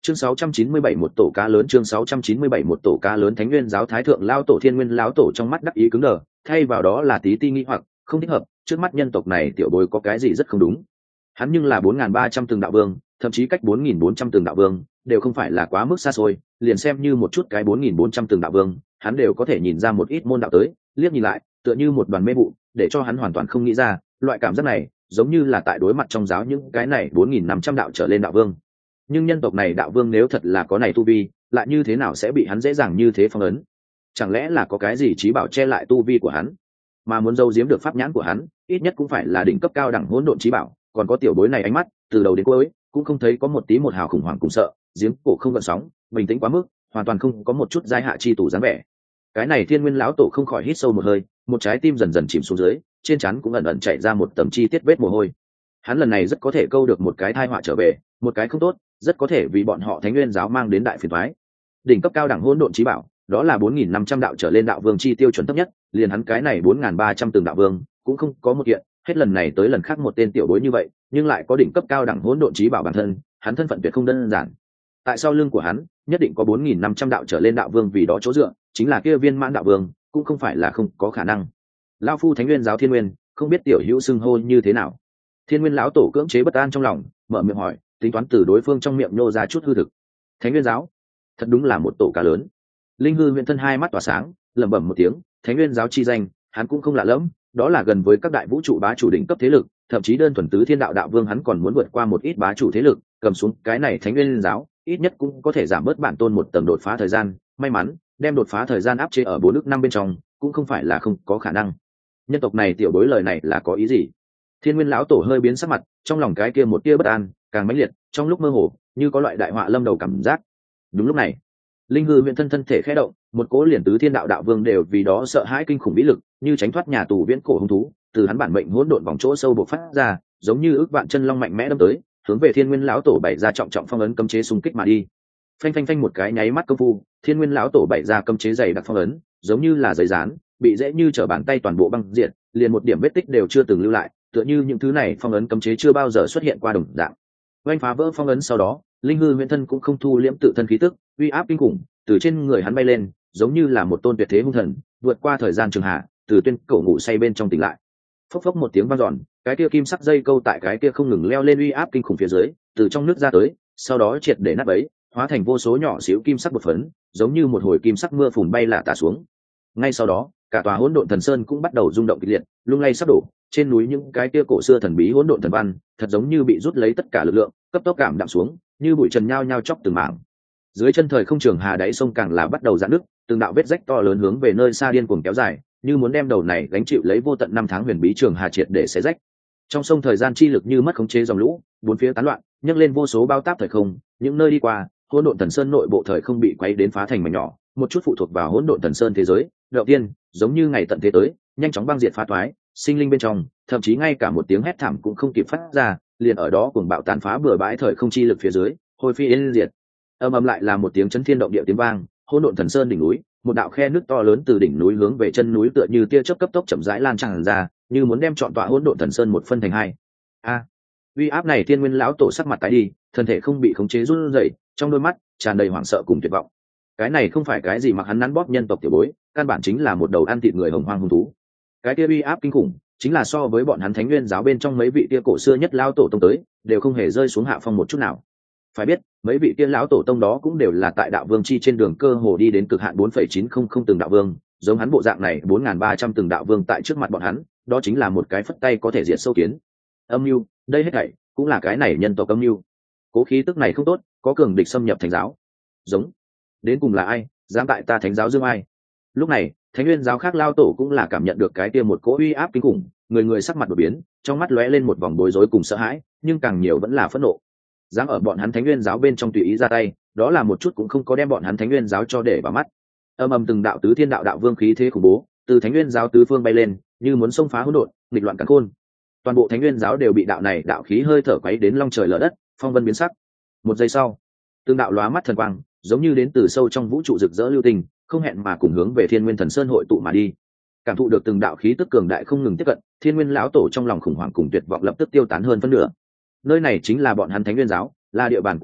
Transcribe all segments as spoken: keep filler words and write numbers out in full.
Chương sáu trăm chín mươi bảy một tổ cá lớn, chương sáu trăm chín mươi bảy một tổ cá lớn. Thánh Nguyên giáo thái thượng lao tổ Thiên Nguyên lão tổ trong mắt đắc ý cứng đờ, thay vào đó là tí ti nghi hoặc, không thích hợp, trước mắt nhân tộc này tiểu bối có cái gì rất không đúng. Hắn nhưng là bốn nghìn ba trăm từng đạo vương, thậm chí cách bốn nghìn bốn trăm từng đạo vương, đều không phải là quá mức xa xôi, liền xem như một chút cái bốn nghìn bốn trăm từng đạo vương, hắn đều có thể nhìn ra một ít môn đạo tới, liếc nhìn lại, tựa như một đoàn mê vụ, để cho hắn hoàn toàn không nghĩ ra, loại cảm giác này, giống như là tại đối mặt trong giáo những cái này bốn nghìn năm trăm đạo trở lên đạo vương. Nhưng nhân tộc này đạo vương nếu thật là có này tu vi, lại như thế nào sẽ bị hắn dễ dàng như thế phong ấn? Chẳng lẽ là có cái gì trí bảo che lại tu vi của hắn? Mà muốn giấu giếm được pháp nhãn của hắn, ít nhất cũng phải là đỉnh cấp cao đẳng hỗn độn trí bảo, còn có tiểu bối này ánh mắt, từ đầu đến cuối cũng không thấy có một tí một hào khủng hoảng cùng sợ, giếng cổ không gợn sóng, bình tĩnh quá mức, hoàn toàn không có một chút giai hạ chi tủ dáng vẻ. Cái này Thiên Nguyên lão tổ không khỏi hít sâu một hơi, một trái tim dần dần chìm xuống dưới, trên trán cũng ẩn ẩn chảy ra một tầng chi tiết vết mồ hôi. Hắn lần này rất có thể câu được một cái tai họa trở về, một cái không tốt, rất có thể vì bọn họ Thánh Nguyên giáo mang đến đại phiền toái. Đỉnh cấp cao đẳng hỗn độn chí bảo, đó là bốn nghìn năm trăm đạo trở lên đạo vương chi tiêu chuẩn thấp nhất, liền hắn cái này bốn nghìn ba trăm từng đạo vương, cũng không có một kiện, hết lần này tới lần khác một tên tiểu bối như vậy, nhưng lại có đỉnh cấp cao đẳng hỗn độn chí bảo bản thân, hắn thân phận tuyệt không đơn giản. Tại sau lưng của hắn, nhất định có bốn nghìn năm trăm đạo trở lên đạo vương vì đó chỗ dựa, chính là kia viên mãn đạo vương, cũng không phải là không có khả năng. Lão phu Thánh Nguyên giáo Thiên Nguyên, không biết tiểu hữu xưng hô như thế nào. Thiên Nguyên lão tổ cưỡng chế bất an trong lòng, mở miệng hỏi, tính toán từ đối phương trong miệng nhô ra chút hư thực. Thánh Nguyên giáo, thật đúng là một tổ cá lớn. Linh Hư Huyền thân hai mắt tỏa sáng, lẩm bẩm một tiếng, Thánh Nguyên giáo chi danh, hắn cũng không lạ lẫm, đó là gần với các đại vũ trụ bá chủ đỉnh cấp thế lực, thậm chí đơn thuần tứ thiên đạo đạo vương hắn còn muốn vượt qua một ít bá chủ thế lực, cầm xuống cái này Thánh Nguyên giáo, ít nhất cũng có thể giảm bớt bản tôn một tầng đột phá thời gian, may mắn, đem đột phá thời gian áp chế ở bốn nước năm bên trong, cũng không phải là không có khả năng. Nhân tộc này tiểu bối lời này là có ý gì? Thiên Nguyên lão tổ hơi biến sắc mặt, trong lòng cái kia một tia bất an càng mãnh liệt, trong lúc mơ hồ, như có loại đại họa lâm đầu cảm giác. Đúng lúc này, Linh Hư Huyền thân thân thể khẽ động, một cỗ liền tứ thiên đạo đạo vương đều vì đó sợ hãi kinh khủng vĩ lực, như tránh thoát nhà tù viễn cổ hung thú, từ hắn bản mệnh hỗn độn vòng chỗ sâu bộc phát ra, giống như ước vạn chân long mạnh mẽ đâm tới, hướng về Thiên Nguyên lão tổ bày ra trọng trọng phong ấn cấm chế xung kích mà đi. Phanh phanh phanh một cái nháy mắt công phu, Thiên Nguyên lão tổ bày ra cấm chế dày đặc phong ấn, giống như là giấy dán, bị dễ như trở bàn tay toàn bộ băng diệt, liền một điểm vết tích đều chưa từng lưu lại, tựa như những thứ này phong ấn cấm chế chưa bao giờ xuất hiện qua đồng dạng. Oanh phá vỡ phong ấn sau đó, Linh Hư Huyền thân cũng không thu liễm tự thân khí tức, uy áp kinh khủng từ trên người hắn bay lên, giống như là một tôn tuyệt thế hung thần, vượt qua thời gian trường hạ, từ tuyên cổ ngủ say bên trong tỉnh lại. Phốc phốc một tiếng vang dọn, cái kia kim sắc dây câu tại cái kia không ngừng leo lên uy áp kinh khủng phía dưới, từ trong nước ra tới, sau đó triệt để nát bấy, hóa thành vô số nhỏ xíu kim sắc bột phấn, giống như một hồi kim sắc mưa phùn bay lả tả xuống. Ngay sau đó, cả tòa hỗn độn thần sơn cũng bắt đầu rung động kịch liệt, lung lay sắp đổ, trên núi những cái kia cổ xưa thần bí hỗn độn thần văn, thật giống như bị rút lấy tất cả lực lượng, cấp tốc cảm đạm xuống, như bụi trần nhao nhao chóc từng mảng. Dưới chân thời không trường hà đáy sông càng là bắt đầu giãn nứt, từng đạo vết rách to lớn hướng về nơi xa điên cuồng kéo dài, như muốn đem đầu này gánh chịu lấy vô tận năm tháng huyền bí trường hà triệt để xé rách. Trong sông thời gian chi lực như mất khống chế dòng lũ, bốn phía tán loạn, nhấc lên vô số bao táp thời không, những nơi đi qua, hỗn độn thần sơn nội bộ thời không bị quấy đến phá thành mảnh nhỏ, một chút phụ thuộc vào hỗn độn thần sơn thế giới, đầu tiên, giống như ngày tận thế tới, nhanh chóng băng diệt phá toái, sinh linh bên trong, thậm chí ngay cả một tiếng hét thảm cũng không kịp phát ra, liền ở đó cuồng bạo tàn phá bừa bãi thời không chi lực phía dưới, hồi phi yên diệt. Âm ầm lại là một tiếng chấn thiên động địa tiếng vang, hỗn độn thần sơn đỉnh núi, một đạo khe nước to lớn từ đỉnh núi hướng về chân núi tựa như tia chớp cấp tốc chậm rãi lan tràn ra, như muốn đem trọn tọa hỗn độn thần sơn một phân thành hai. A, uy áp này Thiên Nguyên lão tổ sắc mặt tái đi, thân thể không bị khống chế run rẩy, trong đôi mắt tràn đầy hoảng sợ cùng tuyệt vọng. Cái này không phải cái gì mà hắn nắn bóp nhân tộc tiểu bối, căn bản chính là một đầu ăn thịt người hồng hoang hung thú. Cái kia uy áp kinh khủng, chính là so với bọn hắn Thánh Nguyên giáo bên trong mấy vị kia cổ xưa nhất lão tổ tông tới, đều không hề rơi xuống hạ phong một chút nào. Phải biết, mấy vị kia lão tổ tông đó cũng đều là tại đạo vương chi trên đường cơ hồ đi đến cực hạn bốn phẩy chín không không từng đạo vương, giống hắn bộ dạng này bốn nghìn ba trăm từng đạo vương tại trước mặt bọn hắn, đó chính là một cái phất tay có thể diệt sâu kiến. Âm mưu, đây hết thảy cũng là cái này nhân tộc âm mưu. Cố khí tức này không tốt, có cường địch xâm nhập thánh giáo. Giống, đến cùng là ai, dám tại ta thánh giáo dương ai? Lúc này, Thánh Nguyên giáo khác lao tổ cũng là cảm nhận được cái kia một cỗ uy áp kinh khủng, người người sắc mặt đổi biến, trong mắt lóe lên một vòng bối rối cùng sợ hãi, nhưng càng nhiều vẫn là phẫn nộ. Dám ở bọn hắn Thánh Nguyên giáo bên trong tùy ý ra tay, đó là một chút cũng không có đem bọn hắn Thánh Nguyên giáo cho để vào mắt. Âm ầm từng đạo tứ thiên đạo đạo vương khí thế khủng bố, từ Thánh Nguyên giáo tứ phương bay lên, như muốn xông phá hỗn độn, nghịch loạn càn khôn. Toàn bộ Thánh Nguyên giáo đều bị đạo này đạo khí hơi thở quấy đến long trời lở đất, phong vân biến sắc. Một giây sau, từng đạo lóa mắt thần quang, giống như đến từ sâu trong vũ trụ rực rỡ lưu tình, không hẹn mà cùng hướng về Thiên Nguyên Thần Sơn hội tụ mà đi. Cảm thụ được từng đạo khí tức cường đại không ngừng tiếp cận, Thiên Nguyên lão tổ trong lòng khủng hoảng cùng tuyệt vọng lập tức tiêu tán hơn phân nửa. Nơi này chính là bọn hắn Thánh Nguyên giáo, là địa bàn của hắn,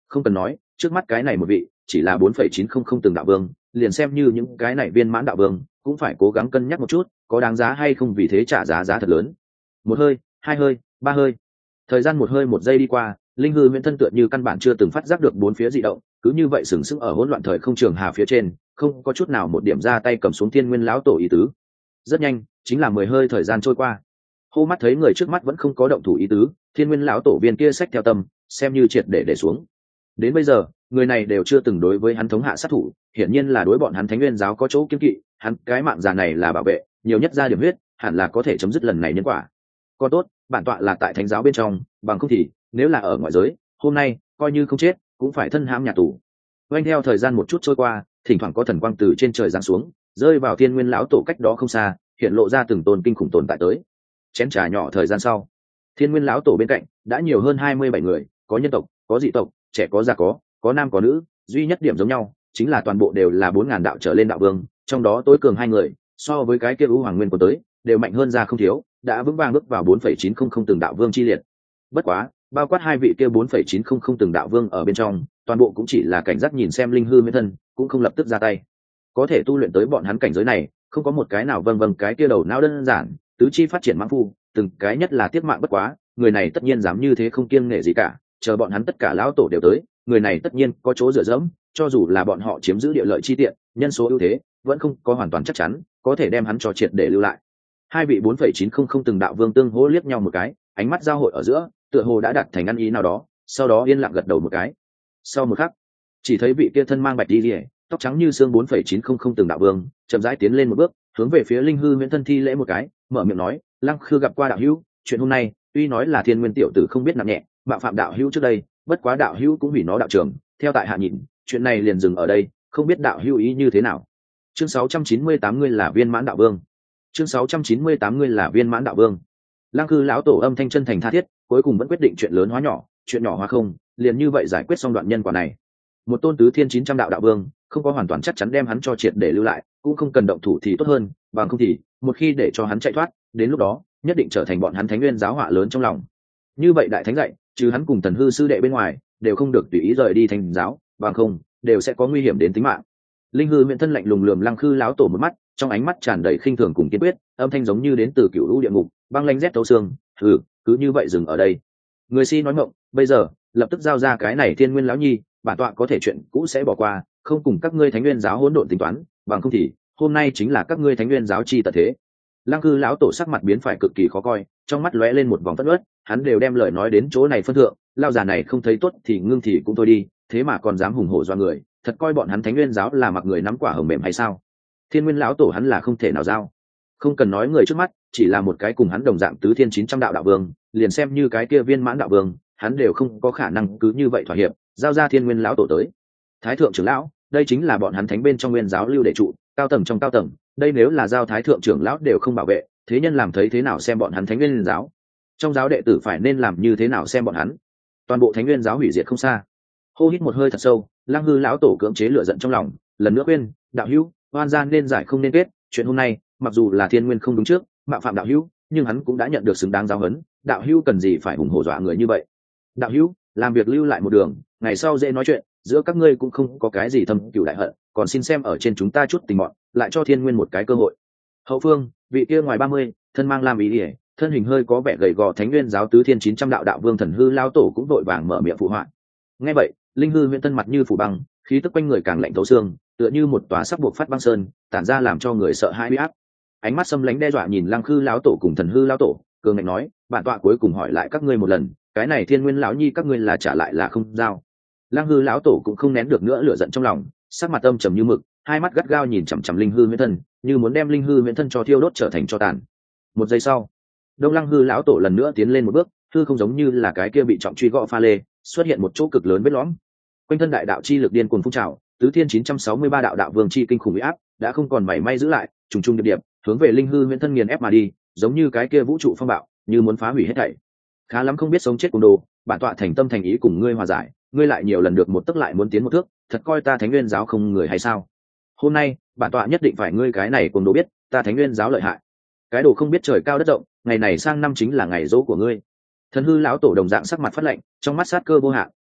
Không cần nói, trước mắt cái này một vị chỉ là bốn phẩy chín không không từng đạo vương, liền xem như những cái này viên mãn đạo vương cũng phải cố gắng cân nhắc một chút có đáng giá hay không, vì thế trả giá giá thật lớn. Một hơi, hai hơi, ba hơi, thời gian một hơi một giây đi qua, linh hư huyễn thân tựa như căn bản chưa từng phát giác được bốn phía dị động, cứ như vậy sừng sững ở hỗn loạn thời không trường hà phía trên, không có chút nào một điểm ra tay cầm xuống thiên nguyên lão tổ ý tứ. Rất nhanh chính là mười hơi thời gian trôi qua, hô mắt thấy người trước mắt vẫn không có động thủ ý tứ, thiên nguyên lão tổ viên kia sách theo tâm xem như triệt để để xuống. Đến bây giờ người này đều chưa từng đối với hắn thống hạ sát thủ, hiển nhiên là đối bọn hắn thánh nguyên giáo có chỗ kiêng kỵ, hắn cái mạng già này là bảo vệ, nhiều nhất ra điểm huyết hẳn là có thể chấm dứt lần này nhân quả. Còn tốt bản tọa là tại thánh giáo bên trong, bằng không thì nếu là ở ngoại giới hôm nay coi như không chết cũng phải thân hãm nhà tù. Quanh theo thời gian một chút trôi qua, thỉnh thoảng có thần quang từ trên trời giáng xuống, rơi vào thiên nguyên lão tổ cách đó không xa, hiện lộ ra từng tôn kinh khủng tồn tại tới. Chén trà nhỏ thời gian sau, thiên nguyên lão tổ bên cạnh đã nhiều hơn hai mươi bảy người, có nhân tộc, có dị tộc, trẻ có già có, có nam có nữ, duy nhất điểm giống nhau chính là toàn bộ đều là bốn ngàn đạo trở lên đạo vương, trong đó tối cường hai người so với cái kia U Hoàng Nguyên của tới đều mạnh hơn ra không thiếu, đã vững vàng bước vào bốn phẩy chín không không từng đạo vương chi liệt. Bất quá bao quát hai vị kia bốn phẩy chín không không từng đạo vương ở bên trong, toàn bộ cũng chỉ là cảnh giác nhìn xem linh hư huyễn thân, cũng không lập tức ra tay. Có thể tu luyện tới bọn hắn cảnh giới này không có một cái nào vâng vâng cái kia đầu não đơn giản, tứ chi phát triển mãng phu, từng cái nhất là tiếc mạng bất quá, người này tất nhiên dám như thế không kiêng nể gì cả, chờ bọn hắn tất cả lão tổ đều tới, người này tất nhiên có chỗ dựa dẫm, cho dù là bọn họ chiếm giữ địa lợi chi tiện, nhân số ưu thế vẫn không có hoàn toàn chắc chắn có thể đem hắn cho triệt để lưu lại. Hai vị bốn phẩy chín không không từng đạo vương tương hỗ liếc nhau một cái, ánh mắt giao hội ở giữa tựa hồ đã đặt thành ăn ý nào đó, sau đó yên lặng gật đầu một cái. Sau một khắc, chỉ thấy vị kia thân mang bạch đi lìa, tóc trắng như xương bốn phẩy chín không không từng đạo vương chậm rãi tiến lên một bước, hướng về phía linh hư huyễn thân thi lễ một cái, mở miệng nói: Lăng Khư gặp qua đạo hữu, chuyện hôm nay tuy nói là thiên nguyên tiểu tử không biết nặng nhẹ, mạo phạm đạo hữu trước đây, bất quá đạo hữu cũng hủy nó đạo trường, theo tại hạ nhìn chuyện này liền dừng ở đây, không biết đạo hữu ý như thế nào. Chương sáu trăm chín mươi tám ngươi là viên mãn đạo vương. Chương sáu trăm chín mươi tám ngươi là viên mãn đạo vương. Lăng Khư lão tổ âm thanh chân thành tha thiết, cuối cùng vẫn quyết định chuyện lớn hóa nhỏ, chuyện nhỏ hóa không, liền như vậy giải quyết xong đoạn nhân quả này. Một tôn tứ thiên chín trăm đạo đạo vương không có hoàn toàn chắc chắn đem hắn cho triệt để lưu lại, cũng không cần động thủ thì tốt hơn, bằng không thì một khi để cho hắn chạy thoát, đến lúc đó nhất định trở thành bọn hắn thánh nguyên giáo họa lớn trong lòng. Như vậy đại thánh dạy, trừ hắn cùng thần hư sư đệ bên ngoài đều không được tùy ý rời đi thánh giáo, bằng không đều sẽ có nguy hiểm đến tính mạng. Linh hư miệng thân lạnh lùng lườm Lăng Khư lão tổ một mắt, trong ánh mắt tràn đầy khinh thường cùng kiên quyết, âm thanh giống như đến từ cựu lũ địa ngục, băng lãnh rét thấu xương. Hừ, cứ như vậy dừng ở đây. Người si nói ngọng, bây giờ lập tức giao ra cái này thiên nguyên lão nhi, bản tọa có thể chuyện cũ sẽ bỏ qua, không cùng các ngươi thánh nguyên giáo hỗn độn tính toán, bằng không thì hôm nay chính là các ngươi thánh nguyên giáo chi tận thế. Lăng Cư lão tổ sắc mặt biến phải cực kỳ khó coi, trong mắt lóe lên một vòng phẫn uất, hắn đều đem lời nói đến chỗ này phân thượng, lao già này không thấy tốt thì ngưng thì cũng thôi đi, thế mà còn dám hùng hổ doa người, thật coi bọn hắn thánh nguyên giáo là mặc người nắm quả hồng mềm hay sao? Thiên nguyên lão tổ hắn là không thể nào giao, không cần nói người trước mắt, chỉ là một cái cùng hắn đồng dạng tứ thiên chín trăm đạo đạo vương, liền xem như cái kia viên mãn đạo vương, hắn đều không có khả năng cứ như vậy thỏa hiệp, giao ra thiên nguyên lão tổ tới. Thái thượng trưởng lão, đây chính là bọn hắn thánh bên trong nguyên giáo lưu đệ trụ, cao tầng trong cao tầng, đây nếu là giao thái thượng trưởng lão đều không bảo vệ, thế nhân làm thấy thế nào xem bọn hắn thánh nguyên giáo? Trong giáo đệ tử phải nên làm như thế nào xem bọn hắn? Toàn bộ thánh nguyên giáo hủy diệt không xa. Hô hít một hơi thật sâu, Lăng Hư lão tổ cưỡng chế lửa giận trong lòng, lần nữa khuyên: đạo hữu, oan gian nên giải không nên kết, chuyện hôm nay mặc dù là thiên nguyên không đúng trước, mạo phạm đạo hữu, nhưng hắn cũng đã nhận được xứng đáng giáo huấn, đạo hữu cần gì phải hùng hổ dọa người như vậy? Đạo hữu, làm việc lưu lại một đường, ngày sau dễ nói chuyện, giữa các ngươi cũng không có cái gì thâm cửu đại hận, còn xin xem ở trên chúng ta chút tình mọn, lại cho thiên nguyên một cái cơ hội. Hậu phương, vị kia ngoài ba mươi, thân mang lam ý ỉa, thân hình hơi có vẻ gầy gò thánh nguyên giáo tứ thiên chín trăm đạo đạo vương Thần Hư lao tổ cũng vội vàng mở miệng phụ họa. Nghe vậy, Linh Hư huyễn thân mặt như phủ băng, khí tức quanh người càng lạnh thấu xương, tựa như một tòa sắp buộc phát băng sơn, tản ra làm cho người sợ hãi uy áp. Ánh mắt xâm lánh đe dọa nhìn Lăng Khư lão tổ cùng Thần Hư lão tổ, cường ngạnh nói: bản tọa cuối cùng hỏi lại các ngươi một lần, cái này thiên nguyên lão nhi các ngươi là trả lại là không giao? Lăng Hư lão tổ cũng không nén được nữa lửa giận trong lòng, sắc mặt âm trầm như mực, hai mắt gắt gao nhìn chằm chằm Linh Hư huyễn thân, như muốn đem Linh Hư huyễn thân cho thiêu đốt trở thành tro tàn. Một giây sau, Đông Lăng Hư lão tổ lần nữa tiến lên một bước, hư không giống như là cái kia bị trọng truy gõ pha lê, xuất hiện một chỗ cực lớn vết lõm. Quanh thân đại đạo chi lực điên cuồng phun trào, tứ thiên chín trăm sáu mươi ba đạo đạo vương chi kinh khủng uy áp đã không còn mảy may giữ lại, trùng trùng điệp điệp hướng về Linh Hư huyễn thân nghiền ép mà đi, giống như cái kia vũ trụ phong bạo, như muốn phá hủy hết thảy. Khá lắm không biết sống chết cùng đồ, bản tọa thành tâm thành ý cùng ngươi hòa giải, ngươi lại nhiều lần được một tức lại muốn tiến một thước, thật coi ta Thánh Nguyên giáo không người hay sao? Hôm nay, bản tọa nhất định phải ngươi cái này cùng đồ biết, ta Thánh Nguyên giáo lợi hại. Cái đồ không biết trời cao đất rộng, ngày này sang năm chính là ngày dỗ của ngươi. Thần Hư lão tổ đồng dạng sắc mặt phát lạnh, trong mắt sát cơ vô hạn,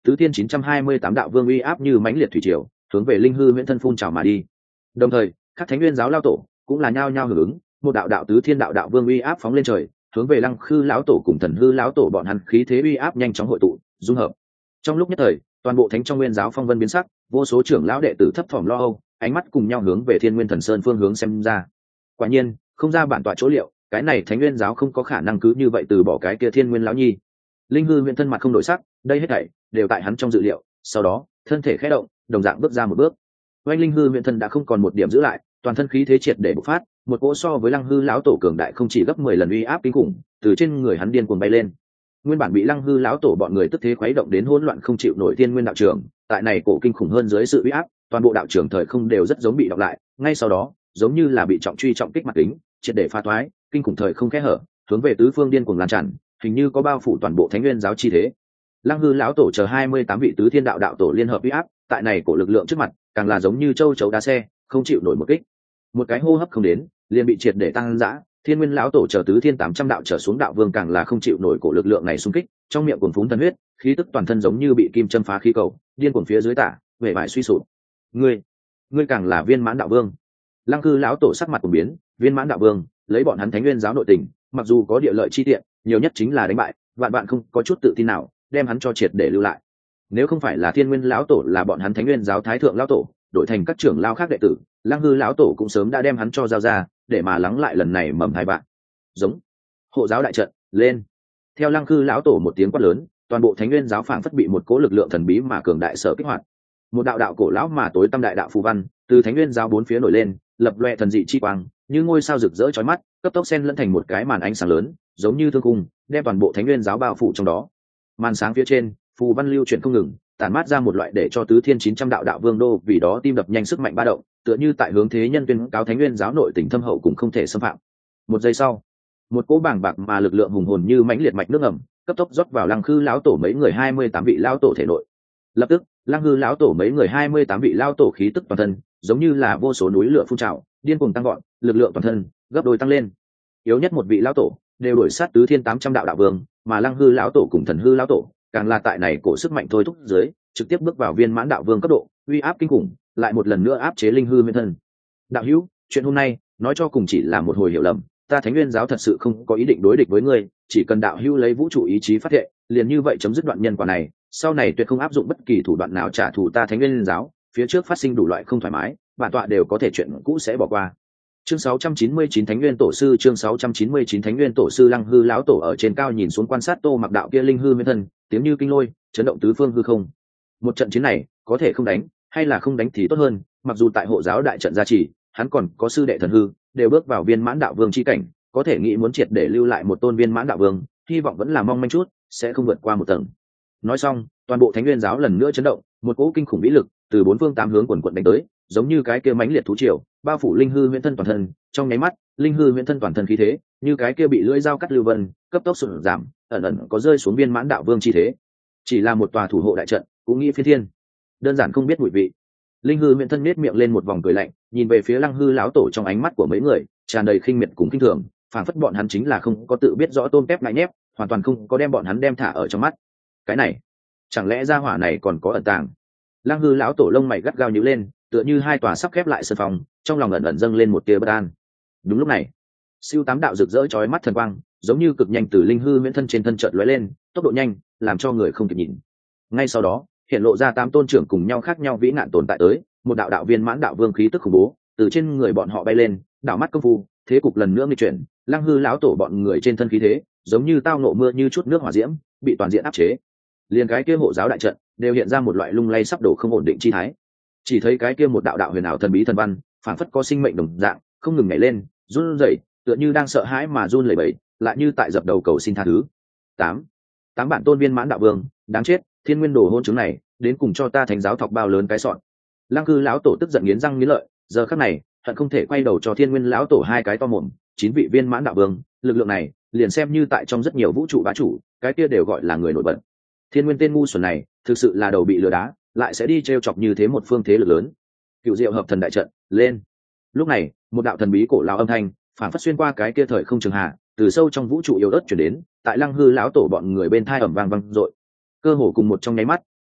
tứ thiên chín trăm hai mươi tám đạo vương uy áp như mãnh liệt thủy triều hướng về linh hư huyễn thân phun trào mà đi. Đồng thời các thánh nguyên giáo lao tổ cũng là nhao nhao hưởng ứng, một đạo đạo tứ thiên đạo đạo vương uy áp phóng lên trời, hướng về lăng khư lão tổ cùng thần hư lão tổ bọn hắn khí thế uy áp nhanh chóng hội tụ dung hợp. Trong lúc nhất thời toàn bộ thánh trong nguyên giáo phong vân biến sắc, vô số trưởng lão đệ tử thấp thỏm lo âu, ánh mắt cùng nhau hướng về thiên nguyên thần sơn phương hướng xem ra. Quả nhiên không ra bản tọa chỗ liệu, cái này thánh nguyên giáo không có khả năng cứ như vậy từ bỏ cái kia thiên nguyên lão nhi. Linh hư huyễn thân mặt không đổi sắc, đây hết thảy đều tại hắn trong dự liệu. Sau đó thân thể khẽ động, đồng dạng bước ra một bước. Oanh linh hư huyễn thân đã không còn một điểm giữ lại, toàn thân khí thế triệt để bộc phát, một cỗ so với lăng hư lão tổ cường đại không chỉ gấp mười lần uy áp kinh khủng từ trên người hắn điên cuồng bay lên. Nguyên bản bị lăng hư lão tổ bọn người tức thế khuấy động đến hỗn loạn không chịu nổi thiên nguyên đạo trưởng, tại này cổ kinh khủng hơn dưới sự uy áp, toàn bộ đạo trưởng thời không đều rất giống bị đọc lại, ngay sau đó giống như là bị trọng truy trọng kích mặt kính triệt để phá thoái, kinh khủng thời không kẽ hở hướng về tứ phương điên cuồng lan tràn, hình như có bao phủ toàn bộ thánh nguyên giáo chi thế. Lăng hư lão tổ chờ hai mươi tám vị tứ thiên đạo đạo tổ liên hợp uy áp, tại này cổ lực lượng trước mặt càng là giống như châu chấu đá xe, không chịu nổi một kích. Một cái hô hấp không đến liền bị triệt để tăng dã. Thiên nguyên lão tổ chờ tứ thiên tám trăm đạo trở xuống đạo vương càng là không chịu nổi cổ lực lượng này xung kích, trong miệng cuồn phún thần huyết, khí tức toàn thân giống như bị kim châm phá khí cầu, điên cuồng phía dưới tả vẻ vải suy sụp. Ngươi, ngươi càng là viên mãn đạo vương. Lăng hư lão tổ sắc mặt cùng biến, viên mãn đạo vương, lấy bọn hắn thánh nguyên giáo nội tình, mặc dù có địa lợi chi tiện, nhiều nhất chính là đánh bại, vạn bạn không có chút tự tin nào đem hắn cho triệt để lưu lại. Nếu không phải là thiên nguyên lão tổ là bọn hắn thánh nguyên giáo thái thượng lão tổ, đổi thành các trưởng lão khác đệ tử, lăng hư lão tổ cũng sớm đã đem hắn cho giao ra, để mà lắng lại lần này mầm thai bạn. Giống hộ giáo đại trận lên. Theo lăng hư lão tổ một tiếng quát lớn, toàn bộ thánh nguyên giáo phảng phất bị một cỗ lực lượng thần bí mà cường đại sở kích hoạt. Một đạo đạo cổ lão mà tối tăm đại đạo phù văn từ thánh nguyên giáo bốn phía nổi lên, lập loè thần dị chi quang, như ngôi sao rực rỡ chói mắt, cấp tốc xen lẫn thành một cái màn ánh sáng lớn, giống như thương khung, đem toàn bộ thánh nguyên giáo bao phủ trong đó. Màn sáng phía trên, phù văn lưu chuyển không ngừng, tản mát ra một loại để cho tứ thiên chín trăm đạo đạo vương đô vì đó tim đập nhanh sức mạnh ba động, tựa như tại hướng thế nhân tuyên cáo thánh nguyên giáo nội tình thâm hậu cũng không thể xâm phạm. Một giây sau, một cỗ bàng bạc mà lực lượng hùng hồn như mãnh liệt mạch nước ngầm, cấp tốc rót vào lăng khư lão tổ mấy người hai mươi tám vị lão tổ thể nội. Lập tức lăng hư lão tổ mấy người hai mươi tám vị lão tổ khí tức toàn thân giống như là vô số núi lửa phun trào, điên cuồng tăng gọn, lực lượng toàn thân gấp đôi tăng lên. Yếu nhất một vị lão tổ đều đuổi sát tứ thiên tám trăm đạo đạo vương, mà lăng hư lão tổ cùng thần hư lão tổ càng là tại này cổ sức mạnh thôi thúc dưới trực tiếp bước vào viên mãn đạo vương cấp độ, uy áp kinh khủng, lại một lần nữa áp chế linh hư nguyên thân. Đạo hữu, chuyện hôm nay nói cho cùng chỉ là một hồi hiểu lầm, ta thánh nguyên giáo thật sự không có ý định đối địch với ngươi, chỉ cần đạo hữu lấy vũ trụ ý chí phát thệ, liền như vậy chấm dứt đoạn nhân quả này, sau này tuyệt không áp dụng bất kỳ thủ đoạn nào trả thù ta thánh nguyên giáo, phía trước phát sinh đủ loại không thoải mái, bản tọa đều có thể chuyện cũ sẽ bỏ qua. Chương sáu trăm chín mươi chín Thánh Nguyên Tổ sư, chương sáu trăm chín mươi chín Thánh Nguyên Tổ sư. Lăng hư lão tổ ở trên cao nhìn xuống quan sát Tô Mặc đạo kia linh hư nguyên thân, tiếng như kinh lôi, chấn động tứ phương hư không. Một trận chiến này, có thể không đánh, hay là không đánh thì tốt hơn, mặc dù tại hộ giáo đại trận gia trì, hắn còn có sư đệ thần hư, đều bước vào viên mãn đạo vương chi cảnh, có thể nghĩ muốn triệt để lưu lại một tôn viên mãn đạo vương, hy vọng vẫn là mong manh chút, sẽ không vượt qua một tầng. Nói xong, toàn bộ Thánh Nguyên giáo lần nữa chấn động, một cỗ kinh khủng vĩ lực từ bốn phương tám hướng quần quần đánh tới, giống như cái kia mãnh liệt thú triều, bao phủ linh hư huyễn thân toàn thân. Trong nháy mắt, linh hư huyễn thân toàn thân khí thế, như cái kia bị lưỡi dao cắt lưu vân, cấp tốc sụt giảm, ẩn ẩn có rơi xuống viên mãn đạo vương chi thế. Chỉ là một tòa thủ hộ đại trận, cũng nghĩ phi thiên, đơn giản không biết mùi vị. Linh hư huyễn thân nết miệng lên một vòng cười lạnh, nhìn về phía lăng hư lão tổ, trong ánh mắt của mấy người tràn đầy khinh miệt cùng kinh thường, phảng phất bọn hắn chính là không có tự biết rõ tôm tép ngại nhép, hoàn toàn không có đem bọn hắn đem thả ở trong mắt. Cái này, chẳng lẽ gia hỏa này còn có ẩn tàng? Lăng hư lão tổ lông mày gắt gao nhíu lên, tựa như hai tòa sắp khép lại sân phòng, trong lòng ẩn ẩn dâng lên một tia bất an. Đúng lúc này, siêu tám đạo rực rỡ chói mắt thần quang, giống như cực nhanh từ linh hư miễn thân trên thân chợt lóe lên, tốc độ nhanh, làm cho người không kịp nhìn. Ngay sau đó, hiện lộ ra tám tôn trưởng cùng nhau khác nhau vĩ nạn tồn tại tới, một đạo đạo viên mãn đạo vương khí tức khủng bố, từ trên người bọn họ bay lên, đảo mắt công phu, thế cục lần nữa nghịch chuyển, lăng hư lão tổ bọn người trên thân khí thế, giống như tao nộ mưa như chút nước hỏa diễm, bị toàn diện áp chế. Liền cái kia hộ giáo đại trận đều hiện ra một loại lung lay sắp đổ không ổn định chi thái. Chỉ thấy cái kia một đạo đạo huyền ảo thần bí thần văn, phảng phất có sinh mệnh đồng dạng, không ngừng nhảy lên, run rẩy, tựa như đang sợ hãi mà run lẩy bẩy, lại như tại dập đầu cầu xin tha thứ. Tám, tám bản tôn viên mãn đạo vương, đáng chết, thiên nguyên đồ hôn chứng này, đến cùng cho ta thánh giáo thọc bao lớn cái sọn. Lăng Cư lão tổ tức giận nghiến răng nghiến lợi, giờ khắc này, hận không thể quay đầu cho thiên nguyên lão tổ hai cái to mồm. Chín vị viên mãn đạo vương, lực lượng này, liền xem như tại trong rất nhiều vũ trụ bá chủ, cái kia đều gọi là người nổi bật. Thiên nguyên tên ngu xuẩn này, thực sự là đầu bị lừa đá, lại sẽ đi trêu chọc như thế một phương thế lực lớn. Cựu diệu hợp thần đại trận lên. Lúc này, một đạo thần bí cổ lão âm thanh phản phất xuyên qua cái kia thời không trường hạ, từ sâu trong vũ trụ yếu ớt chuyển đến, tại Lăng Hư lão tổ bọn người bên thai ẩm vang vang dội. Cơ hồ cùng một trong nháy mắt,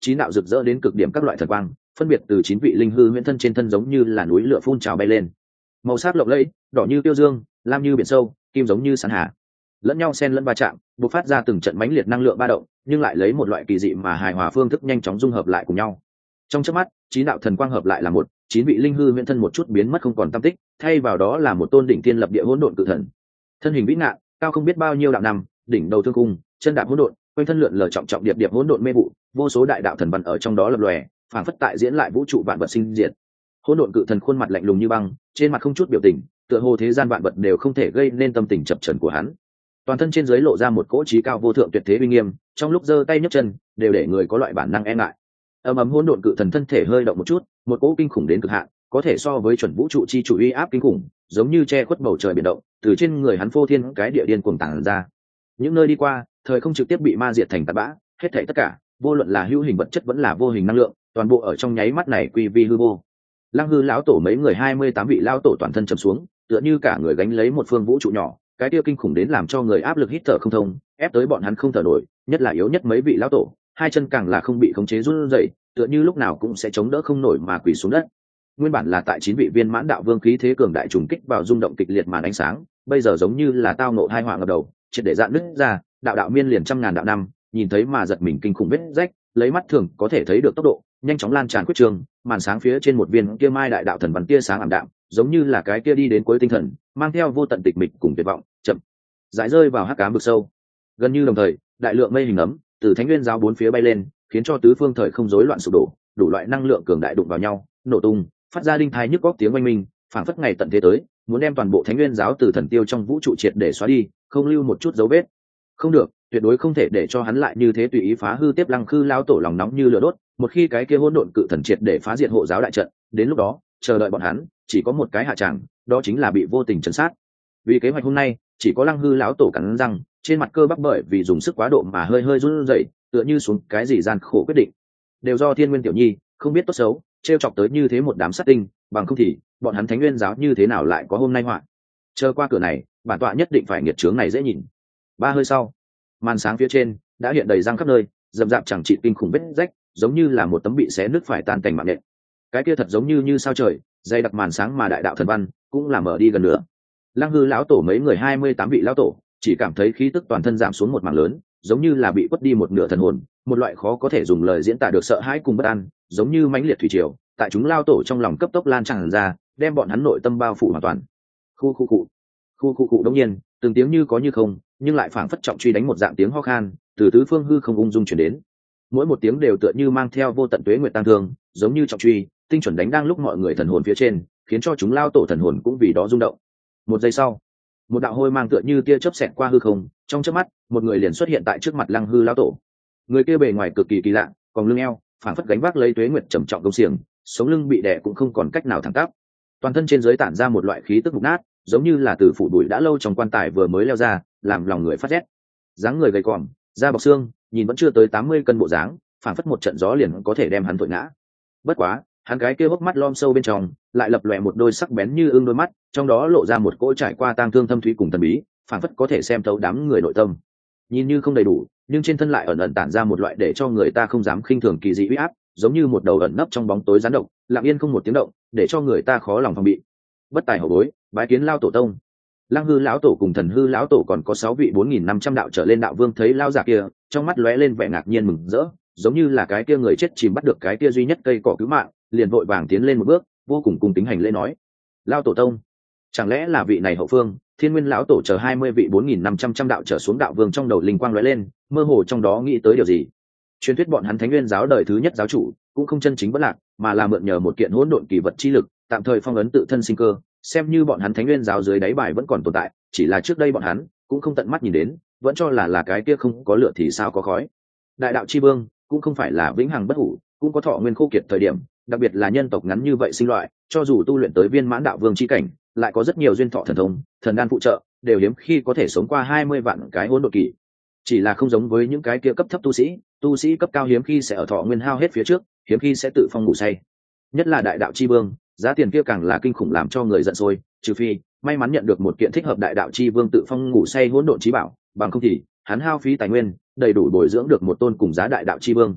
chín đạo rực rỡ đến cực điểm các loại thần quang phân biệt từ chín vị linh hư huyễn thân trên thân giống như là núi lửa phun trào bay lên, màu sắc lộng lẫy, đỏ như tiêu dương, lam như biển sâu, kim giống như sàn hà, lẫn nhau xen lẫn va chạm, bộc phát ra từng trận mãnh liệt năng lượng ba động, nhưng lại lấy một loại kỳ dị mà hài hòa phương thức nhanh chóng dung hợp lại cùng nhau. Trong chớp mắt, chín đạo thần quang hợp lại là một, chín vị linh hư huyễn thân một chút biến mất không còn tăm tích, thay vào đó là một tôn đỉnh thiên lập địa hỗn độn cự thần. Thân hình vĩ ngạn, cao không biết bao nhiêu đạo năm, đỉnh đầu thương cung, chân đạp hỗn độn, quanh thân lượn lờ trọng trọng điệp điệp hỗn độn mê vụ, vô số đại đạo thần văn ở trong đó lập lòe, phảng phất tại diễn lại vũ trụ vạn vật sinh diệt. Hỗn độn cự thần khuôn mặt lạnh lùng như băng, trên mặt không chút biểu tình, tựa hồ thế gian vạn vật đều không thể gây nên tâm tình chập chờn của hắn. Toàn thân trên dưới lộ ra một cỗ trí cao vô thượng tuyệt thế uy nghiêm, trong lúc giơ tay nhấc chân đều để người có loại bản năng e ngại. Ầm ầm hỗn độn cự thần thân thể hơi động một chút, một cỗ kinh khủng đến cực hạn, có thể so với chuẩn vũ trụ chi chủ uy áp kinh khủng, giống như che khuất bầu trời biển động, từ trên người hắn phô thiên cái địa điên cuồng tàng ra. Những nơi đi qua, thời không trực tiếp bị ma diệt thành tạt bã, hết thảy tất cả, vô luận là hữu hình vật chất vẫn là vô hình năng lượng, toàn bộ ở trong nháy mắt này quy vi hư vô. Lăng Hư lão tổ mấy người hai mươi tám vị lão tổ toàn thân trầm xuống, tựa như cả người gánh lấy một phương vũ trụ nhỏ, cái tiêu kinh khủng đến làm cho người áp lực hít thở không thông, ép tới bọn hắn không thở nổi, nhất là yếu nhất mấy vị lão tổ, hai chân càng là không bị khống chế run rẩy, tựa như lúc nào cũng sẽ chống đỡ không nổi mà quỳ xuống đất. Nguyên bản là tại chín vị viên mãn đạo vương khí thế cường đại trùng kích vào rung động kịch liệt màn ánh sáng, bây giờ giống như là tao nộ hai họa ngập đầu, triệt để dạn nứt ra, đạo đạo miên liền trăm ngàn đạo năm, nhìn thấy mà giật mình kinh khủng vết rách, lấy mắt thường có thể thấy được tốc độ, nhanh chóng lan tràn quyết trường, màn sáng phía trên một viên kia mai đại đạo thần văn tia sáng ảm đạm, giống như là cái kia đi đến cuối tinh thần, mang theo vô tận tịch mịch cùng tuyệt vọng, chậm rãi rơi vào hắc ám vực sâu. Gần như đồng thời, đại lượng mây hình ấm từ Thánh Nguyên giáo bốn phía bay lên, khiến cho tứ phương thời không rối loạn sụp đổ, đủ loại năng lượng cường đại đụng vào nhau, nổ tung, phát ra đinh thai nhức góc tiếng oanh minh, phảng phất ngày tận thế tới, muốn đem toàn bộ Thánh Nguyên giáo từ thần tiêu trong vũ trụ triệt để xóa đi, không lưu một chút dấu vết. Không được, tuyệt đối không thể để cho hắn lại như thế tùy ý phá hư tiếp Lăng Khư lão tổ lòng nóng như lửa đốt, một khi cái kia hỗn độn cự thần triệt để phá diệt hộ giáo đại trận, đến lúc đó, chờ đợi bọn hắn, chỉ có một cái hạ tràng, đó chính là bị vô tình trấn sát. Vì kế hoạch hôm nay, chỉ có Lăng Hư lão tổ cắn răng, trên mặt cơ bắp bởi vì dùng sức quá độ mà hơi hơi run rẩy, tựa như xuống cái gì gian khổ quyết định. Đều do Thiên Nguyên tiểu nhi, không biết tốt xấu, trêu chọc tới như thế một đám sát tinh, bằng không thì, bọn hắn Thánh Nguyên giáo như thế nào lại có hôm nay họa. Chờ qua cửa này, bản tọa nhất định phải nghiệt chướng này dễ nhìn. Ba hơi sau, màn sáng phía trên đã hiện đầy răng khắp nơi, rậm rạp chẳng trị kinh khủng vết rách, giống như là một tấm bị xé nứt phải tan cảnh mạng nện. Cái kia thật giống như như sao trời, dày đặc màn sáng mà đại đạo thần văn cũng là mở đi gần nữa. Lăng Hư lão tổ mấy người hai mươi tám vị lão tổ, chỉ cảm thấy khí tức toàn thân giảm xuống một mảng lớn, giống như là bị quất đi một nửa thần hồn, một loại khó có thể dùng lời diễn tả được sợ hãi cùng bất an, giống như mãnh liệt thủy triều, tại chúng lao tổ trong lòng cấp tốc lan tràn ra, đem bọn hắn nội tâm bao phủ hoàn toàn. Khu khu cụ, khu khu cụ đống nhiên, từng tiếng như có như không, nhưng lại phảng phất trọng truy đánh một dạng tiếng ho khan, từ tứ phương hư không ung dung truyền đến. Mỗi một tiếng đều tựa như mang theo vô tận tuế nguyệt tăng thương, giống như trọng truy, tinh chuẩn đánh đang lúc mọi người thần hồn phía trên, khiến cho chúng lao tổ thần hồn cũng vì đó rung động. Một giây sau, một đạo hôi mang tựa như tia chớp xẹt qua hư không, trong chớp mắt, một người liền xuất hiện tại trước mặt Lăng Hư lão tổ. Người kia bề ngoài cực kỳ kỳ lạ, còn lưng eo, phảng phất gánh vác lấy tuế nguyệt trầm trọng công xiềng, sống lưng bị đè cũng không còn cách nào thẳng tắp. Toàn thân trên dưới tản ra một loại khí tức mục nát, giống như là từ phủ bụi đã lâu trong quan tài vừa mới leo ra, làm lòng người phát rét. Dáng người gầy còm, da bọc xương, nhìn vẫn chưa tới tám mươi cân bộ dáng, phảng phất một trận gió liền có thể đem hắn thổi ngã. Bất quá, hắn cái kia hốc mắt lom sâu bên trong, lại lập lòe một đôi sắc bén như ương đôi mắt, trong đó lộ ra một cỗ trải qua tang thương thâm thúy cùng thần bí, phảng phất có thể xem thấu đám người nội tâm. Nhìn như không đầy đủ, nhưng trên thân lại ẩn ẩn tản ra một loại để cho người ta không dám khinh thường kỳ dị uy áp, giống như một đầu ẩn nấp trong bóng tối gián độc, lặng yên không một tiếng động, để cho người ta khó lòng phòng bị. Bất tài hổ bối, bái kiến lao tổ tông. Lăng Hư lão tổ cùng Thần Hư lão tổ còn có sáu vị bốn nghìn năm trăm đạo trở lên đạo vương thấy lao giả kia, trong mắt lóe lên vẻ ngạc nhiên mừng rỡ, giống như là cái kia người chết chìm bắt được cái kia duy nhất cây cỏ cứu mạng, liền vội vàng tiến lên một bước, vô cùng cung kính hành lễ nói: lao tổ tông, chẳng lẽ là vị này hậu phương Thiên Nguyên lão tổ chờ hai mươi vị bốn nghìn năm trăm trăm đạo trở xuống đạo vương, trong đầu linh quang lóe lên, mơ hồ trong đó nghĩ tới điều gì. Truyền thuyết bọn hắn Thánh Nguyên giáo đời thứ nhất giáo chủ cũng không chân chính bất lạc, mà là mượn nhờ một kiện hỗn độn kỳ vật chi lực, tạm thời phong ấn tự thân sinh cơ, xem như bọn hắn Thánh Nguyên giáo dưới đáy bài vẫn còn tồn tại, chỉ là trước đây bọn hắn cũng không tận mắt nhìn đến, vẫn cho là là cái kia không có lửa thì sao có khói. Đại đạo chi vương cũng không phải là vĩnh hằng bất hủ, cũng có thọ nguyên khô kiệt thời điểm, đặc biệt là nhân tộc ngắn như vậy sinh loại, cho dù tu luyện tới viên mãn đạo vương chi cảnh, lại có rất nhiều duyên thọ thần thông, thần đan phụ trợ, đều hiếm khi có thể sống qua hai mươi vạn cái hỗn độn kỳ. Chỉ là không giống với những cái kia cấp thấp tu sĩ, tu sĩ cấp cao hiếm khi sẽ ở thọ nguyên hao hết phía trước, hiếm khi sẽ tự phong ngủ say. Nhất là đại đạo chi vương, giá tiền kia càng là kinh khủng làm cho người giận sôi, trừ phi may mắn nhận được một kiện thích hợp đại đạo chi vương tự phong ngủ say hỗn độn chí bảo, bằng không thì hắn hao phí tài nguyên, đầy đủ bồi dưỡng được một tôn cùng giá đại đạo chi vương.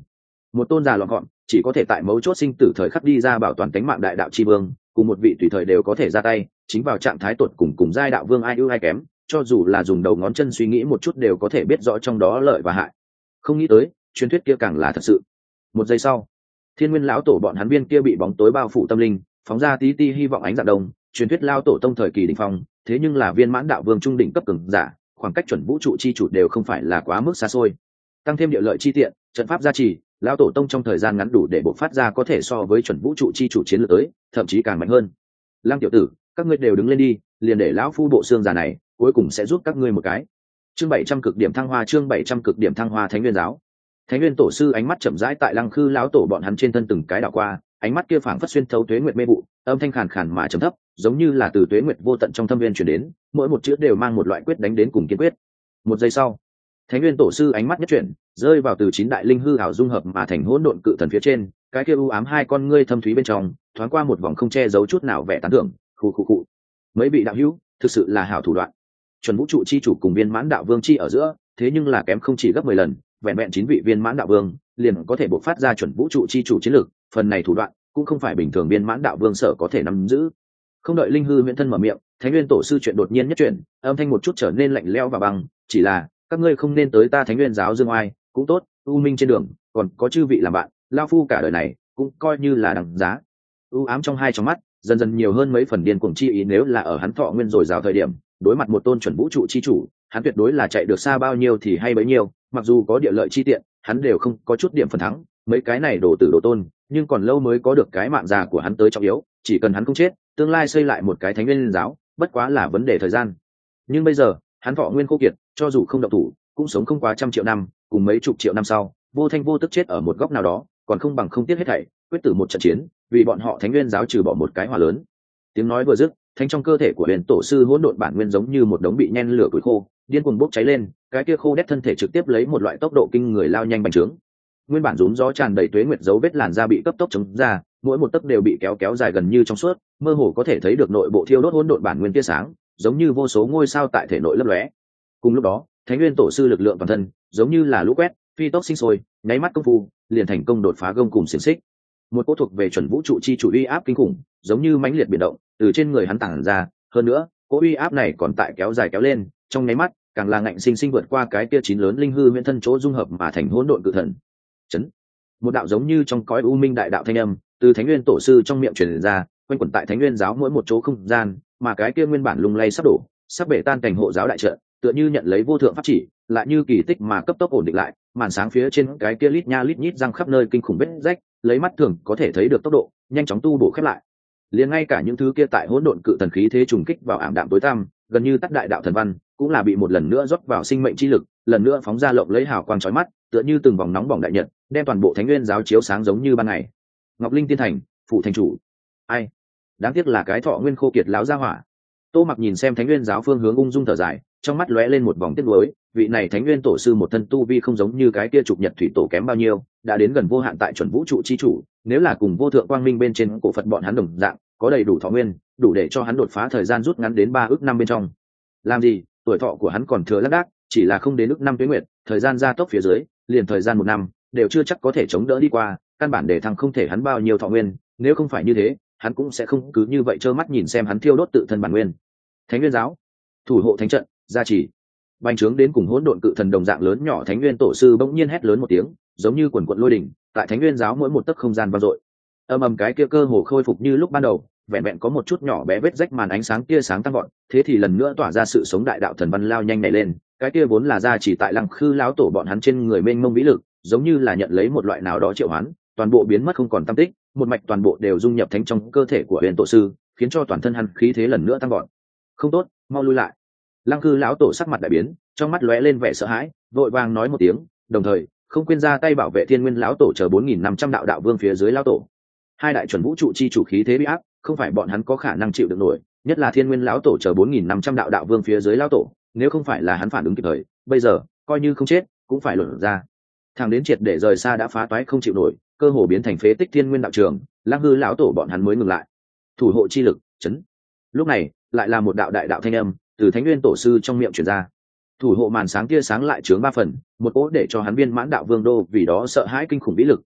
Một tôn già lọn gọn chỉ có thể tại mấu chốt sinh tử thời khắc đi ra bảo toàn tính mạng đại đạo chi vương, cùng một vị tùy thời đều có thể ra tay chính vào trạng thái tột cùng cùng giai đạo vương ai ưu ai kém, cho dù là dùng đầu ngón chân suy nghĩ một chút đều có thể biết rõ trong đó lợi và hại. Không nghĩ tới truyền thuyết kia càng là thật sự. Một giây sau, thiên nguyên lão tổ bọn hắn viên kia bị bóng tối bao phủ tâm linh, phóng ra tí ti hy vọng ánh dạng đông. Truyền thuyết lao tổ tông thời kỳ đỉnh phong, thế nhưng là viên mãn đạo vương trung đỉnh cấp cường giả, khoảng cách chuẩn vũ trụ chi chủ đều không phải là quá mức xa xôi. Tăng thêm địa lợi chi tiện, trận pháp gia trì, lao tổ tông trong thời gian ngắn đủ để bộc phát ra có thể so với chuẩn vũ trụ chi chủ chiến lược tới, thậm chí càng mạnh hơn. Lăng tiểu tử, các ngươi đều đứng lên đi, liền để lão phu bộ xương già này cuối cùng sẽ giúp các ngươi một cái. Chương bảy trăm cực điểm thăng hoa, chương bảy trăm cực điểm thăng hoa. Thánh nguyên giáo. Thánh nguyên tổ sư ánh mắt chậm rãi tại Lăng Khư lão tổ bọn hắn trên thân từng cái đảo qua, ánh mắt kia phảng phất xuyên thấu tuế nguyệt mê vụ, âm thanh khàn khàn mà trầm thấp, giống như là từ tuế nguyệt vô tận trong thâm viên truyền đến, mỗi một chữ đều mang một loại quyết đánh đến cùng kiên quyết. Một giây sau, Thánh nguyên tổ sư ánh mắt nhất chuyển, rơi vào từ chín đại linh hư ảo dung hợp mà thành hỗn độn cự thần phía trên, cái kia u ám hai con ngươi thâm thúy bên trong, thoáng qua một vòng không che giấu chút nào vẻ tán thưởng, khu khu cụ. Mấy vị đạo hữu, thực sự là hảo thủ đoạn. Chuẩn vũ trụ chi chủ cùng viên mãn đạo vương chi ở giữa, thế nhưng là kém không chỉ gấp mười lần, vẹn vẹn chín vị viên mãn đạo vương, liền có thể bộc phát ra chuẩn vũ trụ chi chủ chiến lược, phần này thủ đoạn cũng không phải bình thường viên mãn đạo vương sở có thể nắm giữ. Không đợi linh hư huyễn thân mở miệng, Thánh nguyên tổ sư chuyện đột nhiên nhất chuyển, âm thanh một chút trở nên lạnh lẽo và băng, chỉ là các ngươi không nên tới ta Thánh nguyên giáo dương oai, cũng tốt, u minh trên đường còn có chư vị làm bạn, lao phu cả đời này cũng coi như là đằng giá. U ám trong hai trong mắt dần dần nhiều hơn mấy phần điên cuồng chi ý, nếu là ở hắn thọ nguyên rồi rào thời điểm, đối mặt một tôn chuẩn vũ trụ chi chủ, hắn tuyệt đối là chạy được xa bao nhiêu thì hay bấy nhiêu, mặc dù có địa lợi chi tiện, hắn đều không có chút điểm phần thắng, mấy cái này đổ tử đổ tôn, nhưng còn lâu mới có được cái mạng già của hắn tới trọng yếu, chỉ cần hắn không chết, tương lai xây lại một cái Thánh nguyên giáo, bất quá là vấn đề thời gian. Nhưng bây giờ, hắn thọ nguyên khô kiệt, cho dù không động thủ, cũng sống không quá trăm triệu năm, cùng mấy chục triệu năm sau, vô thanh vô tức chết ở một góc nào đó, còn không bằng không tiếc hết thảy, quyết tử một trận chiến, vì bọn họ Thánh nguyên giáo trừ bỏ một cái hỏa lớn. Tiếng nói vừa dứt, thánh trong cơ thể của huyền tổ sư hỗn độn bản nguyên giống như một đống bị nhen lửa củi khô, điên cuồng bốc cháy lên, cái kia khô đét thân thể trực tiếp lấy một loại tốc độ kinh người lao nhanh bành trướng. Nguyên bản rúm gió tràn đầy tuế nguyệt dấu vết làn da bị cấp tốc chống ra, mỗi một tấc đều bị kéo kéo dài gần như trong suốt, mơ hồ có thể thấy được nội bộ thiêu đốt hỗn độn bản nguyên tia sáng, giống như vô số ngôi sao tại thể nội lấp lóe. Cùng lúc đó, Thánh nguyên tổ sư lực lượng toàn thân giống như là lũ quét, phi tốc sinh sôi, nháy mắt công phu, liền thành công đột phá gông cùng xiềng xích. Một cỗ thuộc về chuẩn vũ trụ chi chủ uy áp kinh khủng, giống như mãnh liệt biển động, từ trên người hắn tản ra, hơn nữa, cỗ uy áp này còn tại kéo dài kéo lên, trong nháy mắt, càng là ngạnh sinh sinh vượt qua cái kia chín lớn linh hư nguyên thân chỗ dung hợp mà thành hỗn độn cự thần. Chấn. Một đạo giống như trong cõi u minh đại đạo thanh âm, từ Thánh nguyên tổ sư trong miệng truyền ra, quanh quẩn tại Thánh nguyên giáo mỗi một chỗ không gian, mà cái kia nguyên bản lung lay sắp đổ, sắp bể tan cảnh hộ giáo đại trận, tựa như nhận lấy vô thượng pháp chỉ, lại như kỳ tích mà cấp tốc ổn định lại, màn sáng phía trên cái kia lít nha lít nhít răng khắp nơi kinh khủng vết rách, lấy mắt thường có thể thấy được tốc độ, nhanh chóng tu bổ khép lại. Liền ngay cả những thứ kia tại hỗn độn cự thần khí thế trùng kích vào ảm đạm tối tăm, gần như tắt đại đạo thần văn, cũng là bị một lần nữa rót vào sinh mệnh chi lực, lần nữa phóng ra lộng lấy hào quang chói mắt, tựa như từng vòng nóng bỏng đại nhật, đem toàn bộ Thánh nguyên giáo chiếu sáng giống như ban ngày. Ngọc Linh tiên thành, phụ thành chủ. Ai? Đáng tiếc là cái thọ nguyên khô kiệt lão gia hỏa. Tô Mặc nhìn xem Thánh nguyên giáo phương hướng ung dung thở dài, trong mắt lóe lên một vòng tiếc nuối, vị này Thánh nguyên tổ sư một thân tu vi không giống như cái kia trục nhật thủy tổ kém bao nhiêu, đã đến gần vô hạn tại chuẩn vũ trụ chi chủ, nếu là cùng vô thượng quang minh bên trên cổ Phật bọn hắn đồng dạng, có đầy đủ thọ nguyên, đủ để cho hắn đột phá thời gian rút ngắn đến ba ước năm bên trong. Làm gì, tuổi thọ của hắn còn thừa lác đác, chỉ là không đến ước năm tuế nguyệt, thời gian gia tốc phía dưới, liền thời gian một năm, đều chưa chắc có thể chống đỡ đi qua, căn bản để thăng không thể hắn bao nhiêu thọ nguyên, nếu không phải như thế, hắn cũng sẽ không cứ như vậy trơ mắt nhìn xem hắn thiêu đốt tự thân bản nguyên. Thánh nguyên giáo, thủ hộ thánh trận, gia trì. Bành trướng đến cùng hỗn độn cự thần đồng dạng lớn nhỏ Thánh nguyên tổ sư bỗng nhiên hét lớn một tiếng, giống như quần quận lôi đỉnh, tại Thánh nguyên giáo mỗi một tấc không gian vang dội. Âm ầm cái kia cơ hồ khôi phục như lúc ban đầu, vẹn vẹn có một chút nhỏ bé vết rách màn ánh sáng kia sáng tăng gọn, thế thì lần nữa tỏa ra sự sống đại đạo thần văn lao nhanh nảy lên, cái kia vốn là gia chỉ tại Lăng Khư lão tổ bọn hắn trên người mênh mông vĩ lực, giống như là nhận lấy một loại nào đó triệu hoán, toàn bộ biến mất không còn tăm tích, một mạch toàn bộ đều dung nhập thánh trong cơ thể của huyền tổ sư, khiến cho toàn thân hắn khí thế lần nữa tăng gọn. Không tốt, mau lui lại. Lăng Khư lão tổ sắc mặt đại biến, trong mắt lóe lên vẻ sợ hãi, vội vàng nói một tiếng, đồng thời không quên ra tay bảo vệ Thiên Nguyên lão tổ chờ bốn nghìn năm trăm đạo đạo vương phía dưới lão tổ. Hai đại chuẩn vũ trụ chi chủ khí thế bị áp, không phải bọn hắn có khả năng chịu được nổi, nhất là Thiên Nguyên lão tổ chờ bốn nghìn năm trăm đạo đạo vương phía dưới lão tổ, nếu không phải là hắn phản ứng kịp thời, bây giờ coi như không chết cũng phải luận ra. Thằng đến triệt để rời xa đã phá toái không chịu nổi, cơ hồ biến thành phế tích Thiên Nguyên đạo trường, Lăng Hư lão tổ bọn hắn mới ngừng lại. Thủ hộ chi lực, chấn. Lúc này, lại là một đạo đại đạo thanh âm từ Thánh Nguyên tổ sư trong miệng truyền ra. Thủ hộ màn sáng kia sáng lại chướng ba phần, một cỗ để cho hắn viên mãn đạo vương đô vì đó sợ hãi kinh khủng vĩ lực,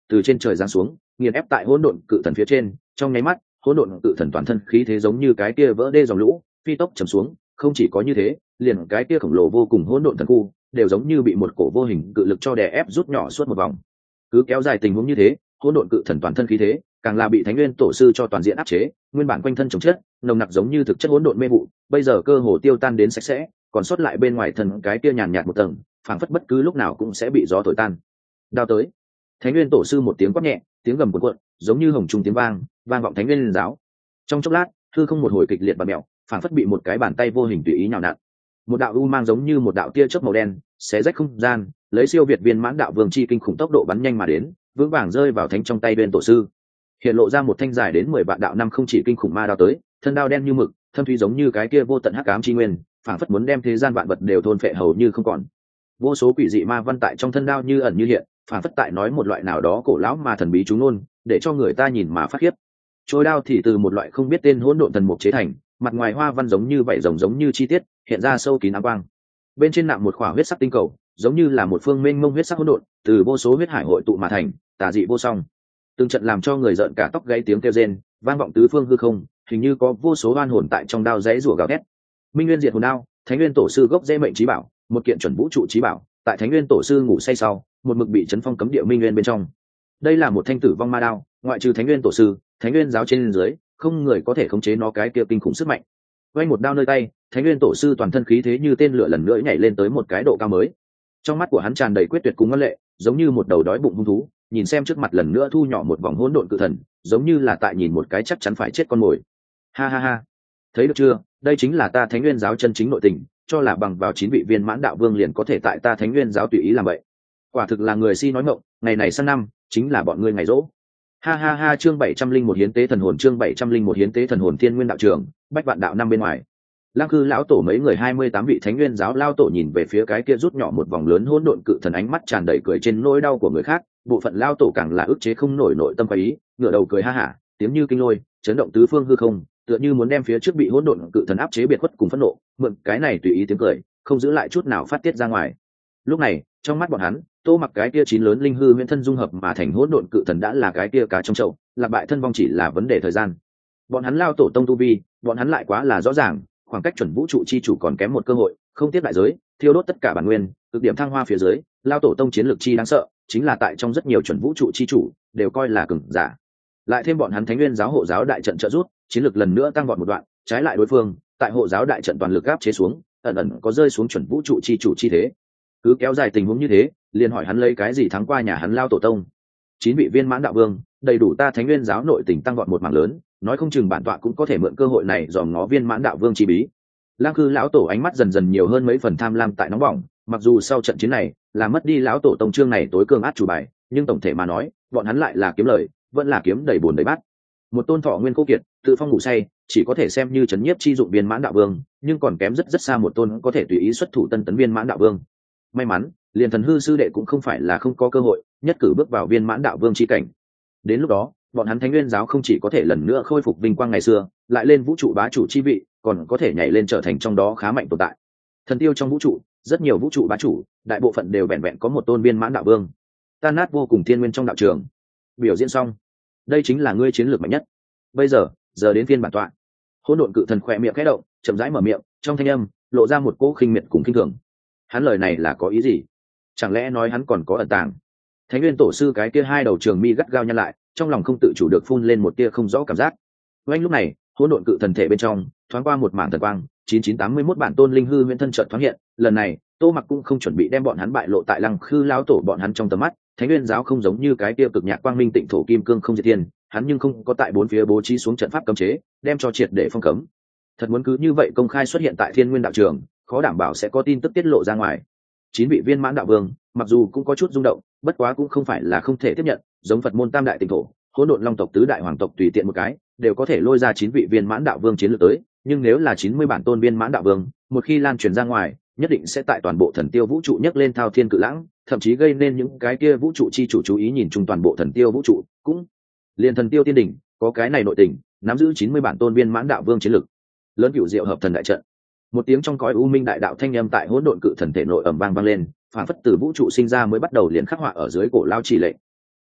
từ trên trời giáng xuống, nghiền ép tại hỗn độn cự thần phía trên. Trong nháy mắt, hỗn độn cự thần toàn thân khí thế giống như cái kia vỡ đê dòng lũ, phi tốc trầm xuống. Không chỉ có như thế, liền cái kia khổng lồ vô cùng hỗn độn thần khu đều giống như bị một cổ vô hình cự lực cho đè ép rút nhỏ suốt một vòng. Cứ kéo dài tình huống như thế, hỗn độn cự thần toàn thân khí thế càng là bị Thánh Nguyên tổ sư cho toàn diện áp chế, nguyên bản quanh thân chống chết, nồng nặc giống như thực chất hỗn độn mê vụ, bây giờ cơ hồ tiêu tan đến sạch sẽ, còn sót lại bên ngoài thân cái kia nhàn nhạt một tầng, phảng phất bất cứ lúc nào cũng sẽ bị gió thổi tan. Đao tới. Thánh Nguyên tổ sư một tiếng quát nhẹ, tiếng gầm cuộn cuộn, giống như hồng trung tiếng vang, vang vọng Thánh Nguyên giáo. Trong chốc lát, hư không một hồi kịch liệt và mèo, phảng phất bị một cái bàn tay vô hình tùy ý nhào nặn. Một đạo u mang giống như một đạo tia chớp màu đen, xé rách không gian, lấy siêu việt viên mãn đạo vương chi kinh khủng tốc độ bắn nhanh mà đến, vững vàng rơi vào thánh trong tay Nguyên tổ sư. Hiện lộ ra một thanh dài đến mười vạn đạo năm không chỉ kinh khủng ma đao tới, thân đao đen như mực, thâm thúy giống như cái kia vô tận hắc ám chi nguyên, phảng phất muốn đem thế gian vạn vật đều thôn phệ hầu như không còn. Vô số quỷ dị ma văn tại trong thân đao như ẩn như hiện, phảng phất tại nói một loại nào đó cổ lão mà thần bí chú ngôn, để cho người ta nhìn mà phát khiếp. Trôi đao thì từ một loại không biết tên hỗn độn thần mục chế thành, mặt ngoài hoa văn giống như vảy rồng giống như chi tiết, hiện ra sâu kín ám quang. Bên trên nạm một khỏa huyết sắc tinh cầu, giống như là một phương mênh mông huyết sắc hỗn độn, từ vô số huyết hải hội tụ mà thành, tà dị vô song. Từng trận làm cho người giận cả tóc gáy tiếng kêu rên, vang vọng tứ phương hư không, hình như có vô số oan hồn tại trong đao rẽ rủa gào thét. Minh Nguyên Diệt Hồn Đao, Thánh Nguyên tổ sư gốc rễ mệnh chí bảo, một kiện chuẩn vũ trụ chí bảo, tại Thánh Nguyên tổ sư ngủ say sau, một mực bị chấn phong cấm địa Minh Nguyên bên trong. Đây là một thanh tử vong ma đao, ngoại trừ Thánh Nguyên tổ sư, Thánh Nguyên giáo trên dưới, không người có thể khống chế nó cái kia kinh khủng sức mạnh. Vây một đao nơi tay, Thánh Nguyên tổ sư toàn thân khí thế như tên lửa lần nữa nhảy lên tới một cái độ cao mới. Trong mắt của hắn tràn đầy quyết tuyệt cùng ngân lệ, giống như một đầu đói bụng hung thú, nhìn xem trước mặt lần nữa thu nhỏ một vòng hỗn độn cự thần, giống như là tại nhìn một cái chắc chắn phải chết con mồi. Ha ha ha, thấy được chưa, đây chính là ta Thánh Nguyên giáo chân chính nội tình, cho là bằng vào chín vị viên mãn đạo vương liền có thể tại ta Thánh Nguyên giáo tùy ý làm vậy. Quả thực là người si nói ngọng, ngày này sang năm chính là bọn ngươi ngày rỗ. Ha ha ha, chương bảy trăm linh một hiến tế thần hồn, chương bảy trăm linh một hiến tế thần hồn, Thiên Nguyên đạo trường, Bách Vạn đạo năm bên ngoài. Lăng Cư lão tổ mấy người hai mươi tám vị Thánh Nguyên giáo lao tổ nhìn về phía cái kia rút nhỏ một vòng lớn hỗn độn cự thần, ánh mắt tràn đầy cười trên nỗi đau của người khác, bộ phận lao tổ càng là ức chế không nổi nội tâm quái ý, ngửa đầu cười ha hả, tiếng như kinh lôi, chấn động tứ phương hư không, tựa như muốn đem phía trước bị hỗn độn cự thần áp chế biệt khuất cùng phẫn nộ, mượn cái này tùy ý tiếng cười, không giữ lại chút nào phát tiết ra ngoài. Lúc này, trong mắt bọn hắn, Tô Mặc cái kia chín lớn linh hư nguyên thân dung hợp mà thành hỗn độn cự thần đã là cái kia cá trong chậu, lạc bại thân vong chỉ là vấn đề thời gian. Bọn hắn lao tổ tông tu vi, bọn hắn lại quá là rõ ràng, khoảng cách chuẩn vũ trụ chi chủ còn kém một cơ hội, không tiếp đại giới, thiêu đốt tất cả bản nguyên, cực điểm thăng hoa phía dưới, lao tổ tông chiến lược chi đáng sợ, chính là tại trong rất nhiều chuẩn vũ trụ chi chủ đều coi là cường giả. Lại thêm bọn hắn Thánh Nguyên giáo hộ giáo đại trận trợ giúp, chiến lược lần nữa tăng vọt một đoạn, trái lại đối phương, tại hộ giáo đại trận toàn lực áp chế xuống, ẩn ẩn có rơi xuống chuẩn vũ trụ chi chủ chi thế. Cứ kéo dài tình huống như thế, liền hỏi hắn lấy cái gì thắng qua nhà hắn lao tổ tông. Chín vị viên mãn đạo vương, đầy đủ ta Thánh Nguyên giáo nội tình tăng vọt một mảng lớn, nói không chừng bản tọa cũng có thể mượn cơ hội này dòm ngó viên mãn đạo vương chi bí. Lang Cư lão tổ ánh mắt dần dần nhiều hơn mấy phần tham lam tại nóng bỏng, mặc dù sau trận chiến này là mất đi lão tổ tông chương này tối cường át chủ bài, nhưng tổng thể mà nói, bọn hắn lại là kiếm lời, vẫn là kiếm đầy bùn đầy bát. Một tôn thọ nguyên khô kiệt, tự phong ngủ say, chỉ có thể xem như chấn nhiếp chi dụng viên mãn đạo vương, nhưng còn kém rất rất xa một tôn có thể tùy ý xuất thủ tân tấn viên mãn đạo vương. May mắn, liền thần hư sư đệ cũng không phải là không có cơ hội, nhất cử bước vào viên mãn đạo vương chi cảnh. Đến lúc đó, bọn hắn Thánh Nguyên giáo không chỉ có thể lần nữa khôi phục vinh quang ngày xưa, lại lên vũ trụ bá chủ chi vị, còn có thể nhảy lên trở thành trong đó khá mạnh tồn tại. Thần tiêu trong vũ trụ, rất nhiều vũ trụ bá chủ, đại bộ phận đều vẹn vẹn có một tôn viên mãn đạo vương. Tan nát vô cùng thiên nguyên trong đạo trường. Biểu diễn xong, đây chính là ngươi chiến lược mạnh nhất. Bây giờ, giờ đến phiên bản tọa. Hỗn độn cự thần khỏe miệng khẽ động, chậm rãi mở miệng, trong thanh âm lộ ra một cỗ khinh miệt cùng khinh thường. Hắn lời này là có ý gì? Chẳng lẽ nói hắn còn có ẩn tàng? Thánh Nguyên tổ sư cái kia hai đầu trường mi gắt gao nhăn lại, trong lòng không tự chủ được phun lên một tia không rõ cảm giác. Ngay lúc này, hỗn độn cự thần thể bên trong thoáng qua một mảng thần quang, chín chín tám mươi mốt bản tôn linh hư nguyên thân chợt thoáng hiện, lần này, Tô Mặc cũng không chuẩn bị đem bọn hắn bại lộ tại Lăng Khư lão tổ bọn hắn trong tầm mắt, Thánh Nguyên giáo không giống như cái kia cực nhạc quang minh tịnh thổ kim cương không diệt thiên, hắn nhưng không có tại bốn phía bố trí xuống trận pháp cấm chế, đem cho triệt để phong cấm. Thật muốn cứ như vậy công khai xuất hiện tại Thiên Nguyên đạo trường, khó đảm bảo sẽ có tin tức tiết lộ ra ngoài. Chín vị viên mãn đạo vương, mặc dù cũng có chút rung động, bất quá cũng không phải là không thể tiếp nhận, giống Phật môn tam đại tịnh thổ, hỗn độn long tộc tứ đại hoàng tộc tùy tiện một cái, đều có thể lôi ra chín vị viên mãn đạo vương chiến lược tới, nhưng nếu là chín mươi bản tôn viên mãn đạo vương, một khi lan truyền ra ngoài, nhất định sẽ tại toàn bộ thần tiêu vũ trụ nhấc lên thao thiên cự lãng, thậm chí gây nên những cái kia vũ trụ chi chủ chú ý nhìn chung toàn bộ thần tiêu vũ trụ, cũng liền thần tiêu tiên đỉnh, có cái này nội tình, nắm giữ chín mươi bản tôn viên mãn đạo vương chiến lược. Lớn cửu diệu hợp thần đại trận. Một tiếng trong cõi u minh đại đạo thanh âm tại hỗn độn cự thần thể nội ầm vang vang lên, phản phất từ vũ trụ sinh ra mới bắt đầu liền khắc họa ở dưới cổ lao chỉ lệnh.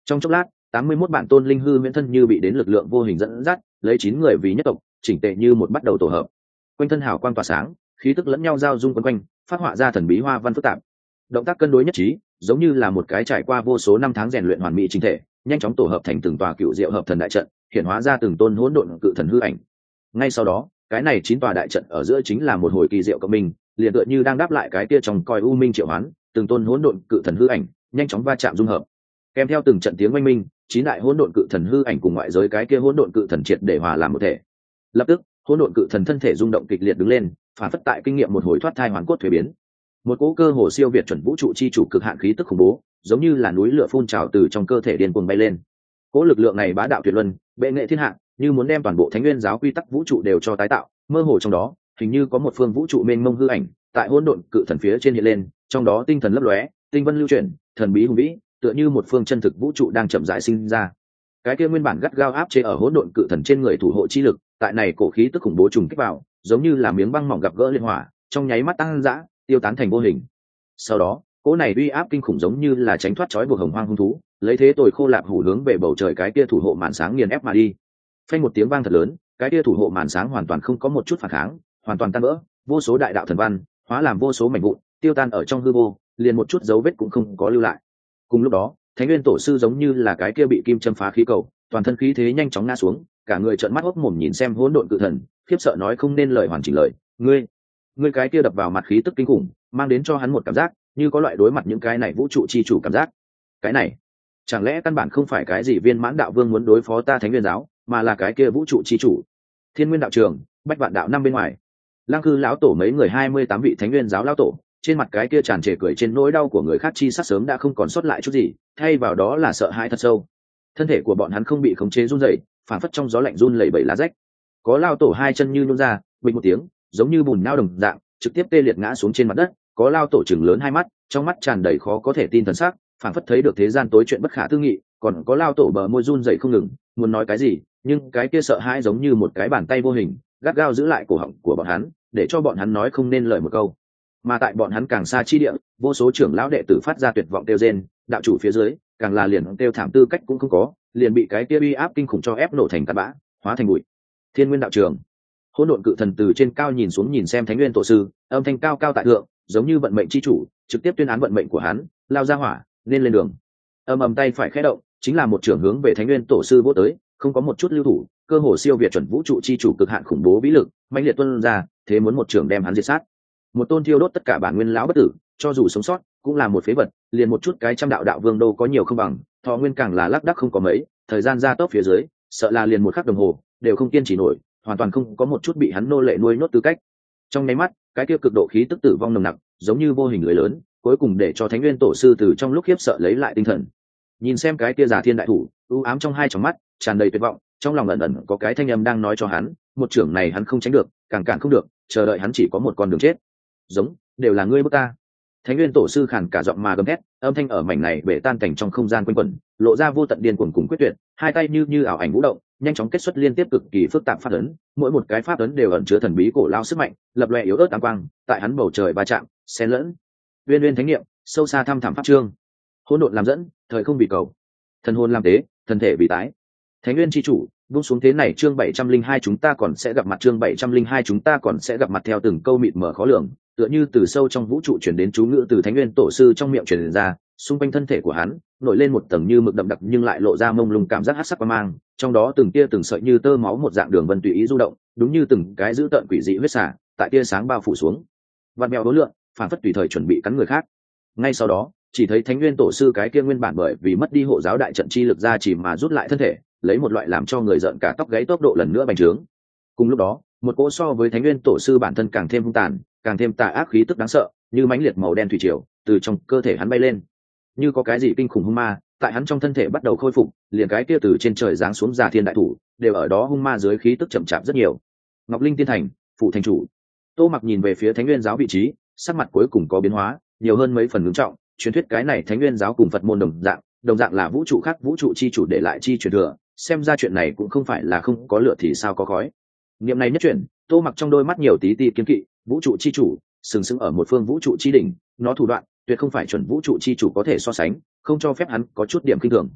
Trong chốc lát, tám mươi mốt bạn tôn linh hư miễn thân như bị đến lực lượng vô hình dẫn dắt, lấy chín người vì nhất tộc, chỉnh tề như một bắt đầu tổ hợp. Quanh thân hào quang tỏa sáng, khí tức lẫn nhau giao dung quấn quanh, phát họa ra thần bí hoa văn phức tạp. Động tác cân đối nhất trí, giống như là một cái trải qua vô số năm tháng rèn luyện hoàn mỹ chính thể, nhanh chóng tổ hợp thành từng tòa cựu diệu hợp thần đại trận, hiện hóa ra từng tôn hỗn độn cự thần hư ảnh. Ngay sau đó, cái này chín tòa đại trận ở giữa chính là một hồi kỳ diệu cộng minh, liền tựa như đang đáp lại cái kia trong coi u minh triệu hoán, từng tôn hỗn độn cự thần hư ảnh, nhanh chóng va chạm dung hợp. Kèm theo từng trận tiếng oanh minh, chín đại hỗn độn cự thần hư ảnh cùng ngoại giới cái kia hỗn độn cự thần triệt để hòa làm một thể. Lập tức, hỗn độn cự thần thân thể rung động kịch liệt đứng lên, phản phất tại kinh nghiệm một hồi thoát thai hoàn cốt thuế biến. Một cỗ cơ hồ siêu việt chuẩn vũ trụ chi chủ cực hạn khí tức khủng bố, giống như là núi lửa phun trào từ trong cơ thể điên cuồng bay lên. Cỗ lực lượng này bá đạo tuyệt luân, bệ nghệ thiên hạ, như muốn đem toàn bộ Thánh Nguyên giáo quy tắc vũ trụ đều cho tái tạo, mơ hồ trong đó, hình như có một phương vũ trụ mênh mông hư ảnh, tại hỗn độn cự thần phía trên hiện lên, trong đó tinh thần lấp lóe, tinh vân lưu chuyển, thần bí hùng vĩ, tựa như một phương chân thực vũ trụ đang chậm rãi sinh ra. Cái kia nguyên bản gắt gao áp chế ở hỗn độn cự thần trên người thủ hộ chi lực, tại này cổ khí tức khủng bố trùng kích vào, giống như là miếng băng mỏng gặp gỡ liên hỏa, trong nháy mắt tăng dã, tiêu tán thành vô hình. Sau đó, cỗ này uy áp kinh khủng giống như là tránh thoát trói buộc hồng hoang hung thú, lấy thế tồi khô lạp hủ hướng về bầu trời cái kia thủ hộ màn sáng nghiền ép mà đi. Phanh một tiếng vang thật lớn, cái kia thủ hộ màn sáng hoàn toàn không có một chút phản kháng, hoàn toàn tan vỡ, vô số đại đạo thần văn hóa làm vô số mảnh vụn, tiêu tan ở trong hư vô, liền một chút dấu vết cũng không có lưu lại. Cùng lúc đó, Thánh Nguyên tổ sư giống như là cái kia bị kim châm phá khí cầu, toàn thân khí thế nhanh chóng ngã xuống, cả người trợn mắt hốc mồm nhìn xem hỗn độn cự thần, khiếp sợ nói không nên lời hoàn chỉnh lời, ngươi, ngươi cái kia đập vào mặt khí tức kinh khủng, mang đến cho hắn một cảm giác, như có loại đối mặt những cái này vũ trụ chi chủ cảm giác. Cái này, chẳng lẽ căn bản không phải cái gì viên mãn đạo vương muốn đối phó ta Thánh Nguyên giáo, mà là cái kia vũ trụ chi chủ. Thiên Nguyên đạo trường, Bách Vạn đạo năm bên ngoài. Lang Cư lão tổ mấy người hai mươi tám vị Thánh Nguyên giáo lão tổ, trên mặt cái kia tràn trề cười trên nỗi đau của người khác chi sắc sớm đã không còn sót lại chút gì, thay vào đó là sợ hãi thật sâu. Thân thể của bọn hắn không bị khống chế run rẩy, phản phất trong gió lạnh run lẩy bẩy lá rách. Có lão tổ hai chân như nhún ra, bịch một tiếng, giống như bùn nhão đồng dạng, trực tiếp tê liệt ngã xuống trên mặt đất. Có lão tổ trừng lớn hai mắt, trong mắt tràn đầy khó có thể tin thần sắc, phản phất thấy được thế gian tối chuyện bất khả tư nghị. Còn có lão tổ bờ môi run rẩy không ngừng, muốn nói cái gì, nhưng cái kia sợ hãi giống như một cái bàn tay vô hình, gắt gao giữ lại cổ họng của bọn hắn, để cho bọn hắn nói không nên lời một câu. Mà tại bọn hắn càng xa chi địa, vô số trưởng lão đệ tử phát ra tuyệt vọng kêu rên, đạo chủ phía dưới càng là liền kêu thảm tư cách cũng không có, liền bị cái kia uy áp kinh khủng cho ép nổ thành tạt bã, hóa thành bụi. Thiên Nguyên đạo trường, hỗn độn cự thần từ trên cao nhìn xuống nhìn xem Thánh Nguyên tổ sư, âm thanh cao cao tại thượng, giống như vận mệnh chi chủ, trực tiếp tuyên án vận mệnh của hắn, lao ra hỏa, nên lên đường. Âm ầm tay phải khẽ động, chính là một trưởng hướng về Thánh Nguyên tổ sư vỗ tới, không có một chút lưu thủ, cơ hồ siêu việt chuẩn vũ trụ chi chủ cực hạn khủng bố vĩ lực, mãnh liệt tuôn ra, thế muốn một trưởng đem hắn diệt sát. Một tôn thiêu đốt tất cả bản nguyên lão bất tử, cho dù sống sót cũng là một phế vật, liền một chút cái trăm đạo đạo vương đô có nhiều không bằng, thọ nguyên càng là lác đác không có mấy, thời gian gia tốc phía dưới, sợ là liền một khắc đồng hồ đều không kiên trì nổi, hoàn toàn không có một chút bị hắn nô lệ nuôi nốt tư cách. Trong nháy mắt, cái kia cực độ khí tức tử vong nồng nặc, giống như vô hình người lớn, cuối cùng để cho Thánh Nguyên tổ sư từ trong lúc khiếp sợ lấy lại tinh thần. Nhìn xem cái kia giả thiên đại thủ, u ám trong hai tròng mắt tràn đầy tuyệt vọng, trong lòng ẩn ẩn có cái thanh âm đang nói cho hắn, một trưởng này hắn không tránh được, càng cản không được, chờ đợi hắn chỉ có một con đường chết. Giống, đều là ngươi bức ta. Thánh Nguyên tổ sư khàn cả giọng mà gầm thét, âm thanh ở mảnh này bể tan cảnh trong không gian quanh quẩn, lộ ra vô tận điên cuồng cùng quyết tuyệt, hai tay như như ảo ảnh vũ động, nhanh chóng kết xuất liên tiếp cực kỳ phức tạp pháp ấn, mỗi một cái pháp ấn đều ẩn chứa thần bí cổ lao sức mạnh, lập lòe yếu ớt ám quang, tại hắn bầu trời va chạm, xen lẫn. Uyên uyên thánh niệm, sâu xa thăm thẳm pháp chương. Hỗn độn làm dẫn, thời không bị cầu. Thần hồn làm tế, thân thể bị tái. Thánh Nguyên chi chủ, buông xuống thế này chương bảy trăm linh hai chúng ta còn sẽ gặp mặt chương bảy trăm linh hai chúng ta còn sẽ gặp mặt theo từng câu mịt mờ khó lường, tựa như từ sâu trong vũ trụ truyền đến chú ngữ từ Thánh Nguyên tổ sư trong miệng truyền ra, xung quanh thân thể của hắn nổi lên một tầng như mực đậm đặc nhưng lại lộ ra mông lung cảm giác hắc sắc quang mang, trong đó từng tia từng sợi như tơ máu một dạng đường vân tùy ý du động, đúng như từng cái dữ tợn quỷ dị huyết xả, tại tia sáng bao phủ xuống. Vạn mèo đối lượng, phản phất tùy thời chuẩn bị cắn người khác. Ngay sau đó, chỉ thấy Thánh Nguyên tổ sư cái kia nguyên bản bởi vì mất đi hộ giáo đại trận chi lực ra chỉ mà rút lại thân thể, lấy một loại làm cho người giận cả tóc gáy tốc độ lần nữa bành trướng. Cùng lúc đó, một cỗ so với Thánh Nguyên tổ sư bản thân càng thêm hung tàn, càng thêm tà ác khí tức đáng sợ, như mãnh liệt màu đen thủy triều, từ trong cơ thể hắn bay lên. Như có cái gì kinh khủng hung ma, tại hắn trong thân thể bắt đầu khôi phục, liền cái kia từ trên trời giáng xuống Già Thiên đại thủ, đều ở đó hung ma dưới khí tức chậm chạp rất nhiều. Ngọc Linh Tiên Thành, phụ thành chủ. Tô Mặc nhìn về phía Thánh Nguyên giáo vị trí, sắc mặt cuối cùng có biến hóa, nhiều hơn mấy phần ngưng trọng, truyền thuyết cái này Thánh Nguyên giáo cùng Phật môn đồng dạng, đồng dạng là vũ trụ khác vũ trụ chi chủ để lại chi truyền thừa, xem ra chuyện này cũng không phải là không có lửa thì sao có khói. Niệm này nhất chuyển, Tô Mặc trong đôi mắt nhiều tí ti kiên kỵ, vũ trụ chi chủ sừng sững ở một phương vũ trụ chi đỉnh, nó thủ đoạn tuyệt không phải chuẩn vũ trụ chi chủ có thể so sánh, không cho phép hắn có chút điểm kinh thường.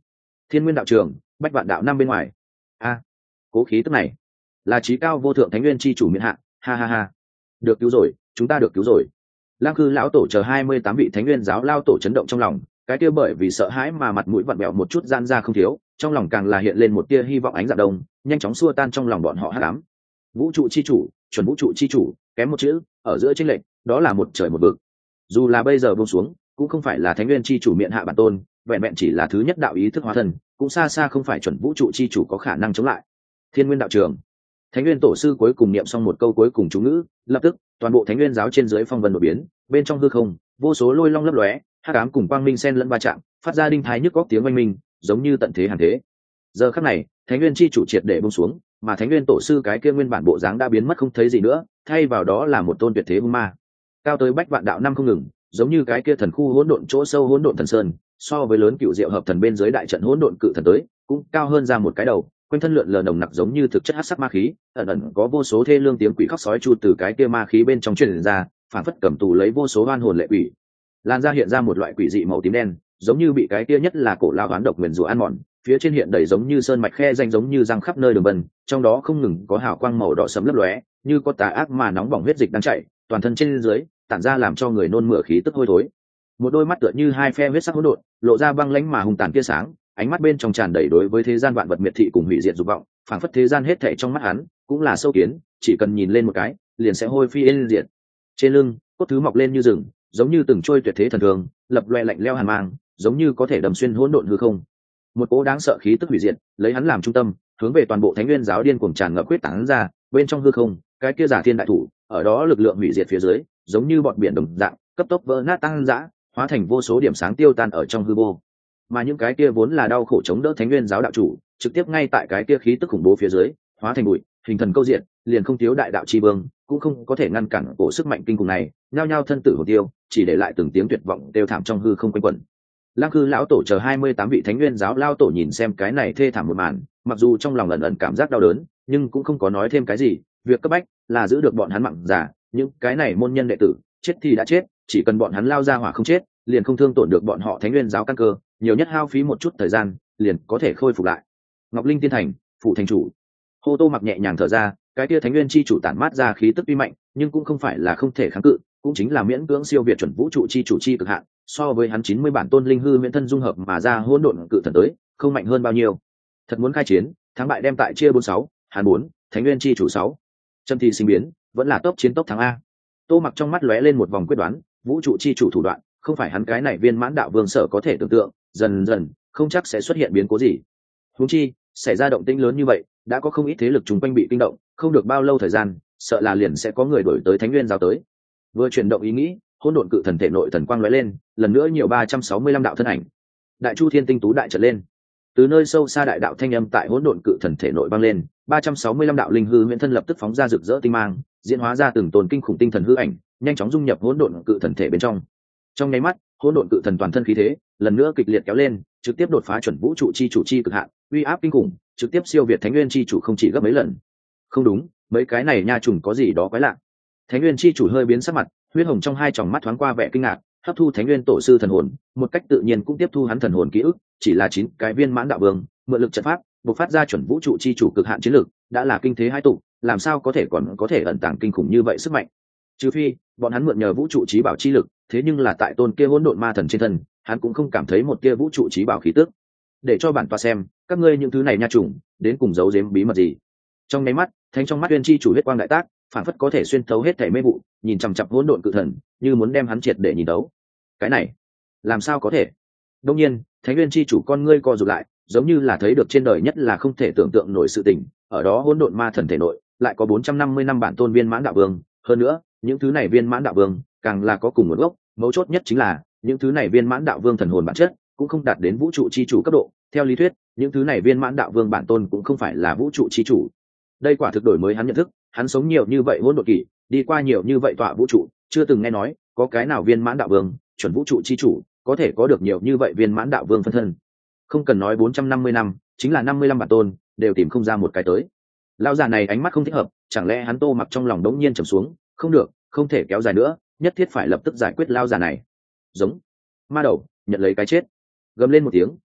Thiên Nguyên đạo trường, Bách Vạn đạo năm bên ngoài. A, cố khí tức này là trí cao vô thượng thánh nguyên chi chủ miễn hạ, ha ha ha. Được cứu rồi, chúng ta được cứu rồi. Lang Cư lão tổ chờ hai mươi tám vị thánh nguyên giáo lao tổ chấn động trong lòng, cái kia bởi vì sợ hãi mà mặt mũi vặn vẹo một chút gian ra không thiếu, trong lòng càng là hiện lên một tia hy vọng ánh dạng đông, nhanh chóng xua tan trong lòng bọn họ hắc ám. Vũ trụ chi chủ, chuẩn vũ trụ chi chủ, kém một chữ, ở giữa chênh lệch, đó là một trời một vực. Dù là bây giờ buông xuống, cũng không phải là thánh nguyên chi chủ miệng hạ bản tôn, vẹn vẹn chỉ là thứ nhất đạo ý thức hóa thân, cũng xa xa không phải chuẩn vũ trụ chi chủ có khả năng chống lại. Thiên Nguyên đạo trường, thánh nguyên tổ sư cuối cùng niệm xong một câu cuối cùng chú ngữ, lập tức toàn bộ thánh nguyên giáo trên dưới phong vân đột biến, bên trong hư không vô số lôi long lấp lóe, hắc ám cùng quang minh xen lẫn va chạm, phát ra đinh thái nhức góc tiếng oanh minh, giống như tận thế hàn thế. Giờ khắc này, thánh nguyên chi chủ triệt để buông xuống, mà thánh nguyên tổ sư cái kia nguyên bản bộ dáng đã biến mất không thấy gì nữa, thay vào đó là một tôn tuyệt thế hung ma, cao tới bách vạn đạo năm không ngừng, giống như cái kia thần khu hỗn độn chỗ sâu hỗn độn thần sơn, so với lớn cựu diệu hợp thần bên dưới đại trận hỗn độn cự thần tới, cũng cao hơn ra một cái đầu, quanh thân lượn lờ nồng nặc giống như thực chất hắc sắc ma khí, ẩn ẩn có vô số thê lương tiếng quỷ khóc sói chu từ cái kia ma khí bên trong truyền ra, phản phất cầm tù lấy vô số oan hồn lệ quỷ. Lan ra hiện ra một loại quỷ dị màu tím đen, giống như bị cái kia nhất là cổ lao oán độc nguyền rủa ăn mòn, phía trên hiện đầy giống như sơn mạch khe danh giống như răng khắp nơi đường vân, trong đó không ngừng có hào quang màu đỏ sẫm lấp lóe, như có tà ác mà nóng bỏng huyết dịch đang chảy, toàn thân trên dưới tản ra làm cho người nôn mửa khí tức hôi thối. Một đôi mắt tựa như hai phe huyết sắc hỗn độn, lộ ra băng lãnh mà hung tàn tia sáng, ánh mắt bên trong tràn đầy đối với thế gian vạn vật miệt thị cùng hủy diệt dục vọng, phảng phất thế gian hết thảy trong mắt hắn cũng là sâu kiến, chỉ cần nhìn lên một cái, liền sẽ hôi phi yên diệt. Trên lưng, cốt thứ mọc lên như rừng, giống như từng trôi tuyệt thế thần thường, lập loè lạnh lẽo hàn mang, giống như có thể đâm xuyên hỗn độn hư không. Một cỗ đáng sợ khí tức hủy diệt, lấy hắn làm trung tâm, hướng về toàn bộ Thánh Nguyên giáo điên cuồng tràn ngập quyết tán ra, bên trong hư không, cái kia giả thiên đại thủ, ở đó lực lượng hủy diệt phía dưới, giống như bọn biển đồng dạng, cấp tốc vỡ nát tăng dã, hóa thành vô số điểm sáng tiêu tan ở trong hư vô. Mà những cái kia vốn là đau khổ chống đỡ Thánh Nguyên giáo đạo chủ, trực tiếp ngay tại cái kia khí tức khủng bố phía dưới, hóa thành bụi, hình thần câu diện, liền không thiếu đại đạo chi vương, cũng không có thể ngăn cản cổ sức mạnh kinh khủng này, nhao nhao thân tử hồn tiêu, chỉ để lại từng tiếng tuyệt vọng đều thảm trong hư không quanh quẩn. Lăng Cư lão tổ chờ hai mươi tám vị Thánh Nguyên giáo lao tổ nhìn xem cái này thê thảm một màn, mặc dù trong lòng ẩn ẩn cảm giác đau đớn, nhưng cũng không có nói thêm cái gì, việc cấp bách là giữ được bọn hắn mạng giả, những cái này môn nhân đệ tử, chết thì đã chết, chỉ cần bọn hắn lao ra hỏa không chết, liền không thương tổn được bọn họ Thánh Nguyên giáo căn cơ, nhiều nhất hao phí một chút thời gian, liền có thể khôi phục lại. Ngọc Linh Tiên Thành, phụ thành chủ. Hô Tô mặc nhẹ nhàng thở ra, cái kia Thánh Nguyên chi chủ tản mát ra khí tức uy mạnh, nhưng cũng không phải là không thể kháng cự, cũng chính là miễn cưỡng siêu việt chuẩn vũ trụ chi chủ chi cực hạn, so với hắn chín mươi bản tôn linh hư miễn thân dung hợp mà ra hỗn độn cự thần tới, không mạnh hơn bao nhiêu. Thật muốn khai chiến, thắng bại đem tại chia bốn sáu, hắn bốn, Thánh Nguyên chi chủ sáu. Châm thì sinh biến, vẫn là tốc chiến tốc thắng a. Tô mặc trong mắt lóe lên một vòng quyết đoán, vũ trụ chi chủ thủ đoạn, không phải hắn cái này viên mãn đạo vương sở có thể tưởng tượng, dần dần không chắc sẽ xuất hiện biến cố gì. Huống chi, xảy ra động tĩnh lớn như vậy, đã có không ít thế lực chung quanh bị kinh động, không được bao lâu thời gian, sợ là liền sẽ có người đổi tới Thánh Nguyên giáo tới. Vừa chuyển động ý nghĩ, hỗn độn cự thần thể nội thần quang lóe lên, lần nữa nhiều ba trăm sáu mươi lăm đạo thân ảnh. Đại Chu Thiên Tinh Tú đại trận lên. Từ nơi sâu xa đại đạo thanh âm tại hỗn độn cự thần thể nội vang lên, ba trăm sáu mươi lăm đạo linh hư huyễn thân lập tức phóng ra rực rỡ tinh mang, diễn hóa ra từng tồn kinh khủng tinh thần hư ảnh, nhanh chóng dung nhập hỗn độn cự thần thể bên trong. Trong nháy mắt, hỗn độn cự thần toàn thân khí thế lần nữa kịch liệt kéo lên, trực tiếp đột phá chuẩn vũ trụ chi chủ chi cực hạn, uy áp kinh khủng, trực tiếp siêu việt Thánh Nguyên chi chủ không chỉ gấp mấy lần. Không đúng, mấy cái này nha trùng có gì đó quái lạ. Thánh Nguyên chi chủ hơi biến sắc mặt, huyết hồng trong hai tròng mắt thoáng qua vẻ kinh ngạc, hấp thu Thánh Nguyên tổ sư thần hồn, một cách tự nhiên cũng tiếp thu hắn thần hồn ký ức, chỉ là chín cái viên mãn đạo vương, mượn lực trận pháp, bộc phát ra chuẩn vũ trụ chi chủ cực hạn chiến lực, đã là kinh thế hai tụ, làm sao có thể còn có thể ẩn tàng kinh khủng như vậy sức mạnh. Trừ phi, bọn hắn mượn nhờ vũ trụ chí bảo chi lực, thế nhưng là tại tôn kia hỗn độn ma thần trên thân, hắn cũng không cảm thấy một kia vũ trụ chí bảo khí tức. Để cho bản tọa xem, các ngươi những thứ này nha trùng, đến cùng giấu giếm bí mật gì. Trong mấy mắt, thánh trong mắt Uyên chi chủ huyết quang đại tác, phản phất có thể xuyên thấu hết thảy mê vụ, nhìn chằm chằm hỗn độn cự thần, như muốn đem hắn triệt để nhìn đấu. Cái này, làm sao có thể? Đương nhiên, Thánh Uyên chi chủ con ngươi co rụt lại, giống như là thấy được trên đời nhất là không thể tưởng tượng nổi sự tình, ở đó hỗn độn ma thần thể nội, lại có bốn trăm năm mươi năm bản tôn viên mãn đạo vương, hơn nữa, những thứ này viên mãn đạo vương, càng là có cùng nguồn gốc, mấu chốt nhất chính là, những thứ này viên mãn đạo vương thần hồn bản chất, cũng không đạt đến vũ trụ chi chủ cấp độ, theo lý thuyết, những thứ này viên mãn đạo vương bản tôn cũng không phải là vũ trụ chi chủ. Đây quả thực đổi mới hắn nhận thức, hắn sống nhiều như vậy hỗn độn kỷ, đi qua nhiều như vậy tọa vũ trụ, chưa từng nghe nói có cái nào viên mãn đạo vương, chuẩn vũ trụ chi chủ, có thể có được nhiều như vậy viên mãn đạo vương phân thân. Không cần nói bốn trăm năm mươi năm, chính là năm mươi lăm bản tôn, đều tìm không ra một cái tới. Lão già này ánh mắt không thích hợp, chẳng lẽ hắn Tô Mặc trong lòng đống nhiên trầm xuống, không được, không thể kéo dài nữa, nhất thiết phải lập tức giải quyết lão già này. Giống ma đầu, nhận lấy cái chết. Gầm lên một tiếng,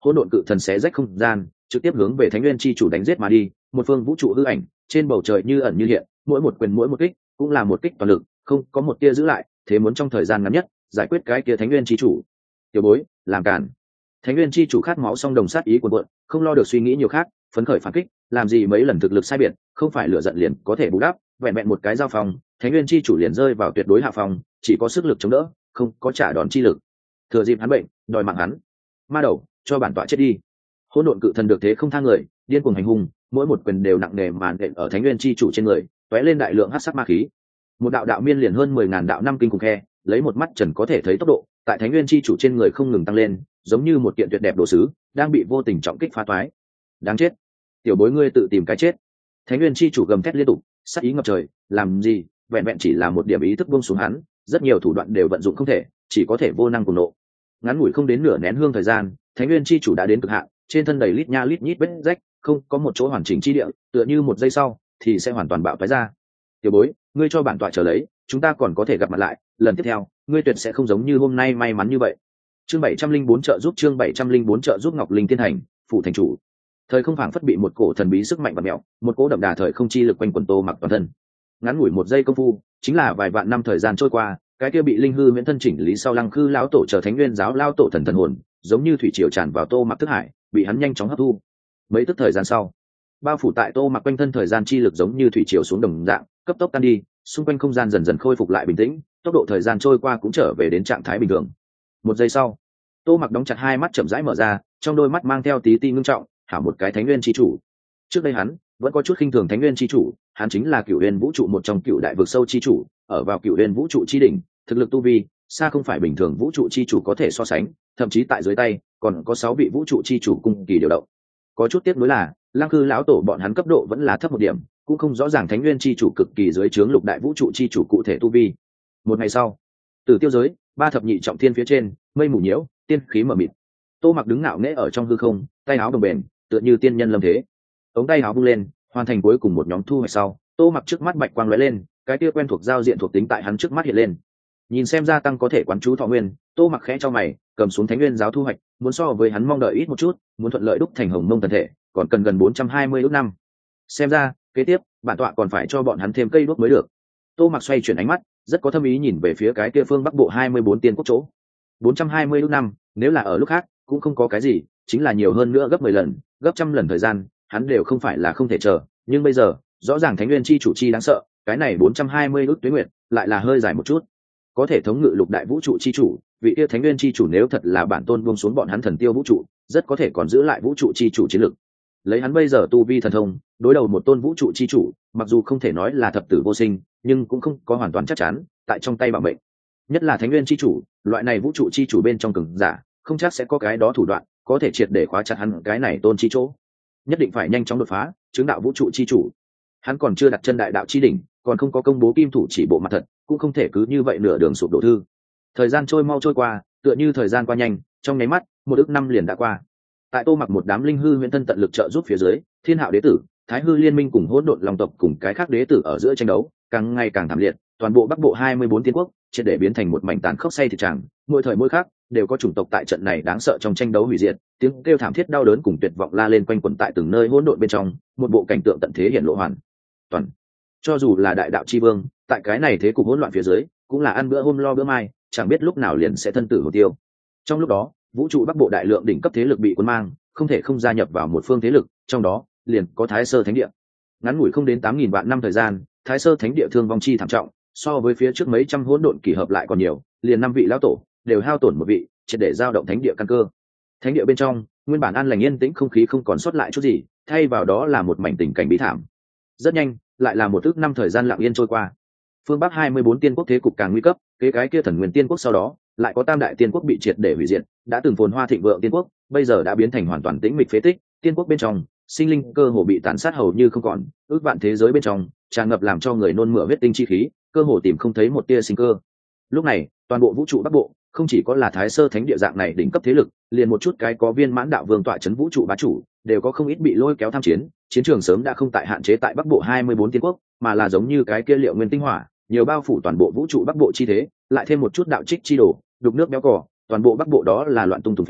hỗn độn cự thần xé rách không gian, trực tiếp hướng về thánh nguyên chi chủ đánh giết mà đi. Một phương vũ trụ hư ảnh trên bầu trời như ẩn như hiện, mỗi một quyền mỗi một kích cũng là một kích toàn lực, không có một tia giữ lại, thế muốn trong thời gian ngắn nhất giải quyết cái kia thánh nguyên chi chủ. Tiểu bối làm cản. Thánh nguyên chi chủ khát máu song đồng sát ý cuồn cuộn, không lo được suy nghĩ nhiều khác, phấn khởi phản kích, làm gì mấy lần thực lực sai biệt, không phải lửa giận liền có thể bù đắp, vẹn vẹn một cái giao phòng, thánh nguyên chi chủ liền rơi vào tuyệt đối hạ phòng, chỉ có sức lực chống đỡ, không có trả đòn chi lực. Thừa dịp hắn bệnh, đòi mạng hắn. Ma đầu, cho bản tọa chết đi. Hỗn độn cự thần được thế không tha người, điên cuồng hành hung, mỗi một quyền đều nặng nề màn đệm ở thánh nguyên chi chủ trên người, tóe lên đại lượng hắc sắc ma khí. Một đạo đạo miên liền hơn mười ngàn đạo năm kinh cùng khe, lấy một mắt trần có thể thấy tốc độ, tại thánh nguyên chi chủ trên người không ngừng tăng lên, giống như một kiện tuyệt đẹp đồ sứ đang bị vô tình trọng kích phá toái. Đáng chết, tiểu bối ngươi tự tìm cái chết. Thánh nguyên chi chủ gầm thét liên tục, sát ý ngập trời, làm gì vẹn vẹn chỉ là một điểm ý thức buông xuống hắn, rất nhiều thủ đoạn đều vận dụng không thể, chỉ có thể vô năng cùng nộ. Ngắn ngủi không đến nửa nén hương thời gian, thánh nguyên chi chủ đã đến cực hạn, trên thân đầy lít nha lít nhít vết rách, không có một chỗ hoàn chỉnh chi địa, tựa như một giây sau thì sẽ hoàn toàn bạo phá ra. Tiểu bối, ngươi cho bản tọa chờ lấy, chúng ta còn có thể gặp mặt lại, lần tiếp theo ngươi tuyệt sẽ không giống như hôm nay may mắn như vậy. Chương bảy trăm linh bốn trợ giúp chương bảy trăm linh bốn trợ giúp Ngọc Linh Tiên Thành, phụ thành chủ. Thời không phảng phất bị một cổ thần bí sức mạnh bật mèo, một cỗ đậm đà thời không chi lực quanh quần Tô Mặc toàn thân. Ngắn ngủi một giây công phu, chính là vài vạn năm thời gian trôi qua, cái kia bị linh hư miễn thân chỉnh lý sau lăng khư lão tổ trở thánh nguyên giáo lao tổ thần thần hồn, giống như thủy triều tràn vào Tô Mặc thức hải, bị hắn nhanh chóng hấp thu. Mấy tức thời gian sau, bao phủ tại Tô Mặc quanh thân thời gian chi lực giống như thủy triều xuống đồng dạng, cấp tốc tan đi, xung quanh không gian dần dần khôi phục lại bình tĩnh, tốc độ thời gian trôi qua cũng trở về đến trạng thái bình thường. Một giây sau, Tô Mặc đóng chặt hai mắt chậm rãi mở ra, trong đôi mắt mang theo tí ti ngưng trọng, hảo một cái thánh nguyên chi chủ. Trước đây hắn vẫn có chút khinh thường thánh nguyên chi chủ, hắn chính là cửu huyền vũ trụ một trong cửu đại vực sâu chi chủ, ở vào cửu huyền vũ trụ chi đỉnh, thực lực tu vi xa không phải bình thường vũ trụ chi chủ có thể so sánh, thậm chí tại dưới tay còn có sáu vị vũ trụ chi chủ cùng kỳ điều động. Có chút tiếc nuối là Lăng Cư lão tổ bọn hắn cấp độ vẫn là thấp một điểm, cũng không rõ ràng thánh nguyên chi chủ cực kỳ dưới trướng lục đại vũ trụ chi chủ cụ thể tu vi. Một ngày sau, Tử Tiêu giới, ba thập nhị trọng thiên phía trên, mây mù nhiễu, tiên khí mờ mịt. Tô Mặc đứng ngạo nghễ ở trong hư không, tay áo đồng bền, tựa như tiên nhân lâm thế. Ống tay áo vung lên, hoàn thành cuối cùng một nhóm thu hoạch sau, Tô Mặc trước mắt bạch quang lóe lên, cái kia quen thuộc giao diện thuộc tính tại hắn trước mắt hiện lên. Nhìn xem gia tăng có thể quán chú thọ nguyên, Tô Mặc khẽ cho mày, cầm xuống thánh nguyên giáo thu hoạch, muốn so với hắn mong đợi ít một chút, muốn thuận lợi đúc thành hồng mông thần thể, còn cần gần bốn trăm hai mươi ước năm. Xem ra, kế tiếp, bản tọa còn phải cho bọn hắn thêm cây đuốc mới được. Tô Mặc xoay chuyển ánh mắt, rất có thâm ý nhìn về phía cái kia phương bắc bộ hai mươi bốn tiên quốc chỗ. bốn trăm hai mươi ước năm, nếu là ở lúc khác, cũng không có cái gì, chính là nhiều hơn nữa gấp mười lần, gấp trăm lần thời gian, hắn đều không phải là không thể chờ, nhưng bây giờ, rõ ràng Thánh Nguyên chi chủ chi đáng sợ, cái này bốn trăm hai mươi ước tuế nguyệt, lại là hơi dài một chút. Có thể thống ngự lục đại vũ trụ chi chủ, vị kia Thánh Nguyên chi chủ nếu thật là bản tôn buông xuống bọn hắn thần tiêu vũ trụ, rất có thể còn giữ lại vũ trụ chi chủ chiến lực. Lấy hắn bây giờ tu vi thần thông, đối đầu một tôn vũ trụ chi chủ, mặc dù không thể nói là thập tử vô sinh, nhưng cũng không có hoàn toàn chắc chắn, tại trong tay bảo mệnh. Nhất là Thánh Nguyên chi chủ, loại này vũ trụ chi chủ bên trong cường giả, không chắc sẽ có cái đó thủ đoạn, có thể triệt để khóa chặt hắn cái này tôn chi chỗ. Nhất định phải nhanh chóng đột phá, chứng đạo vũ trụ chi chủ. Hắn còn chưa đặt chân đại đạo chi đỉnh, còn không có công bố kim thủ chỉ bộ mặt thật, cũng không thể cứ như vậy nửa đường sụp đổ thư. Thời gian trôi mau trôi qua, tựa như thời gian qua nhanh, trong nháy mắt, một ức năm liền đã qua. Tại Tô Mặc một đám linh hư huyễn thân tận lực trợ giúp phía dưới, Thiên Hạo đế tử, Thái Hư liên minh cùng Hỗn Độn Long tộc cùng cái khác đế tử ở giữa tranh đấu, càng ngày càng thảm liệt, toàn bộ Bắc Bộ hai mươi bốn tiên quốc, triệt để biến thành một mảnh tàn khốc say thịt tràng, mỗi thời mỗi khác đều có chủng tộc tại trận này đáng sợ trong tranh đấu hủy diệt, tiếng kêu thảm thiết đau đớn cùng tuyệt vọng la lên quanh quẩn tại từng nơi hỗn độn bên trong, một bộ cảnh tượng tận thế hiện lộ hoàn toàn. Cho dù là đại đạo chi vương, tại cái này thế cục hỗn loạn phía dưới, cũng là ăn bữa hôm lo bữa mai, chẳng biết lúc nào liền sẽ thân tử hồn tiêu. Trong lúc đó, vũ trụ Bắc Bộ đại lượng đỉnh cấp thế lực bị cuốn mang, không thể không gia nhập vào một phương thế lực, trong đó liền có Thái Sơ Thánh Địa. Ngắn ngủi không đến tám nghìn vạn năm thời gian, Thái Sơ Thánh Địa thương vong chi thảm trọng, so với phía trước mấy trăm hỗn độn kỳ hợp lại còn nhiều, liền năm vị lão tổ đều hao tổn một vị, triệt để giao động thánh địa căn cơ. Thánh địa bên trong, nguyên bản an lành yên tĩnh không khí không còn sót lại chút gì, thay vào đó là một mảnh tình cảnh bí thảm. Rất nhanh, lại là một ước năm thời gian lặng yên trôi qua. Phương Bắc hai mươi bốn tiên quốc thế cục càng nguy cấp, kế cái kia thần nguyên tiên quốc sau đó, lại có tam đại tiên quốc bị triệt để hủy diệt, đã từng phồn hoa thịnh vượng tiên quốc, bây giờ đã biến thành hoàn toàn tĩnh mịch phế tích, tiên quốc bên trong, sinh linh cơ hồ bị tàn sát hầu như không còn, ước vạn thế giới bên trong, tràn ngập làm cho người nôn mửa huyết tinh chi khí, cơ hồ tìm không thấy một tia sinh cơ. Lúc này, toàn bộ vũ trụ Bắc Bộ, không chỉ có là Thái Sơ Thánh Địa dạng này đỉnh cấp thế lực, liền một chút cái có viên mãn đạo vương tọa chấn vũ trụ bá chủ, đều có không ít bị lôi kéo tham chiến, chiến trường sớm đã không tại hạn chế tại Bắc Bộ hai mươi bốn tiên quốc, mà là giống như cái kia liệu nguyên tinh hỏa, nhiều bao phủ toàn bộ vũ trụ Bắc Bộ chi thế, lại thêm một chút đạo trích chi đồ, đục nước béo cỏ, toàn bộ Bắc Bộ đó là loạn tung tùng phèo,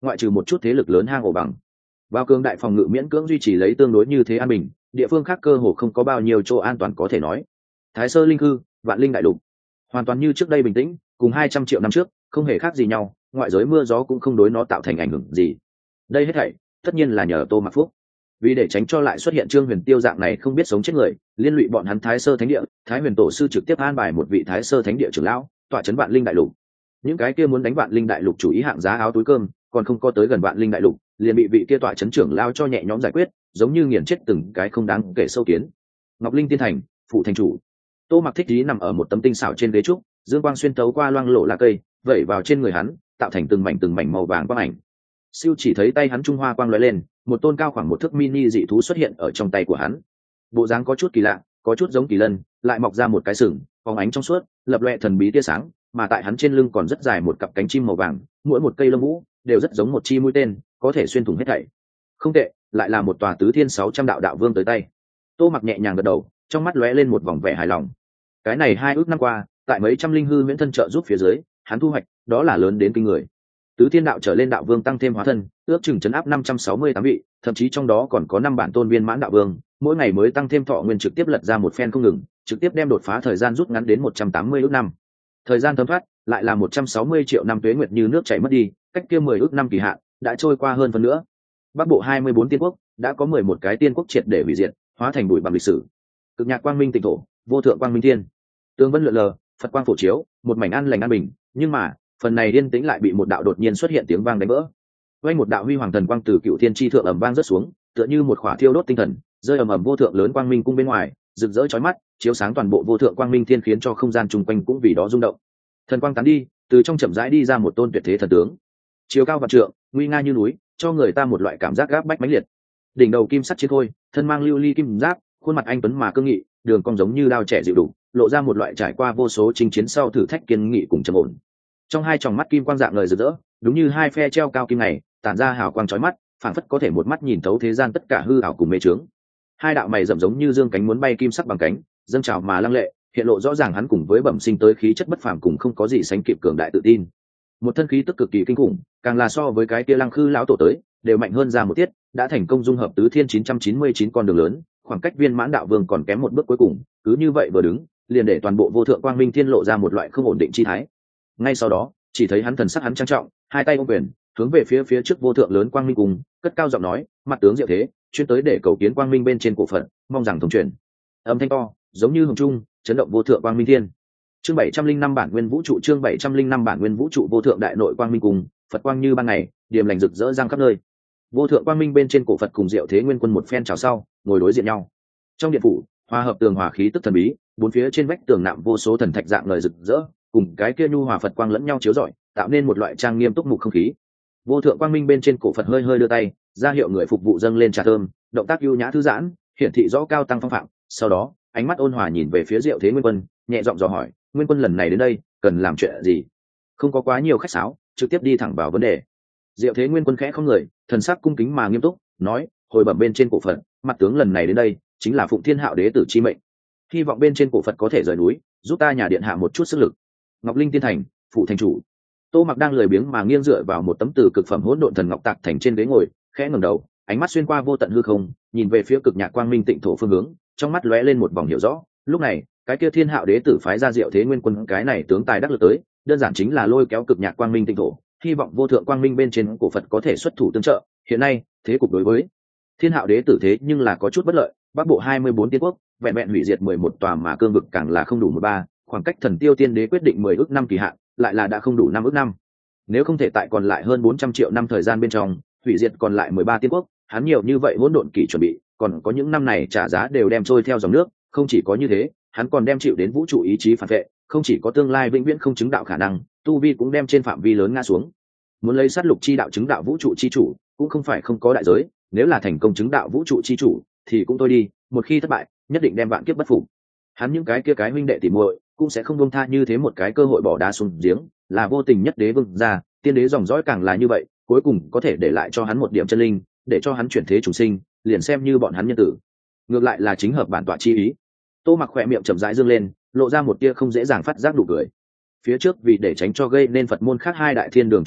ngoại trừ một chút thế lực lớn hang ổ bằng vào cường đại phòng ngự miễn cưỡng duy trì lấy tương đối như thế an bình, địa phương khác cơ hồ không có bao nhiêu chỗ an toàn có thể nói. Thái Sơ linh cư, Vạn Linh đại lục, hoàn toàn như trước đây bình tĩnh, cùng hai trăm triệu năm trước không hề khác gì nhau, ngoại giới mưa gió cũng không đối nó tạo thành ảnh hưởng gì. Đây hết thảy tất nhiên là nhờ Tô Mặc Phúc. Vì để tránh cho lại xuất hiện Trương Huyền Tiêu dạng này không biết sống chết người, liên lụy bọn hắn Thái Sơ Thánh Địa, Thái Huyền Tổ sư trực tiếp an bài một vị Thái Sơ Thánh Địa trưởng lão, tọa trấn Vạn Linh đại lục. Những cái kia muốn đánh Vạn Linh đại lục chủ ý hạng giá áo túi cơm, còn không có tới gần Vạn Linh đại lục, liền bị vị kia tọa trấn trưởng lao cho nhẹ nhõm giải quyết, giống như nghiền chết từng cái không đáng kể sâu kiến. Ngọc Linh Tiên Thành, phụ thành chủ. Tô Mặc thích ý nằm ở một tấm tinh xảo trên ghế trúc, dương quang xuyên tấu qua loang lổ lá cây, vẩy vào trên người hắn, tạo thành từng mảnh từng mảnh màu vàng quang ảnh. Siêu chỉ thấy tay hắn trung hoa quang lóe lên, một tôn cao khoảng một thước mini dị thú xuất hiện ở trong tay của hắn. Bộ dáng có chút kỳ lạ, có chút giống kỳ lân, lại mọc ra một cái sừng, phóng ánh trong suốt, lập loè thần bí tia sáng, mà tại hắn trên lưng còn rất dài một cặp cánh chim màu vàng, mỗi một cây lông vũ đều rất giống một chi mũi tên, có thể xuyên thủng hết thảy. Không tệ, lại là một tòa tứ thiên sáu trăm đạo đạo vương tới tay. Tô Mặc nhẹ nhàng gật đầu, trong mắt lóe lên một vòng vẻ hài lòng. Cái này hai ước năm qua, tại mấy trăm linh hư miễn thân trợ giúp phía dưới, hắn thu hoạch đó là lớn đến kinh người. Tứ thiên đạo trở lên đạo vương tăng thêm hóa thân, ước chừng chấn áp năm trăm sáu mươi tám vị, thậm chí trong đó còn có năm bản tôn viên mãn đạo vương, mỗi ngày mới tăng thêm thọ nguyên trực tiếp lật ra một phen không ngừng, trực tiếp đem đột phá thời gian rút ngắn đến một trăm tám mươi ước năm. Thời gian thấm thoát, lại là một trăm sáu mươi triệu năm tuế nguyệt như nước chảy mất đi, cách kia mười ước năm kỳ hạn đã trôi qua hơn phần nữa. Bắc bộ hai mươi bốn tiên quốc đã có mười một cái tiên quốc triệt để hủy diệt, hóa thành bụi bặm lịch sử. Cực nhạc quang minh tịnh thổ, vô thượng quang minh thiên. Tương vân lượn lờ, Phật quang phổ chiếu, một mảnh an lành an bình, nhưng mà, phần này yên tĩnh lại bị một đạo đột nhiên xuất hiện tiếng vang đánh vỡ. Quanh một đạo huy hoàng thần quang từ cựu thiên chi thượng ầm vang rớt xuống, tựa như một khỏa thiêu đốt tinh thần, rơi ầm ầm vô thượng lớn quang minh cung bên ngoài, rực rỡ chói mắt, chiếu sáng toàn bộ vô thượng quang minh thiên, khiến cho không gian chung quanh cũng vì đó rung động. Thần quang tán đi, từ trong chậm rãi đi ra một tôn tuyệt thế thần tướng, chiều cao vạn trượng, nguy nga như núi, cho người ta một loại cảm giác gáp bách mãnh liệt. Đỉnh đầu kim sắt chiến khôi, thân mang lưu ly kim giáp, khuôn mặt anh tuấn mà cương nghị, đường cong giống như đao trẻ dịu đủ, lộ ra một loại trải qua vô số chinh chiến sau thử thách kiên nghị cùng trầm ổn. Trong hai tròng mắt kim quang dạng ngời rực rỡ, đúng như hai phe treo cao kim này, tản ra hào quang chói mắt, phảng phất có thể một mắt nhìn thấu thế gian tất cả hư ảo cùng mê trướng. Hai đạo mày rậm giống như dương cánh muốn bay kim sắc bằng cánh, dâng trào mà lăng lệ, hiện lộ rõ ràng hắn cùng với bẩm sinh tới khí chất bất phàm cùng không có gì sánh kịp cường đại tự tin. Một thân khí tức cực kỳ kinh khủng, càng là so với cái kia Lăng Khư lão tổ tới, đều mạnh hơn ra một tiết, đã thành công dung hợp tứ thiên chín trăm chín mươi chín con đường lớn, khoảng cách viên mãn đạo vương còn kém một bước cuối cùng, cứ như vậy vừa đứng, liền để toàn bộ vô thượng quang minh thiên lộ ra một loại không ổn định chi thái. Ngay sau đó, chỉ thấy hắn thần sắc hắn trang trọng, hai tay ôm quyền, hướng về phía phía trước vô thượng lớn quang minh cùng, cất cao giọng nói, mặt tướng diệu thế, chuyên tới để cầu kiến quang minh bên trên cổ phận, mong rằng thông truyền. Âm thanh to, giống như hùng trung, chấn động vô thượng quang minh thiên. Chương bảy trăm linh năm bản nguyên vũ trụ, chương bảy trăm linh năm bản nguyên vũ trụ vô thượng đại nội quang minh cùng, Phật quang như ban ngày, điềm lành rực rỡ giang khắp nơi. Vô thượng quang minh bên trên cổ Phật cùng diệu thế nguyên quân một phen chào sau, ngồi đối diện nhau. Trong điện phủ, hòa hợp tường hòa khí tức thần bí, bốn phía trên vách tường nạm vô số thần thạch dạng lời rực rỡ, cùng cái kia nhu hòa Phật quang lẫn nhau chiếu rọi, tạo nên một loại trang nghiêm túc mục không khí. Vô thượng quang minh bên trên cổ Phật hơi hơi đưa tay, ra hiệu người phục vụ dâng lên trà thơm, động tác ưu nhã thư giãn, hiển thị rõ cao tăng phong phạm. Sau đó, ánh mắt ôn hòa nhìn về phía diệu thế nguyên quân, nhẹ giọng dò hỏi, nguyên quân lần này đến đây cần làm chuyện gì? Không có quá nhiều khách sáo, trực tiếp đi thẳng vào vấn đề. Diệu thế nguyên quân khẽ không người, thần sắc cung kính mà nghiêm túc, nói, hồi bẩm bên trên cổ Phật, mặt tướng lần này đến đây chính là phụng thiên hạo đế tử chi mệnh, hy vọng bên trên cổ Phật có thể rời núi, giúp ta nhà điện hạ một chút sức lực. Ngọc Linh Tiên Thành, phụ thành chủ. Tô Mặc đang lười biếng mà nghiêng dựa vào một tấm từ cực phẩm hỗn độn thần ngọc tạc thành trên ghế ngồi, khẽ ngẩng đầu, ánh mắt xuyên qua vô tận hư không, nhìn về phía cực nhạc quang minh tịnh thổ phương hướng, trong mắt lóe lên một vòng hiểu rõ. Lúc này, cái kia thiên hạo đế tử phái ra diệu thế nguyên quân, cái này tướng tài đắc lực tới, đơn giản chính là lôi kéo cực nhạc quang minh tịnh thổ, hy vọng vô thượng quang minh bên trên cổ Phật có thể xuất thủ tương trợ. Hiện nay, thế cục đối với thiên hạo đế tử thế nhưng là có chút bất lợi, bắc bộ hai mươi bốn tiên quốc vẹn vẹn hủy diệt mười một tòa, mà cương vực càng là không đủ một ba, khoảng cách thần tiêu tiên đế quyết định mười ước năm kỳ hạn, lại là đã không đủ năm ước năm. Nếu không thể tại còn lại hơn bốn trăm triệu năm thời gian bên trong hủy diệt còn lại mười ba tiên quốc, hắn nhiều như vậy hỗn độn kỷ chuẩn bị, còn có những năm này trả giá đều đem trôi theo dòng nước. Không chỉ có như thế, hắn còn đem chịu đến vũ trụ ý chí phản vệ, không chỉ có tương lai vĩnh viễn không chứng đạo khả năng, tu vi cũng đem trên phạm vi lớn ngã xuống. Muốn lấy sát lục chi đạo chứng đạo vũ trụ chi chủ, cũng không phải không có đại giới, nếu là thành công chứng đạo vũ trụ chi chủ thì cũng thôi đi, một khi thất bại nhất định đem vạn kiếp bất phục. Hắn những cái kia cái huynh đệ tỉ muội cũng sẽ không buông tha như thế một cái cơ hội bỏ đá xuống giếng, là vô tình nhất đế vương gia, tiên đế dòng dõi càng là như vậy, cuối cùng có thể để lại cho hắn một điểm chân linh, để cho hắn chuyển thế chủ sinh, liền xem như bọn hắn nhân tử. Ngược lại là chính hợp bản tọa chi ý. Tô Mặc khỏe miệng chậm rãi dương lên, lộ ra một tia không dễ dàng phát giác đủ cười. Phía trước vì để tránh cho gây nên Phật môn khác hai đại thiên đường chú ý,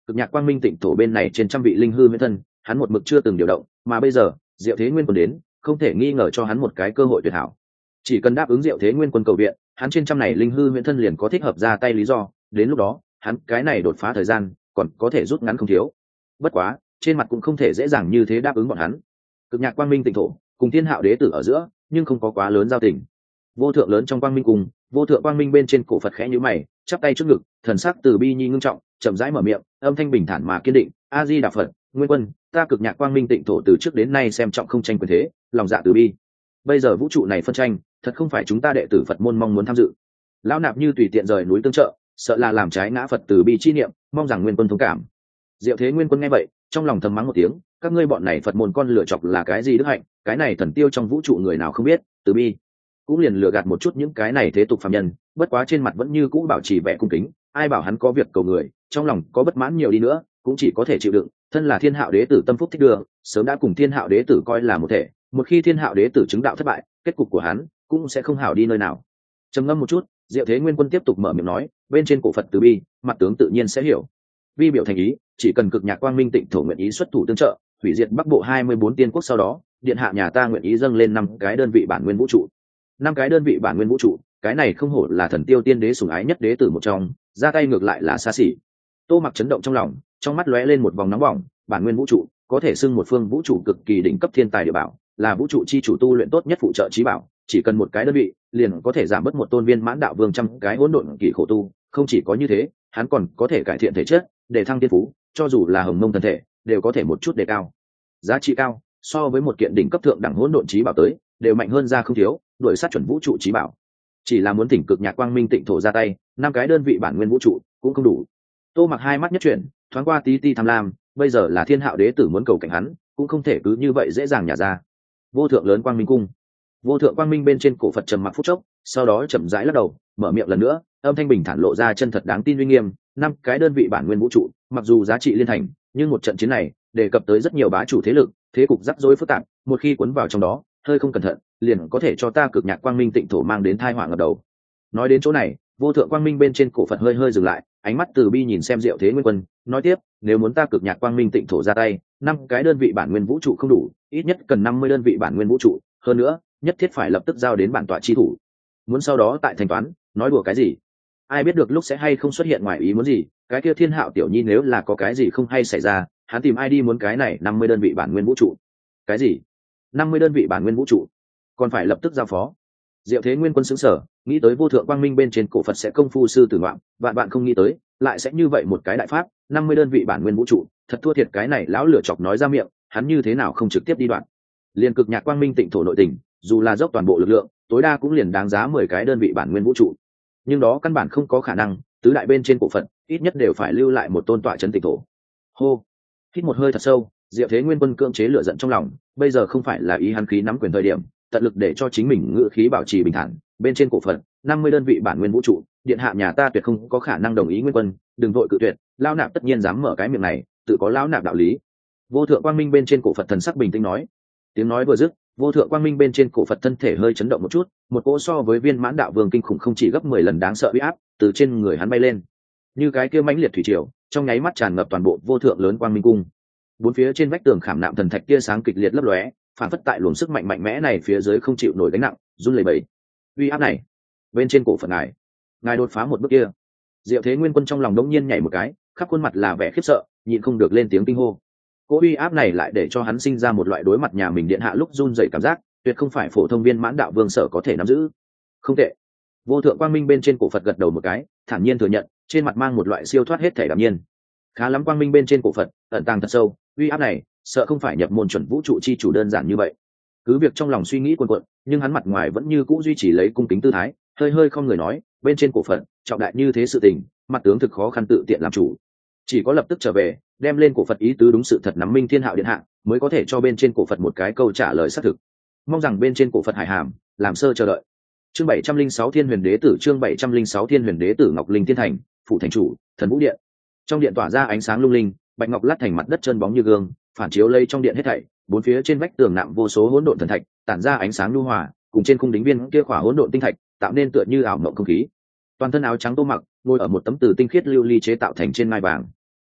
cực nhạc quang minh tịnh thổ bên này trên trăm vị linh hư huyễn thân hắn một mực chưa từng điều động, mà bây giờ diệu thế nguyên quân đến, không thể nghi ngờ cho hắn một cái cơ hội tuyệt hảo. Chỉ cần đáp ứng diệu thế nguyên quân cầu viện, hắn trên trăm này linh hư huyễn thân liền có thích hợp ra tay lý do, đến lúc đó hắn cái này đột phá thời gian còn có thể rút ngắn không thiếu. Bất quá trên mặt cũng không thể dễ dàng như thế đáp ứng bọn hắn. Cực nhạc quang minh tịnh thổ cùng thiên hạo đế tử ở giữa nhưng không có quá lớn giao tình. Vô thượng lớn trong quang minh cùng vô thượng quang minh bên trên cổ Phật khẽ nhíu mày, chắp tay trước ngực, thần sắc từ bi nhi ngưng trọng, chậm rãi mở miệng, âm thanh bình thản mà kiên định, a di đà Phật, nguyên quân, ta cực nhạc quang minh tịnh thổ từ trước đến nay xem trọng không tranh quyền thế, lòng dạ từ bi. Bây giờ vũ trụ này phân tranh, thật không phải chúng ta đệ tử Phật môn mong muốn tham dự. Lão nạp như tùy tiện rời núi tương trợ, sợ là làm trái ngã Phật từ bi chi niệm, mong rằng nguyên quân thông cảm. Diệu thế nguyên quân nghe vậy, trong lòng thầm mắng một tiếng, các ngươi bọn này Phật môn con lựa chọc là cái gì đức hạnh, cái này thần tiêu trong vũ trụ người nào không biết, từ bi cũng liền lừa gạt một chút những cái này thế tục phàm nhân, bất quá trên mặt vẫn như cũ bảo trì vẻ cung kính, ai bảo hắn có việc cầu người, trong lòng có bất mãn nhiều đi nữa cũng chỉ có thể chịu đựng. Thân là thiên hạo đế tử tâm phúc thích đường, sớm đã cùng thiên hạo đế tử coi là một thể, một khi thiên hạo đế tử chứng đạo thất bại, kết cục của hắn cũng sẽ không hảo đi nơi nào. Trầm ngâm một chút, diệu thế nguyên quân tiếp tục mở miệng nói, bên trên cổ Phật từ bi, mặt tướng tự nhiên sẽ hiểu. Vi biểu thành ý, chỉ cần cực nhạc quang minh tịnh thổ nguyện ý xuất thủ tương trợ, hủy diệt bắc bộ hai mươi bốn tiên quốc, sau đó điện hạ nhà ta nguyện ý dâng lên năm cái đơn vị bản nguyên vũ trụ. Năm cái đơn vị bản nguyên vũ trụ, cái này không hổ là thần tiêu tiên đế sủng ái nhất đế tử một trong, ra tay ngược lại là xa xỉ. Tô Mặc chấn động trong lòng, trong mắt lóe lên một vòng nóng bỏng, bản nguyên vũ trụ có thể xưng một phương vũ trụ cực kỳ đỉnh cấp thiên tài địa bảo, là vũ trụ chi chủ tu luyện tốt nhất phụ trợ trí bảo, chỉ cần một cái đơn vị liền có thể giảm bớt một tôn viên mãn đạo vương trăm cái hỗn độn kỳ khổ tu. Không chỉ có như thế, hắn còn có thể cải thiện thể chất, để thăng tiên phú, cho dù là hồng mông thân thể đều có thể một chút đề cao. Giá trị cao, so với một kiện đỉnh cấp thượng đẳng hỗn độn trí bảo tới, đều mạnh hơn ra không thiếu, đuổi sát chuẩn vũ trụ trí bảo. Chỉ là muốn thỉnh cực nhạc quang minh tịnh thổ ra tay, năm cái đơn vị bản nguyên vũ trụ cũng không đủ. Tô Mặc hai mắt nhất chuyển, thoáng qua tí ti tham lam, bây giờ là thiên hạo đế tử muốn cầu cảnh hắn, cũng không thể cứ như vậy dễ dàng nhả ra. Vô thượng lớn quang minh cung, vô thượng quang minh bên trên cổ Phật trầm mặc phút chốc, sau đó chậm rãi lắc đầu, mở miệng lần nữa, âm thanh bình thản lộ ra chân thật đáng tin uy nghiêm. Năm cái đơn vị bản nguyên vũ trụ, mặc dù giá trị liên thành, nhưng một trận chiến này đề cập tới rất nhiều bá chủ thế lực, thế cục rắc rối phức tạp, một khi cuốn vào trong đó, hơi không cẩn thận, liền có thể cho ta cực nhạc quang minh tịnh thổ mang đến tai họa ngập đầu. Nói đến chỗ này, vô thượng quang minh bên trên cổ Phật hơi hơi dừng lại, ánh mắt từ bi nhìn xem diệu thế nguyên quân, nói tiếp, nếu muốn ta cực nhạc quang minh tịnh thổ ra tay, năm cái đơn vị bản nguyên vũ trụ không đủ, ít nhất cần năm mươi đơn vị bản nguyên vũ trụ, hơn nữa nhất thiết phải lập tức giao đến bản tọa chi thủ. Muốn sau đó tại thanh toán, nói đùa cái gì? Ai biết được lúc sẽ hay không xuất hiện ngoài ý muốn gì, cái kia thiên hạo tiểu nhi nếu là có cái gì không hay xảy ra, hắn tìm ai đi muốn cái này năm mươi đơn vị bản nguyên vũ trụ? Cái gì? năm mươi đơn vị bản nguyên vũ trụ, còn phải lập tức giao phó? Diệu thế nguyên quân sững sờ, nghĩ tới vô thượng quang minh bên trên cổ Phật sẽ công phu sư tử ngoạm, bạn bạn không nghĩ tới lại sẽ như vậy một cái đại pháp, năm mươi đơn vị bản nguyên vũ trụ, thật thua thiệt cái này lão lửa chọc nói ra miệng, hắn như thế nào không trực tiếp đi đoạn. Liên cực nhạc quang minh tịnh thổ nội tình, dù là dốc toàn bộ lực lượng, tối đa cũng liền đáng giá mười cái đơn vị bản nguyên vũ trụ, nhưng đó căn bản không có khả năng, tứ đại bên trên cổ Phật ít nhất đều phải lưu lại một tôn tọa trấn tịnh thổ. Hô, hít một hơi thật sâu, diệu thế nguyên quân cưỡng chế lửa giận trong lòng, bây giờ không phải là ý hắn khí nắm quyền thời điểm, tận lực để cho chính mình ngự khí bảo trì bình thản. Bên trên cổ Phật năm mươi đơn vị bản nguyên vũ trụ, điện hạ nhà ta tuyệt không có khả năng đồng ý. Nguyên quân đừng vội cự tuyệt, lão nạp tất nhiên dám mở cái miệng này, tự có lão nạp đạo lý. Vô thượng quang minh bên trên cổ Phật thần sắc bình tĩnh nói. Tiếng nói vừa dứt, vô thượng quang minh bên trên cổ Phật thân thể hơi chấn động một chút, một cỗ so với viên mãn đạo vương kinh khủng không chỉ gấp mười lần đáng sợ uy áp từ trên người hắn bay lên, như cái kia mãnh liệt thủy triều, trong nháy mắt tràn ngập toàn bộ vô thượng lớn quang minh cung. Bốn phía trên vách tường khảm nạm thần thạch kia sáng kịch liệt lấp lóe, phản phất tại luồng sức mạnh mạnh mẽ này phía dưới không chịu nổi gánh nặng, run lẩy bẩy. Uy áp này, bên trên cổ Phật ngài, ngài đột phá một bước kia. Diệu thế nguyên quân trong lòng đống nhiên nhảy một cái, khắp khuôn mặt là vẻ khiếp sợ, nhịn không được lên tiếng kinh hô. Cỗ uy áp này lại để cho hắn sinh ra một loại đối mặt nhà mình điện hạ lúc run rẩy cảm giác, tuyệt không phải phổ thông viên mãn đạo vương sở có thể nắm giữ. Không tệ. Vô thượng quang minh bên trên cổ Phật gật đầu một cái, thản nhiên thừa nhận, trên mặt mang một loại siêu thoát hết thể đạm nhiên. Khá lắm, quang minh bên trên cổ Phật ẩn tàng thật sâu, uy áp này sợ không phải nhập môn chuẩn vũ trụ chi chủ đơn giản như vậy. Cứ việc trong lòng suy nghĩ cuồn cuộn, nhưng hắn mặt ngoài vẫn như cũ duy trì lấy cung kính tư thái, hơi hơi không người nói, bên trên cổ Phật trọng đại như thế sự tình, mặt tướng thực khó khăn tự tiện làm chủ, chỉ có lập tức trở về đem lên cổ Phật ý tứ đúng sự thật nắm minh thiên hạo điện hạ, mới có thể cho bên trên cổ Phật một cái câu trả lời xác thực. Mong rằng bên trên cổ Phật hải hàm làm sơ chờ đợi. Chương bảy trăm linh sáu Thiên Huyền Đế tử, chương bảy trăm linh sáu Thiên Huyền Đế tử. Ngọc Linh Thiên Thành, phủ thành chủ, Thần Vũ Điện. Trong điện tỏa ra ánh sáng lung linh, bạch ngọc lát thành mặt đất chân bóng như gương, phản chiếu lây trong điện hết thảy. Bốn phía trên vách tường nạm vô số hỗn độn thần thạch, tản ra ánh sáng nhu hòa, cùng trên khung đính viên kia khỏa hỗn độn tinh thạch, tạo nên tựa như ảo mộng không khí. Toàn thân áo trắng Tô Mặc ngồi ở một tấm từ tinh khiết lưu ly chế tạo thành trên ngai vàng.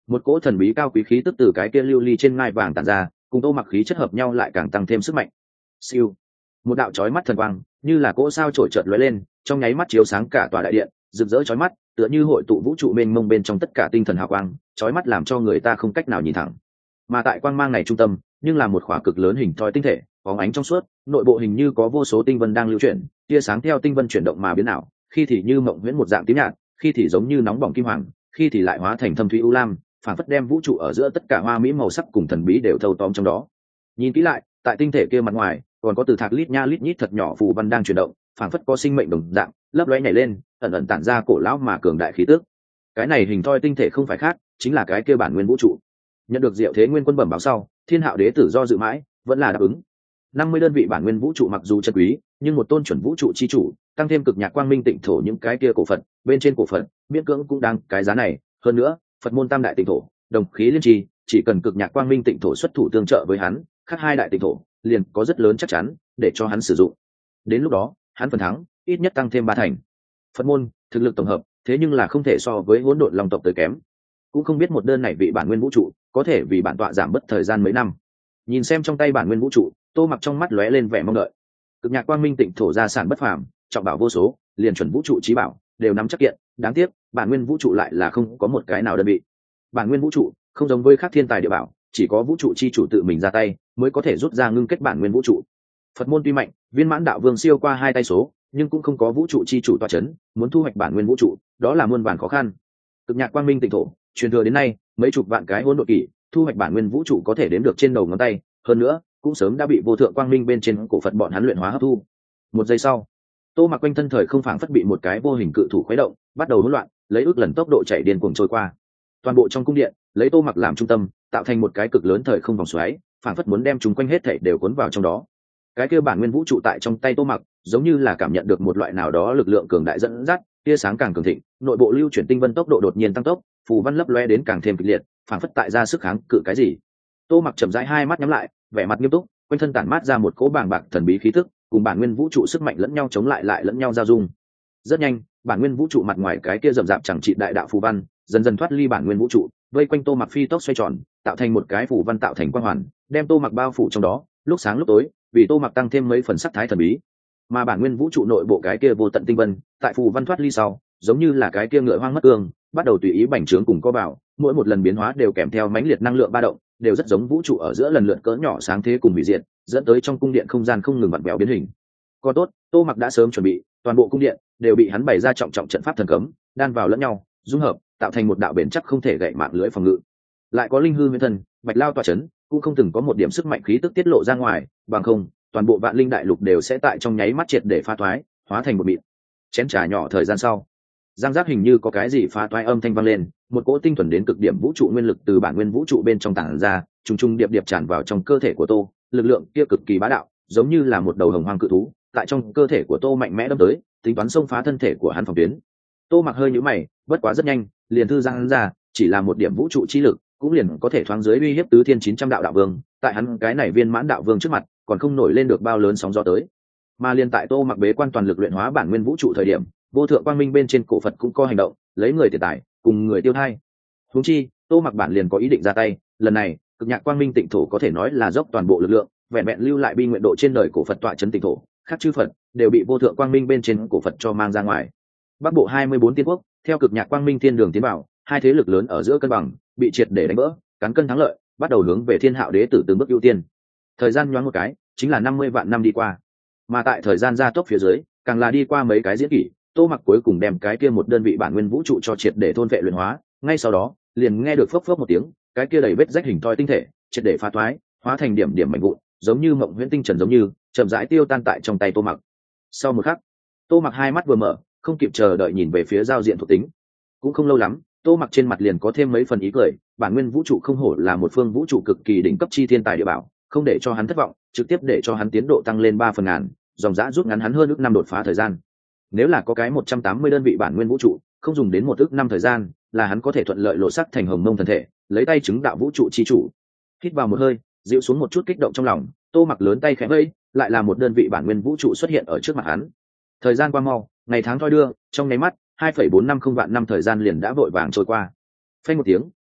một cỗ thần bí cao quý khí tức từ cái kia lưu ly trên ngai vàng tản ra, cùng tô mặc khí chất hợp nhau lại càng tăng thêm sức mạnh. Siêu, một đạo chói mắt thần quang như là cỗ sao trổi chợt lóe lên, trong nháy mắt chiếu sáng cả tòa đại điện, rực rỡ chói mắt, tựa như hội tụ vũ trụ mênh mông bên trong tất cả tinh thần hào quang, chói mắt làm cho người ta không cách nào nhìn thẳng. Mà tại quang mang này trung tâm, nhưng là một khỏa cực lớn hình thoi tinh thể, bóng ánh trong suốt, nội bộ hình như có vô số tinh vân đang lưu chuyển, tia sáng theo tinh vân chuyển động mà biến ảo, khi thì như mộng huyễn một dạng tím nhạt, khi thì giống như nóng bỏng kim hoàng, khi thì lại hóa thành thâm thúy u lam, phản phất đem vũ trụ ở giữa tất cả hoa mỹ màu sắc cùng thần bí đều thâu tóm trong đó. Nhìn kỹ lại, tại tinh thể kia mặt ngoài, còn có từ thạc lít nha lít nhít thật nhỏ phù văn đang chuyển động, phản phất có sinh mệnh đồng dạng, lấp lóe nhảy lên, ẩn ẩn tản ra cổ lão mà cường đại khí tức. Cái này hình thoi tinh thể không phải khác, chính là cái kia bản nguyên vũ trụ. Nhận được Diệu Thế Nguyên Quân bẩm báo sau, Thiên Hạo Đế tử do dự mãi, vẫn là đáp ứng. năm mươi đơn vị bản nguyên vũ trụ mặc dù chân quý, nhưng một tôn chuẩn vũ trụ chi chủ, tăng thêm cực nhạc quang minh tịnh thổ những cái kia cổ phật, bên trên cổ phật, miễn cưỡng cũng đang cái giá này, hơn nữa, Phật môn tam đại tịnh thổ, đồng khí liên trì, chỉ cần cực nhạc quang minh tịnh thổ xuất thủ tương trợ với hắn, khác hai đại tịnh thổ, liền có rất lớn chắc chắn để cho hắn sử dụng. Đến lúc đó, hắn phần thắng, ít nhất tăng thêm ba thành. Phật môn, thực lực tổng hợp, thế nhưng là không thể so với hỗn độn long tộc tới kém. Cũng không biết một đơn này vị bản nguyên vũ trụ, có thể vì bản tọa giảm bớt thời gian mấy năm. Nhìn xem trong tay bản nguyên vũ trụ, Tô Mặc trong mắt lóe lên vẻ mong đợi. Cực nhạc quang minh tịnh thổ gia sản bất phàm, trọng bảo vô số, liền chuẩn vũ trụ trí bảo đều nắm chắc kiện, đáng tiếc, bản nguyên vũ trụ lại là không có một cái nào đơn vị. Bản nguyên vũ trụ không giống với các thiên tài địa bảo, chỉ có vũ trụ chi chủ tự mình ra tay mới có thể rút ra ngưng kết bản nguyên vũ trụ. Phật môn tuy mạnh, viên mãn đạo vương siêu qua hai tay số, nhưng cũng không có vũ trụ chi chủ tọa chấn, muốn thu hoạch bản nguyên vũ trụ, đó là muôn vàn khó khăn. Cực nhạc quang minh tịnh thổ, truyền thừa đến nay, mấy chục vạn cái hỗn độn kỷ, thu hoạch bản nguyên vũ trụ có thể đếm được trên đầu ngón tay, hơn nữa, cũng sớm đã bị vô thượng quang minh bên trên cổ Phật bọn hắn luyện hóa hấp thu. Một giây sau, Tô Mặc quanh thân thời không phảng phất bị một cái vô hình cự thủ khuấy động, bắt đầu hỗn loạn, lấy ước lần tốc độ chạy điên cuồng trôi qua. Toàn bộ trong cung điện, lấy Tô Mặc làm trung tâm, tạo thành một cái cực lớn thời không vòng xoáy, phảng phất muốn đem chúng quanh hết thảy đều cuốn vào trong đó. Cái kia bản nguyên vũ trụ tại trong tay Tô Mặc, giống như là cảm nhận được một loại nào đó lực lượng cường đại dẫn dắt, tia sáng càng cường thịnh, nội bộ lưu chuyển tinh vân tốc độ đột nhiên tăng tốc, phù văn lấp loe đến càng thêm kịch liệt, phảng phất tại ra sức kháng cự cái gì. Tô Mặc chậm rãi hai mắt nhắm lại, vẻ mặt nghiêm túc, quanh thân tản mát ra một cỗ bàng bạc thần bí khí tức, cùng bản nguyên vũ trụ sức mạnh lẫn nhau chống lại lại lẫn nhau giao dung. Rất nhanh, bản nguyên vũ trụ mặt ngoài cái kia rậm rạp chẳng trị đại đạo phù văn, dần dần thoát ly bản nguyên vũ trụ, vây quanh Tô Mặc phi tốc xoay tròn, tạo thành một cái phù văn tạo thành quang hoàn, đem Tô Mặc bao phủ trong đó, lúc sáng lúc tối, vì Tô Mặc tăng thêm mấy phần sắc thái thần bí. Mà bản nguyên vũ trụ nội bộ cái kia vô tận tinh vân, tại phù văn thoát ly sau, giống như là cái kia ngựa hoang mất cương, bắt đầu tùy ý bành trướng cùng co vào, mỗi một lần biến hóa đều kèm theo mãnh liệt năng lượng ba động, đều rất giống vũ trụ ở giữa lần lượt cỡ nhỏ sáng thế cùng hủy diệt, dẫn tới trong cung điện không gian không ngừng vặn vẹo biến hình. Còn tốt, Tô Mặc đã sớm chuẩn bị, toàn bộ cung điện đều bị hắn bày ra trọng trọng trận pháp thần cấm, đan vào lẫn nhau, dung hợp, tạo thành một đạo bền chắc không thể gãy mạng lưới phòng ngự. Lại có linh hư nguyên thần, bạch lao tọa chấn, cũng không từng có một điểm sức mạnh khí tức tiết lộ ra ngoài, bằng không, toàn bộ vạn linh đại lục đều sẽ tại trong nháy mắt triệt để phá thoái, hóa thành một mịn. Chén trà nhỏ thời gian sau, giang giác hình như có cái gì phá toái âm thanh vang lên, một cỗ tinh thuần đến cực điểm vũ trụ nguyên lực từ bản nguyên vũ trụ bên trong tản ra, trùng trùng điệp điệp tràn vào trong cơ thể của Tô, lực lượng kia cực kỳ bá đạo, giống như là một đầu hồng hoang cự thú, tại trong cơ thể của Tô mạnh mẽ đâm tới, tính toán xông phá thân thể của hắn phòng tuyến. Tô Mặc hơi nhíu mày, bất quá rất nhanh, liền thư giang ra, chỉ là một điểm vũ trụ chi lực, cũng liền có thể thoáng dưới uy hiếp tứ thiên chín trăm đạo đạo vương, tại hắn cái này viên mãn đạo vương trước mặt, còn không nổi lên được bao lớn sóng gió tới. Mà liền tại Tô Mặc bế quan toàn lực luyện hóa bản nguyên vũ trụ thời điểm, vô thượng quang minh bên trên cổ Phật cũng có hành động, lấy người tiền tài cùng người tiêu thai. Huống chi, Tô Mặc bản liền có ý định ra tay, lần này, cực nhạc quang minh tịnh thổ có thể nói là dốc toàn bộ lực lượng, vẹn vẹn lưu lại bi nguyện độ trên đời cổ Phật tọa chấn tịnh thổ, khác chư Phật đều bị vô thượng quang minh bên trên cổ Phật cho mang ra ngoài. Bắc bộ hai mươi bốn tiên quốc, theo cực nhạc quang minh thiên đường tiến vào, hai thế lực lớn ở giữa cân bằng bị triệt để đánh vỡ, cán cân thắng lợi, bắt đầu hướng về Thiên Hạo Đế tử từng bước ưu tiên. Thời gian nhoáng một cái, chính là năm mươi vạn năm đi qua. Mà tại thời gian gia tốc phía dưới, càng là đi qua mấy cái diễn kỷ, Tô Mặc cuối cùng đem cái kia một đơn vị bản nguyên vũ trụ cho triệt để thôn vệ luyện hóa, ngay sau đó, liền nghe được phốc phốc một tiếng, cái kia đầy vết rách hình thoi tinh thể, triệt để phá thoái, hóa thành điểm điểm mảnh vụn, giống như mộng huyễn tinh trần giống như, chậm rãi tiêu tan tại trong tay Tô Mặc. Sau một khắc, Tô Mặc hai mắt vừa mở, không kịp chờ đợi nhìn về phía giao diện thuộc tính. Cũng không lâu lắm, Tô Mặc trên mặt liền có thêm mấy phần ý cười, bản nguyên vũ trụ không hổ là một phương vũ trụ cực kỳ đỉnh cấp chi thiên tài địa bảo, không để cho hắn thất vọng, trực tiếp để cho hắn tiến độ tăng lên ba phần ngàn, dòng dã rút ngắn hắn hơn ước năm đột phá thời gian. Nếu là có cái một trăm tám mươi đơn vị bản nguyên vũ trụ, không dùng đến một ước năm thời gian, là hắn có thể thuận lợi lộ sắc thành hồng mông thần thể, lấy tay chứng đạo vũ trụ chi chủ. Hít vào một hơi, dịu xuống một chút kích động trong lòng, Tô Mặc lớn tay khẽ vẫy, lại là một đơn vị bản nguyên vũ trụ xuất hiện ở trước mặt hắn. Thời gian qua mau, ngày tháng thoi đưa, trong nháy mắt, hai phẩy bốn năm không vạn năm thời gian liền đã vội vàng trôi qua. Phanh một tiếng,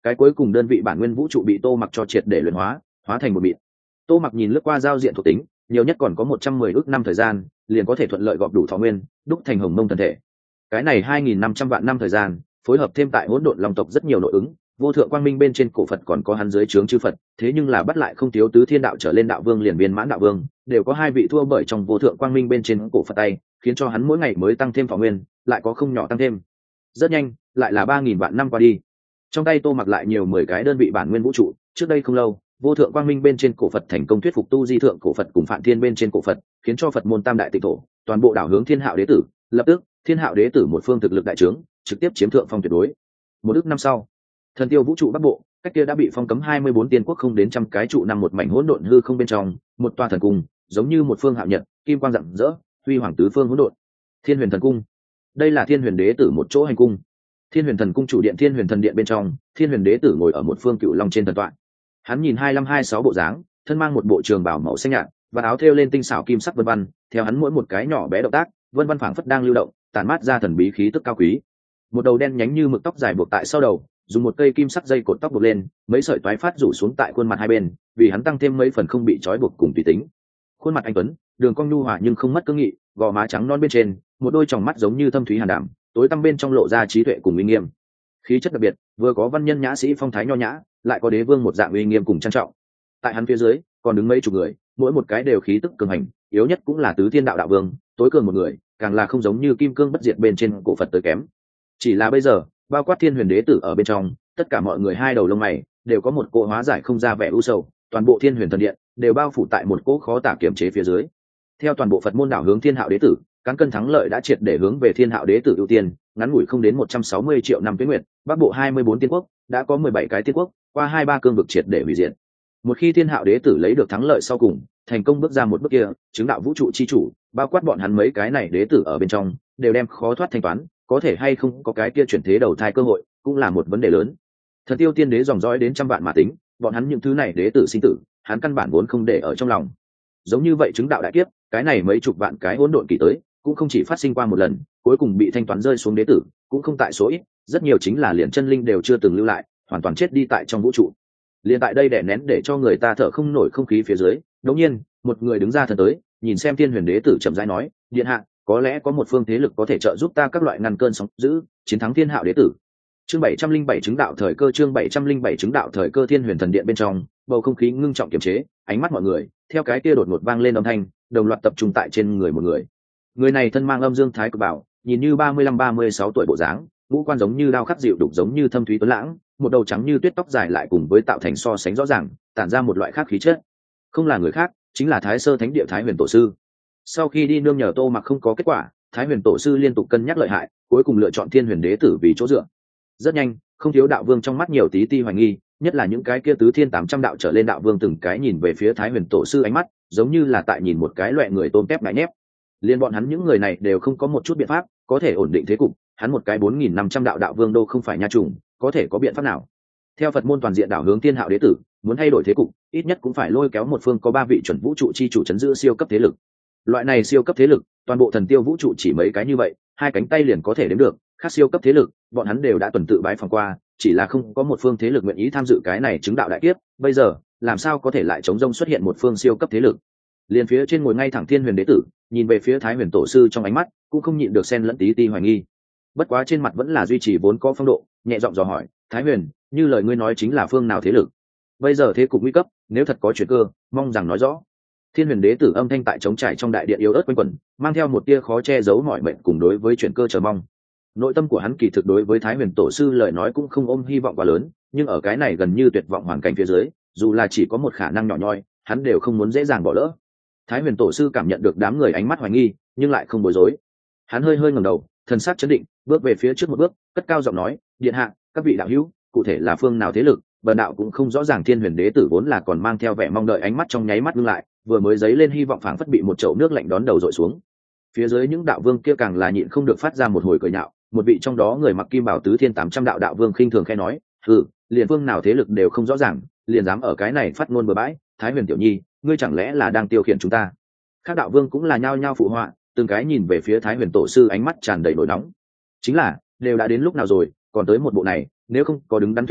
cái cuối cùng đơn vị bản nguyên vũ trụ bị Tô Mặc cho triệt để luyện hóa, hóa thành một mịn. Tô Mặc nhìn lướt qua giao diện thuộc tính, nhiều nhất còn có một trăm mười ước năm thời gian, liền có thể thuận lợi gọp đủ thọ nguyên, đúc thành hồng mông thần thể. Cái này hai nghìn năm trăm vạn năm thời gian, phối hợp thêm tại hỗn độn long tộc rất nhiều nội ứng, vô thượng quang minh bên trên cổ Phật còn có hắn dưới trướng chư Phật, thế nhưng là bắt lại không thiếu tứ thiên đạo trở lên đạo vương liền viên mãn đạo vương, đều có hai vị thua bởi trong vô thượng quang minh bên trên cổ Phật tay, khiến cho hắn mỗi ngày mới tăng thêm thọ nguyên, lại có không nhỏ tăng thêm. Rất nhanh, lại là ba nghìn vạn năm qua đi. Trong tay Tô Mặc lại nhiều mười cái đơn vị bản nguyên vũ trụ, trước đây không lâu, vô thượng quang minh bên trên cổ Phật thành công thuyết phục tu di thượng cổ Phật cùng Phạn Thiên bên trên cổ Phật, khiến cho Phật môn tam đại tịnh thổ, toàn bộ đảo hướng Thiên Hạo đế tử, lập tức, Thiên Hạo đế tử một phương thực lực đại trướng, trực tiếp chiếm thượng phong tuyệt đối. Một ức năm sau, thần tiêu vũ trụ bắc bộ, cách kia đã bị phong cấm hai mươi bốn tiên quốc không đến trăm cái trụ nằm một mảnh hỗn độn hư không bên trong, một tòa thần cung, giống như một phương hạo nhật, kim quang rạng rỡ, huy hoàng tứ phương hỗn độn. Thiên Huyền Thần Cung. Đây là Thiên Huyền đế tử một chỗ hành cung. Thiên Huyền Thần Cung chủ điện Thiên Huyền Thần Điện bên trong, Thiên Huyền đế tử ngồi ở một phương cựu long trên thần tọa. Hắn nhìn hai mươi lăm hai mươi sáu bộ dáng, thân mang một bộ trường bào màu xanh nhạt, và áo thêu lên tinh xảo kim sắc vân vân, theo hắn mỗi một cái nhỏ bé động tác, vân vân phảng phất đang lưu động, tản mát ra thần bí khí tức cao quý. Một đầu đen nhánh như mực tóc dài buộc tại sau đầu, dùng một cây kim sắc dây cột tóc buộc lên, mấy sợi toái phát rủ xuống tại khuôn mặt hai bên, vì hắn tăng thêm mấy phần không bị trói buộc cùng tùy tính. Khuôn mặt anh tuấn, đường cong nhu hòa nhưng không mất cương nghị, gò má trắng non bên trên, một đôi tròng mắt giống như thâm thúy hàn đảm, tối tăm bên trong lộ ra trí tuệ cùng uy nghiêm. Khí chất đặc biệt, vừa có văn nhân nhã sĩ phong thái nho nhã, lại có đế vương một dạng uy nghiêm cùng trang trọng. Tại hắn phía dưới, còn đứng mấy chục người, mỗi một cái đều khí tức cường hành, yếu nhất cũng là tứ thiên đạo đạo vương, tối cường một người, càng là không giống như kim cương bất diệt bên trên cổ Phật tới kém. Chỉ là bây giờ, bao quát Thiên Huyền đế tử ở bên trong, tất cả mọi người hai đầu lông mày đều có một cỗ hóa giải không ra vẻ u sầu, toàn bộ Thiên Huyền thần điện đều bao phủ tại một cỗ khó tả kiểm chế phía dưới. Theo toàn bộ Phật môn đảo hướng Thiên Hạo đế tử, cán cân thắng lợi đã triệt để hướng về Thiên Hạo đế tử ưu tiên, ngắn ngủi không đến một trăm sáu mươi triệu năm tuyết nguyệt, bắc bộ hai mươi bốn tiên quốc đã có mười bảy cái tiên quốc, qua hai ba cương vực triệt để hủy diệt. Một khi Thiên Hạo đế tử lấy được thắng lợi sau cùng, thành công bước ra một bước kia, chứng đạo vũ trụ chi chủ, bao quát bọn hắn mấy cái này đế tử ở bên trong, đều đem khó thoát thanh toán, có thể hay không có cái kia chuyển thế đầu thai cơ hội, cũng là một vấn đề lớn. Thần tiêu tiên đế dòng dõi đến trăm vạn mà tính, bọn hắn những thứ này đế tử sinh tử, hắn căn bản vốn không để ở trong lòng. Giống như vậy chứng đạo đại kiếp, cái này mấy chục vạn cái hỗn độn kỳ tới, cũng không chỉ phát sinh qua một lần, cuối cùng bị thanh toán rơi xuống đế tử, cũng không tại số ít, rất nhiều chính là liền chân linh đều chưa từng lưu lại, hoàn toàn chết đi tại trong vũ trụ. Liên tại đây đè nén để cho người ta thở không nổi không khí phía dưới, đột nhiên, một người đứng ra thần tới, nhìn xem Thiên Huyền đế tử chậm rãi nói, điện hạ, có lẽ có một phương thế lực có thể trợ giúp ta các loại ngăn cơn sóng dữ, chiến thắng Thiên Hạo đế tử. Chương bảy trăm linh bảy chứng đạo thời cơ chương bảy trăm linh bảy chứng đạo thời cơ Thiên Huyền thần điện bên trong, bầu không khí ngưng trọng kiềm chế, ánh mắt mọi người theo cái kia đột ngột vang lên âm thanh, đồng loạt tập trung tại trên người một người. Người này thân mang âm dương thái cực bảo, nhìn như ba mươi lăm ba mươi sáu tuổi bộ dáng, ngũ quan giống như đao khắc dịu đục giống như thâm thúy tuấn lãng, một đầu trắng như tuyết tóc dài lại cùng với tạo thành so sánh rõ ràng, tản ra một loại khác khí chất. Không là người khác, chính là Thái Sơ Thánh Địa Thái Huyền tổ sư. Sau khi đi nương nhờ Tô Mặc không có kết quả, Thái Huyền tổ sư liên tục cân nhắc lợi hại, cuối cùng lựa chọn Thiên Huyền đế tử vì chỗ dựa. Rất nhanh, không thiếu đạo vương trong mắt nhiều tí ti hoài nghi, nhất là những cái kia tứ thiên tám trăm đạo trở lên đạo vương từng cái nhìn về phía Thái Huyền tổ sư ánh mắt, giống như là tại nhìn một cái loại người tôm tép ngại nhép. Liên bọn hắn những người này đều không có một chút biện pháp có thể ổn định thế cục, hắn một cái bốn nghìn năm trăm đạo đạo vương đô không phải nha trùng, có thể có biện pháp nào? Theo Phật môn toàn diện đảo hướng Thiên Hạo đế tử, muốn thay đổi thế cục, ít nhất cũng phải lôi kéo một phương có ba vị chuẩn vũ trụ chi chủ chấn giữ siêu cấp thế lực. Loại này siêu cấp thế lực, toàn bộ thần tiêu vũ trụ chỉ mấy cái như vậy, hai cánh tay liền có thể đếm được, khác siêu cấp thế lực, bọn hắn đều đã tuần tự bái phỏng qua, chỉ là không có một phương thế lực nguyện ý tham dự cái này chứng đạo đại kiếp, bây giờ, làm sao có thể lại chống rông xuất hiện một phương siêu cấp thế lực? Liên phía trên ngồi ngay thẳng Thiên Huyền đế tử, nhìn về phía Thái Huyền tổ sư trong ánh mắt, cũng không nhịn được xen lẫn tí ti hoài nghi. Bất quá trên mặt vẫn là duy trì vốn có phong độ, nhẹ giọng dò hỏi, Thái Huyền, như lời ngươi nói chính là phương nào thế lực? Bây giờ thế cục nguy cấp, nếu thật có chuyện cơ, mong rằng nói rõ. Thiên Huyền đế tử âm thanh tại trống trải trong đại điện yếu ớt quanh quẩn, mang theo một tia khó che giấu mọi mệnh cùng đối với chuyện cơ chờ mong. Nội tâm của hắn kỳ thực đối với Thái Huyền tổ sư lời nói cũng không ôm hy vọng quá lớn, nhưng ở cái này gần như tuyệt vọng hoàn cảnh phía dưới, dù là chỉ có một khả năng nhỏ nhoi, hắn đều không muốn dễ dàng bỏ lỡ. Thái Huyền tổ sư cảm nhận được đám người ánh mắt hoài nghi, nhưng lại không bối rối. Hắn hơi hơi ngẩng đầu, thần sắc chấn định, bước về phía trước một bước, cất cao giọng nói, điện hạ, các vị đạo hữu, cụ thể là phương nào thế lực, bần đạo cũng không rõ ràng. Thiên Huyền đế tử vốn là còn mang theo vẻ mong đợi ánh mắt trong nháy mắt ngưng lại, vừa mới dấy lên hy vọng phảng phất bị một chậu nước lạnh đón đầu dội xuống. Phía dưới những đạo vương kia càng là nhịn không được phát ra một hồi cười nhạo, một vị trong đó người mặc kim bào tứ thiên tám trăm đạo đạo vương khinh thường khẽ nói, hừ, liền vương nào thế lực đều không rõ ràng, liền dám ở cái này phát ngôn bừa bãi, Thái Huyền tiểu nhi, ngươi chẳng lẽ là đang tiêu khiển chúng ta? Các đạo vương cũng là nhao nhao phụ họa, từng cái nhìn về phía Thái Huyền tổ sư ánh mắt tràn đầy nổi nóng. Chính là, đều đã đến lúc nào rồi, còn tới một bộ này, nếu không có đứng đắn thuyết pháp,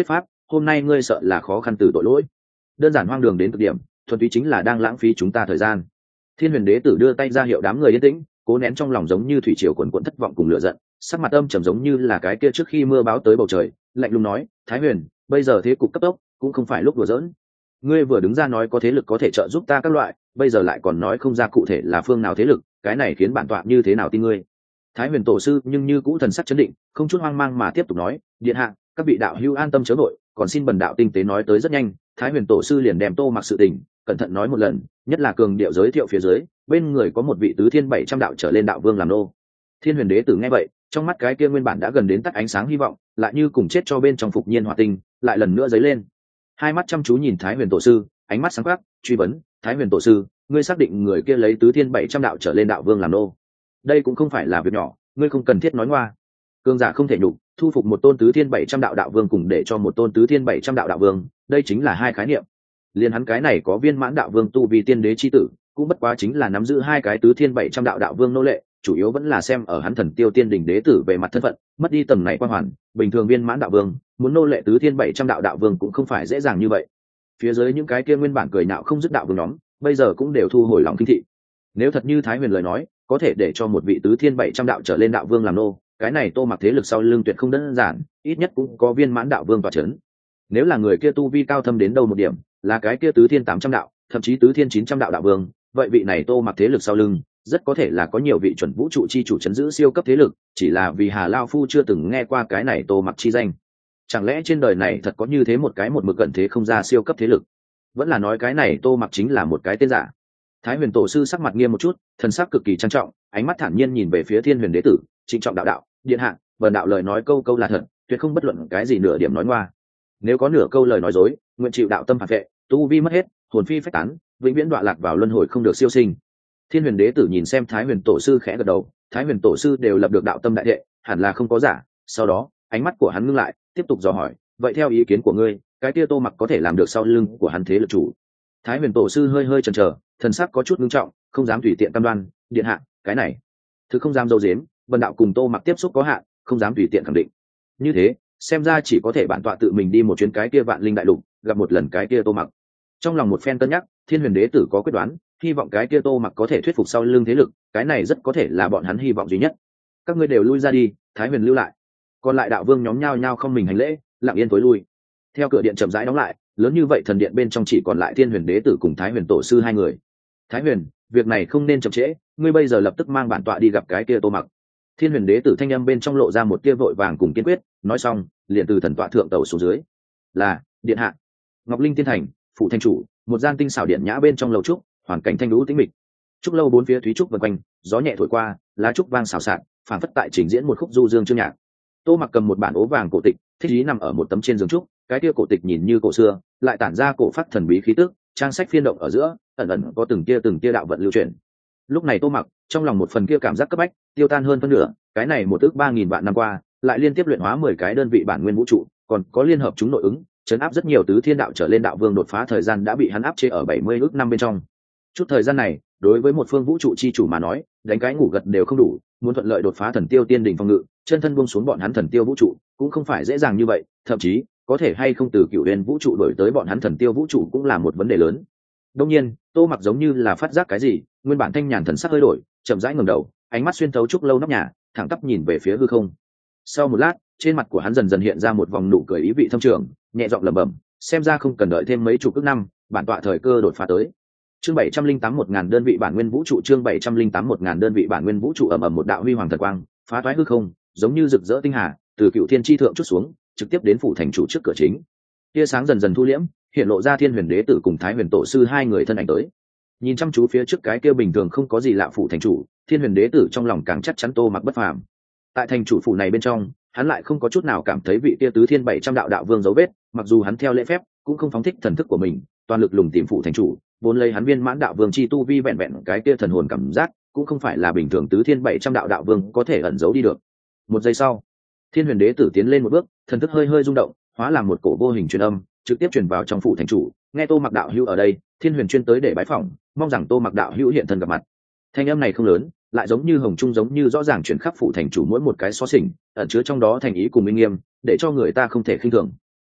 hôm nay ngươi sợ là khó khăn từ tội lỗi. Đơn giản hoang đường đến cực điểm, thuần túy chính là đang lãng phí chúng ta thời gian. Thiên Huyền Đế tử đưa tay ra hiệu đám người yên tĩnh, cố nén trong lòng giống như thủy triều cuồn cuộn thất vọng cùng lửa giận, sắc mặt âm trầm giống như là cái kia trước khi mưa báo tới bầu trời, lạnh lùng nói: Thái Huyền, bây giờ thế cục cấp tốc, cũng không phải lúc đùa giỡn. Ngươi vừa đứng ra nói có thế lực có thể trợ giúp ta các loại, bây giờ lại còn nói không ra cụ thể là phương nào thế lực, cái này khiến bản tọa như thế nào tin ngươi? Thái Huyền tổ sư nhưng như cũ thần sắc chấn định, không chút hoang mang mà tiếp tục nói: Điện hạ, các vị đạo hữu an tâm chớ vội, còn xin bần đạo tinh tế nói tới rất nhanh. Thái Huyền tổ sư liền đem Tô Mặc sự tình cẩn thận nói một lần, nhất là cường điệu giới thiệu phía dưới, bên người có một vị tứ thiên bảy trăm đạo trở lên đạo vương làm nô. Thiên Huyền Đế tử nghe vậy, trong mắt cái kia nguyên bản đã gần đến tắt ánh sáng hy vọng, lại như cùng chết cho bên trong Phục Nhiên Hỏa Tinh, lại lần nữa dấy lên. Hai mắt chăm chú nhìn Thái Huyền tổ sư, ánh mắt sáng quắc, truy vấn: Thái Huyền tổ sư, ngươi xác định người kia lấy tứ thiên bảy trăm đạo trở lên đạo vương làm nô? Đây cũng không phải là việc nhỏ, ngươi không cần thiết nói ngoa. Cương giả không thể nhục, thu phục một tôn tứ thiên bảy trăm đạo đạo vương cùng để cho một tôn tứ thiên bảy trăm đạo đạo vương, đây chính là hai khái niệm. Liên hắn cái này có viên mãn đạo vương tu vi tiên đế chi tử, cũng bất quá chính là nắm giữ hai cái tứ thiên bảy trăm đạo đạo vương nô lệ, chủ yếu vẫn là xem ở hắn Thần Tiêu Tiên đỉnh đế tử về mặt thân phận, mất đi tầng này quan hoàn, bình thường viên mãn đạo vương, muốn nô lệ tứ thiên bảy trăm đạo đạo vương cũng không phải dễ dàng như vậy. Phía dưới những cái kia nguyên bản cười nhạo không dứt đạo vương nhóm, bây giờ cũng đều thu hồi lòng kinh thị. Nếu thật như Thái Huyền lời nói, có thể để cho một vị tứ thiên bảy trăm đạo trở lên đạo vương làm nô, cái này Tô Mặc thế lực sau lưng tuyệt không đơn giản, ít nhất cũng có viên mãn đạo vương tọa chấn. Nếu là người kia tu vi cao thâm đến đâu một điểm, là cái kia tứ thiên tám trăm đạo, thậm chí tứ thiên chín trăm đạo đạo vương, vậy vị này Tô Mặc thế lực sau lưng rất có thể là có nhiều vị chuẩn vũ trụ chi chủ chấn giữ siêu cấp thế lực, chỉ là vì Hà Lao Phu chưa từng nghe qua cái này Tô Mặc chi danh. Chẳng lẽ trên đời này thật có như thế một cái một mực cận thế không ra siêu cấp thế lực? Vẫn là nói cái này Tô Mặc chính là một cái tên giả? Thái Huyền tổ sư sắc mặt nghiêm một chút, thần sắc cực kỳ trang trọng, ánh mắt thản nhiên nhìn về phía Thiên Huyền Đế tử, trịnh trọng đạo đạo: Điện hạ, vần đạo lời nói câu câu là thật, tuyệt không bất luận cái gì nửa điểm nói ngoa. Nếu có nửa câu lời nói dối, nguyện chịu đạo tâm phản vệ, tu vi mất hết, hồn phi phách tán, vĩnh viễn đọa lạc vào luân hồi không được siêu sinh. Thiên Huyền Đế tử nhìn xem Thái Huyền tổ sư khẽ gật đầu, Thái Huyền tổ sư đều lập được đạo tâm đại thệ, hẳn là không có giả. Sau đó, ánh mắt của hắn ngưng lại, tiếp tục dò hỏi: vậy theo ý kiến của ngươi, cái kia Tô Mặc có thể làm được sau lưng của hắn thế lực chủ? Thái Huyền tổ sư hơi hơi chần chờ, thần sắc có chút ngưng trọng, không dám tùy tiện cam đoan: Điện hạ, cái này thứ không dám dâu dếm, bần đạo cùng Tô Mặc tiếp xúc có hạn, không dám tùy tiện khẳng định. Như thế, xem ra chỉ có thể bản tọa tự mình đi một chuyến cái kia Vạn Linh đại lục, gặp một lần cái kia Tô Mặc. Trong lòng một phen cân nhắc, Thiên Huyền Đế tử có quyết đoán, hy vọng cái kia Tô Mặc có thể thuyết phục sau lưng thế lực, cái này rất có thể là bọn hắn hy vọng duy nhất. Các ngươi đều lui ra đi, Thái Huyền lưu lại. Còn lại đạo vương nhóm nhao nhao không mình hành lễ, lặng yên tối lui. Theo cửa điện chậm rãi đóng lại, lớn như vậy thần điện bên trong chỉ còn lại Thiên Huyền Đế tử cùng Thái Huyền tổ sư hai người. Thái Huyền, việc này không nên chậm trễ, ngươi bây giờ lập tức mang bản tọa đi gặp cái kia Tô Mặc. Thiên Huyền Đế tử thanh âm bên trong lộ ra một tia vội vàng cùng kiên quyết, nói xong, liền từ thần tọa thượng tàu xuống dưới. Là, điện hạ. Ngọc Linh Tiên Thành, phụ thành chủ, một gian tinh xảo điện nhã bên trong lầu trúc, hoàn cảnh thanh lũ tĩnh mịch. Trúc lâu bốn phía thúy trúc vần quanh, gió nhẹ thổi qua, lá trúc vang xào xạc, phảng phất tại trình diễn một khúc du dương chương nhạc. Tô Mặc cầm một bản ố vàng cổ tịch, thích ý nằm ở một tấm trên giường trúc, cái kia cổ tịch nhìn như cổ xưa, lại tản ra cổ phát thần bí khí tức, trang sách phiên động ở giữa, ẩn ẩn có từng tia từng tia đạo vận lưu chuyển. Lúc này Tô Mặc, trong lòng một phần kia cảm giác cấp bách, tiêu tan hơn phân nửa, cái này một ước ba nghìn vạn năm qua, lại liên tiếp luyện hóa mười cái đơn vị bản nguyên vũ trụ, còn có liên hợp chúng nội ứng, chấn áp rất nhiều tứ thiên đạo trở lên đạo vương đột phá thời gian đã bị hắn áp chế ở bảy mươi ước năm bên trong. Chút thời gian này, đối với một phương vũ trụ chi chủ mà nói, đánh cái ngủ gật đều không đủ, muốn thuận lợi đột phá Thần Tiêu Tiên đỉnh phòng ngự, chân thân buông xuống bọn hắn Thần Tiêu vũ trụ, cũng không phải dễ dàng như vậy, thậm chí, có thể hay không từ Cửu Huyền vũ trụ đổi tới bọn hắn Thần Tiêu vũ trụ cũng là một vấn đề lớn. Đương nhiên, Tô Mặc giống như là phát giác cái gì, nguyên bản thanh nhàn thần sắc hơi đổi, chậm rãi ngẩng đầu, ánh mắt xuyên thấu trúc lâu nóc nhà, thẳng tắp nhìn về phía hư không. Sau một lát, trên mặt của hắn dần dần hiện ra một vòng nụ cười ý vị thâm trường, nhẹ giọng lẩm bẩm: xem ra không cần đợi thêm mấy chục ức năm, bản tọa thời cơ đột phá tới. Chương bảy trăm linh tám một ngàn đơn vị bản nguyên vũ trụ, chương bảy trăm linh tám một ngàn đơn vị bản nguyên vũ trụ, ầm ầm một đạo huy hoàng thần quang, phá toái hư không, giống như rực rỡ tinh hà, từ Cựu Thiên chi thượng chút xuống, trực tiếp đến phủ thành chủ trước cửa chính. Tia sáng dần dần thu liễm, hiện lộ ra Thiên Huyền Đế tử cùng Thái Huyền tổ sư hai người thân ảnh tới. Nhìn chăm chú phía trước cái kia bình thường không có gì lạ phủ thành chủ, Thiên Huyền Đế tử trong lòng càng chắc chắn Tô Mặc bất phàm. Tại thành chủ phủ này bên trong, hắn lại không có chút nào cảm thấy vị kia tứ thiên bảy trăm đạo đạo vương dấu vết, mặc dù hắn theo lễ phép cũng không phóng thích thần thức của mình, toàn lực lùng tìm phủ thành chủ, vốn lấy hắn viên mãn đạo vương chi tu vi vẹn vẹn cái kia thần hồn cảm giác, cũng không phải là bình thường tứ thiên bảy trăm đạo đạo vương có thể ẩn giấu đi được. Một giây sau, Thiên Huyền Đế tử tiến lên một bước, thần thức hơi hơi rung động, hóa làm một cổ vô hình truyền âm, trực tiếp truyền vào trong phủ thành chủ. Nghe Tô Mặc đạo hữu ở đây, Thiên Huyền chuyên tới để bái phỏng, mong rằng Tô Mặc đạo hữu hiện thân gặp mặt. Thanh âm này không lớn, lại giống như hồng trung, giống như rõ ràng chuyển khắp phủ thành chủ mỗi một cái xó xỉnh, ẩn chứa trong đó thành ý cùng minh nghiêm, để cho người ta không thể khinh thường.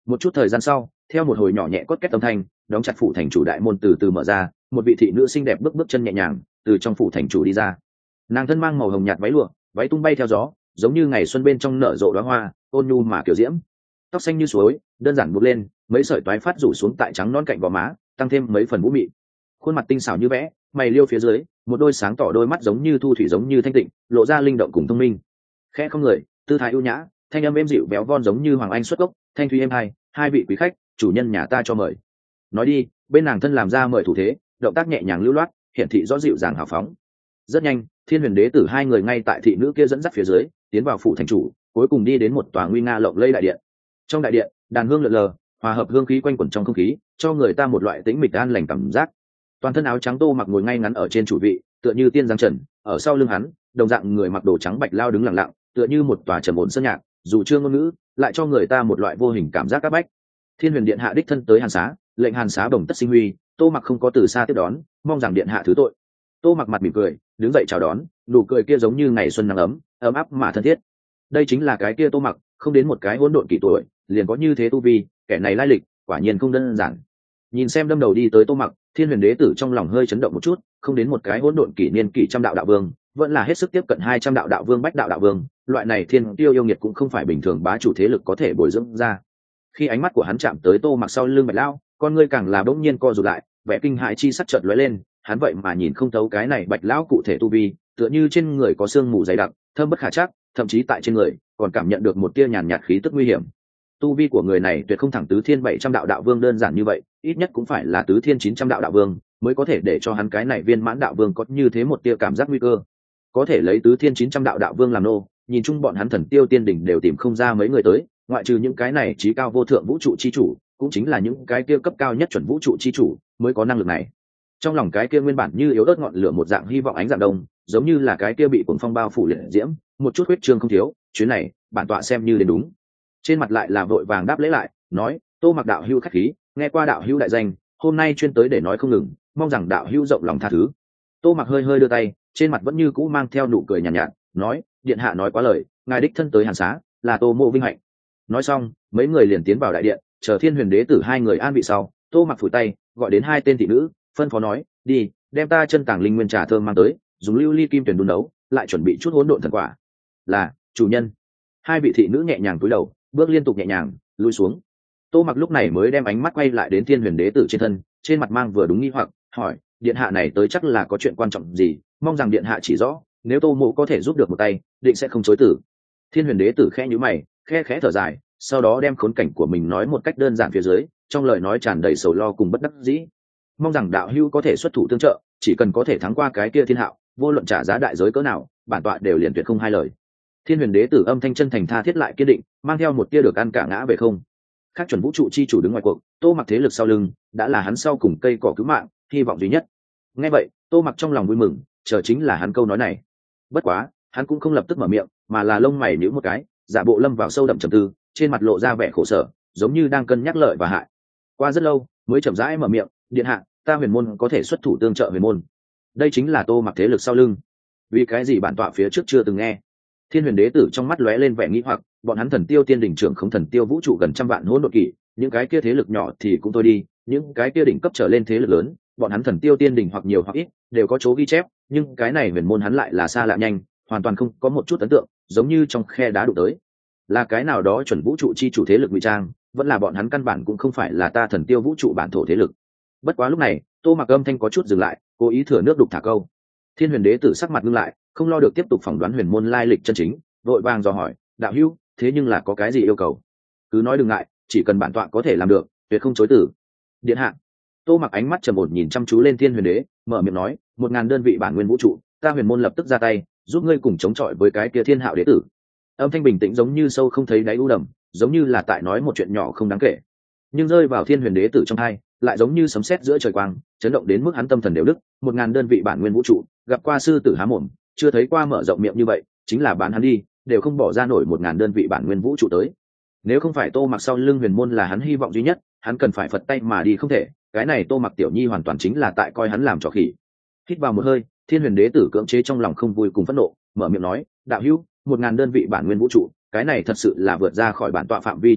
Một chút thời gian sau, theo một hồi nhỏ nhẹ cốt két âm thanh, đóng chặt phủ thành chủ đại môn từ từ mở ra, một vị thị nữ xinh đẹp bước bước chân nhẹ nhàng từ trong phủ thành chủ đi ra. Nàng thân mang màu hồng nhạt váy lụa, váy tung bay theo gió, giống như ngày xuân bên trong nở rộ đóa hoa, ôn nhu mà kiểu diễm. Tóc xanh như suối, đơn giản buộc lên, mấy sợi toái phát rủ xuống tại trắng non cạnh gò má, tăng thêm mấy phần vũ mị. Khuôn mặt tinh xảo như vẽ, mày liêu phía dưới, một đôi sáng tỏ đôi mắt giống như thu thủy giống như thanh tịnh, lộ ra linh động cùng thông minh. Khẽ không người, tư thái ưu nhã, thanh âm êm dịu béo von giống như hoàng anh xuất gốc, thanh thúy êm hai, hai vị quý khách, chủ nhân nhà ta cho mời. Nói đi, bên nàng thân làm ra mời thủ thế, động tác nhẹ nhàng lưu loát, hiển thị rõ dịu dàng hào phóng. Rất nhanh, Thiên Huyền Đế tử hai người ngay tại thị nữ kia dẫn dắt phía dưới, tiến vào phủ thành chủ, cuối cùng đi đến một tòa nguy nga lộng lẫy đại điện. Trong đại điện, đàn hương lượn lờ, hòa hợp hương khí quanh quẩn trong không khí, cho người ta một loại tĩnh mịch an lành cảm giác. Toàn thân áo trắng Tô Mặc ngồi ngay ngắn ở trên chủ vị, tựa như tiên giáng trần, ở sau lưng hắn, đồng dạng người mặc đồ trắng bạch lao đứng lặng lặng, tựa như một tòa trầm ổn sơn nhạc, dù chưa ngôn ngữ, lại cho người ta một loại vô hình cảm giác áp bách. Thiên Huyền Điện hạ đích thân tới Hàn Xá, lệnh Hàn Xá bồng tất sinh huy, Tô Mặc không có từ xa tiếp đón, mong rằng điện hạ thứ tội. Tô Mặc mặt mỉm cười, đứng dậy chào đón, nụ cười kia giống như ngày xuân nắng ấm, ấm áp mà thân thiết. Đây chính là cái kia Tô Mặc, không đến một cái hỗn độn kỳ tuổi, liền có như thế tu vi, kẻ này lai lịch, quả nhiên không đơn giản. Nhìn xem đâm đầu đi tới Tô Mặc, Thiên Huyền Đế tử trong lòng hơi chấn động một chút, không đến một cái hỗn độn kỷ niên kỷ trăm đạo đạo vương, vẫn là hết sức tiếp cận hai trăm đạo đạo vương bách đạo đạo vương, loại này thiên tiêu yêu nghiệt cũng không phải bình thường bá chủ thế lực có thể bồi dưỡng ra. Khi ánh mắt của hắn chạm tới Tô Mặc sau lưng Bạch Lão, con ngươi càng là bỗng nhiên co rụt lại, vẻ kinh hãi chi sắc chợt lóe lên, hắn vậy mà nhìn không thấu cái này Bạch Lão cụ thể tu vi, tựa như trên người có sương mù dày đặc, thâm bất khả trắc, thậm chí tại trên người còn cảm nhận được một tia nhàn nhạt khí tức nguy hiểm. Tu vi của người này tuyệt không thẳng tứ thiên bảy trăm đạo đạo vương đơn giản như vậy, ít nhất cũng phải là tứ thiên chín trăm đạo đạo vương mới có thể để cho hắn cái này viên mãn đạo vương có như thế một tia cảm giác nguy cơ. Có thể lấy tứ thiên chín trăm đạo đạo vương làm nô, nhìn chung bọn hắn thần tiêu tiên đỉnh đều tìm không ra mấy người tới, ngoại trừ những cái này trí cao vô thượng vũ trụ chi chủ, cũng chính là những cái kia cấp cao nhất chuẩn vũ trụ chi chủ mới có năng lực này. Trong lòng cái kia nguyên bản như yếu ớt ngọn lửa một dạng hy vọng ánh dạng đông, giống như là cái kia bị cuồng phong bao phủ liệt diễm, một chút huyết trương không thiếu, chuyến này bản tọa xem như đến đúng. Trên mặt lại là vội vàng đáp lễ lại, nói: Tô Mặc đạo hữu khách khí, nghe qua đạo hữu đại danh, hôm nay chuyên tới để nói không ngừng, mong rằng đạo hữu rộng lòng tha thứ. Tô Mặc hơi hơi đưa tay, trên mặt vẫn như cũ mang theo nụ cười nhàn nhạt, nhạt, nói: điện hạ nói quá lời, ngài đích thân tới Hàn Xá, là Tô mộ vinh hạnh. Nói xong, mấy người liền tiến vào đại điện, chờ Thiên Huyền Đế tử hai người an vị sau, Tô Mặc phủi tay, gọi đến hai tên thị nữ, phân phó nói: đi, đem ta chân tàng linh nguyên trà thơm mang tới, dùng lưu ly kim tuyển đun nấu, lại chuẩn bị chút hỗn độn thần quả. Là, chủ nhân. Hai vị thị nữ nhẹ nhàng cúi đầu, bước liên tục nhẹ nhàng lùi xuống. Tô Mặc lúc này mới đem ánh mắt quay lại đến Thiên Huyền Đế tử trên thân, trên mặt mang vừa đúng nghi hoặc, hỏi: điện hạ này tới chắc là có chuyện quan trọng gì, mong rằng điện hạ chỉ rõ, nếu Tô mộ có thể giúp được một tay, định sẽ không chối từ. Thiên Huyền Đế tử khẽ nhíu mày, khẽ khẽ thở dài, sau đó đem khốn cảnh của mình nói một cách đơn giản phía dưới, trong lời nói tràn đầy sầu lo cùng bất đắc dĩ. Mong rằng đạo hữu có thể xuất thủ tương trợ, chỉ cần có thể thắng qua cái kia Thiên Hạo, vô luận trả giá đại giới cỡ nào, bản tọa đều liền tuyệt không hai lời. Thiên Huyền Đế tử âm thanh chân thành tha thiết lại kiên định, mang theo một tia được ăn cả ngã về không. Các chuẩn vũ trụ chi chủ đứng ngoài cuộc, Tô Mặc thế lực sau lưng đã là hắn sau cùng cây cỏ cứu mạng, hy vọng duy nhất. Nghe vậy, Tô Mặc trong lòng vui mừng, chờ chính là hắn câu nói này. Bất quá, hắn cũng không lập tức mở miệng, mà là lông mày nhíu một cái, giả bộ lâm vào sâu đậm trầm tư, trên mặt lộ ra vẻ khổ sở, giống như đang cân nhắc lợi và hại. Qua rất lâu, mới chậm rãi mở miệng: điện hạ, ta Huyền môn có thể xuất thủ tương trợ Huyền môn. Đây chính là Tô Mặc thế lực sau lưng. Vì cái gì bản tọa phía trước chưa từng nghe? Thiên Huyền Đế tử trong mắt lóe lên vẻ nghĩ hoặc, bọn hắn thần tiêu tiên đỉnh trưởng không thần tiêu vũ trụ gần trăm vạn hỗn độn kỷ, những cái kia thế lực nhỏ thì cũng thôi đi, những cái kia đỉnh cấp trở lên thế lực lớn, bọn hắn thần tiêu tiên đỉnh hoặc nhiều hoặc ít đều có chỗ ghi chép, nhưng cái này Huyền môn hắn lại là xa lạ nhanh, hoàn toàn không có một chút ấn tượng, giống như trong khe đá đụng tới. Là cái nào đó chuẩn vũ trụ chi chủ thế lực ngụy trang, vẫn là bọn hắn căn bản cũng không phải là ta thần tiêu vũ trụ bản thổ thế lực. Bất quá lúc này, Tô Mặc âm thanh có chút dừng lại, cố ý thừa nước đục thả câu. Thiên Huyền Đế tử sắc mặt ngưng lại, không lo được tiếp tục phỏng đoán Huyền môn lai lịch chân chính, vội vàng dò hỏi: đạo hữu, thế nhưng là có cái gì yêu cầu? Cứ nói đừng ngại, chỉ cần bản tọa có thể làm được, tuyệt không chối từ. Điện hạ. Tô Mặc ánh mắt trầm ổn nhìn chăm chú lên Thiên Huyền Đế, mở miệng nói: một ngàn đơn vị bản nguyên vũ trụ, ta Huyền môn lập tức ra tay, giúp ngươi cùng chống chọi với cái kia Thiên Hạo đế tử. Âm thanh bình tĩnh giống như sâu không thấy đáy u đầm, giống như là tại nói một chuyện nhỏ không đáng kể, nhưng rơi vào Thiên Huyền Đế tử trong tai, lại giống như sấm sét giữa trời quang, chấn động đến mức hắn tâm thần đều đứt. Một ngàn đơn vị bản nguyên vũ trụ, gặp qua sư tử há mồm, chưa thấy qua mở rộng miệng như vậy, chính là bán hắn đi, đều không bỏ ra nổi một ngàn đơn vị bản nguyên vũ trụ tới. Nếu không phải Tô Mặc sau lưng Huyền môn là hắn hy vọng duy nhất, hắn cần phải phật tay mà đi không thể. Cái này Tô Mặc tiểu nhi hoàn toàn chính là tại coi hắn làm trò khỉ. Hít vào một hơi, Thiên Huyền Đế tử cưỡng chế trong lòng không vui cùng phẫn nộ, mở miệng nói: đạo hữu, một ngàn đơn vị bản nguyên vũ trụ, cái này thật sự là vượt ra khỏi bản tọa phạm vi chịu đựng,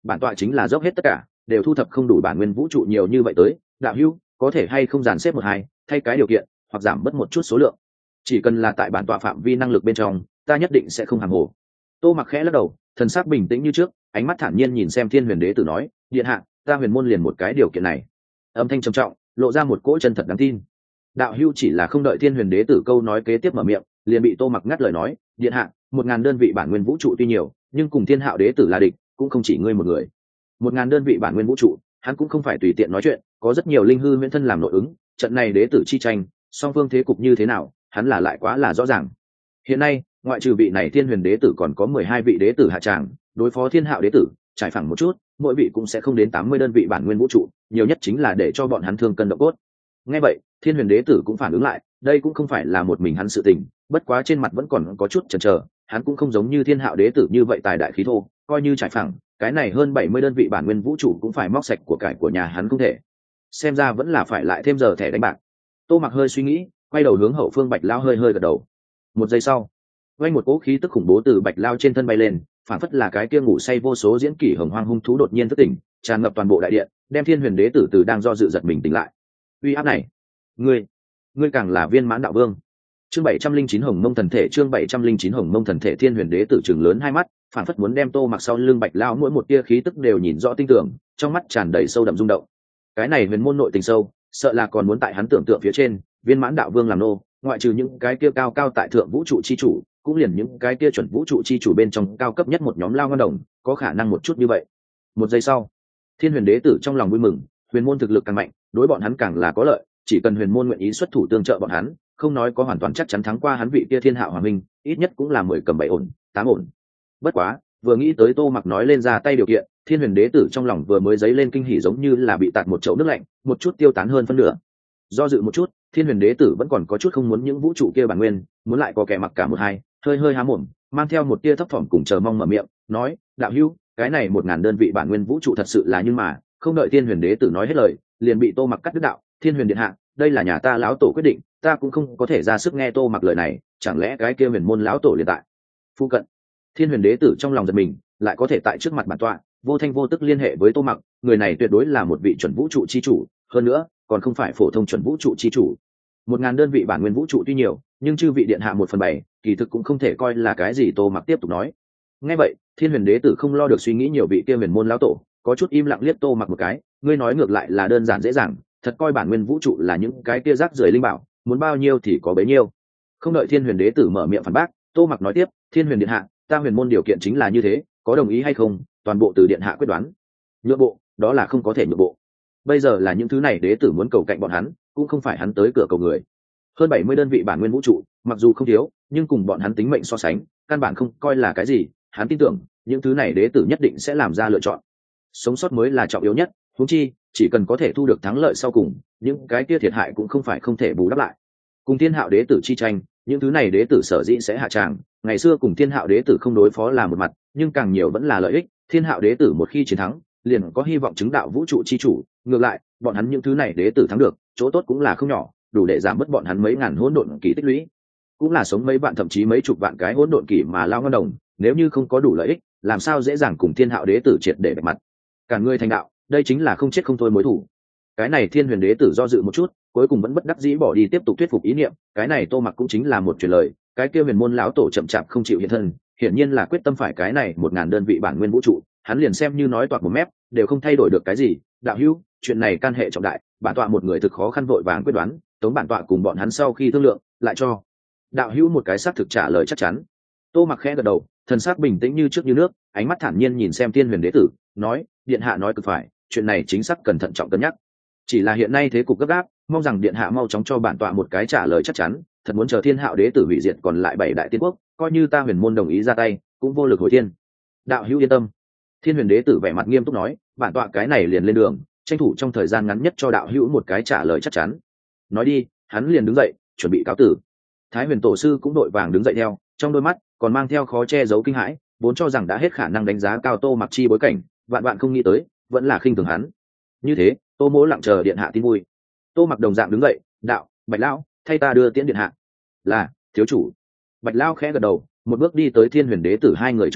bản tọa chính là dốc hết tất cả đều thu thập không đủ bản nguyên vũ trụ nhiều như vậy tới. Đạo hữu có thể hay không dàn xếp một hai thay cái điều kiện hoặc giảm bớt một chút số lượng, chỉ cần là tại bản tọa phạm vi năng lực bên trong ta nhất định sẽ không hàng hồ. Tô Mặc khẽ lắc đầu, thần sắc bình tĩnh như trước, ánh mắt thản nhiên nhìn xem Thiên Huyền Đế tử nói, điện hạ, ta huyền môn liền một cái điều kiện này. Âm thanh trầm trọng lộ ra một cỗ chân thật đáng tin. Đạo hữu chỉ là không đợi Thiên Huyền Đế tử câu nói kế tiếp mở miệng, liền bị Tô Mặc ngắt lời nói, điện hạ, một ngàn đơn vị bản nguyên vũ trụ tuy nhiều, nhưng cùng Thiên Hạo Đế tử là địch cũng không chỉ ngươi một người. Một ngàn đơn vị bản nguyên vũ trụ, hắn cũng không phải tùy tiện nói chuyện, có rất nhiều linh hư huyễn thân làm nội ứng, trận này đế tử chi tranh, song phương thế cục như thế nào, hắn là lại quá là rõ ràng. Hiện nay, ngoại trừ vị này Thiên Huyền Đế tử còn có mười hai vị đế tử hạ tràng, đối phó Thiên Hạo Đế tử, trải phẳng một chút, mỗi vị cũng sẽ không đến tám mươi đơn vị bản nguyên vũ trụ, nhiều nhất chính là để cho bọn hắn thương cân độ cốt. Nghe vậy, Thiên Huyền Đế tử cũng phản ứng lại, đây cũng không phải là một mình hắn sự tình, bất quá trên mặt vẫn còn có chút chần chờ, hắn cũng không giống như Thiên Hạo Đế tử như vậy tài đại khí thô, coi như trải phẳng, cái này hơn bảy mươi đơn vị bản nguyên vũ trụ cũng phải móc sạch của cải của nhà hắn không thể. Xem ra vẫn là phải lại thêm giờ thẻ đánh bạc. Tô Mặc hơi suy nghĩ, quay đầu hướng hậu phương Bạch Lao hơi hơi gật đầu. Một giây sau, vang một cỗ khí tức khủng bố từ Bạch Lao trên thân bay lên, phản phất là cái kia ngủ say vô số diễn kỷ hồng hoang hung thú đột nhiên thức tỉnh, tràn ngập toàn bộ đại điện, đem Thiên Huyền Đế tử từ đang do dự giật mình tỉnh lại. Uy áp này, ngươi, ngươi càng là viên mãn đạo vương. Chương bảy trăm linh chín Hồng Mông thần thể, chương bảy trăm linh chín Hồng Mông thần thể. Thiên Huyền Đế tử trừng lớn hai mắt, phản phất muốn đem Tô Mặc sau lưng Bạch Lao mỗi một tia khí tức đều nhìn rõ tinh tường, trong mắt tràn đầy sâu đậm rung động. Cái này huyền môn nội tình sâu, sợ là còn muốn tại hắn tưởng tượng phía trên, viên mãn đạo vương làm nô, ngoại trừ những cái kia cao cao tại thượng vũ trụ chi chủ, cũng liền những cái kia chuẩn vũ trụ chi chủ bên trong cao cấp nhất một nhóm lao ngân đồng, có khả năng một chút như vậy. Một giây sau, Thiên Huyền Đế tử trong lòng vui mừng, huyền môn thực lực càng mạnh, đối bọn hắn càng là có lợi, chỉ cần huyền môn nguyện ý xuất thủ tương trợ bọn hắn, không nói có hoàn toàn chắc chắn thắng qua hắn vị kia Thiên Hạo Hoàng Minh, ít nhất cũng là mười cầm bảy ổn, tám ổn. Bất quá, vừa nghĩ tới Tô Mặc nói lên ra tay điều kiện, Thiên Huyền Đế tử trong lòng vừa mới dấy lên kinh hỉ giống như là bị tạt một chậu nước lạnh, một chút tiêu tán hơn phân nửa. Do dự một chút, Thiên Huyền Đế tử vẫn còn có chút không muốn những vũ trụ kia bản nguyên, muốn lại có kẻ mặc cả một hai, hơi hơi há mồm, mang theo một tia thấp thỏm cùng chờ mong mở miệng, nói, đạo hữu, cái này một ngàn đơn vị bản nguyên vũ trụ thật sự là, nhưng mà, không đợi Thiên Huyền Đế tử nói hết lời, liền bị Tô Mặc cắt đứt đạo, Thiên Huyền điện hạ, đây là nhà ta lão tổ quyết định, ta cũng không có thể ra sức nghe Tô Mặc lời này, chẳng lẽ cái kia huyền môn lão tổ liền tại phu cận. Thiên Huyền Đế tử trong lòng giật mình, lại có thể tại trước mặt bản tọa vô thanh vô tức liên hệ với Tô Mặc, người này tuyệt đối là một vị chuẩn vũ trụ chi chủ, hơn nữa còn không phải phổ thông chuẩn vũ trụ chi chủ. Một ngàn đơn vị bản nguyên vũ trụ tuy nhiều, nhưng chư vị điện hạ một phần bảy, kỳ thực cũng không thể coi là cái gì. Tô Mặc tiếp tục nói. Nghe vậy, Thiên Huyền Đế tử không lo được suy nghĩ nhiều, vị kia huyền môn lão tổ có chút im lặng liếc Tô Mặc một cái, ngươi nói ngược lại là đơn giản dễ dàng, thật coi bản nguyên vũ trụ là những cái kia rác rưởi linh bảo, muốn bao nhiêu thì có bấy nhiêu. Không đợi Thiên Huyền Đế tử mở miệng phản bác, Tô Mặc nói tiếp, Thiên Huyền điện hạ, ta huyền môn điều kiện chính là như thế, có đồng ý hay không, toàn bộ từ điện hạ quyết đoán. Nhượng bộ, đó là không có thể nhượng bộ. Bây giờ là những thứ này đế tử muốn cầu cạnh bọn hắn, cũng không phải hắn tới cửa cầu người. Hơn bảy mươi đơn vị bản nguyên vũ trụ, mặc dù không thiếu, nhưng cùng bọn hắn tính mệnh so sánh, căn bản không coi là cái gì. Hắn tin tưởng, những thứ này đế tử nhất định sẽ làm ra lựa chọn. Sống sót mới là trọng yếu nhất, huống chi, chỉ cần có thể thu được thắng lợi sau cùng, những cái kia thiệt hại cũng không phải không thể bù đắp lại. Cùng Thiên Hạo đế tử chi tranh, những thứ này đế tử sở dĩ sẽ hạ tràng, ngày xưa cùng Thiên Hạo đế tử không đối phó là một mặt, nhưng càng nhiều vẫn là lợi ích. Thiên Hạo đế tử một khi chiến thắng, liền có hy vọng chứng đạo vũ trụ chi chủ, ngược lại, bọn hắn những thứ này đế tử thắng được, chỗ tốt cũng là không nhỏ, đủ để giảm bớt bọn hắn mấy ngàn hỗn độn kỳ tích lũy, cũng là sống mấy vạn thậm chí mấy chục vạn cái hỗn độn kỳ mà lao ngân đồng, nếu như không có đủ lợi ích, làm sao dễ dàng cùng Thiên Hạo đế tử triệt để bạch mặt. Cả người thành đạo, đây chính là không chết không thôi mối thủ. Cái này Thiên Huyền đế tử do dự một chút, cuối cùng vẫn bất đắc dĩ bỏ đi tiếp tục thuyết phục ý niệm. Cái này Tô Mặc cũng chính là một truyền lời, cái kia huyền môn lão tổ chậm chạp không chịu hiện thân, hiển nhiên là quyết tâm phải cái này một ngàn đơn vị bản nguyên vũ trụ, hắn liền xem như nói toạc một mép đều không thay đổi được cái gì. Đạo hữu, chuyện này can hệ trọng đại, bản tọa một người thực khó khăn vội vàng quyết đoán, tống bản tọa cùng bọn hắn sau khi thương lượng, lại cho đạo hữu một cái xác thực trả lời chắc chắn. Tô Mặc khẽ gật đầu, thần sắc bình tĩnh như trước như nước, ánh mắt thản nhiên nhìn xem Thiên Huyền đế tử, nói, điện hạ nói cực phải, chuyện này chính xác cần thận trọng cân nhắc. Chỉ là hiện nay thế cục gấp gáp, mong rằng điện hạ mau chóng cho bản tọa một cái trả lời chắc chắn, thật muốn chờ Thiên Hạo đế tử hủy diệt còn lại bảy đại tiên quốc, coi như ta huyền môn đồng ý ra tay, cũng vô lực hồi thiên. Đạo hữu yên tâm. Thiên Huyền đế tử vẻ mặt nghiêm túc nói, bản tọa cái này liền lên đường, tranh thủ trong thời gian ngắn nhất cho đạo hữu một cái trả lời chắc chắn. Nói đi, hắn liền đứng dậy, chuẩn bị cáo tử. Thái Huyền tổ sư cũng đội vàng đứng dậy theo, trong đôi mắt còn mang theo khó che giấu kinh hãi, vốn cho rằng đã hết khả năng đánh giá cao Tô Mặc chi bối cảnh, vạn vạn không nghĩ tới, vẫn là khinh thường hắn. Như thế, Tô Mỗ lặng chờ điện hạ tin vui. Tô Mặc đồng dạng đứng dậy, đạo, Bạch lão, thay ta đưa tiễn điện hạ. Là, thiếu chủ. Bạch lão khẽ gật đầu, một bước đi tới Thiên Huyền đế tử hai người trước người,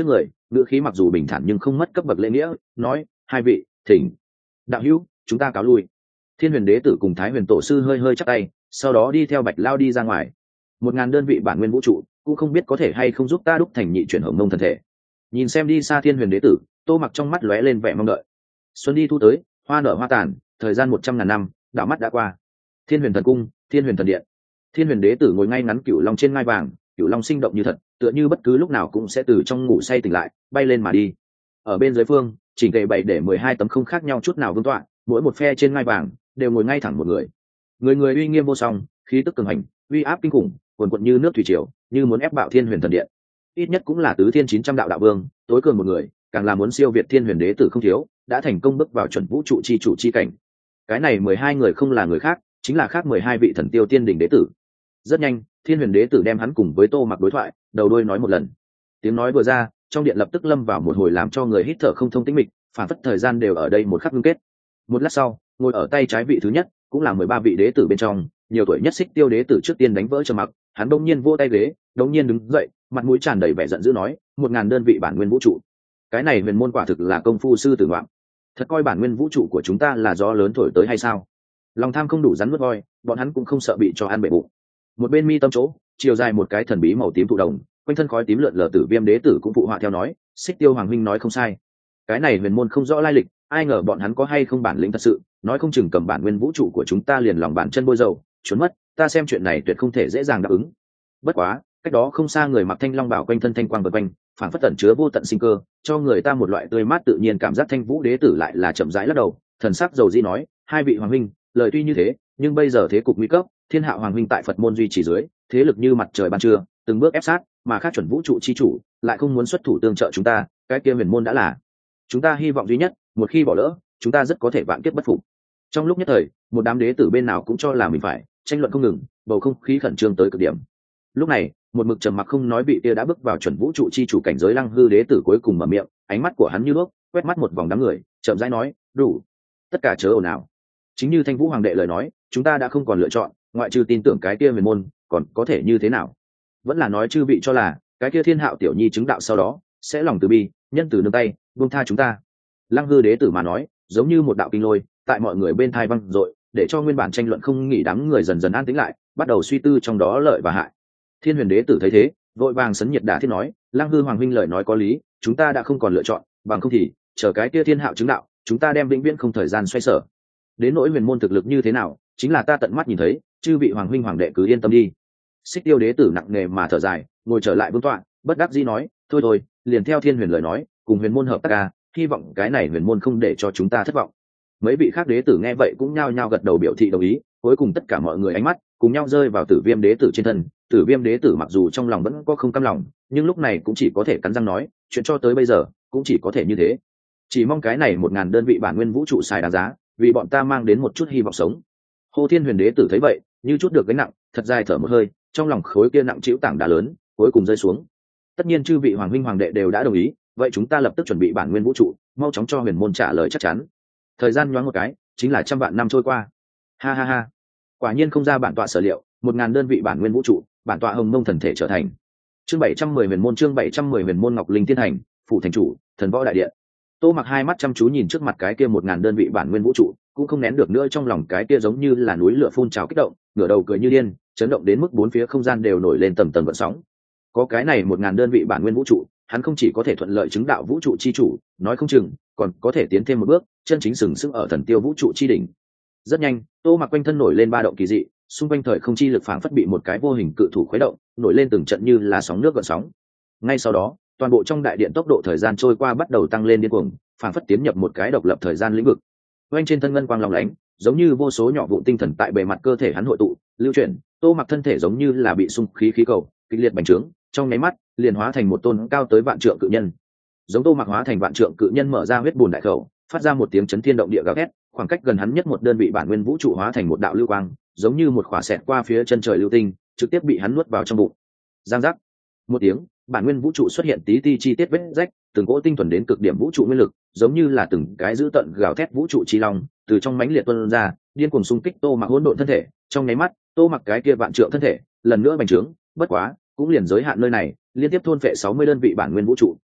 ngữ khí mặc dù bình thản nhưng không mất cấp bậc lễ nghĩa, nói: hai vị thỉnh. Đạo hữu, chúng ta cáo lui. Thiên Huyền Đế tử cùng Thái Huyền Tổ sư hơi hơi chắp tay, sau đó đi theo Bạch Lao đi ra ngoài. Một ngàn đơn vị bản nguyên vũ trụ cũng không biết có thể hay không giúp ta đúc thành nhị chuyển hồng mông thần thể. Nhìn xem đi xa Thiên Huyền Đế tử, Tô Mặc trong mắt lóe lên vẻ mong đợi. Xuân đi thu tới, hoa nở hoa tàn, thời gian một trăm ngàn năm đạo mắt đã qua. Thiên Huyền Thần Cung, Thiên Huyền Thần Điện. Thiên Huyền Đế tử ngồi ngay ngắn cửu long trên ngai vàng, cửu long sinh động như thật, tựa như bất cứ lúc nào cũng sẽ từ trong ngủ say tỉnh lại, bay lên mà đi. Ở bên dưới phương, chỉnh tề bảy để mười hai tấm không khác nhau chút nào vương tọa, mỗi một phe trên ngai vàng đều ngồi ngay thẳng một người. Người người uy nghiêm vô song, khí tức cường hành, uy áp kinh khủng, cuồn cuộn như nước thủy triều, như muốn ép bạo Thiên Huyền Thần Điện. Ít nhất cũng là tứ thiên chín trăm đạo đạo vương, tối cường một người, càng là muốn siêu việt Thiên Huyền Đế tử không thiếu, đã thành công bước vào chuẩn vũ trụ chi chủ chi cảnh. Cái này mười hai người không là người khác, chính là khác mười hai vị thần tiêu tiên đỉnh đế tử. Rất nhanh, Thiên Huyền Đế tử đem hắn cùng với Tô Mặc đối thoại, đầu đuôi nói một lần. Tiếng nói vừa ra, trong điện lập tức lâm vào một hồi làm cho người hít thở không thông tĩnh mịch, phản phất thời gian đều ở đây một khắc ngưng kết. Một lát sau, ngồi ở tay trái vị thứ nhất, cũng là mười ba vị đế tử bên trong, nhiều tuổi nhất Xích Tiêu đế tử trước tiên đánh vỡ trầm mặc, hắn đột nhiên vỗ tay ghế, đột nhiên đứng dậy, mặt mũi tràn đầy vẻ giận dữ nói: một ngàn đơn vị bản nguyên vũ trụ, cái này huyền môn quả thực là công phu sư tử ngoạm, thật coi bản nguyên vũ trụ của chúng ta là gió lớn thổi tới hay sao? Lòng tham không đủ rắn mất voi, bọn hắn cũng không sợ bị cho ăn bể bụng. Một bên mi tâm chỗ, chiều dài một cái thần bí màu tím thụ đồng, quanh thân khói tím lượn lờ, Tử Viêm đế tử cũng phụ họa theo nói: Xích Tiêu hoàng huynh nói không sai, cái này huyền môn không rõ lai lịch, ai ngờ bọn hắn có hay không bản lĩnh thật sự, nói không chừng cầm bản nguyên vũ trụ của chúng ta liền lòng bàn chân bôi dầu trốn mất, ta xem chuyện này tuyệt không thể dễ dàng đáp ứng. Bất quá, cách đó không xa người mặc thanh long bảo quanh thân thanh quang vần quanh, phản phất tẩn chứa vô tận sinh cơ, cho người ta một loại tươi mát tự nhiên cảm giác. Thanh Vũ đế tử lại là chậm rãi lắc đầu, thần sắc dầu dĩ nói: hai vị hoàng huynh, lời tuy như thế, nhưng bây giờ thế cục nguy cấp, Thiên Hạo hoàng huynh tại Phật môn duy trì dưới, thế lực như mặt trời ban trưa, từng bước ép sát, mà khác chuẩn vũ trụ chi chủ lại không muốn xuất thủ tương trợ chúng ta, cái kia huyền môn đã là chúng ta hy vọng duy nhất, một khi bỏ lỡ, chúng ta rất có thể vạn kiếp bất phục. Trong lúc nhất thời, một đám đế tử bên nào cũng cho là mình phải, tranh luận không ngừng, bầu không khí khẩn trương tới cực điểm. Lúc này, một mực trầm mặc không nói vị kia đã bước vào chuẩn vũ trụ chi chủ cảnh giới Lăng Hư đế tử cuối cùng mở miệng, ánh mắt của hắn như đuốc, quét mắt một vòng đám người, chậm rãi nói: đủ, tất cả chớ ồn ào. Chính như Thanh Vũ hoàng đệ lời nói, chúng ta đã không còn lựa chọn, ngoại trừ tin tưởng cái kia huyền môn, còn có thể như thế nào? Vẫn là nói chư vị cho là cái kia Thiên Hạo tiểu nhi chứng đạo sau đó sẽ lòng từ bi, nhân từ nương tay, buông tha chúng ta. Lăng Hư đế tử mà nói, giống như một đạo kinh lôi, tại mọi người bên thai văng dội, để cho nguyên bản tranh luận không nghỉ đám người dần dần an tĩnh lại, bắt đầu suy tư trong đó lợi và hại. Thiên Huyền đế tử thấy thế, vội vàng sấn nhiệt đả thiết nói: Lăng Hư hoàng huynh lời nói có lý, chúng ta đã không còn lựa chọn, bằng không thì chờ cái kia Thiên Hạo chứng đạo, chúng ta đem vĩnh viễn không thời gian xoay sở. Đến nỗi huyền môn thực lực như thế nào, chính là ta tận mắt nhìn thấy, chư vị hoàng huynh hoàng đệ cứ yên tâm đi. Xích Tiêu đế tử nặng nề mà thở dài, ngồi trở lại vương tọa, bất đắc dĩ nói: thôi thôi, liền theo Thiên Huyền lời nói, cùng huyền môn hợp tác ca, hy vọng cái này huyền môn không để cho chúng ta thất vọng. Mấy vị khác đế tử nghe vậy cũng nhao nhao gật đầu biểu thị đồng ý, cuối cùng tất cả mọi người ánh mắt cùng nhau rơi vào Tử Viêm đế tử trên thân. Tử Viêm đế tử mặc dù trong lòng vẫn có không cam lòng, nhưng lúc này cũng chỉ có thể cắn răng nói: chuyện cho tới bây giờ cũng chỉ có thể như thế, chỉ mong cái này một ngàn đơn vị bản nguyên vũ trụ xài đáng giá, vì bọn ta mang đến một chút hy vọng sống. Hồ Thiên Huyền đế tử thấy vậy, như chút được gánh nặng, thật dài thở một hơi, trong lòng khối kia nặng trĩu tảng đá lớn cuối cùng rơi xuống. Tất nhiên chư vị hoàng huynh hoàng đệ đều đã đồng ý, vậy chúng ta lập tức chuẩn bị bản nguyên vũ trụ, mau chóng cho huyền môn trả lời chắc chắn. Thời gian nhoáng một cái, chính là trăm vạn năm trôi qua. Ha ha ha, quả nhiên không ra bản tọa sở liệu, một ngàn đơn vị bản nguyên vũ trụ, bản tọa hồng mông thần thể trở thành. Chương bảy trăm mười huyền môn, chương bảy trăm mười huyền môn Ngọc Linh Thiên Hành, phủ thành chủ, thần võ đại điện. Tô Mặc hai mắt chăm chú nhìn trước mặt cái kia một ngàn đơn vị bản nguyên vũ trụ, cũng không nén được nữa trong lòng cái kia giống như là núi lửa phun trào kích động, ngửa đầu cười như điên, chấn động đến mức bốn phía không gian đều nổi lên tầng tầng gợn sóng. Có cái này một ngàn đơn vị bản nguyên vũ trụ, hắn không chỉ có thể thuận lợi chứng đạo vũ trụ chi chủ, nói không chừng còn có thể tiến thêm một bước, chân chính sừng sững ở thần tiêu vũ trụ chi đỉnh. Rất nhanh, Tô Mặc quanh thân nổi lên ba động kỳ dị, xung quanh thời không chi lực phảng phất bị một cái vô hình cự thủ khuấy động, nổi lên từng trận như là sóng nước gợn sóng. Ngay sau đó, toàn bộ trong đại điện tốc độ thời gian trôi qua bắt đầu tăng lên điên cuồng, phảng phất tiến nhập một cái độc lập thời gian lĩnh vực. Quanh trên thân ngân quang long lánh, giống như vô số nhỏ vụn tinh thần tại bề mặt cơ thể hắn hội tụ, lưu chuyển. Tô Mặc thân thể giống như là bị xung khí khí cầu kịch liệt bành trướng, trong nháy mắt liền hóa thành một tôn cao tới vạn trượng cự nhân. Giống Tô Mặc hóa thành vạn trượng cự nhân mở ra huyết bùn đại khẩu, phát ra một tiếng chấn thiên động địa gào thét, khoảng cách gần hắn nhất một đơn vị bản nguyên vũ trụ hóa thành một đạo lưu quang, giống như một khỏa xẹt qua phía chân trời lưu tinh, trực tiếp bị hắn nuốt vào trong bụng. Giang giác, một tiếng, bản nguyên vũ trụ xuất hiện tí ti chi tiết vết rách, từng cỗ tinh thuần đến cực điểm vũ trụ nguyên lực, giống như là từng cái dữ tận gào thét vũ trụ chi long, từ trong mãnh liệt tuôn ra, điên cuồng xung kích Tô Mặc hỗn độn thân thể. Trong nháy mắt, Tô Mặc cái kia vạn trượng thân thể lần nữa bành trướng, bất quá cũng liền giới hạn nơi này, liên tiếp thôn phệ sáu mươi đơn vị bản nguyên vũ trụ,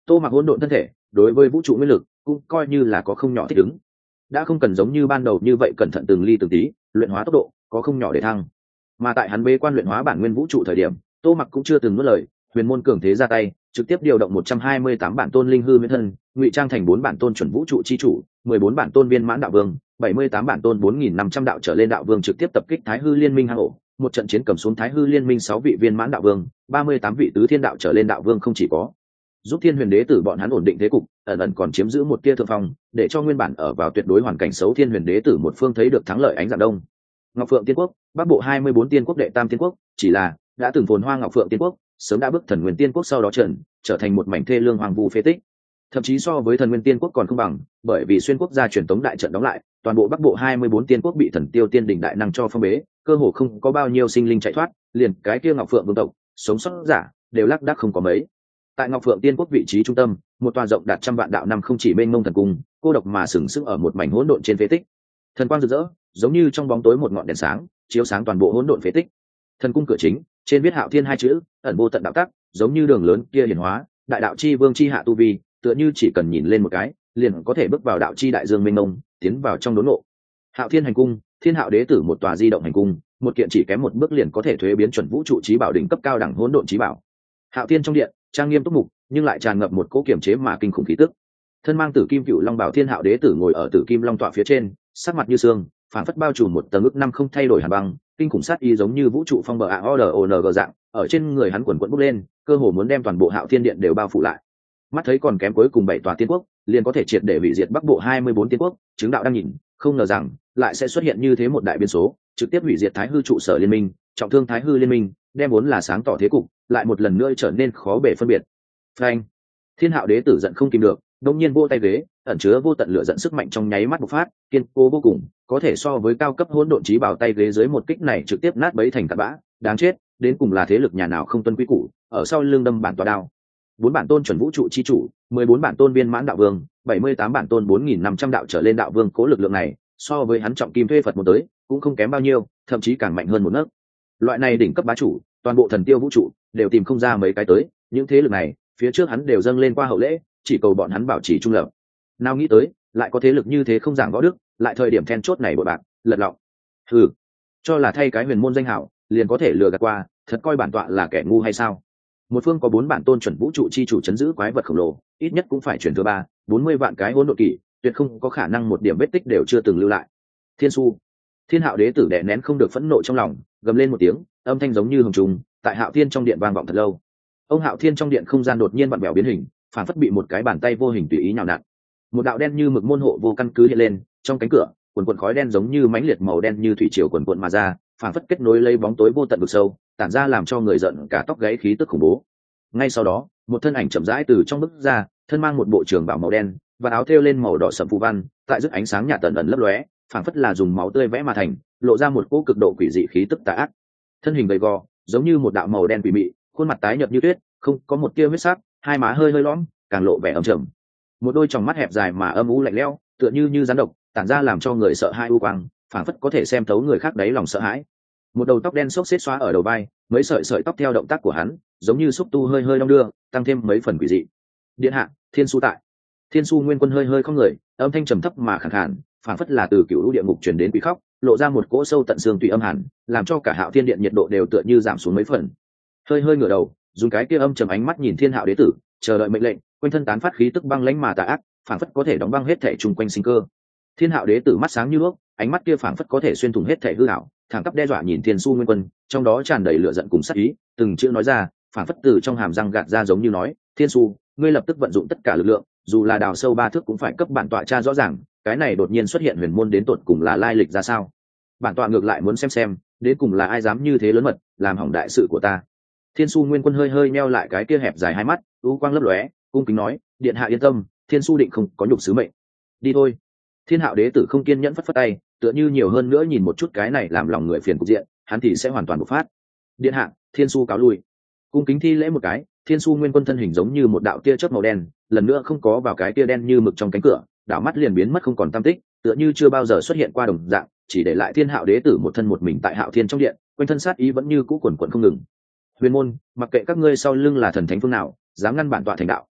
Tô Mặc hỗn độn thân thể đối với vũ trụ nguyên lực cũng coi như là có không nhỏ thích ứng, đã không cần giống như ban đầu như vậy cẩn thận từng ly từng tí, luyện hóa tốc độ có không nhỏ để thăng. Mà tại hắn bế quan luyện hóa bản nguyên vũ trụ thời điểm, Tô Mặc cũng chưa từng nuốt lời, huyền môn cường thế ra tay, trực tiếp điều động một trăm hai mươi tám bản tôn linh hư nguyên thân, ngụy trang thành bốn bản tôn chuẩn vũ trụ chi chủ, mười bốn bản tôn viên mãn đạo vương, bảy mươi tám bản tôn bốn nghìn năm trăm đạo trở lên đạo vương trực tiếp tập kích Thái Hư Liên Minh hang ổ, một trận chiến cầm xuống Thái Hư Liên Minh sáu vị viên mãn đạo vương, ba mươi tám vị tứ thiên đạo trở lên đạo vương không chỉ có giúp Thiên Huyền Đế tử bọn hắn ổn định thế cục, ẩn ẩn còn chiếm giữ một tia thượng phong, để cho nguyên bản ở vào tuyệt đối hoàn cảnh xấu Thiên Huyền Đế tử một phương thấy được thắng lợi ánh dạng đông. Ngọc Phượng Tiên Quốc, Bắc Bộ hai mươi bốn tiên quốc đệ tam tiên quốc, chỉ là đã từng phồn hoa Ngọc Phượng Tiên Quốc, sớm đã bước Thần Nguyên Tiên Quốc sau đó trần, trở thành một mảnh thê lương hoàng vu phế tích. Thậm chí so với Thần Nguyên Tiên Quốc còn không bằng, bởi vì xuyên quốc gia truyền tống đại trận đóng lại, toàn bộ Bắc Bộ hai mươi bốn tiên quốc bị Thần Tiêu Tiên đỉnh đại năng cho phong bế, cơ hồ không có bao nhiêu sinh linh chạy thoát, liền cái kia Ngọc Phượng vương tộc, sống sót giả đều lác đác không có mấy. Tại Ngọc Phượng Tiên Quốc vị trí trung tâm, một tòa rộng đạt trăm vạn đạo năm không chỉ mênh mông thần cung, cô độc mà sừng sững ở một mảnh hỗn độn trên phế tích. Thần quang rực rỡ, giống như trong bóng tối một ngọn đèn sáng, chiếu sáng toàn bộ hỗn độn phế tích. Thần cung cửa chính, trên viết Hạo Thiên hai chữ, ẩn vô tận đạo tắc, giống như đường lớn kia hiển hóa, đại đạo chi vương chi hạ tu vi, tựa như chỉ cần nhìn lên một cái, liền có thể bước vào đạo chi đại dương mênh mông, tiến vào trong đốn ngộ. Hạo Thiên hành cung, Thiên Hạo Đế tử một tòa di động hành cung, một kiện chỉ kém một bước liền có thể thuế biến chuẩn vũ trụ chí bảo đỉnh cấp cao đẳng hỗn độn chí bảo. Hạo Thiên trong điện, trang nghiêm túc mục, nhưng lại tràn ngập một cỗ kiểm chế mà kinh khủng khí tức. Thân mang tử kim cựu long bảo Thiên Hạo Đế tử ngồi ở tử kim long tọa phía trên, sắc mặt như xương, phản phất bao trùm một tầng ức năm không thay đổi hàn băng, kinh khủng sát ý giống như vũ trụ phong bờ a o d o n g dạng, ở trên người hắn quần quẫn bốc lên, cơ hồ muốn đem toàn bộ Hạo Thiên điện đều bao phủ lại. Mắt thấy còn kém cuối cùng bảy tòa tiên quốc, liền có thể triệt để hủy diệt Bắc Bộ hai mươi bốn tiên quốc, chứng đạo đang nhìn, không ngờ rằng lại sẽ xuất hiện như thế một đại biến số, trực tiếp hủy diệt Thái Hư trụ sở liên minh, trọng thương Thái Hư liên minh, đem vốn là sáng tỏ thế cục, lại một lần nữa trở nên khó bề phân biệt. Phanh! Thiên Hạo Đế tử giận không kìm được, đột nhiên vô tay ghế, ẩn chứa vô tận lửa giận sức mạnh trong nháy mắt bộc phát, kiên cố vô cùng, có thể so với cao cấp hỗn độn chí bảo tay ghế dưới một kích này trực tiếp nát bấy thành tạt bã, đáng chết, đến cùng là thế lực nhà nào không tuân quy củ, ở sau lưng đâm bản tòa đao. Bốn bản tôn chuẩn vũ trụ chi chủ, mười bốn bản tôn viên mãn đạo vương, bảy mươi tám bản tôn bốn nghìn năm trăm đạo trở lên đạo vương, cố lực lượng này, so với hắn trọng kim thuê Phật một tới, cũng không kém bao nhiêu, thậm chí càng mạnh hơn một nấc. Loại này đỉnh cấp bá chủ, toàn bộ thần tiêu vũ trụ đều tìm không ra mấy cái tới, những thế lực này, phía trước hắn đều dâng lên qua hậu lễ, chỉ cầu bọn hắn bảo trì trung lập. Nào nghĩ tới, lại có thế lực như thế không giảng võ đức, lại thời điểm then chốt này bội bạc, lật lọng. Hừ, cho là thay cái huyền môn danh hảo, liền có thể lừa gạt qua, thật coi bản tọa là kẻ ngu hay sao? Một phương có bốn bản tôn chuẩn vũ trụ chi chủ chấn giữ quái vật khổng lồ, ít nhất cũng phải chuyển thứ ba, bốn mươi vạn cái hỗn độn kỷ, tuyệt không có khả năng một điểm vết tích đều chưa từng lưu lại. Thiên Su, Thiên Hạo Đế tử đè nén không được phẫn nộ trong lòng, gầm lên một tiếng, âm thanh giống như hồng trùng, tại Hạo Thiên trong điện vang vọng thật lâu. Ông Hạo Thiên trong điện không gian đột nhiên vặn vẹo biến hình, phản phất bị một cái bàn tay vô hình tùy ý nhào nặn. Một đạo đen như mực môn hộ vô căn cứ hiện lên, trong cánh cửa, quần quần khói đen giống như mãnh liệt màu đen như thủy triều quần quần mà ra, phản phất kết nối lấy bóng tối vô tận vực sâu, tản ra làm cho người giận cả tóc gáy khí tức khủng bố. Ngay sau đó, một thân ảnh chậm rãi từ trong bức ra, thân mang một bộ trường bào màu đen và áo thêu lên màu đỏ sẫm phù văn, tại rực ánh sáng nhạt tần ẩn lấp lóe, phản phất là dùng máu tươi vẽ mà thành, lộ ra một cỗ cực độ quỷ dị khí tức tà ác. Thân hình gầy gò, giống như một đạo màu đen quỷ mị, khuôn mặt tái nhợt như tuyết, không có một tia huyết sắc, hai má hơi hơi lõm, càng lộ vẻ âm trầm. Một đôi tròng mắt hẹp dài mà âm u lạnh lẽo, tựa như như rắn độc, tản ra làm cho người sợ hãi u quang, phản phất có thể xem thấu người khác đáy lòng sợ hãi. Một đầu tóc đen xốc xếch xóa ở đầu vai, mấy sợi sợi tóc theo động tác của hắn, giống như xúc tu hơi hơi đong đưa, tăng thêm mấy phần quỷ dị. Điện hạ, Thiên Su tại. Thiên Su Nguyên Quân hơi hơi không người, âm thanh trầm thấp mà khàn khàn, phản phất là từ cựu lũ địa ngục truyền đến quỷ khóc, lộ ra một cỗ sâu tận xương tùy âm hàn, làm cho cả Hạo Thiên điện nhiệt độ đều tựa như giảm xuống mấy phần. Hơi hơi ngửa đầu, dùng cái kia âm trầm ánh mắt nhìn Thiên Hạo Đế tử, chờ đợi mệnh lệnh, quanh thân tán phát khí tức băng lãnh mà tà ác, phản phất có thể đóng băng hết thể chung quanh sinh cơ. Thiên Hạo Đế tử mắt sáng như đuốc, ánh mắt kia phản phất có thể xuyên thủng hết thể hư ảo, thẳng tắp đe dọa nhìn Thiên Su Nguyên Quân, trong đó tràn đầy lửa giận cùng sát ý, từng chữ nói ra, phản phất từ trong hàm răng gạt ra giống như nói, Thiên Su, ngươi lập tức vận dụng tất cả lực lượng, dù là đào sâu ba thước cũng phải cấp bản tọa tra rõ ràng, cái này đột nhiên xuất hiện huyền môn đến tột cùng là lai lịch ra sao? Bản tọa ngược lại muốn xem xem, đến cùng là ai dám như thế lớn mật, làm hỏng đại sự của ta. Thiên Su Nguyên Quân hơi hơi meo lại cái kia hẹp dài hai mắt, u quang lấp lóe, cung kính nói, điện hạ yên tâm, Thiên Su định không có nhục sứ mệnh. Đi thôi. Thiên Hạo Đế tử không kiên nhẫn phất phất tay, tựa như nhiều hơn nữa nhìn một chút cái này làm lòng người phiền cục diện, hắn thì sẽ hoàn toàn bộc phát. Điện hạ, Thiên Su cáo lui. Cung kính thi lễ một cái, Thiên Su Nguyên Quân thân hình giống như một đạo tia chớp màu đen, lần nữa không có vào cái tia đen như mực trong cánh cửa, đảo mắt liền biến mất không còn tăm tích, tựa như chưa bao giờ xuất hiện qua đồng dạng, chỉ để lại Thiên Hạo Đế tử một thân một mình tại Hạo Thiên trong điện, quanh thân sát ý vẫn như cũ quần quần không ngừng. Huyền môn, mặc kệ các ngươi sau lưng là thần thánh phương nào, dám ngăn bản tọa thành đạo,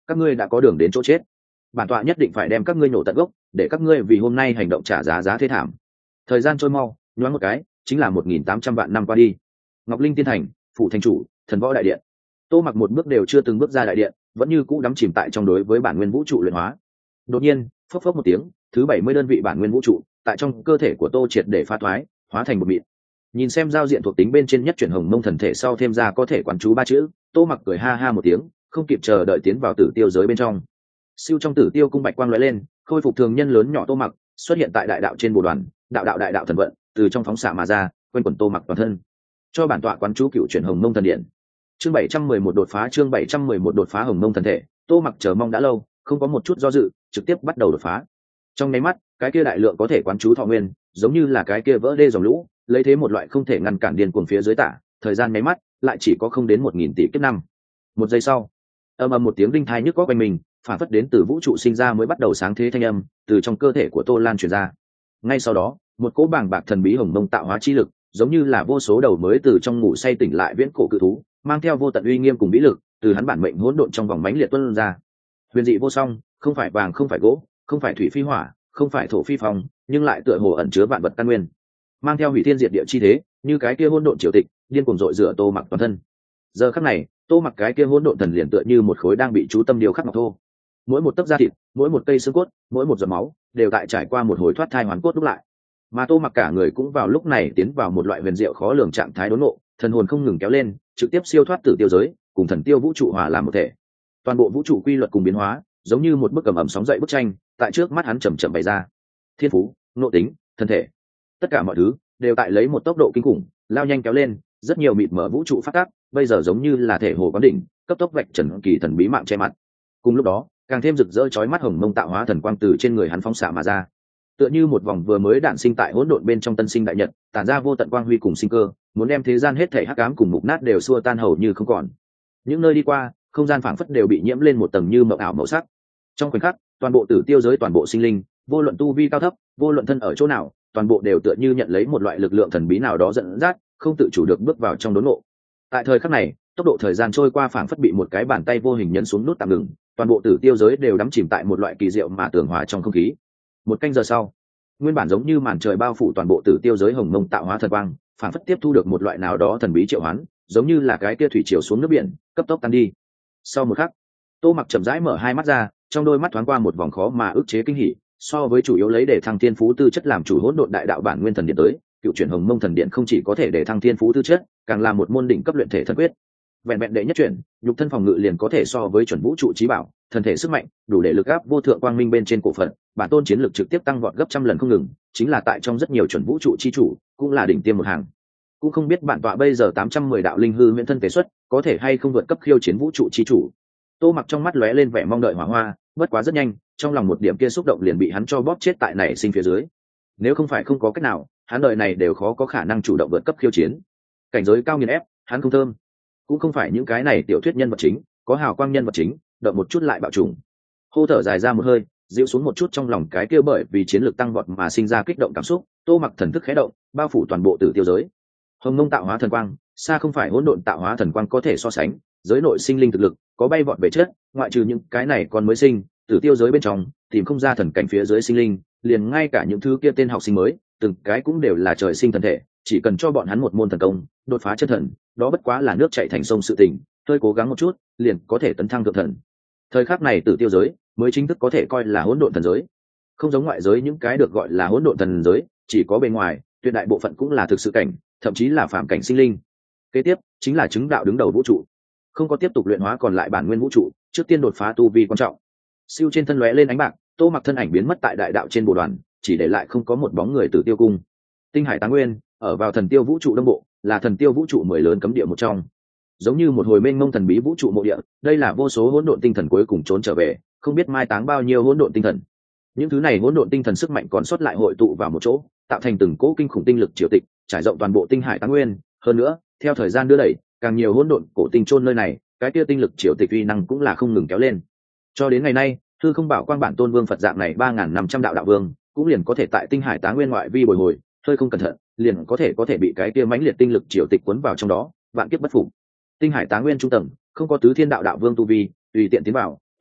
các ngươi đã có đường đến chỗ chết. Bản tọa nhất định phải đem các ngươi nổ tận gốc, để các ngươi vì hôm nay hành động trả giá giá thế thảm. Thời gian trôi mau, nhoáng một cái chính là một nghìn tám trăm vạn năm qua đi. Ngọc Linh Tiên Thành, phủ thành chủ, thần võ đại điện. Tô Mặc một bước đều chưa từng bước ra đại điện, vẫn như cũ đắm chìm tại trong đối với bản nguyên vũ trụ luyện hóa. Đột nhiên, phốc phốc một tiếng, thứ bảy mươi đơn vị bản nguyên vũ trụ tại trong cơ thể của Tô triệt để phá thoái, hóa thành một mịn. Nhìn xem giao diện thuộc tính bên trên nhất chuyển hồng mông thần thể sau thêm ra có thể quán chú ba chữ, Tô Mặc cười ha ha một tiếng, không kịp chờ đợi tiến vào tử tiêu giới bên trong. Siêu trong tử tiêu cung bạch quang lóe lên, khôi phục thường nhân lớn nhỏ Tô Mặc xuất hiện tại đại đạo trên bồ đoàn, đạo đạo đại đạo thần vận từ trong phóng xạ mà ra, quanh quẩn Tô Mặc toàn thân. Cho bản tọa quán chú cựu chuyển hồng mông thần điện. Chương bảy trăm mười một đột phá, chương bảy trăm mười một đột phá hồng mông thần thể, Tô Mặc chờ mong đã lâu, không có một chút do dự, trực tiếp bắt đầu đột phá. Trong nháy mắt, cái kia đại lượng có thể quán chú thọ nguyên, giống như là cái kia vỡ đê dòng lũ, lấy thế một loại không thể ngăn cản điên cuồng phía dưới tả, thời gian nháy mắt, lại chỉ có không đến một nghìn tỷ kiếp năm. Một giây sau, ầm ầm một tiếng đinh thai nhức góc quanh mình, phản phất đến từ vũ trụ sinh ra mới bắt đầu sáng thế thanh âm, từ trong cơ thể của Tô Lan truyền ra. Ngay sau đó, một cỗ bàng bạc thần bí hồng mông tạo hóa chi lực, giống như là vô số đầu mới từ trong ngủ say tỉnh lại viễn cổ cự thú, mang theo vô tận uy nghiêm cùng bí lực, từ hắn bản mệnh hỗn độn trong vòng mãnh liệt tuôn ra. Huyền dị vô song, không phải vàng không phải gỗ, không phải thủy phi hỏa, không phải thổ phi phong, nhưng lại tựa hồ ẩn chứa vạn vật căn nguyên, mang theo hủy thiên diệt địa chi thế, như cái kia hỗn độn triều tịch, điên cuồng dội rửa Tô Mặc toàn thân. Giờ khắc này, Tô Mặc cái kia hỗn độn thần liền tựa như một khối đang bị chú tâm điều khắc ngọc thô. Mỗi một tấc da thịt, mỗi một cây xương cốt, mỗi một giọt máu, đều tại trải qua một hồi thoát thai hoàn cốt đúc lại. Mà Tô Mặc cả người cũng vào lúc này tiến vào một loại huyền diệu khó lường trạng thái đốn ngộ, thần hồn không ngừng kéo lên, trực tiếp siêu thoát tử tiêu giới, cùng thần tiêu vũ trụ hòa làm một thể. Toàn bộ vũ trụ quy luật cùng biến hóa, giống như một bức ầm ầm sóng dậy bức tranh, tại trước mắt hắn chậm chậm bày ra. Thiên phú, nội tính, thân thể, tất cả mọi thứ đều tại lấy một tốc độ kinh khủng lao nhanh kéo lên, rất nhiều mịt mở vũ trụ phát tác bây giờ giống như là thể hồ quán đỉnh, cấp tốc vạch trần kỳ thần bí mạng che mặt. Cùng lúc đó, càng thêm rực rỡ chói mắt hồng mông tạo hóa thần quang từ trên người hắn phóng xạ mà ra, tựa như một vòng vừa mới đản sinh tại hỗn độn bên trong tân sinh đại nhật, tản ra vô tận quang huy cùng sinh cơ, muốn đem thế gian hết thảy hắc ám cùng mục nát đều xua tan hầu như không còn. Những nơi đi qua, không gian phảng phất đều bị nhiễm lên một tầng như mộng ảo màu sắc. Trong khoảnh khắc, toàn bộ tử tiêu giới toàn bộ sinh linh, vô luận tu vi cao thấp, vô luận thân ở chỗ nào, toàn bộ đều tựa như nhận lấy một loại lực lượng thần bí nào đó dẫn dắt, không tự chủ được bước vào trong đốn ngộ. Tại thời khắc này, tốc độ thời gian trôi qua phảng phất bị một cái bàn tay vô hình nhấn xuống nút tạm ngừng, toàn bộ tử tiêu giới đều đắm chìm tại một loại kỳ diệu mà tường hòa trong không khí. Một canh giờ sau, nguyên bản giống như màn trời bao phủ toàn bộ tử tiêu giới hồng mông tạo hóa thần quang, phảng phất tiếp thu được một loại nào đó thần bí triệu hoán, giống như là cái kia thủy triều xuống nước biển, cấp tốc tan đi. Sau một khắc, Tô Mặc chậm rãi mở hai mắt ra, trong đôi mắt thoáng qua một vòng khó mà ức chế kinh hỉ. So với chủ yếu lấy để thăng thiên phú tư chất làm chủ hỗn độn đại đạo bản nguyên thần điện tới, cựu chuyển hồng mông thần điện không chỉ có thể để thăng thiên phú tư chất, càng là một môn đỉnh cấp luyện thể thần quyết. Vẹn vẹn đệ nhất chuyển, nhục thân phòng ngự liền có thể so với chuẩn vũ trụ trí bảo, thần thể sức mạnh đủ để lực áp vô thượng quang minh bên trên cổ phận, bản tôn chiến lực trực tiếp tăng vọt gấp trăm lần không ngừng, chính là tại trong rất nhiều chuẩn vũ trụ chi chủ, cũng là đỉnh tiêm một hàng. Cũng không biết bản tọa bây giờ tám trăm mười đạo linh hư huyễn thân tế xuất, có thể hay không vượt cấp khiêu chiến vũ trụ chi chủ. Tô Mặc trong mắt lóe lên vẻ mong đợi hỏa hoa, bất quá rất nhanh, trong lòng một điểm kia xúc động liền bị hắn cho bóp chết tại nảy sinh phía dưới. Nếu không phải không có cách nào, hắn đời này đều khó có khả năng chủ động vượt cấp khiêu chiến. Cảnh giới cao nghiền ép, hắn không thơm. Cũng không phải những cái này tiểu thuyết nhân vật chính, có hào quang nhân vật chính, động một chút lại bạo trùng. Hô thở dài ra một hơi, dịu xuống một chút trong lòng cái kia bởi vì chiến lược tăng vọt mà sinh ra kích động cảm xúc, Tô Mặc thần thức khẽ động, bao phủ toàn bộ tử tiêu giới. Hồng mông tạo hóa thần quang, xa không phải hỗn độn tạo hóa thần quang có thể so sánh, giới nội sinh linh thực lực có bay vọt về chết, ngoại trừ những cái này còn mới sinh, tử tiêu giới bên trong tìm không ra thần cảnh phía dưới sinh linh, liền ngay cả những thứ kia tên học sinh mới, từng cái cũng đều là trời sinh thần thể, chỉ cần cho bọn hắn một môn thần công, đột phá chân thần, đó bất quá là nước chảy thành sông sự tình, hơi cố gắng một chút, liền có thể tấn thăng thượng thần. Thời khắc này tử tiêu giới mới chính thức có thể coi là hỗn độn thần giới, không giống ngoại giới những cái được gọi là hỗn độn thần giới, chỉ có bề ngoài, tuyệt đại bộ phận cũng là thực sự cảnh, thậm chí là phạm cảnh sinh linh. Kế tiếp chính là chứng đạo đứng đầu vũ trụ, không có tiếp tục luyện hóa còn lại bản nguyên vũ trụ, trước tiên đột phá tu vi quan trọng. Siêu trên thân lóe lên ánh bạc, Tô Mặc thân ảnh biến mất tại đại đạo trên bồ đoàn, chỉ để lại không có một bóng người. Tử tiêu cung, tinh hải táng nguyên, ở vào thần tiêu vũ trụ đông bộ, là thần tiêu vũ trụ mười lớn cấm địa một trong, giống như một hồi mênh mông thần bí vũ trụ mộ địa. Đây là vô số hỗn độn tinh thần cuối cùng trốn trở về, không biết mai táng bao nhiêu hỗn độn tinh thần. Những thứ này hỗn độn tinh thần sức mạnh còn sót lại hội tụ vào một chỗ, tạo thành từng cỗ kinh khủng tinh lực triều tịch, trải rộng toàn bộ tinh hải táng nguyên. Hơn nữa, theo thời gian đưa đẩy, càng nhiều hỗn độn cổ tinh chôn nơi này, cái kia tinh lực triều tịch uy năng cũng là không ngừng kéo lên. Cho đến ngày nay, thư không bảo quang bản tôn vương Phật dạng này ba nghìn năm trăm đạo đạo vương, cũng liền có thể tại tinh hải táng nguyên ngoại vi bồi hồi, hơi không cẩn thận, liền có thể có thể bị cái kia mãnh liệt tinh lực triều tịch cuốn vào trong đó, vạn kiếp bất phục. Tinh hải táng nguyên trung tầng, không có tứ thiên đạo đạo vương tu vi, tùy tiện tiến vào,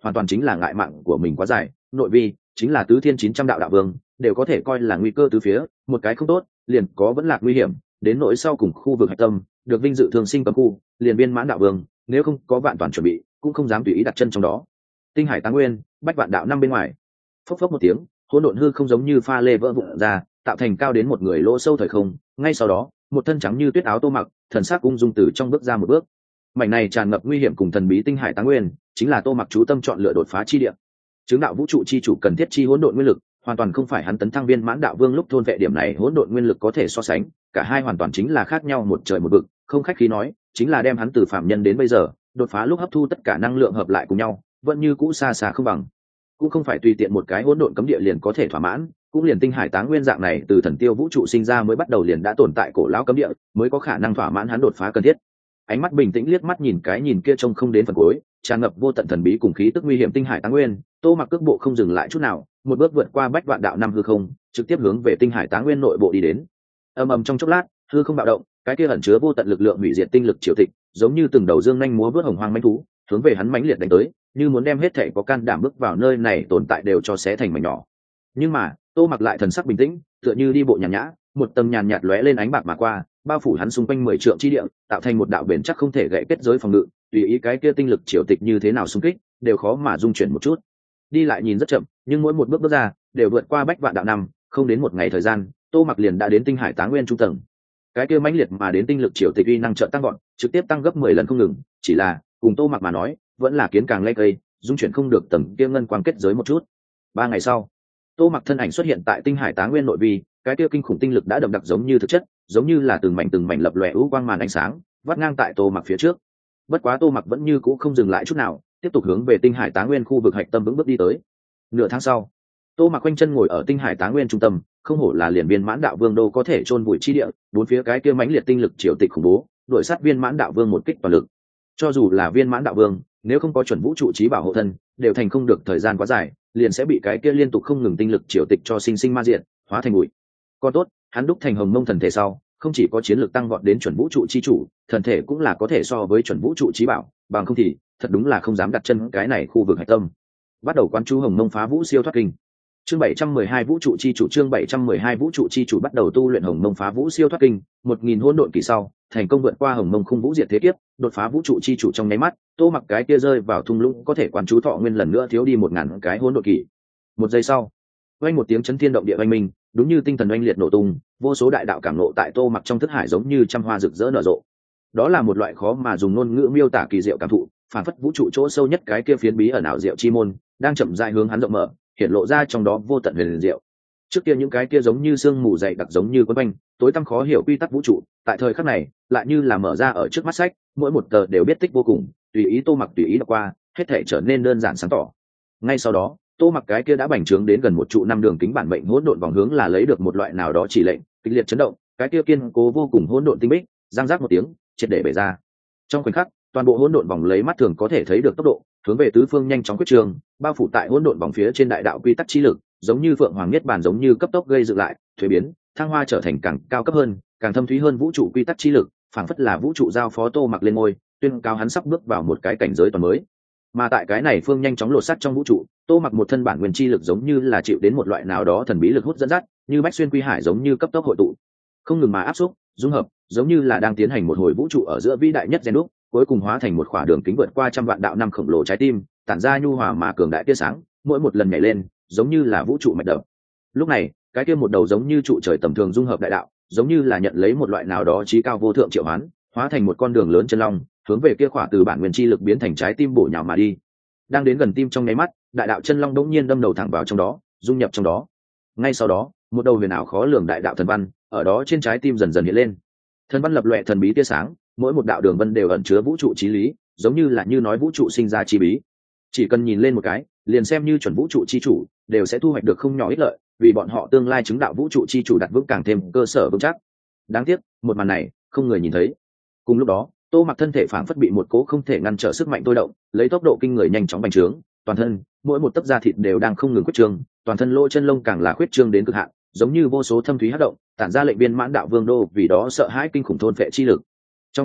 hoàn toàn chính là ngại mạng của mình quá dài. Nội vi chính là tứ thiên chín trăm đạo đạo vương, đều có thể coi là nguy cơ từ phía, một cái không tốt liền có vẫn lạc nguy hiểm. Đến nỗi sau cùng khu vực hạch tâm được vinh dự thường sinh cấm khu, liền viên mãn đạo vương, nếu không có vạn toàn chuẩn bị cũng không dám tùy ý đặt chân trong đó. Tinh hải táng nguyên, bách vạn đạo năm bên ngoài. Phốc phốc một tiếng, hỗn độn hư không giống như pha lê vỡ vụn ra, tạo thành cao đến một người lỗ sâu thời không. Ngay sau đó, một thân trắng như tuyết áo Tô Mặc, thần sắc ung dung từ trong bước ra một bước. Mảnh này tràn ngập nguy hiểm cùng thần bí tinh hải táng nguyên, chính là Tô Mặc chú tâm chọn lựa đột phá chi địa. Chứng đạo vũ trụ chi chủ cần thiết chi hỗn độn nguyên lực, hoàn toàn không phải hắn tấn thăng viên mãn đạo vương lúc thôn vệ điểm này hỗn độn nguyên lực có thể so sánh, cả hai hoàn toàn chính là khác nhau một trời một vực. Không khách khí nói, chính là đem hắn từ phạm nhân đến bây giờ, đột phá lúc hấp thu tất cả năng lượng hợp lại cùng nhau, vẫn như cũ xa xa không bằng. Cũng không phải tùy tiện một cái hỗn độn cấm địa liền có thể thỏa mãn, cũng liền tinh hải táng nguyên dạng này từ thần tiêu vũ trụ sinh ra mới bắt đầu liền đã tồn tại cổ lão cấm địa, mới có khả năng thỏa mãn hắn đột phá cần thiết. Ánh mắt bình tĩnh liếc mắt nhìn cái nhìn kia trông không đến phần cuối, tràn ngập vô tận thần bí cùng khí tức nguy hiểm tinh hải táng nguyên, Tô Mặc cước bộ không dừng lại chút nào, một bước vượt qua bách vạn đạo năm hư không, trực tiếp hướng về tinh hải táng nguyên nội bộ đi đến. Ầm ầm trong chốc lát, hư không bạo động, cái kia ẩn chứa vô tận lực lượng hủy diệt tinh lực triều tịch, giống như từng đầu dương nhanh múa vớt hồng hoang mãnh thú, hướng về hắn mãnh liệt đánh tới, như muốn đem hết thảy có can đảm bước vào nơi này tồn tại đều cho xé thành mảnh nhỏ. Nhưng mà, Tô Mặc lại thần sắc bình tĩnh, tựa như đi bộ nhàn nhã, một tầng nhàn nhạt lóe lên ánh bạc mà qua, bao phủ hắn xung quanh mười trượng chi địa, tạo thành một đạo bền chắc không thể gãy kết giới phòng ngự, tùy ý cái kia tinh lực triều tịch như thế nào xung kích, đều khó mà dung chuyển một chút. Đi lại nhìn rất chậm, nhưng mỗi một bước bước ra, đều vượt qua bách vạn đạo năm, không đến một ngày thời gian, Tô Mặc liền đã đến tinh hải táng nguyên trung tầng. Cái kia mãnh liệt mà đến tinh lực triều tịch uy năng trợ tăng gọn, trực tiếp tăng gấp mười lần không ngừng, chỉ là, cùng Tô Mặc mà nói, vẫn là kiến càng lây cây, dung chuyển không được tầng kia ngân quang kết giới một chút. Ba ngày sau, Tô Mặc thân ảnh xuất hiện tại tinh hải táng nguyên nội vi, cái kia kinh khủng tinh lực đã đậm đặc giống như thực chất, giống như là từng mảnh từng mảnh lập lòe u quang màn ánh sáng, vắt ngang tại Tô Mặc phía trước. Bất quá Tô Mặc vẫn như cũ không dừng lại chút nào, tiếp tục hướng về tinh hải táng nguyên khu vực hạch tâm vững bước đi tới. Nửa tháng sau, Tô Mặc quanh chân ngồi ở tinh hải táng nguyên trung tâm, không hổ là liền viên mãn đạo vương đô có thể chôn vùi chi địa, bốn phía cái kia mãnh liệt tinh lực triều tịch khủng bố, đội sát viên mãn đạo vương một kích toàn lực. Cho dù là viên mãn đạo vương, nếu không có chuẩn vũ trụ trí bảo hộ thân, đều thành không được thời gian quá dài, liền sẽ bị cái kia liên tục không ngừng tinh lực triều tịch cho sinh sinh ma diệt, hóa thành bụi. Còn tốt, hắn đúc thành hồng mông thần thể sau, không chỉ có chiến lược tăng vọt đến chuẩn vũ trụ chi chủ, thần thể cũng là có thể so với chuẩn vũ trụ trí bảo, bằng không thì thật đúng là không dám đặt chân cái này khu vực hạch tâm. Bắt đầu quán chú hồng mông phá vũ siêu thoát kinh. Chương bảy trăm mười hai vũ trụ chi chủ chương bảy trăm mười hai vũ trụ chi chủ bắt đầu tu luyện hồng mông phá vũ siêu thoát kinh, một nghìn hỗn độn kỳ sau, thành công vượt qua hồng mông khung vũ diệt thế kiếp, đột phá vũ trụ chi chủ trong nháy mắt, Tô Mặc cái kia rơi vào thung lũng có thể quán chú thọ nguyên lần nữa thiếu đi một ngàn cái hỗn độn kỳ. Một giây sau, vang một tiếng chấn thiên động địa oanh minh, đúng như tinh thần oanh liệt nổ tung, vô số đại đạo cảm ngộ tại Tô Mặc trong thức hải giống như trăm hoa rực rỡ nở rộ. Đó là một loại khó mà dùng ngôn ngữ miêu tả kỳ diệu cảm thụ, phản phất vũ trụ chỗ sâu nhất cái kia phiến bí ẩn ảo diệu chi môn, đang chậm rãi hướng hắn rộng mở, hiện lộ ra trong đó vô tận huyền diệu. Trước kia những cái kia giống như sương mù dày đặc giống như quấn quanh, tối tăm khó hiểu quy tắc vũ trụ, tại thời khắc này, lại như là mở ra ở trước mắt sách, mỗi một tờ đều biết tích vô cùng, tùy ý Tô Mặc tùy ý đọc qua, hết thảy trở nên đơn giản sáng tỏ. Ngay sau đó, Tô Mặc cái kia đã bành trướng đến gần một trụ năm đường kính bản mệnh hỗn độn vòng hướng là lấy được một loại nào đó chỉ lệnh, kịch liệt chấn động, cái kia kiên cố vô cùng hỗn độn tinh bích, răng rác một tiếng, triệt để bể ra. Trong khoảnh khắc, toàn bộ hỗn độn vòng lấy mắt thường có thể thấy được tốc độ, hướng về tứ phương nhanh chóng quyết trường, bao phủ tại hỗn độn vòng phía trên đại đạo quy tắc chi lực, giống như phượng hoàng niết bàn giống như cấp tốc gây dựng lại, thuế biến, thăng hoa trở thành càng cao cấp hơn, càng thâm thúy hơn vũ trụ quy tắc chi lực, phảng phất là vũ trụ giao phó Tô Mặc lên ngôi, tuyên cao hắn sắp bước vào một cái cảnh giới toàn mới. Mà tại cái này phương nhanh chóng lột sắt trong vũ trụ, Tô Mặc một thân bản nguyên chi lực giống như là chịu đến một loại nào đó thần bí lực hút dẫn dắt, như bách xuyên quy hải giống như cấp tốc hội tụ, không ngừng mà áp xúc, dung hợp, giống như là đang tiến hành một hồi vũ trụ ở giữa vĩ đại nhất gen đúc, cuối cùng hóa thành một khỏa đường kính vượt qua trăm vạn đạo năm khổng lồ trái tim, tản ra nhu hòa mà cường đại tia sáng, mỗi một lần nhảy lên, giống như là vũ trụ mạch đập. Lúc này, cái kia một đầu giống như trụ trời tầm thường dung hợp đại đạo, giống như là nhận lấy một loại nào đó trí cao vô thượng triệu hoán, hóa thành một con đường lớn chân long, hướng về kia khỏa từ bản nguyên chi lực biến thành trái tim bổ nhào mà đi. Đang đến gần tim trong nháy mắt, đại đạo chân long đống nhiên đâm đầu thẳng vào trong đó, dung nhập trong đó. Ngay sau đó, một đầu huyền ảo khó lường đại đạo thần văn, ở đó trên trái tim dần dần hiện lên. Thần văn lập lòe thần bí tia sáng, mỗi một đạo đường vân đều ẩn chứa vũ trụ chí lý, giống như là như nói vũ trụ sinh ra chi bí. Chỉ cần nhìn lên một cái, liền xem như chuẩn vũ trụ chi chủ, đều sẽ thu hoạch được không nhỏ ích lợi, vì bọn họ tương lai chứng đạo vũ trụ chi chủ đặt vững càng thêm cơ sở vững chắc. Đáng tiếc, một màn này, không người nhìn thấy. Cùng lúc đó, Tô Mặc thân thể phảng phất bị một cố không thể ngăn trở sức mạnh tôi động, lấy tốc độ kinh người nhanh chóng bành trướng, toàn thân, mỗi một tấc da thịt đều đang không ngừng khuyết trương, toàn thân lỗ chân lông càng là khuyết trương đến cực hạn, giống như vô số thâm thúy hấp động, tản ra lệnh viên mãn đạo vương đô vì đó sợ hãi kinh khủng thôn phệ chi lực. Trong nháy mắt,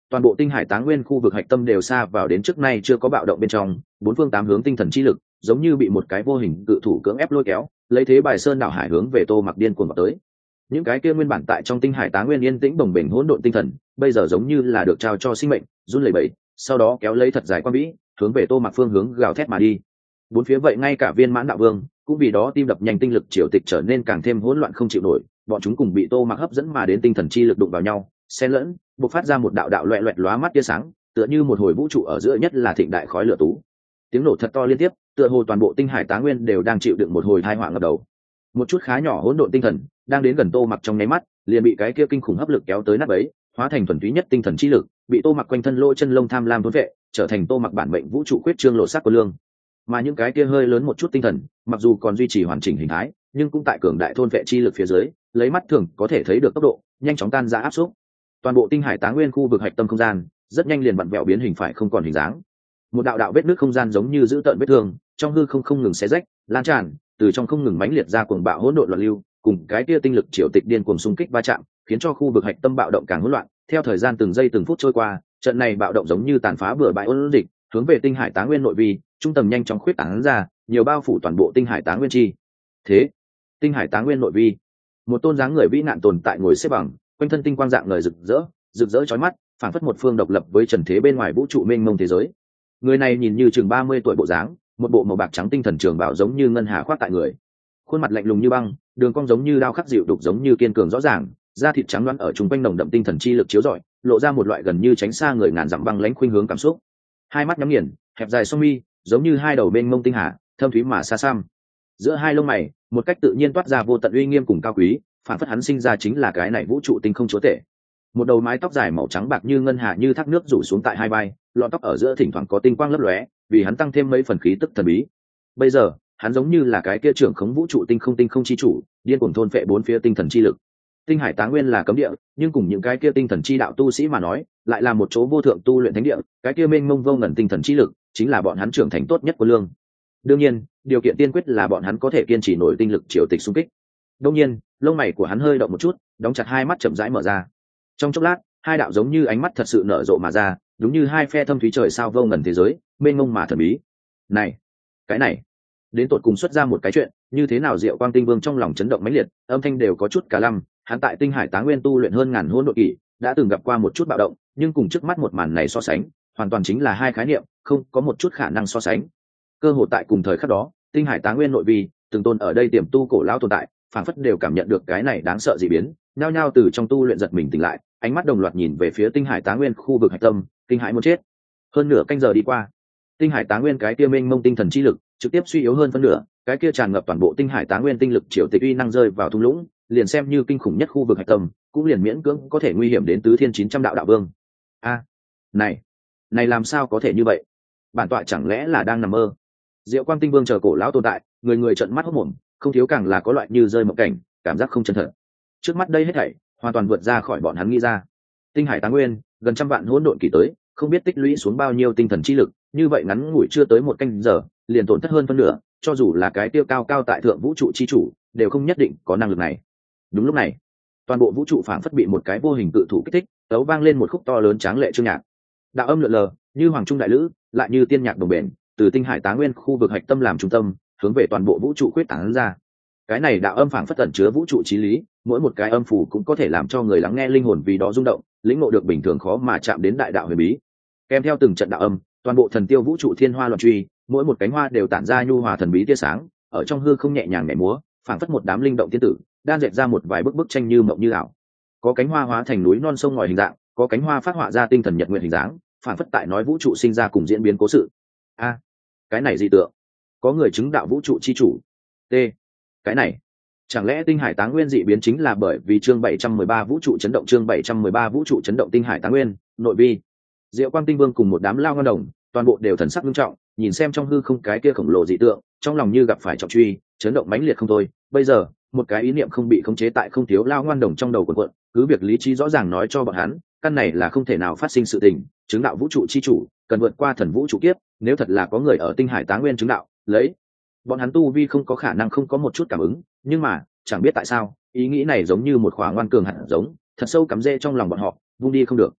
toàn bộ tinh hải táng nguyên khu vực hạch tâm đều xa vào đến trước nay chưa có bạo động bên trong, bốn phương tám hướng tinh thần chi lực giống như bị một cái vô hình cự thủ cưỡng ép lôi kéo, lấy thế bài sơn đảo hải hướng về Tô Mặc điên cuồng vào tới. Những cái kia nguyên bản tại trong tinh hải táng nguyên yên tĩnh bồng bềnh hỗn độn tinh thần, bây giờ giống như là được trao cho sinh mệnh, run lẩy bẩy, sau đó kéo lấy thật dài quan vĩ, hướng về Tô Mặc phương hướng gào thét mà đi. Bốn phía vậy ngay cả viên mãn đạo vương cũng vì đó tim đập nhanh, tinh lực triều tịch trở nên càng thêm hỗn loạn không chịu nổi, bọn chúng cùng bị Tô Mặc hấp dẫn mà đến tinh thần chi lực đụng vào nhau, xen lẫn, bộc phát ra một đạo đạo loẹt loẹt lóa mắt tia sáng, tựa như một hồi vũ trụ ở giữa nhất là thịnh đại khói lửa tú. Tiếng nổ thật to liên tiếp, tựa hồ toàn bộ tinh hải táng nguyên đều đang chịu đựng một hồi tai họa ngập đầu. Một chút khá nhỏ hỗn độn tinh thần đang đến gần Tô Mặc trong nháy mắt, liền bị cái kia kinh khủng hấp lực kéo tới nát bấy, hóa thành thuần túy nhất tinh thần chi lực, bị Tô Mặc quanh thân lỗ chân lông tham lam thôn vệ, trở thành Tô Mặc bản mệnh vũ trụ quyết trương lộ sắc của lương. Mà những cái kia hơi lớn một chút tinh thần, mặc dù còn duy trì hoàn chỉnh hình thái, nhưng cũng tại cường đại thôn vệ chi lực phía dưới, lấy mắt thường có thể thấy được tốc độ, nhanh chóng tan ra áp xúc. Toàn bộ tinh hải táng nguyên khu vực hạch tâm không gian, rất nhanh liền vặn vẹo biến hình phải không còn hình dáng. Một đạo đạo vết nước không gian giống như giữ tợn vết thương, trong hư không không ngừng xé rách, lan tràn, từ trong không ngừng mãnh liệt ra cuồng bạo hỗn độn loạn lưu, cùng cái kia tinh lực triều tịch điên cuồng xung kích va chạm, khiến cho khu vực hạch tâm bạo động càng hỗn loạn. Theo thời gian từng giây từng phút trôi qua, trận này bạo động giống như tàn phá bừa bãi ôn dịch, hướng về tinh hải táng nguyên nội vi, trung tâm nhanh chóng khuyết tán ra, nhiều bao phủ toàn bộ tinh hải táng nguyên chi. Thế, tinh hải táng nguyên nội vi, một tôn dáng người vĩ nạn tồn tại ngồi xếp bằng, quanh thân tinh quang dạng ngời rực rỡ, rực rỡ chói mắt, phảng phất một phương độc lập với trần thế bên ngoài vũ trụ mênh mông thế giới. Người này nhìn như chừng ba mươi tuổi bộ dáng, một bộ màu bạc trắng tinh thần trường bảo giống như ngân hà khoác tại người, khuôn mặt lạnh lùng như băng, đường cong giống như đao khắc dịu đục giống như kiên cường rõ ràng, da thịt trắng loáng ở trung quanh nồng đậm tinh thần chi lực chiếu rọi, lộ ra một loại gần như tránh xa người ngàn dặm băng lãnh khuynh hướng cảm xúc. Hai mắt nhắm nghiền, hẹp dài song mi, giống như hai đầu bên mông tinh hà, thâm thúy mà xa xăm. Giữa hai lông mày, một cách tự nhiên toát ra vô tận uy nghiêm cùng cao quý, phản phất hắn sinh ra chính là cái này vũ trụ tinh không chúa tể. Một đầu mái tóc dài màu trắng bạc như ngân hà như thác nước rủ xuống tại hai vai, lọn tóc ở giữa thỉnh thoảng có tinh quang lấp lóe, vì hắn tăng thêm mấy phần khí tức thần bí. Bây giờ, hắn giống như là cái kia trưởng khống vũ trụ tinh không tinh không chi chủ, điên cuồng thôn phệ bốn phía tinh thần chi lực. Tinh hải táng nguyên là cấm địa, nhưng cùng những cái kia tinh thần chi đạo tu sĩ mà nói, lại là một chỗ vô thượng tu luyện thánh địa, cái kia mênh mông vô ngần tinh thần chi lực, chính là bọn hắn trưởng thành tốt nhất của lương. Đương nhiên, điều kiện tiên quyết là bọn hắn có thể kiên trì nổi tinh lực triều tịch xung kích. Đương nhiên, lông mày của hắn hơi động một chút, đóng chặt hai mắt chậm rãi mở ra. Trong chốc lát, hai đạo giống như ánh mắt thật sự nở rộ mà ra, đúng như hai phe thâm thúy trời sao vô ngần thế giới, mênh mông mà thần bí. Này, cái này, đến tột cùng xuất ra một cái chuyện, như thế nào Diệu Quang Tinh Vương trong lòng chấn động mãnh liệt, âm thanh đều có chút cả lăm, hắn tại tinh hải táng nguyên tu luyện hơn ngàn hỗn độn kỷ, đã từng gặp qua một chút bạo động, nhưng cùng trước mắt một màn này so sánh, hoàn toàn chính là hai khái niệm, không có một chút khả năng so sánh. Cơ hội tại cùng thời khắc đó, tinh hải táng nguyên nội vi, từng tôn ở đây tiềm tu cổ lão tồn tại, phảng phất đều cảm nhận được cái này đáng sợ dị biến, nhao nhao từ trong tu luyện giật mình tỉnh lại, ánh mắt đồng loạt nhìn về phía tinh hải táng nguyên khu vực hạch tâm, kinh hãi muốn chết. Hơn nửa canh giờ đi qua, tinh hải táng nguyên cái kia mênh mông tinh thần chi lực trực tiếp suy yếu hơn phân nửa, cái kia tràn ngập toàn bộ tinh hải táng nguyên tinh lực triều tịch uy năng rơi vào thung lũng, liền xem như kinh khủng nhất khu vực hạch tâm, cũng liền miễn cưỡng có thể nguy hiểm đến tứ thiên chín trăm đạo đạo vương. A, này, này làm sao có thể như vậy? Bản tọa chẳng lẽ là đang nằm mơ? Diệu Quang Tinh Vương chờ cổ lão tồn tại, người người trợn mắt hốt mồm, không thiếu càng là có loại như rơi mộng cảnh, cảm giác không chân thật. Trước mắt đây hết thảy, hoàn toàn vượt ra khỏi bọn hắn nghĩ ra. Tinh hải táng nguyên, gần trăm vạn hỗn độn kỳ tới, không biết tích lũy xuống bao nhiêu tinh thần chi lực, như vậy ngắn ngủi chưa tới một canh giờ, liền tổn thất hơn phân nửa, cho dù là cái tiêu cao cao tại thượng vũ trụ chi chủ, đều không nhất định có năng lực này. Đúng lúc này, toàn bộ vũ trụ phảng phất bị một cái vô hình cự thủ kích thích, tấu vang lên một khúc to lớn tráng lệ chương nhạc. Đạo âm lượn lờ, như hoàng trung đại lữ, lại như tiên nhạc đồng bền, từ tinh hải táng nguyên khu vực hạch tâm làm trung tâm, hướng về toàn bộ vũ trụ quyết tán ra. Cái này đạo âm phảng phất ẩn chứa vũ trụ chí lý, mỗi một cái âm phủ cũng có thể làm cho người lắng nghe linh hồn vì đó rung động, lĩnh ngộ được bình thường khó mà chạm đến đại đạo huyền bí. Kèm theo từng trận đạo âm, toàn bộ thần tiêu vũ trụ thiên hoa loạn truy, mỗi một cánh hoa đều tản ra nhu hòa thần bí tia sáng, ở trong hư không nhẹ nhàng nhảy múa, phảng phất một đám linh động tiên tử, đang dệt ra một vài bức bức tranh như mộng như ảo. Có cánh hoa hóa thành núi non sông ngòi hình dạng, có cánh hoa phát họa ra tinh thần nhật nguyện hình dáng, phảng phất tại nói vũ trụ sinh ra cùng diễn biến cố sự. A, cái này dị tượng, có người chứng đạo vũ trụ chi chủ. T, cái này, chẳng lẽ tinh hải táng nguyên dị biến chính là bởi vì chương bảy trăm mười ba vũ trụ chấn động chương bảy trăm mười ba vũ trụ chấn động tinh hải táng nguyên, nội vi. Diệu Quang Tinh Vương cùng một đám lao ngân đồng, toàn bộ đều thần sắc nghiêm trọng, nhìn xem trong hư không cái kia khổng lồ dị tượng, trong lòng như gặp phải trọng truy, chấn động mãnh liệt không thôi. Bây giờ, một cái ý niệm không bị khống chế tại không thiếu lao ngoan đồng trong đầu của quận, cứ việc lý trí rõ ràng nói cho bọn hắn, căn này là không thể nào phát sinh sự tình, chứng đạo vũ trụ chi chủ, cần vượt qua thần vũ trụ kiếp, nếu thật là có người ở tinh hải táng nguyên chứng đạo, lấy bọn hắn tu vi không có khả năng không có một chút cảm ứng, nhưng mà, chẳng biết tại sao, ý nghĩ này giống như một khóa ngoan cường hạt giống, thật sâu cắm rễ trong lòng bọn họ, vung đi không được.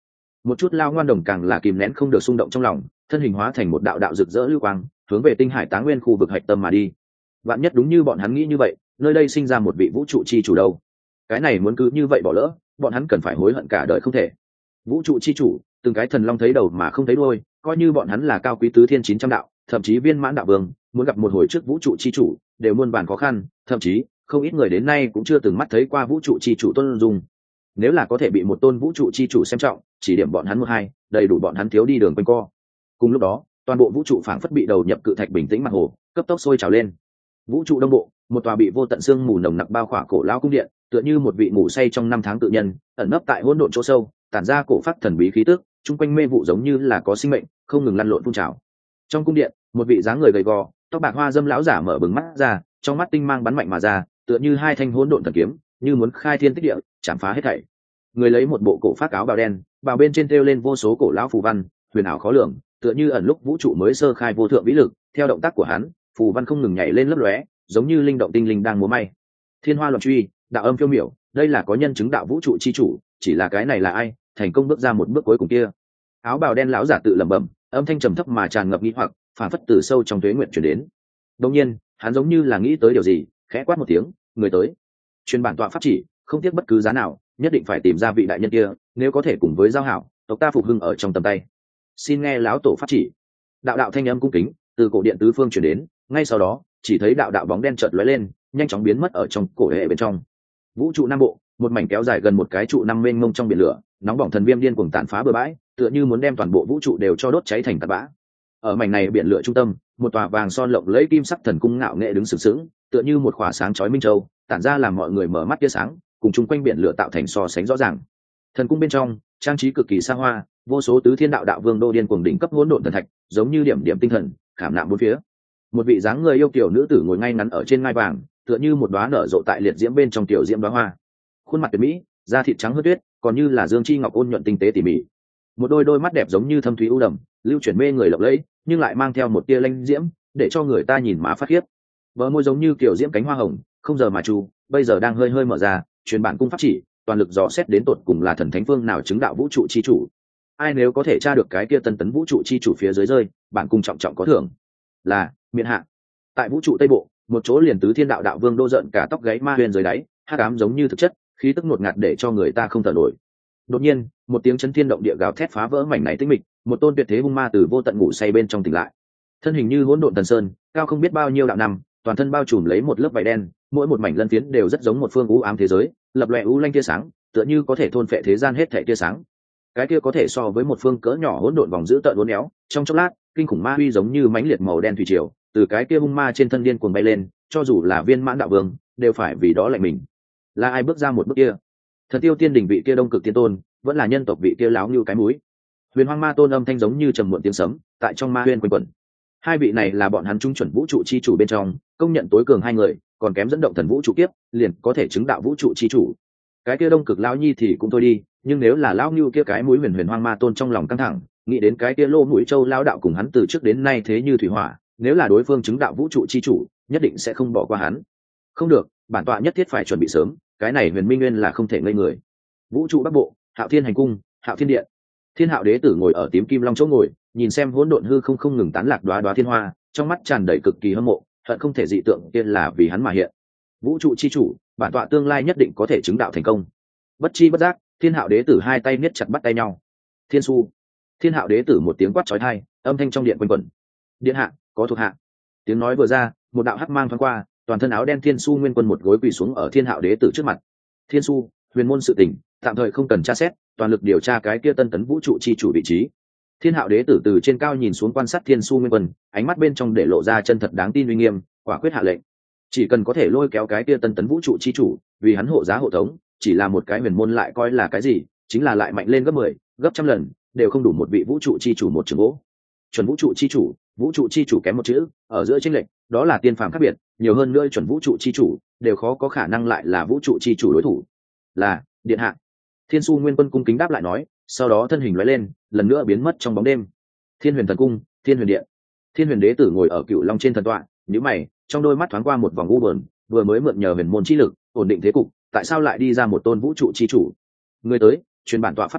một chút lao ngoan đồng càng là kìm nén không được xung động trong lòng, thân hình hóa thành một đạo đạo rực rỡ lưu quang, hướng về tinh hải táng nguyên khu vực hạch tâm mà đi. Vạn nhất đúng như bọn hắn nghĩ như vậy, nơi đây sinh ra một vị vũ trụ chi chủ đâu, cái này muốn cứ như vậy bỏ lỡ, bọn hắn cần phải hối hận cả đời không thể. Vũ trụ chi chủ, từng cái thần long thấy đầu mà không thấy đuôi, coi như bọn hắn là cao quý tứ thiên chín trăm đạo, thậm chí viên mãn đạo vương, muốn gặp một hồi trước vũ trụ chi chủ đều muôn vàn khó khăn, thậm chí không ít người đến nay cũng chưa từng mắt thấy qua vũ trụ chi chủ tôn dung. Nếu là có thể bị một tôn vũ trụ chi chủ xem trọng, chỉ điểm bọn hắn một hai, đầy đủ bọn hắn thiếu đi đường quanh co. Cùng lúc đó, toàn bộ vũ trụ phảng phất bị đầu nhập cự thạch bình tĩnh mặt hồ, cấp tốc sôi trào lên. Vũ trụ đông bộ, một tòa bị vô tận sương mù nồng nặc bao khỏa cổ lão cung điện, tựa như một vị ngủ say trong năm tháng tự nhân, ẩn nấp tại hỗn độn chỗ sâu, tản ra cổ phát thần bí khí tức, chung quanh mê vụ giống như là có sinh mệnh, không ngừng lăn lộn phun trào. Trong cung điện, một vị dáng người gầy gò, tóc bạc hoa dâm lão giả mở bừng mắt ra, trong mắt tinh mang bắn mạnh mà ra, tựa như hai thanh hỗn độn thần kiếm, như muốn khai thiên tích địa, chạm phá hết thảy. Người lấy một bộ cổ phát áo bào đen, bào bên trên treo lên vô số cổ lão phù văn, huyền ảo khó lường, tựa như ẩn lúc vũ trụ mới sơ khai vô thượng vĩ lực. Theo động tác của hắn, phù văn không ngừng nhảy lên lấp lóe, giống như linh động tinh linh đang múa may. Thiên hoa loạn truy, đạo âm phiêu miểu, đây là có nhân chứng đạo vũ trụ chi chủ, chỉ là cái này là ai, thành công bước ra một bước cuối cùng kia. Áo bào đen lão giả tự lẩm bẩm, âm thanh trầm thấp mà tràn ngập nghi hoặc, phản phất từ sâu trong tuế nguyện truyền đến. Đột nhiên, hắn giống như là nghĩ tới điều gì, khẽ quát một tiếng, người tới. Truyền bản tọa pháp chỉ, không tiếc bất cứ giá nào, nhất định phải tìm ra vị đại nhân kia, nếu có thể cùng với giao hảo, tộc ta phục hưng ở trong tầm tay. Xin nghe lão tổ pháp chỉ. Đạo đạo thanh âm cung kính từ cổ điện tứ phương truyền đến, ngay sau đó, chỉ thấy đạo đạo bóng đen chợt lóe lên, nhanh chóng biến mất ở trong cổ hệ bên trong. Vũ trụ nam bộ, một mảnh kéo dài gần một cái trụ năm mênh mông trong biển lửa, nóng bỏng thần viêm điên cuồng tàn phá bừa bãi, tựa như muốn đem toàn bộ vũ trụ đều cho đốt cháy thành tạt bã. Ở mảnh này biển lửa trung tâm, một tòa vàng son lộng lẫy kim sắc thần cung ngạo nghệ đứng sừng sững, tựa như một khỏa sáng chói minh châu, tản ra làm mọi người mở mắt tia sáng, cùng chung quanh biển lửa tạo thành so sánh rõ ràng. Thần cung bên trong, trang trí cực kỳ xa hoa, vô số tứ thiên đạo đạo vương đô điên cuồng đỉnh cấp hỗn độn thần thạch, giống như điểm điểm tinh thần, khảm nạm bốn phía. Một vị dáng người yêu kiều nữ tử ngồi ngay ngắn ở trên ngai vàng, tựa như một đóa nở rộ tại liệt diễm bên trong tiểu diễm đóa hoa. Khuôn mặt tuyệt mỹ, da thịt trắng hơn tuyết, còn như là dương chi ngọc ôn nhuận tinh tế tỉ mỉ. Một đôi đôi mắt đẹp giống như thâm thúy u đầm, lưu chuyển mê người lộng lẫy, nhưng lại mang theo một tia lanh diễm, để cho người ta nhìn má phát khiếp. Bờ môi giống như kiểu diễm cánh hoa hồng, không giờ mà chu, bây giờ đang hơi hơi mở ra, truyền bản cung pháp chỉ, toàn lực dò xét đến tột cùng là thần thánh phương nào chứng đạo vũ trụ chi chủ. Ai nếu có thể tra được cái kia tân tấn vũ trụ chi chủ phía dưới rơi, bản cung trọng trọng có thưởng. Là miện hạ. Tại vũ trụ tây bộ, một chỗ liền tứ thiên đạo đạo vương đô giận cả tóc gáy ma huyền dưới đáy, hắc ám giống như thực chất, khí tức ngột ngạt để cho người ta không thở nổi. Đột nhiên, một tiếng chấn thiên động địa gào thét phá vỡ mảnh này tĩnh mịch, một tôn tuyệt thế hung ma từ vô tận ngủ say bên trong tỉnh lại. Thân hình như hỗn độn thần sơn, cao không biết bao nhiêu đạo năm, toàn thân bao trùm lấy một lớp vảy đen, mỗi một mảnh lân phiến đều rất giống một phương u ám thế giới, lập lòe u lanh tia sáng, tựa như có thể thôn phệ thế gian hết thảy tia sáng. Cái kia có thể so với một phương cỡ nhỏ hỗn độn vòng giữ tợn uốn éo, trong chốc lát, kinh khủng ma uy giống như mãnh liệt màu đen thủy triều, từ cái kia hung ma trên thân điên cuồng bay lên, cho dù là viên mãn đạo vương, đều phải vì đó lạnh mình. Là ai bước ra một bước kia? Thần Tiêu Tiên đỉnh vị kia Đông Cực Tiên Tôn, vẫn là nhân tộc vị kia láo như cái mũi. Huyền Hoang Ma Tôn âm thanh giống như trầm muộn tiếng sấm, tại trong ma huyên quanh quẩn. Hai vị này là bọn hắn trung chuẩn vũ trụ chi chủ bên trong, công nhận tối cường hai người, còn kém dẫn động thần vũ trụ kiếp, liền có thể chứng đạo vũ trụ chi chủ. Cái kia Đông Cực lão nhi thì cũng thôi đi, nhưng nếu là lão như kia cái mũi Huyền Huyền Hoang Ma Tôn trong lòng căng thẳng, nghĩ đến cái kia Lô Mũi Châu lão đạo cùng hắn từ trước đến nay thế như thủy hỏa, nếu là đối phương chứng đạo vũ trụ chi chủ, nhất định sẽ không bỏ qua hắn. Không được, bản tọa nhất thiết phải chuẩn bị sớm, cái này Huyền Minh Nguyên là không thể ngây người. Vũ trụ bắc bộ, Hạo Thiên hành cung, Hạo Thiên điện. Thiên Hạo đế tử ngồi ở tím kim long chỗ ngồi, nhìn xem hỗn độn hư không không ngừng tán lạc đóa đóa thiên hoa, trong mắt tràn đầy cực kỳ hâm mộ, hận không thể dị tượng kia là vì hắn mà hiện. Vũ trụ chi chủ, bản tọa tương lai nhất định có thể chứng đạo thành công. Bất chi bất giác, Thiên Hạo đế tử hai tay niết chặt bắt tay nhau. Thiên su. Thiên Hạo đế tử một tiếng quát chói tai, âm thanh trong điện quanh quẩn. Điện hạ, có thuộc hạ. Tiếng nói vừa ra, một đạo hắc mang thoáng qua, toàn thân áo đen Thiên su nguyên quân một gối quỳ xuống ở Thiên Hạo đế tử trước mặt. Thiên su, huyền môn sự tình, tạm thời không cần tra xét, toàn lực điều tra cái kia tân tấn vũ trụ chi chủ vị trí. Thiên Hạo đế tử từ trên cao nhìn xuống quan sát Thiên su nguyên quân, ánh mắt bên trong để lộ ra chân thật đáng tin uy nghiêm, quả quyết hạ lệnh. Chỉ cần có thể lôi kéo cái kia tân tấn vũ trụ chi chủ, vì hắn hộ giá hộ tống, chỉ là một cái huyền môn lại coi là cái gì, chính là lại mạnh lên gấp mười, gấp trăm lần, đều không đủ một vị vũ trụ chi chủ một trường gỗ. Chuẩn vũ trụ chi chủ, vũ trụ chi chủ kém một chữ, ở giữa chênh lệch, đó là tiên phàm khác biệt, nhiều hơn nữa chuẩn vũ trụ chi chủ, đều khó có khả năng lại là vũ trụ chi chủ đối thủ. Là, điện hạ. Thiên su nguyên quân cung kính đáp lại nói, sau đó thân hình lóe lên, lần nữa biến mất trong bóng đêm. Thiên huyền thần cung, thiên huyền điện. Thiên huyền đế tử ngồi ở cựu long trên thần tọa, nhíu mày, trong đôi mắt thoáng qua một vòng u buồn, vừa mới mượn nhờ huyền môn chi lực ổn định thế cục, tại sao lại đi ra một tôn vũ trụ chi chủ? Người tới, truyền bản tọa pháp chỉ,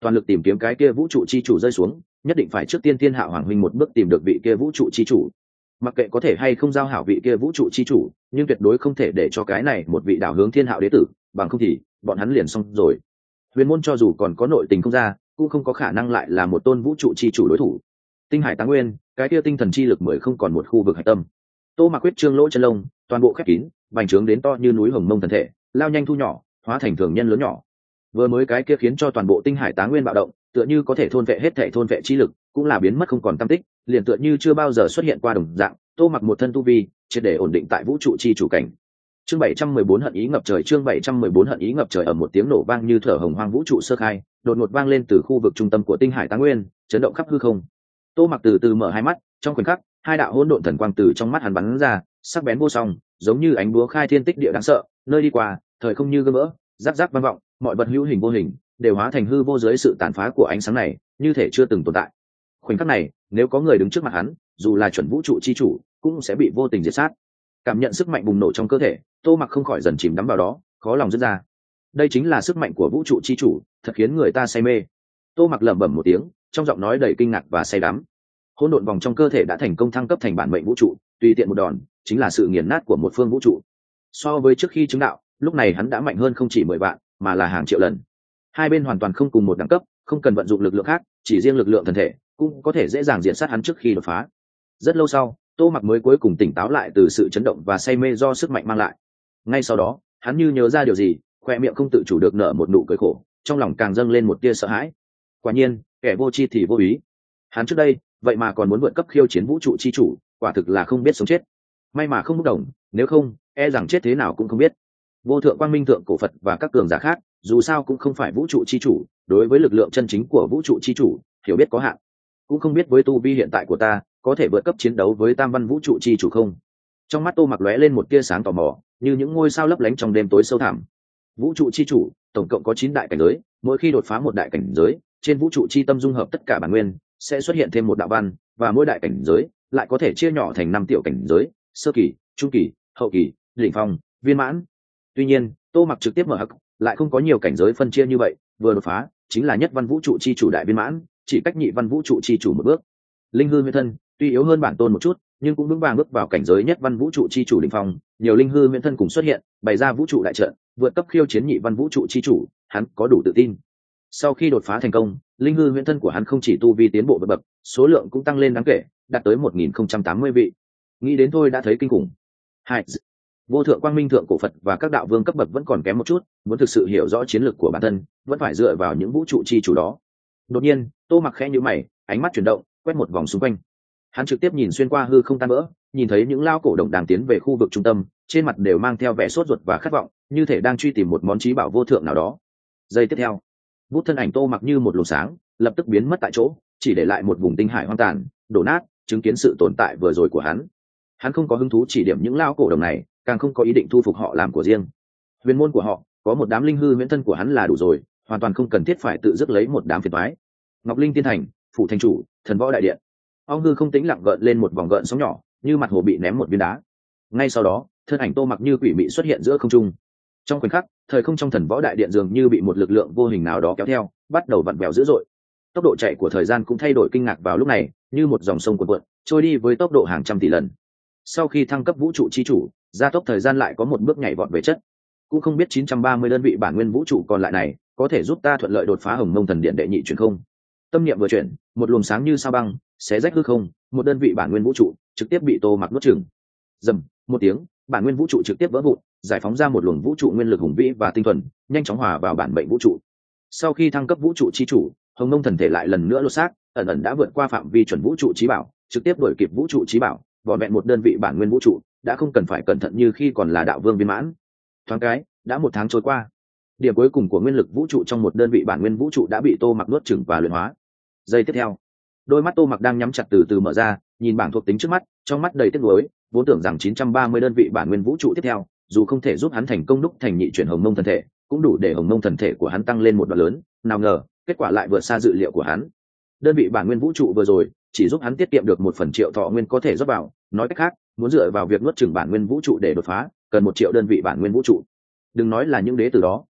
toàn lực tìm kiếm cái kia vũ trụ chi chủ rơi xuống, nhất định phải trước tiên thiên hạ hoàng huynh một bước tìm được vị kia vũ trụ chi chủ. Mặc kệ có thể hay không giao hảo vị kia vũ trụ chi chủ, nhưng tuyệt đối không thể để cho cái này một vị đảo hướng thiên hạo đế tử, bằng không thì bọn hắn liền xong rồi. Huyền môn cho dù còn có nội tình không ra, cũng không có khả năng lại là một tôn vũ trụ chi chủ đối thủ. Tinh hải táng nguyên, cái kia tinh thần chi lực mười không còn một khu vực hạch tâm. Tô Mặc quyết trương lỗ chân lông, toàn bộ khép kín, bành trướng đến to như núi hồng mông thần thể, lao nhanh thu nhỏ, hóa thành thường nhân lớn nhỏ. Vừa mới cái kia khiến cho toàn bộ tinh hải táng nguyên bạo động, tựa như có thể thôn vệ hết thể thôn vệ chi lực, cũng là biến mất không còn tâm tích, liền tựa như chưa bao giờ xuất hiện qua đồng dạng. Tô Mặc một thân tu vi, triệt để ổn định tại vũ trụ chi chủ cảnh. Chương bảy trăm mười bốn hận ý ngập trời, chương bảy trăm mười bốn hận ý ngập trời. Ở một tiếng nổ vang như thở hồng hoang vũ trụ sơ khai, đột ngột vang lên từ khu vực trung tâm của tinh hải táng nguyên, chấn động khắp hư không. Tô Mặc từ từ mở hai mắt, trong khoảnh khắc, hai đạo hỗn độn thần quang từ trong mắt hắn bắn ra, sắc bén vô song, giống như ánh búa khai thiên tích địa đáng sợ, nơi đi qua, thời không như gương vỡ, rắc rắc vang vọng, mọi vật hữu hình vô hình đều hóa thành hư vô dưới sự tàn phá của ánh sáng này, như thể chưa từng tồn tại. Khoảnh khắc này, nếu có người đứng trước mặt hắn, dù là chuẩn vũ trụ chi chủ, cũng sẽ bị vô tình diệt sát. Cảm nhận sức mạnh bùng nổ trong cơ thể, Tô Mặc không khỏi dần chìm đắm vào đó, khó lòng dứt ra. Đây chính là sức mạnh của vũ trụ chi chủ, thật khiến người ta say mê. Tô Mặc lẩm bẩm một tiếng, trong giọng nói đầy kinh ngạc và say đắm. Hỗn độn vòng trong cơ thể đã thành công thăng cấp thành bản mệnh vũ trụ, tùy tiện một đòn chính là sự nghiền nát của một phương vũ trụ. So với trước khi chứng đạo, lúc này hắn đã mạnh hơn không chỉ mười vạn, mà là hàng triệu lần. Hai bên hoàn toàn không cùng một đẳng cấp, không cần vận dụng lực lượng khác, chỉ riêng lực lượng thần thể cũng có thể dễ dàng diện sát hắn trước khi đột phá. Rất lâu sau, Tô Mặc mới cuối cùng tỉnh táo lại từ sự chấn động và say mê do sức mạnh mang lại. Ngay sau đó, hắn như nhớ ra điều gì, khoe miệng không tự chủ được nở một nụ cười khổ, trong lòng càng dâng lên một tia sợ hãi. Quả nhiên, kẻ vô tri thì vô ý. Hắn trước đây, vậy mà còn muốn vượt cấp khiêu chiến vũ trụ chi chủ, quả thực là không biết sống chết. May mà không bốc đồng, nếu không, e rằng chết thế nào cũng không biết. Vô thượng quang minh thượng cổ Phật và các cường giả khác, dù sao cũng không phải vũ trụ chi chủ, đối với lực lượng chân chính của vũ trụ chi chủ, hiểu biết có hạn. Cũng không biết với tu vi hiện tại của ta, có thể vượt cấp chiến đấu với tam văn vũ trụ chi chủ không. Trong mắt Tô Mặc lóe lên một tia sáng tò mò, như những ngôi sao lấp lánh trong đêm tối sâu thẳm. Vũ trụ chi chủ tổng cộng có chín đại cảnh giới, mỗi khi đột phá một đại cảnh giới, trên vũ trụ chi tâm dung hợp tất cả bản nguyên, sẽ xuất hiện thêm một đạo văn, và mỗi đại cảnh giới lại có thể chia nhỏ thành năm tiểu cảnh giới: sơ kỳ, trung kỳ, hậu kỳ, đỉnh phong, viên mãn. Tuy nhiên, Tô Mặc trực tiếp mở hắc, lại không có nhiều cảnh giới phân chia như vậy, vừa đột phá chính là nhất văn vũ trụ chi chủ đại viên mãn, chỉ cách nhị văn vũ trụ chi chủ một bước. Linh hư huyễn thân tuy yếu hơn bản tôn một chút, nhưng cũng vững vàng bước vào cảnh giới nhất văn vũ trụ chi chủ đỉnh phong, nhiều linh hư huyễn thân cùng xuất hiện, bày ra vũ trụ đại trận, vượt cấp khiêu chiến nhị văn vũ trụ chi chủ, hắn có đủ tự tin. Sau khi đột phá thành công, linh hư huyễn thân của hắn không chỉ tu vi tiến bộ vượt bậc, số lượng cũng tăng lên đáng kể, đạt tới một nghìn không trăm tám mươi vị. Nghĩ đến thôi đã thấy kinh khủng. Hai, vô thượng quang minh thượng cổ Phật và các đạo vương cấp bậc vẫn còn kém một chút, muốn thực sự hiểu rõ chiến lược của bản thân, vẫn phải dựa vào những vũ trụ chi chủ đó. Đột nhiên, Tô Mặc khẽ nhíu mày, ánh mắt chuyển động, quét một vòng xung quanh. Hắn trực tiếp nhìn xuyên qua hư không tan vỡ, nhìn thấy những lao cổ đồng đang tiến về khu vực trung tâm, trên mặt đều mang theo vẻ sốt ruột và khát vọng, như thể đang truy tìm một món chí bảo vô thượng nào đó. Giây tiếp theo, bút thân ảnh Tô Mặc như một luồng sáng, lập tức biến mất tại chỗ, chỉ để lại một vùng tinh hải hoang tàn, đổ nát, chứng kiến sự tồn tại vừa rồi của hắn. Hắn không có hứng thú chỉ điểm những lao cổ đồng này, càng không có ý định thu phục họ làm của riêng. Huyền môn của họ có một đám linh hư huyễn thân của hắn là đủ rồi, hoàn toàn không cần thiết phải tự dứt lấy một đám phiền toái. Ngọc Linh Tiên Thành, phủ thành chủ, thần võ đại điện. Ong hư không tĩnh lặng gợn lên một vòng gợn sóng nhỏ, như mặt hồ bị ném một viên đá. Ngay sau đó, thân ảnh Tô Mặc như quỷ mị xuất hiện giữa không trung. Trong khoảnh khắc, thời không trong thần võ đại điện dường như bị một lực lượng vô hình nào đó kéo theo, bắt đầu vặn vẹo dữ dội. Tốc độ chạy của thời gian cũng thay đổi kinh ngạc vào lúc này, như một dòng sông cuồn cuộn, trôi đi với tốc độ hàng trăm tỷ lần. Sau khi thăng cấp vũ trụ chi chủ, gia tốc thời gian lại có một bước nhảy vọt về chất. Cũng không biết chín trăm ba mươi đơn vị bản nguyên vũ trụ còn lại này có thể giúp ta thuận lợi đột phá Hồng Mông Thần Điện đệ nhị chuyển không. Tâm niệm vừa chuyển, một luồng sáng như sao băng xé rách hư không, một đơn vị bản nguyên vũ trụ trực tiếp bị Tô Mặc nuốt chửng. Rầm một tiếng, bản nguyên vũ trụ trực tiếp vỡ vụn, giải phóng ra một luồng vũ trụ nguyên lực hùng vĩ và tinh thuần, nhanh chóng hòa vào bản mệnh vũ trụ. Sau khi thăng cấp vũ trụ chi chủ, Hồng Mông thần thể lại lần nữa lột xác, ẩn ẩn đã vượt qua phạm vi chuẩn vũ trụ chí bảo, trực tiếp đuổi kịp vũ trụ chí bảo, vỏn vẹn một đơn vị bản nguyên vũ trụ, đã không cần phải cẩn thận như khi còn là đạo vương viên mãn. Thoáng cái, đã một tháng trôi qua. Điểm cuối cùng của nguyên lực vũ trụ trong một đơn vị bản nguyên vũ trụ đã bị Tô Mặc nuốt chửng và luyện hóa. Giây tiếp theo, đôi mắt Tô Mặc đang nhắm chặt từ từ mở ra, nhìn bảng thuộc tính trước mắt, trong mắt đầy tiếc nuối, vốn tưởng rằng chín trăm ba mươi đơn vị bản nguyên vũ trụ tiếp theo, dù không thể giúp hắn thành công đúc thành nhị chuyển Hồng Mông thần thể, cũng đủ để Hồng Mông thần thể của hắn tăng lên một đoạn lớn, nào ngờ, kết quả lại vượt xa dự liệu của hắn. Đơn vị bản nguyên vũ trụ vừa rồi, chỉ giúp hắn tiết kiệm được một phần triệu thọ nguyên có thể rót vào, nói cách khác, muốn dựa vào việc nuốt chửng bản nguyên vũ trụ để đột phá, cần một triệu đơn vị bản nguyên vũ trụ. Đừng nói là những đế tử đó,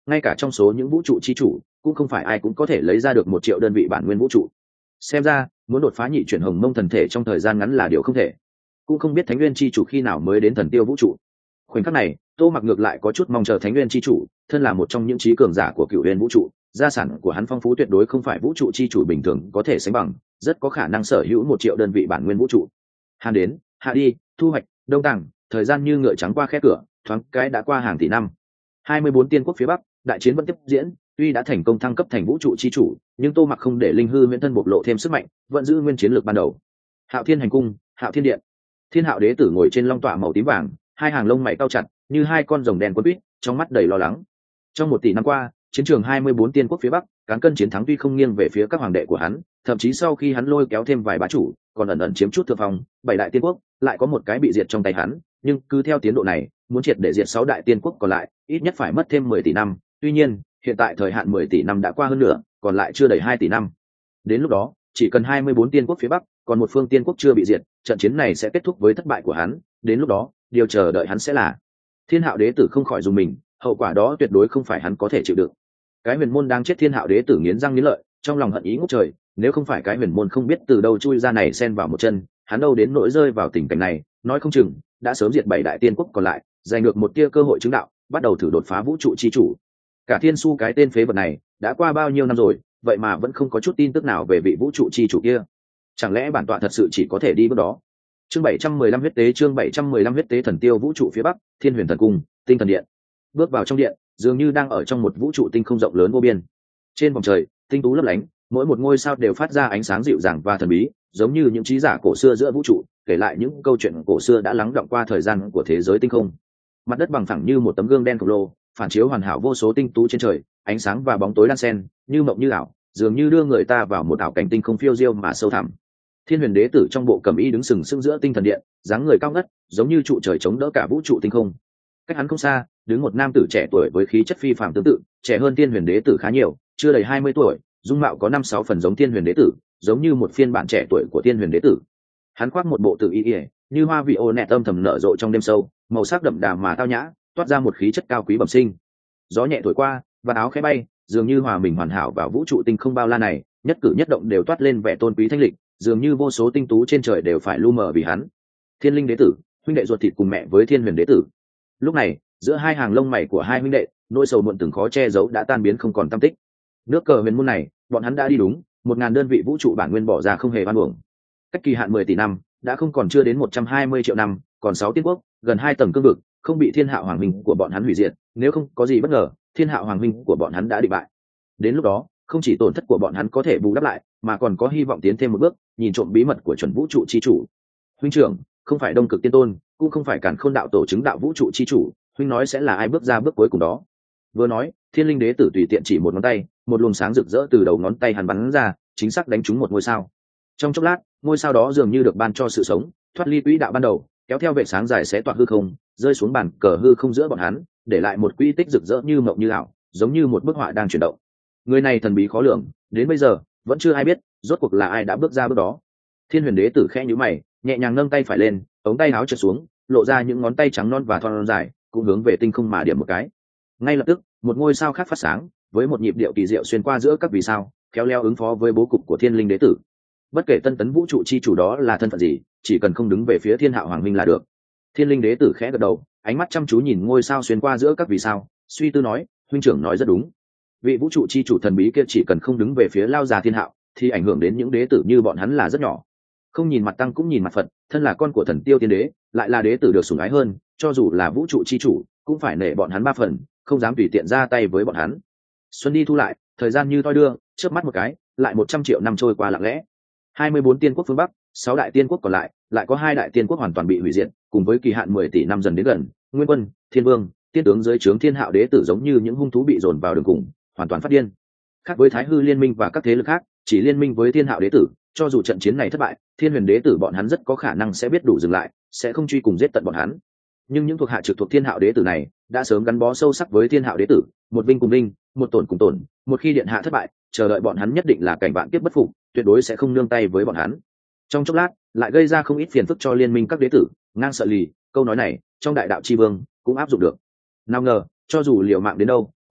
ngay cả trong số những vũ trụ chi chủ cũng không phải ai cũng có thể lấy ra được một triệu đơn vị bản nguyên vũ trụ. Xem ra muốn đột phá nhị chuyển hồng mông thần thể trong thời gian ngắn là điều không thể. Cũng không biết thánh nguyên chi chủ khi nào mới đến thần tiêu vũ trụ. Khoảnh khắc này Tô Mặc ngược lại có chút mong chờ thánh nguyên chi chủ, thân là một trong những trí cường giả của cửu huyền vũ trụ, gia sản của hắn phong phú tuyệt đối không phải vũ trụ chi chủ bình thường có thể sánh bằng, rất có khả năng sở hữu một triệu đơn vị bản nguyên vũ trụ. Hàn đến, hạ đi, thu hoạch, đông tàng, thời gian như ngựa trắng qua khe cửa, thoáng cái đã qua hàng tỷ năm. hai mươi bốn tiên quốc phía bắc, đại chiến vẫn tiếp diễn, tuy đã thành công thăng cấp thành vũ trụ chi chủ, nhưng Tô Mặc không để linh hư huyễn thân bộc lộ thêm sức mạnh, vẫn giữ nguyên chiến lược ban đầu. Hạo Thiên hành cung, Hạo Thiên điện. Thiên Hạo đế tử ngồi trên long tọa màu tím vàng, hai hàng lông mày cao chặt như hai con rồng đen quấn quýt, trong mắt đầy lo lắng. Trong một tỷ năm qua, chiến trường hai mươi bốn tiên quốc phía bắc, cán cân chiến thắng tuy không nghiêng về phía các hoàng đệ của hắn, thậm chí sau khi hắn lôi kéo thêm vài bá chủ, còn ẩn ẩn chiếm chút thượng phong, bảy đại tiên quốc lại có một cái bị diệt trong tay hắn, nhưng cứ theo tiến độ này, muốn triệt để diệt sáu đại tiên quốc còn lại, ít nhất phải mất thêm mười tỷ năm. Tuy nhiên, hiện tại thời hạn mười tỷ năm đã qua hơn nửa, còn lại chưa đầy hai tỷ năm. Đến lúc đó, chỉ cần hai mươi bốn tiên quốc phía bắc, còn một phương tiên quốc chưa bị diệt, trận chiến này sẽ kết thúc với thất bại của hắn. Đến lúc đó, điều chờ đợi hắn sẽ là Thiên Hạo đế tử không khỏi dùng mình, hậu quả đó tuyệt đối không phải hắn có thể chịu đựng. Cái huyền môn đang chết Thiên Hạo đế tử nghiến răng nghiến lợi, trong lòng hận ý ngút trời, nếu không phải cái huyền môn không biết từ đâu chui ra này xen vào một chân, hắn đâu đến nỗi rơi vào tình cảnh này, nói không chừng đã sớm diệt bảy đại tiên quốc còn lại, giành được một tia cơ hội chứng đạo, bắt đầu thử đột phá vũ trụ chi chủ. Cả Thiên Su cái tên phế vật này, đã qua bao nhiêu năm rồi, vậy mà vẫn không có chút tin tức nào về vị vũ trụ chi chủ kia. Chẳng lẽ bản tọa thật sự chỉ có thể đi bước đó? Chương bảy trăm mười lăm huyết tế, chương bảy trăm mười lăm huyết tế thần tiêu vũ trụ phía bắc, Thiên Huyền Thần Cung, Tinh Thần Điện. Bước vào trong điện, dường như đang ở trong một vũ trụ tinh không rộng lớn vô biên. Trên vòng trời, tinh tú lấp lánh, mỗi một ngôi sao đều phát ra ánh sáng dịu dàng và thần bí, giống như những trí giả cổ xưa giữa vũ trụ, kể lại những câu chuyện cổ xưa đã lắng đọng qua thời gian của thế giới tinh không. Mặt đất bằng phẳng như một tấm gương đen khổng lồ, phản chiếu hoàn hảo vô số tinh tú trên trời, ánh sáng và bóng tối đan xen, như mộng như ảo, dường như đưa người ta vào một ảo cảnh tinh không phiêu diêu mà sâu thẳm. Thiên Huyền đế tử trong bộ cẩm y đứng sừng sững giữa tinh thần điện, dáng người cao ngất, giống như trụ trời chống đỡ cả vũ trụ tinh không. Cách hắn không xa, đứng một nam tử trẻ tuổi với khí chất phi phàm tương tự, trẻ hơn Thiên Huyền đế tử khá nhiều, chưa đầy hai mươi tuổi, dung mạo có năm sáu phần giống Thiên Huyền đế tử, giống như một phiên bản trẻ tuổi của Thiên Huyền đế tử. Hắn khoác một bộ tử y y, như hoa vị ô nẹt âm thầm nở rộ trong đêm sâu, màu sắc đậm đà mà tao nhã, toát ra một khí chất cao quý bẩm sinh. Gió nhẹ thổi qua, vạt áo khẽ bay, dường như hòa mình hoàn hảo vào vũ trụ tinh không bao la này, nhất cử nhất động đều toát lên vẻ tôn quý thanh lịch, dường như vô số tinh tú trên trời đều phải lu mờ vì hắn. Thiên Linh đế tử, huynh đệ ruột thịt cùng mẹ với Thiên Huyền đế tử. Lúc này, giữa hai hàng lông mày của hai huynh đệ, nỗi sầu muộn từng khó che giấu đã tan biến không còn tăm tích. Nước cờ huyền môn này, bọn hắn đã đi đúng, một ngàn đơn vị vũ trụ bản nguyên bỏ ra không hề oan uổng. Cách kỳ hạn mười tỷ năm, đã không còn chưa đến một trăm hai mươi triệu năm, còn sáu tiên quốc, gần hai tầng cương vực, không bị Thiên Hạo hoàng minh của bọn hắn hủy diệt, nếu không có gì bất ngờ, Thiên Hạo hoàng minh của bọn hắn đã bị bại. Đến lúc đó, không chỉ tổn thất của bọn hắn có thể bù đắp lại, mà còn có hy vọng tiến thêm một bước, nhìn trộm bí mật của chuẩn vũ trụ chi chủ. Huynh trưởng, không phải Đông Cực Tiên Tôn, cũng không phải Càn Khôn đạo tổ chứng đạo vũ trụ chi chủ, huynh nói sẽ là ai bước ra bước cuối cùng đó? Vừa nói, Thiên Linh đế tử tùy tiện chỉ một ngón tay, một luồng sáng rực rỡ từ đầu ngón tay hắn bắn ra, chính xác đánh trúng một ngôi sao. Trong chốc lát, ngôi sao đó dường như được ban cho sự sống, thoát ly quỹ đạo ban đầu, kéo theo vệ sáng dài xé toạc hư không, rơi xuống bàn cờ hư không giữa bọn hắn, để lại một quỹ tích rực rỡ như mộng như ảo, giống như một bức họa đang chuyển động. Người này thần bí khó lường, đến bây giờ vẫn chưa ai biết rốt cuộc là ai đã bước ra bước đó. Thiên Huyền đế tử khẽ nhíu mày, nhẹ nhàng nâng tay phải lên, ống tay áo trượt xuống, lộ ra những ngón tay trắng non và thon dài, cũng hướng về tinh không mà điểm một cái. Ngay lập tức, một ngôi sao khác phát sáng, với một nhịp điệu kỳ diệu xuyên qua giữa các vì sao, khéo léo ứng phó với bố cục của Thiên Linh đế tử. Bất kể tân tấn vũ trụ chi chủ đó là thân phận gì, chỉ cần không đứng về phía Thiên Hạo hoàng minh là được. Thiên Linh đế tử khẽ gật đầu, ánh mắt chăm chú nhìn ngôi sao xuyên qua giữa các vì sao, suy tư nói, huynh trưởng nói rất đúng. Vị vũ trụ chi chủ thần bí kia chỉ cần không đứng về phía lao già Thiên Hạo, thì ảnh hưởng đến những đế tử như bọn hắn là rất nhỏ. Không nhìn mặt tăng cũng nhìn mặt Phật, thân là con của thần tiêu tiên đế, lại là đế tử được sủng ái hơn, cho dù là vũ trụ chi chủ, cũng phải nể bọn hắn ba phần, không dám tùy tiện ra tay với bọn hắn. Xuân đi thu lại, thời gian như thoi đưa, chớp mắt một cái, lại một trăm triệu năm trôi qua lặng lẽ. hai mươi bốn tiên quốc phương bắc, sáu đại tiên quốc còn lại, lại có hai đại tiên quốc hoàn toàn bị hủy diệt, cùng với kỳ hạn mười tỷ năm dần đến gần, Nguyên Quân, Thiên Vương, tiên tướng dưới trướng Thiên Hạo đế tử giống như những hung thú bị dồn vào đường cùng, hoàn toàn phát điên. Khác với Thái Hư liên minh và các thế lực khác, chỉ liên minh với Thiên Hạo đế tử, cho dù trận chiến này thất bại, Thiên Huyền đế tử bọn hắn rất có khả năng sẽ biết đủ dừng lại, sẽ không truy cùng giết tận bọn hắn. Nhưng những thuộc hạ trực thuộc Thiên Hạo đế tử này đã sớm gắn bó sâu sắc với Thiên Hạo đế tử, một vinh cùng vinh, một tổn cùng tổn, một khi điện hạ thất bại, chờ đợi bọn hắn nhất định là cảnh vạn kiếp bất phục, tuyệt đối sẽ không nương tay với bọn hắn. Trong chốc lát, lại gây ra không ít phiền phức cho liên minh các đế tử, ngang sợ lì, câu nói này, trong đại đạo chi vương cũng áp dụng được. Nào ngờ, cho dù liều mạng đến đâu,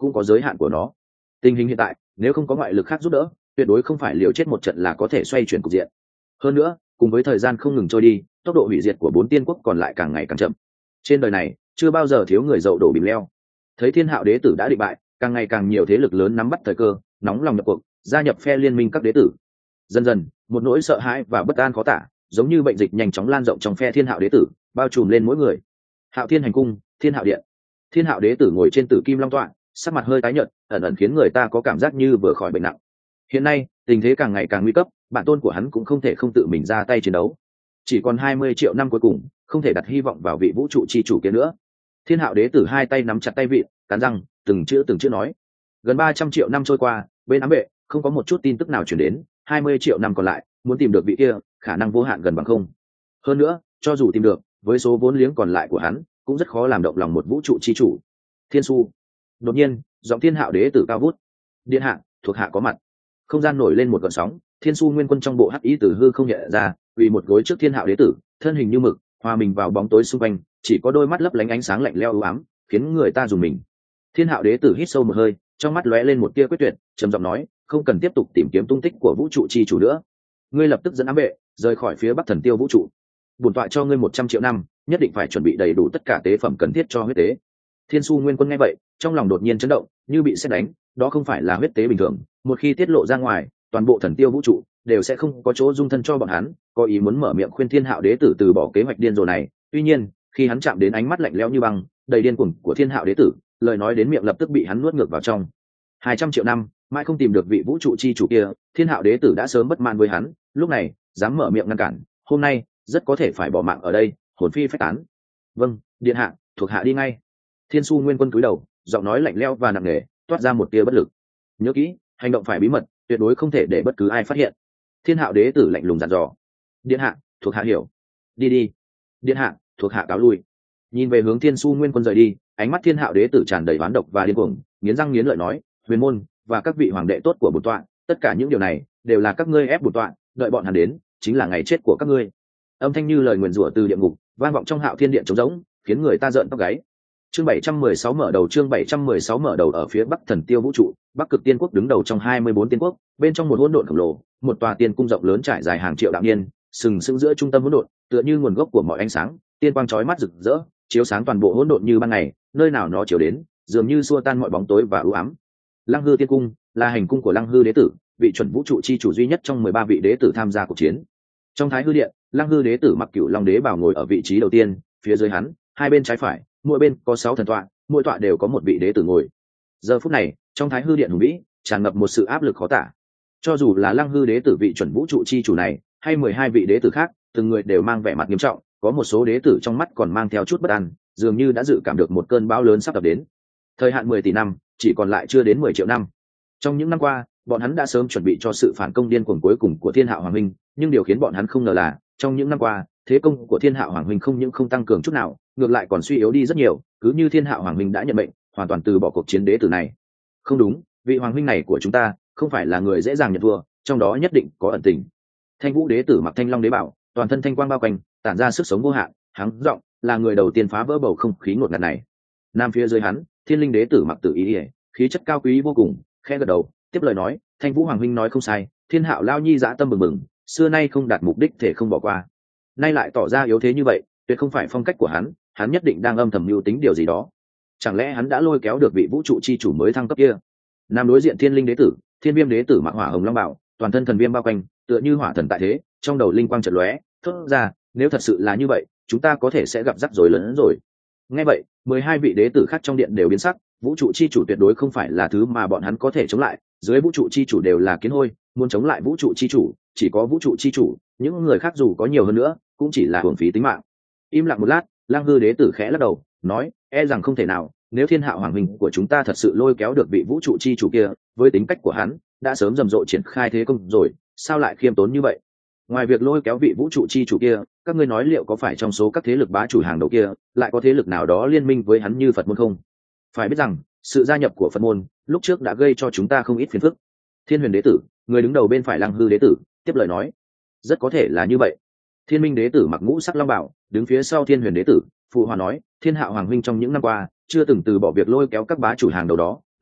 cũng có giới hạn của nó. Tình hình hiện tại nếu không có ngoại lực khác giúp đỡ, tuyệt đối không phải liều chết một trận là có thể xoay chuyển cục diện. Hơn nữa cùng với thời gian không ngừng trôi đi, tốc độ hủy diệt của bốn tiên quốc còn lại càng ngày càng chậm. Trên đời này chưa bao giờ thiếu người dậu đổ bìm leo. Thấy Thiên Hạo đế tử đã bị bại, càng ngày càng nhiều thế lực lớn nắm bắt thời cơ, nóng lòng nhập cuộc, gia nhập phe liên minh các đế tử. Dần dần một nỗi sợ hãi và bất an khó tả, giống như bệnh dịch nhanh chóng lan rộng trong phe Thiên Hạo đế tử, bao trùm lên mỗi người. Hạo Thiên hành cung, Thiên Hạo điện. Thiên Hạo đế tử ngồi trên tử kim long tọa, sắc mặt hơi tái nhợt, ẩn ẩn khiến người ta có cảm giác như vừa khỏi bệnh nặng. Hiện nay tình thế càng ngày càng nguy cấp, bản tôn của hắn cũng không thể không tự mình ra tay chiến đấu. Chỉ còn hai mươi triệu năm cuối cùng, không thể đặt hy vọng vào vị vũ trụ chi chủ kia nữa. Thiên Hạo đế tử hai tay nắm chặt tay vịn, cắn răng từng chữ từng chữ nói. Gần ba trăm triệu năm trôi qua, bên ám vệ không có một chút tin tức nào truyền đến, hai mươi triệu năm còn lại muốn tìm được vị kia khả năng vô hạn gần bằng không. Hơn nữa cho dù tìm được, với số vốn liếng còn lại của hắn cũng rất khó làm động lòng một vũ trụ chi chủ. Thiên Su. Đột nhiên giọng Thiên Hạo đế tử cao vút. Điện hạ, thuộc hạ có mặt. Không gian nổi lên một gợn sóng, Thiên Su nguyên quân trong bộ hắc ý từ hư không nhẹ ra, vì một gối trước Thiên Hạo đế tử, thân hình như mực, hòa mình vào bóng tối xung quanh, chỉ có đôi mắt lấp lánh ánh sáng lạnh lẽo u ám, khiến người ta dùng mình. Thiên Hạo đế tử hít sâu một hơi, trong mắt lóe lên một tia quyết tuyệt, trầm giọng nói, không cần tiếp tục tìm kiếm tung tích của vũ trụ chi chủ nữa. Ngươi lập tức dẫn ám vệ rời khỏi phía Bắc Thần Tiêu vũ trụ. Bổn tọa cho ngươi một trăm triệu năm, nhất định phải chuẩn bị đầy đủ tất cả tế phẩm cần thiết cho huyết tế. Thiên Su nguyên quân nghe vậy, trong lòng đột nhiên chấn động, như bị sét đánh, đó không phải là huyết tế bình thường, một khi tiết lộ ra ngoài, toàn bộ Thần Tiêu vũ trụ đều sẽ không có chỗ dung thân cho bọn hắn, có ý muốn mở miệng khuyên Thiên Hạo đế tử từ bỏ kế hoạch điên rồ này. Tuy nhiên, khi hắn chạm đến ánh mắt lạnh lẽo như băng, đầy điên cuồng của Thiên Hạo đế tử, lời nói đến miệng lập tức bị hắn nuốt ngược vào trong. Hai trăm triệu năm, mãi không tìm được vị vũ trụ chi chủ kia, Thiên Hạo đế tử đã sớm bất mãn với hắn, lúc này dám mở miệng ngăn cản, hôm nay rất có thể phải bỏ mạng ở đây, hồn phi phách tán. Vâng, điện hạ, thuộc hạ đi ngay. Thiên Su nguyên quân cúi đầu, giọng nói lạnh lẽo và nặng nề, toát ra một tia bất lực. Nhớ kỹ, hành động phải bí mật, tuyệt đối không thể để bất cứ ai phát hiện. Thiên Hạo đế tử lạnh lùng dặn dò. Điện hạ, thuộc hạ hiểu. Đi đi. Điện hạ, thuộc hạ cáo lui. Nhìn về hướng Thiên Su nguyên quân rời đi, ánh mắt Thiên Hạo đế tử tràn đầy oán độc và điên cuồng, nghiến răng nghiến lợi nói, huyền môn và các vị hoàng đệ tốt của bổn tọa, tất cả những điều này đều là các ngươi ép bổn tọa, đợi bọn hắn đến chính là ngày chết của các ngươi. Âm thanh như lời nguyền rủa từ địa ngục vang vọng trong Hạo Thiên điện trống rỗng, khiến người ta rợn tóc gáy. Chương bảy trăm mười sáu mở đầu. Chương bảy trăm mười sáu mở đầu. Ở phía Bắc Thần Tiêu vũ trụ, Bắc Cực Tiên quốc đứng đầu trong hai mươi bốn tiên quốc, bên trong một hỗn độn khổng lồ, một tòa tiên cung rộng lớn trải dài hàng triệu đạo niên, sừng sững giữa trung tâm hỗn độn, tựa như nguồn gốc của mọi ánh sáng, tiên quang chói mắt rực rỡ, chiếu sáng toàn bộ hỗn độn như ban ngày, nơi nào nó chiếu đến, dường như xua tan mọi bóng tối và u ám. Lăng Hư Tiên cung là hành cung của Lăng Hư đế tử, vị chuẩn vũ trụ chi chủ duy nhất trong mười ba vị đế tử tham gia cuộc chiến. Trong Thái Hư điện, Lăng Hư đế tử mặc Cửu Long đế bào ngồi ở vị trí đầu tiên, phía dưới hắn, hai bên trái phải, mỗi bên có sáu thần tọa, mỗi tọa đều có một vị đế tử ngồi. Giờ phút này, trong Thái Hư điện hùng vĩ, tràn ngập một sự áp lực khó tả. Cho dù là Lăng Hư đế tử vị chuẩn vũ trụ chi chủ này, hay mười hai vị đế tử khác, từng người đều mang vẻ mặt nghiêm trọng, có một số đế tử trong mắt còn mang theo chút bất an, dường như đã dự cảm được một cơn bão lớn sắp ập đến. Thời hạn mười tỷ năm, chỉ còn lại chưa đến mười triệu năm. Trong những năm qua, bọn hắn đã sớm chuẩn bị cho sự phản công điên cuồng cuối cùng của Thiên Hạo Hoàng huynh, nhưng điều khiến bọn hắn không ngờ là, trong những năm qua, thế công của Thiên Hạo Hoàng huynh không những không tăng cường chút nào, ngược lại còn suy yếu đi rất nhiều, cứ như Thiên Hạo Hoàng huynh đã nhận mệnh, hoàn toàn từ bỏ cuộc chiến đế tử này. Không đúng, vị hoàng huynh này của chúng ta không phải là người dễ dàng nhận thua, trong đó nhất định có ẩn tình. Thanh Vũ đế tử mặc Thanh Long đế bảo, toàn thân thanh quang bao quanh, tản ra sức sống vô hạn, hắn giọng là người đầu tiên phá vỡ bầu không khí ngột ngạt này. Nam phía dưới hắn, Thiên Linh đế tử mặc Tử Ý, khí chất cao quý vô cùng, khẽ gật đầu, tiếp lời nói, Thanh Vũ hoàng huynh nói không sai, Thiên Hạo lao nhi dã tâm bừng bừng, xưa nay không đạt mục đích thể không bỏ qua. Nay lại tỏ ra yếu thế như vậy, tuyệt không phải phong cách của hắn, hắn nhất định đang âm thầm mưu tính điều gì đó. Chẳng lẽ hắn đã lôi kéo được vị vũ trụ chi chủ mới thăng cấp kia? Nam đối diện Thiên Linh đế tử, Thiên Viêm đế tử mặc Hỏa Hồng Long bảo, toàn thân thần viêm bao quanh, tựa như hỏa thần tại thế, trong đầu linh quang chợt lóe, thốt ra, nếu thật sự là như vậy, chúng ta có thể sẽ gặp rắc rối lớn hơn rồi. Nghe vậy, mười hai vị đế tử khác trong điện đều biến sắc, vũ trụ chi chủ tuyệt đối không phải là thứ mà bọn hắn có thể chống lại, dưới vũ trụ chi chủ đều là kiến hôi, muốn chống lại vũ trụ chi chủ, chỉ có vũ trụ chi chủ, những người khác dù có nhiều hơn nữa, cũng chỉ là hưởng phí tính mạng. Im lặng một lát, Lăng Hư đế tử khẽ lắc đầu, nói, e rằng không thể nào, nếu Thiên Hạo hoàng huynh của chúng ta thật sự lôi kéo được vị vũ trụ chi chủ kia, với tính cách của hắn, đã sớm rầm rộ triển khai thế công rồi, sao lại khiêm tốn như vậy? Ngoài việc lôi kéo vị vũ trụ chi chủ kia, các ngươi nói liệu có phải trong số các thế lực bá chủ hàng đầu kia, lại có thế lực nào đó liên minh với hắn như Phật môn không? Phải biết rằng, sự gia nhập của Phật môn, lúc trước đã gây cho chúng ta không ít phiền phức. Thiên Huyền đế tử, người đứng đầu bên phải Lăng Hư đế tử, tiếp lời nói, rất có thể là như vậy. Thiên Minh đế tử mặc ngũ sắc long bảo, đứng phía sau Thiên Huyền đế tử, phụ hòa nói, Thiên Hạo hoàng huynh trong những năm qua chưa từng từ bỏ việc lôi kéo các bá chủ hàng đầu đó,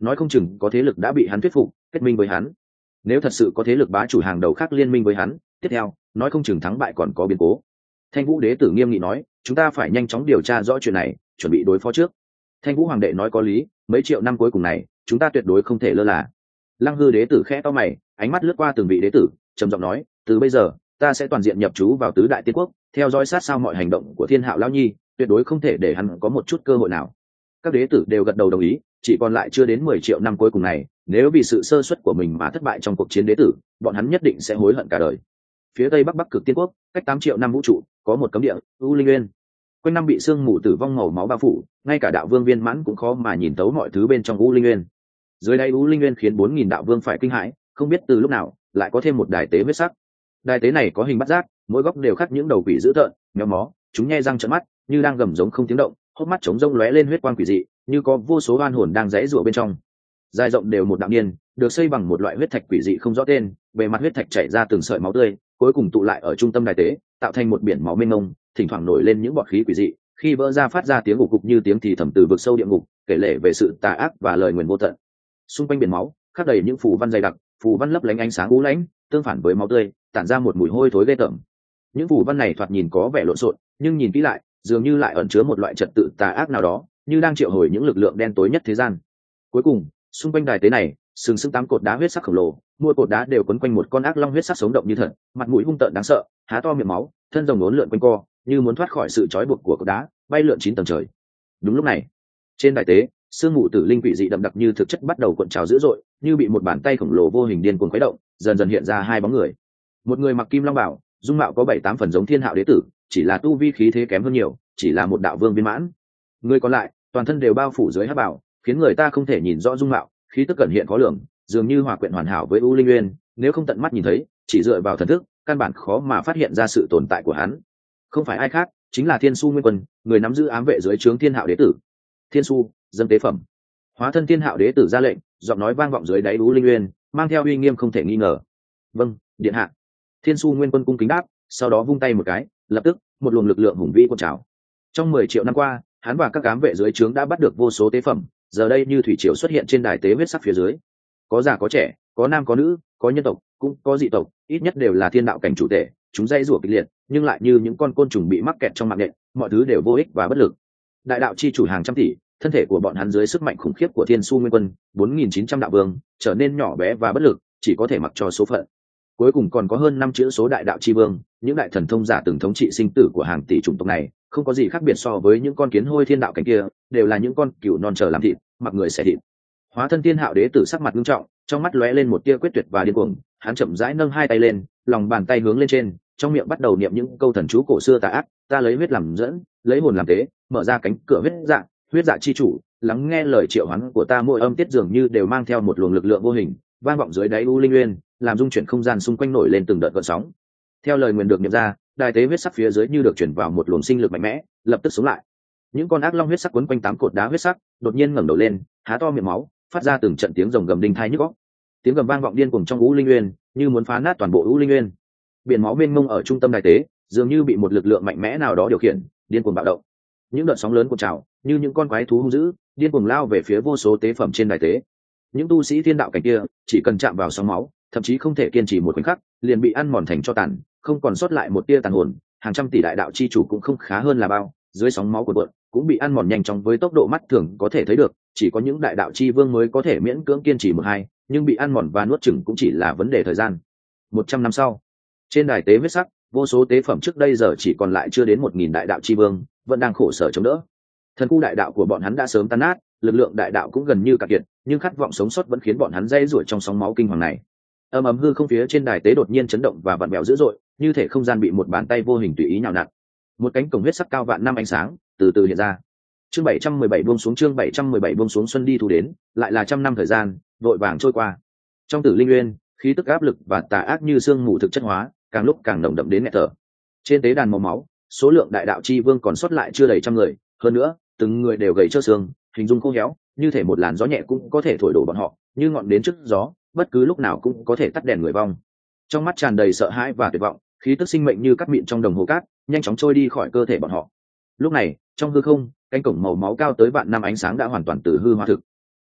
nói không chừng có thế lực đã bị hắn thuyết phục kết minh với hắn. Nếu thật sự có thế lực bá chủ hàng đầu khác liên minh với hắn, tiếp theo nói không chừng thắng bại còn có biến cố. Thanh Vũ đế tử nghiêm nghị nói, chúng ta phải nhanh chóng điều tra rõ chuyện này, chuẩn bị đối phó trước. Thanh Vũ hoàng đệ nói có lý, mấy triệu năm cuối cùng này chúng ta tuyệt đối không thể lơ là. Lăng Hư đế tử khẽ to mày, ánh mắt lướt qua từng vị đế tử, trầm giọng nói, từ bây giờ ta sẽ toàn diện nhập trú vào tứ đại tiên quốc, theo dõi sát sao mọi hành động của Thiên Hạo lão nhi, tuyệt đối không thể để hắn có một chút cơ hội nào. Các đế tử đều gật đầu đồng ý, chỉ còn lại chưa đến mười triệu năm cuối cùng này, nếu vì sự sơ suất của mình mà thất bại trong cuộc chiến đế tử, bọn hắn nhất định sẽ hối hận cả đời. Phía tây bắc bắc cực tiên quốc, cách tám triệu năm vũ trụ, có một cấm địa, U Linh Nguyên. Quanh năm bị sương mù tử vong màu máu bao phủ, ngay cả đạo vương viên mãn cũng khó mà nhìn tấu mọi thứ bên trong U Linh Nguyên. Dưới đây U Linh Nguyên khiến bốn nghìn đạo vương phải kinh hãi, không biết từ lúc nào lại có thêm một đài tế huyết sắc. Đài tế này có hình bát giác, mỗi góc đều khắc những đầu quỷ dữ tợn, méo mó, chúng nhe răng trợn mắt, như đang gầm giống không tiếng động, hốc mắt trống rông lóe lên huyết quang quỷ dị, như có vô số oan hồn đang giãy giụa bên trong. Dài rộng đều một đạo niên, được xây bằng một loại huyết thạch quỷ dị không rõ tên, bề mặt huyết thạch chảy ra từng sợi máu tươi, cuối cùng tụ lại ở trung tâm đài tế, tạo thành một biển máu mênh mông, thỉnh thoảng nổi lên những bọt khí quỷ dị, khi vỡ ra phát ra tiếng ù cục như tiếng thì thầm từ vực sâu địa ngục, kể lể về sự tà ác và lời nguyền vô tận. Xung quanh biển máu khắc đầy những phù văn dày đặc, phù văn lấp lánh ánh sáng u lãnh, tương phản với máu tươi, tản ra một mùi hôi thối ghê tởm. Những phù văn này thoạt nhìn có vẻ lộn xộn, nhưng nhìn kỹ lại, dường như lại ẩn chứa một loại trật tự tà ác nào đó, như đang triệu hồi những lực lượng đen tối nhất thế gian. Cuối cùng, xung quanh đài tế này, sừng sững tám cột đá huyết sắc khổng lồ, mỗi cột đá đều quấn quanh một con ác long huyết sắc sống động như thật, mặt mũi hung tợn đáng sợ, há to miệng máu, thân rồng uốn lượn quanh co, như muốn thoát khỏi sự trói buộc của cột đá, bay lượn chín tầng trời. Đúng lúc này, trên đài tế, sương mù tử linh quỷ dị đậm đặc như thực chất bắt đầu cuộn trào dữ dội, như bị một bàn tay khổng lồ vô hình điên cuồng khuấy động, dần dần hiện ra hai bóng người. Một người mặc kim long bào, dung mạo có bảy tám phần giống Thiên Hạo đế tử, chỉ là tu vi khí thế kém hơn nhiều, chỉ là một đạo vương viên mãn. Người còn lại, toàn thân đều bao phủ dưới hắc bào, khiến người ta không thể nhìn rõ dung mạo, khí tức cẩn hiện khó lường, dường như hòa quyện hoàn hảo với U Linh Nguyên, nếu không tận mắt nhìn thấy, chỉ dựa vào thần thức, căn bản khó mà phát hiện ra sự tồn tại của hắn. Không phải ai khác, chính là Thiên Su Nguyên Quân, người nắm giữ ám vệ dưới trướng Thiên Hạo đế tử. Thiên Su, dâng tế phẩm. Hóa thân Thiên Hạo đế tử ra lệnh, giọng nói vang vọng dưới đáy U Linh Nguyên, mang theo uy nghiêm không thể nghi ngờ. Vâng, điện hạ. Thiên Su Nguyên Quân cung kính đáp, sau đó vung tay một cái, lập tức một luồng lực lượng hùng vĩ cuộn trào. Trong mười triệu năm qua, hắn và các ám vệ dưới trướng đã bắt được vô số tế phẩm, giờ đây như thủy triều xuất hiện trên đài tế huyết sắc phía dưới. Có già có trẻ, có nam có nữ, có nhân tộc, cũng có dị tộc, ít nhất đều là thiên đạo cảnh chủ thể, chúng dây rủa kịch liệt, nhưng lại như những con côn trùng bị mắc kẹt trong mạng nện, mọi thứ đều vô ích và bất lực. Đại đạo chi chủ hàng trăm tỷ, thân thể của bọn hắn dưới sức mạnh khủng khiếp của Thiên Su Nguyên Quân, bốn nghìn chín trăm đạo vương, trở nên nhỏ bé và bất lực, chỉ có thể mặc cho số phận. Cuối cùng còn có hơn năm chữ số đại đạo chi vương, những đại thần thông giả từng thống trị sinh tử của hàng tỷ chủng tộc này, không có gì khác biệt so với những con kiến hôi thiên đạo cảnh kia, đều là những con cừu non chờ làm thịt, mặc người xẻ thịt. Hóa thân Thiên Hạo đế tử sắc mặt nghiêm trọng, trong mắt lóe lên một tia quyết tuyệt và điên cuồng, hắn chậm rãi nâng hai tay lên, lòng bàn tay hướng lên trên, trong miệng bắt đầu niệm những câu thần chú cổ xưa tà ác, ta lấy huyết làm dẫn, lấy hồn làm tế, mở ra cánh cửa huyết dạ, huyết dạ chi chủ, lắng nghe lời triệu hoán của ta, mỗi âm tiết dường như đều mang theo một luồng lực lượng vô hình, vang vọng dưới đáy U Linh Nguyên, làm dung chuyển không gian xung quanh nổi lên từng đợt gợn sóng. Theo lời nguyền được niệm ra, đài tế huyết sắc phía dưới như được chuyển vào một luồng sinh lực mạnh mẽ, lập tức sống lại. Những con ác long huyết sắc quấn quanh tám cột đá huyết sắc, đột nhiên ngẩng đầu lên, há to miệng máu, phát ra từng trận tiếng rồng gầm đinh tai nhức óc. Tiếng gầm vang vọng điên cuồng trong U Linh Nguyên, như muốn phá nát toàn bộ U Linh Nguyên. Biển máu mênh mông ở trung tâm đài tế, dường như bị một lực lượng mạnh mẽ nào đó điều khiển, điên cuồng bạo động. Những đợt sóng lớn cuộn trào, như những con quái thú hung dữ, điên cuồng lao về phía vô số tế phẩm trên đài tế. Những tu sĩ thiên đạo cảnh kia, chỉ cần chạm vào sóng máu, thậm chí không thể kiên trì một khoảnh khắc, liền bị ăn mòn thành tro tàn, không còn sót lại một tia tàn hồn. Hàng trăm tỷ đại đạo chi chủ cũng không khá hơn là bao, dưới sóng máu của cuộn, cũng bị ăn mòn nhanh chóng với tốc độ mắt thường có thể thấy được, chỉ có những đại đạo chi vương mới có thể miễn cưỡng kiên trì một hai, nhưng bị ăn mòn và nuốt chửng cũng chỉ là vấn đề thời gian. Một trăm năm sau, trên đài tế huyết sắc, vô số tế phẩm trước đây giờ chỉ còn lại chưa đến một nghìn đại đạo chi vương, vẫn đang khổ sở chống đỡ. Thần khu đại đạo của bọn hắn đã sớm tan nát, lực lượng đại đạo cũng gần như cạn kiệt, nhưng khát vọng sống sót vẫn khiến bọn hắn dây rủi trong sóng máu kinh hoàng này. Ầm ầm hư không phía trên đài tế đột nhiên chấn động và vặn vẹo dữ dội, như thể không gian bị một bàn tay vô hình tùy ý nhào nặn. Một cánh cổng huyết sắc cao vạn năm ánh sáng từ từ hiện ra. Chương bảy trăm mười bảy buông xuống, chương bảy trăm mười bảy buông xuống, xuân đi thu đến, lại là trăm năm thời gian vội vàng trôi qua. Trong Tử Linh Nguyên, khí tức áp lực và tà ác như sương mù thực chất hóa, càng lúc càng nồng đậm đến nghẹt thở. Trên tế đàn màu máu, số lượng đại đạo chi vương còn sót lại chưa đầy trăm người, hơn nữa, từng người đều gầy trơ xương, hình dung khô héo, như thể một làn gió nhẹ cũng có thể thổi đổ bọn họ, như ngọn nến trước gió, bất cứ lúc nào cũng có thể tắt đèn người vong. Trong mắt tràn đầy sợ hãi và tuyệt vọng, khí tức sinh mệnh như cắt mịn trong đồng hồ cát, nhanh chóng trôi đi khỏi cơ thể bọn họ. Lúc này, trong hư không, cánh cổng màu máu cao tới vạn năm ánh sáng đã hoàn toàn từ hư hóa thực.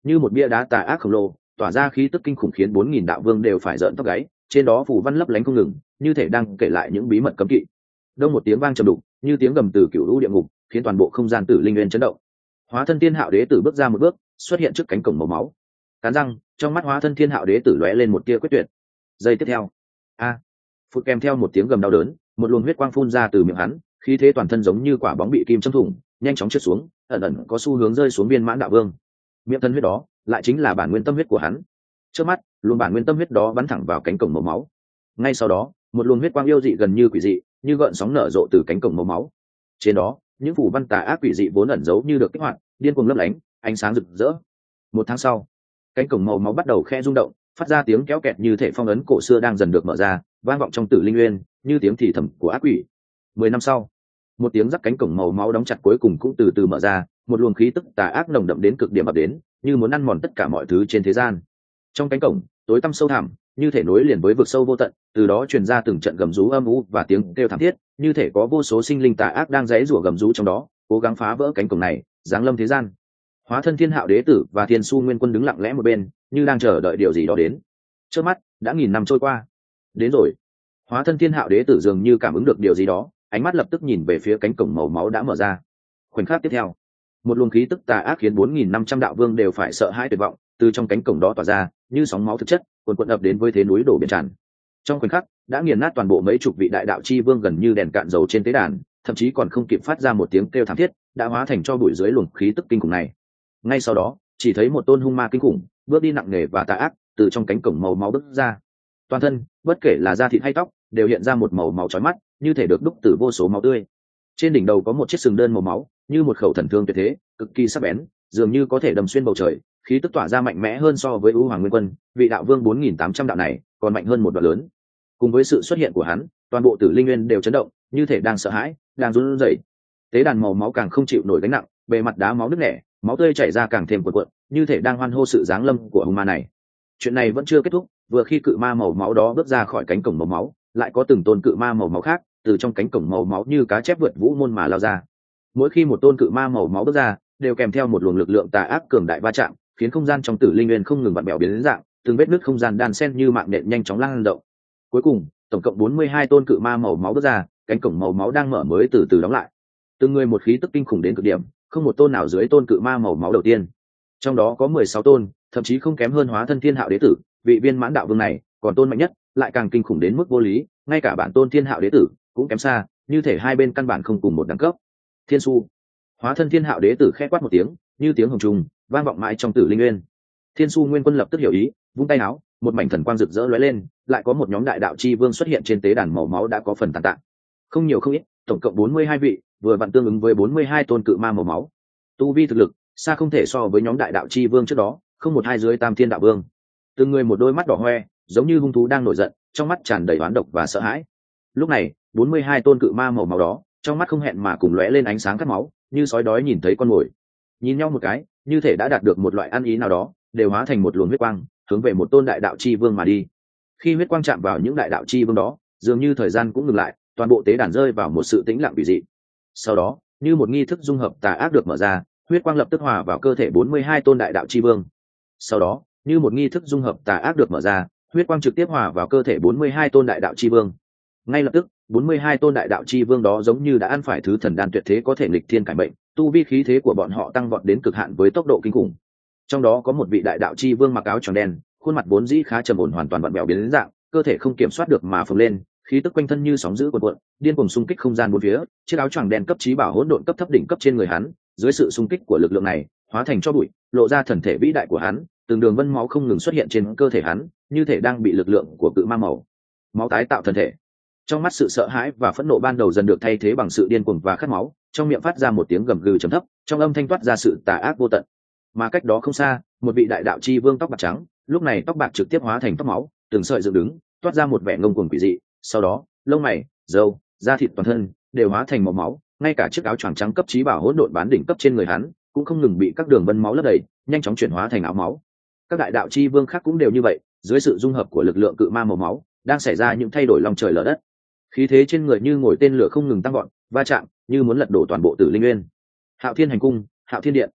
như một bia đá tà ác khổng lồ, tỏa ra khí tức kinh khủng khiến bốn nghìn đạo vương đều phải rợn tóc gáy, trên đó phù văn lấp lánh không ngừng, như thể đang kể lại những bí mật cấm kỵ. Đông một tiếng vang trầm đục, như tiếng gầm từ cựu lũ địa ngục, khiến toàn bộ không gian tử linh nguyên chấn động. Hóa thân thiên hạo đế tử bước ra một bước, xuất hiện trước cánh cổng màu máu. Cắn răng, trong mắt hóa thân thiên hạo đế tử lóe lên một tia quyết tuyệt. Giây tiếp theo, a, à, phụt kèm theo một tiếng gầm đau đớn, một luồng huyết quang phun ra từ miệng hắn, khí thế toàn thân giống như quả bóng bị kim châm thủng, nhanh chóng trượt xuống, ẩn ẩn có xu hướng rơi xuống viên mãn đạo vương. Miệng thân huyết đó, lại chính là bản nguyên tâm huyết của hắn. Trước mắt, luồng bản nguyên tâm huyết đó bắn thẳng vào cánh cổng màu máu. Ngay sau đó, một luồng huyết quang yêu dị gần như quỷ dị, như gợn sóng nở rộ từ cánh cổng màu máu. Trên đó, những phủ văn tà ác quỷ dị vốn ẩn giấu như được kích hoạt, điên cuồng lấp lánh, ánh sáng rực rỡ. Một tháng sau, cánh cổng màu máu bắt đầu khe rung động, phát ra tiếng kéo kẹt như thể phong ấn cổ xưa đang dần được mở ra, vang vọng trong tử linh nguyên, như tiếng thì thầm của ác quỷ. Mười năm sau, một tiếng rắc cánh cổng màu máu đóng chặt cuối cùng cũng từ từ mở ra, một luồng khí tức tà ác nồng đậm đến cực điểm ập đến, như muốn ăn mòn tất cả mọi thứ trên thế gian. Trong cánh cổng, tối tăm sâu thẳm, như thể nối liền với vực sâu vô tận, từ đó truyền ra từng trận gầm rú âm u và tiếng kêu thảm thiết, như thể có vô số sinh linh tà ác đang giãy giụa gầm rú trong đó, cố gắng phá vỡ cánh cổng này, giáng lâm thế gian. Hóa thân thiên hạo đế tử và thiên su nguyên quân đứng lặng lẽ một bên, như đang chờ đợi điều gì đó đến. Trước mắt, đã nghìn năm trôi qua. Đến rồi. Hóa thân thiên hạo đế tử dường như cảm ứng được điều gì đó, ánh mắt lập tức nhìn về phía cánh cổng màu máu đã mở ra. Khoảnh khắc tiếp theo, một luồng khí tức tà ác khiến bốn nghìn năm trăm đạo vương đều phải sợ hãi tuyệt vọng, từ trong cánh cổng đó tỏa ra, như sóng máu thực chất, cuồn cuộn ập đến với thế núi đổ biển tràn. Trong khoảnh khắc, đã nghiền nát toàn bộ mấy chục vị đại đạo chi vương gần như đèn cạn dầu trên tế đàn, thậm chí còn không kịp phát ra một tiếng kêu thảm thiết, đã hóa thành cho bụi dưới luồng khí tức kinh khủng này. Ngay sau đó, chỉ thấy một tôn hung ma kinh khủng, bước đi nặng nề và tà ác, từ trong cánh cổng màu máu bước ra. Toàn thân, bất kể là da thịt hay tóc, đều hiện ra một màu máu chói mắt, như thể được đúc từ vô số máu tươi. Trên đỉnh đầu có một chiếc sừng đơn màu máu, như một khẩu thần thương tuyệt thế, cực kỳ sắc bén, dường như có thể đâm xuyên bầu trời, khí tức tỏa ra mạnh mẽ hơn so với U Hoàng Nguyên Quân, vị đạo vương bốn nghìn tám trăm đạo này, còn mạnh hơn một đoạn lớn. Cùng với sự xuất hiện của hắn, toàn bộ Tử Linh Nguyên đều chấn động, như thể đang sợ hãi, đang run rẩy. Tế đàn màu máu càng không chịu nổi gánh nặng, bề mặt đá máu nứt nẻ, máu tươi chảy ra càng thêm cuộn cuộn, như thể đang hoan hô sự giáng lâm của hung ma này. Chuyện này vẫn chưa kết thúc, vừa khi cự ma màu máu đó bước ra khỏi cánh cổng màu máu, lại có từng tôn cự ma màu máu khác từ trong cánh cổng màu máu như cá chép vượt vũ môn mà lao ra. Mỗi khi một tôn cự ma màu máu bước ra, đều kèm theo một luồng lực lượng tà ác cường đại va chạm, khiến không gian trong Tử Linh Nguyên không ngừng vặn bèo biến đến dạng, từng vết nứt không gian đan xen như mạng nện nhanh chóng lan rộng. Cuối cùng, tổng cộng bốn mươi hai tôn cự ma màu máu bước ra, cánh cổng màu máu đang mở mới từ từ đóng lại. Từng người một khí tức kinh khủng đến cực điểm, không một tôn nào dưới tôn cự ma màu máu đầu tiên. Trong đó có mười sáu tôn, thậm chí không kém hơn hóa thân thiên hạo đế tử, vị viên mãn đạo vương này, còn tôn mạnh nhất, lại càng kinh khủng đến mức vô lý, ngay cả bản tôn thiên hạo đế tử cũng kém xa, như thể hai bên căn bản không cùng một đẳng cấp. Thiên su, hóa thân thiên hạo đế tử khẽ quát một tiếng, như tiếng hồng trùng vang vọng mãi trong Tử Linh Nguyên. Thiên su nguyên quân lập tức hiểu ý, vung tay áo, một mảnh thần quang rực rỡ lóe lên, lại có một nhóm đại đạo chi vương xuất hiện trên tế đàn màu máu đã có phần tàn tạ. Không nhiều không ít, tổng cộng bốn mươi hai vị, vừa vặn tương ứng với bốn mươi hai tôn cự ma màu máu. Tu vi thực lực xa không thể so với nhóm đại đạo chi vương trước đó, không một hai dưới tam thiên đạo vương. Từng người một đôi mắt đỏ hoe, giống như hung thú đang nổi giận, trong mắt tràn đầy oán độc và sợ hãi. Lúc này, bốn mươi hai tôn cự ma màu máu đó, trong mắt không hẹn mà cùng lóe lên ánh sáng cắt máu, như sói đói nhìn thấy con mồi. Nhìn nhau một cái, như thể đã đạt được một loại ăn ý nào đó, đều hóa thành một luồng huyết quang, hướng về một tôn đại đạo chi vương mà đi. Khi huyết quang chạm vào những đại đạo chi vương đó, dường như thời gian cũng ngừng lại, toàn bộ tế đàn rơi vào một sự tĩnh lặng kỳ dị. Sau đó, như một nghi thức dung hợp tà ác được mở ra, huyết quang lập tức hòa vào cơ thể bốn mươi hai tôn đại đạo chi vương. Sau đó, như một nghi thức dung hợp tà ác được mở ra, huyết quang trực tiếp hòa vào cơ thể bốn mươi hai tôn đại đạo chi vương. Ngay lập tức, bốn mươi hai tôn đại đạo chi vương đó giống như đã ăn phải thứ thần đan tuyệt thế có thể nghịch thiên cải mệnh, tu vi khí thế của bọn họ tăng vọt đến cực hạn với tốc độ kinh khủng. Trong đó có một vị đại đạo chi vương mặc áo tròn đen, khuôn mặt vốn dĩ khá trầm ổn hoàn toàn vặn vẹo biến đến dạng, cơ thể không kiểm soát được mà phồng lên, khí tức quanh thân như sóng dữ cuộn cuộn, điên cuồng xung kích không gian bốn phía, chiếc áo choàng đen cấp chí bảo hỗn độn cấp thấp đỉnh cấp trên người hắn, dưới sự xung kích của lực lượng này, hóa thành cho bụi, lộ ra thần thể vĩ đại của hắn, từng đường vân máu không ngừng xuất hiện trên cơ thể hắn, như thể đang bị lực lượng của cự ma màu máu tái tạo thần thể. Trong mắt sự sợ hãi và phẫn nộ ban đầu dần được thay thế bằng sự điên cuồng và khát máu, trong miệng phát ra một tiếng gầm gừ trầm thấp, trong âm thanh toát ra sự tà ác vô tận. Mà cách đó không xa, một vị đại đạo chi vương tóc bạc trắng, lúc này tóc bạc trực tiếp hóa thành tóc máu, từng sợi dựng đứng, toát ra một vẻ ngông cuồng quỷ dị, sau đó, lông mày, râu, da thịt toàn thân đều hóa thành màu máu, ngay cả chiếc áo choàng trắng cấp chí bảo hỗn độn bán đỉnh cấp trên người hắn cũng không ngừng bị các đường vân máu lấp đầy, nhanh chóng chuyển hóa thành áo máu. Các đại đạo chi vương khác cũng đều như vậy, dưới sự dung hợp của lực lượng cự ma màu máu, đang xảy ra những thay đổi lòng trời lở đất. Khí thế trên người như ngồi tên lửa không ngừng tăng vọt, va chạm, như muốn lật đổ toàn bộ Tử Linh Nguyên. Hạo Thiên hành cung, Hạo Thiên điện.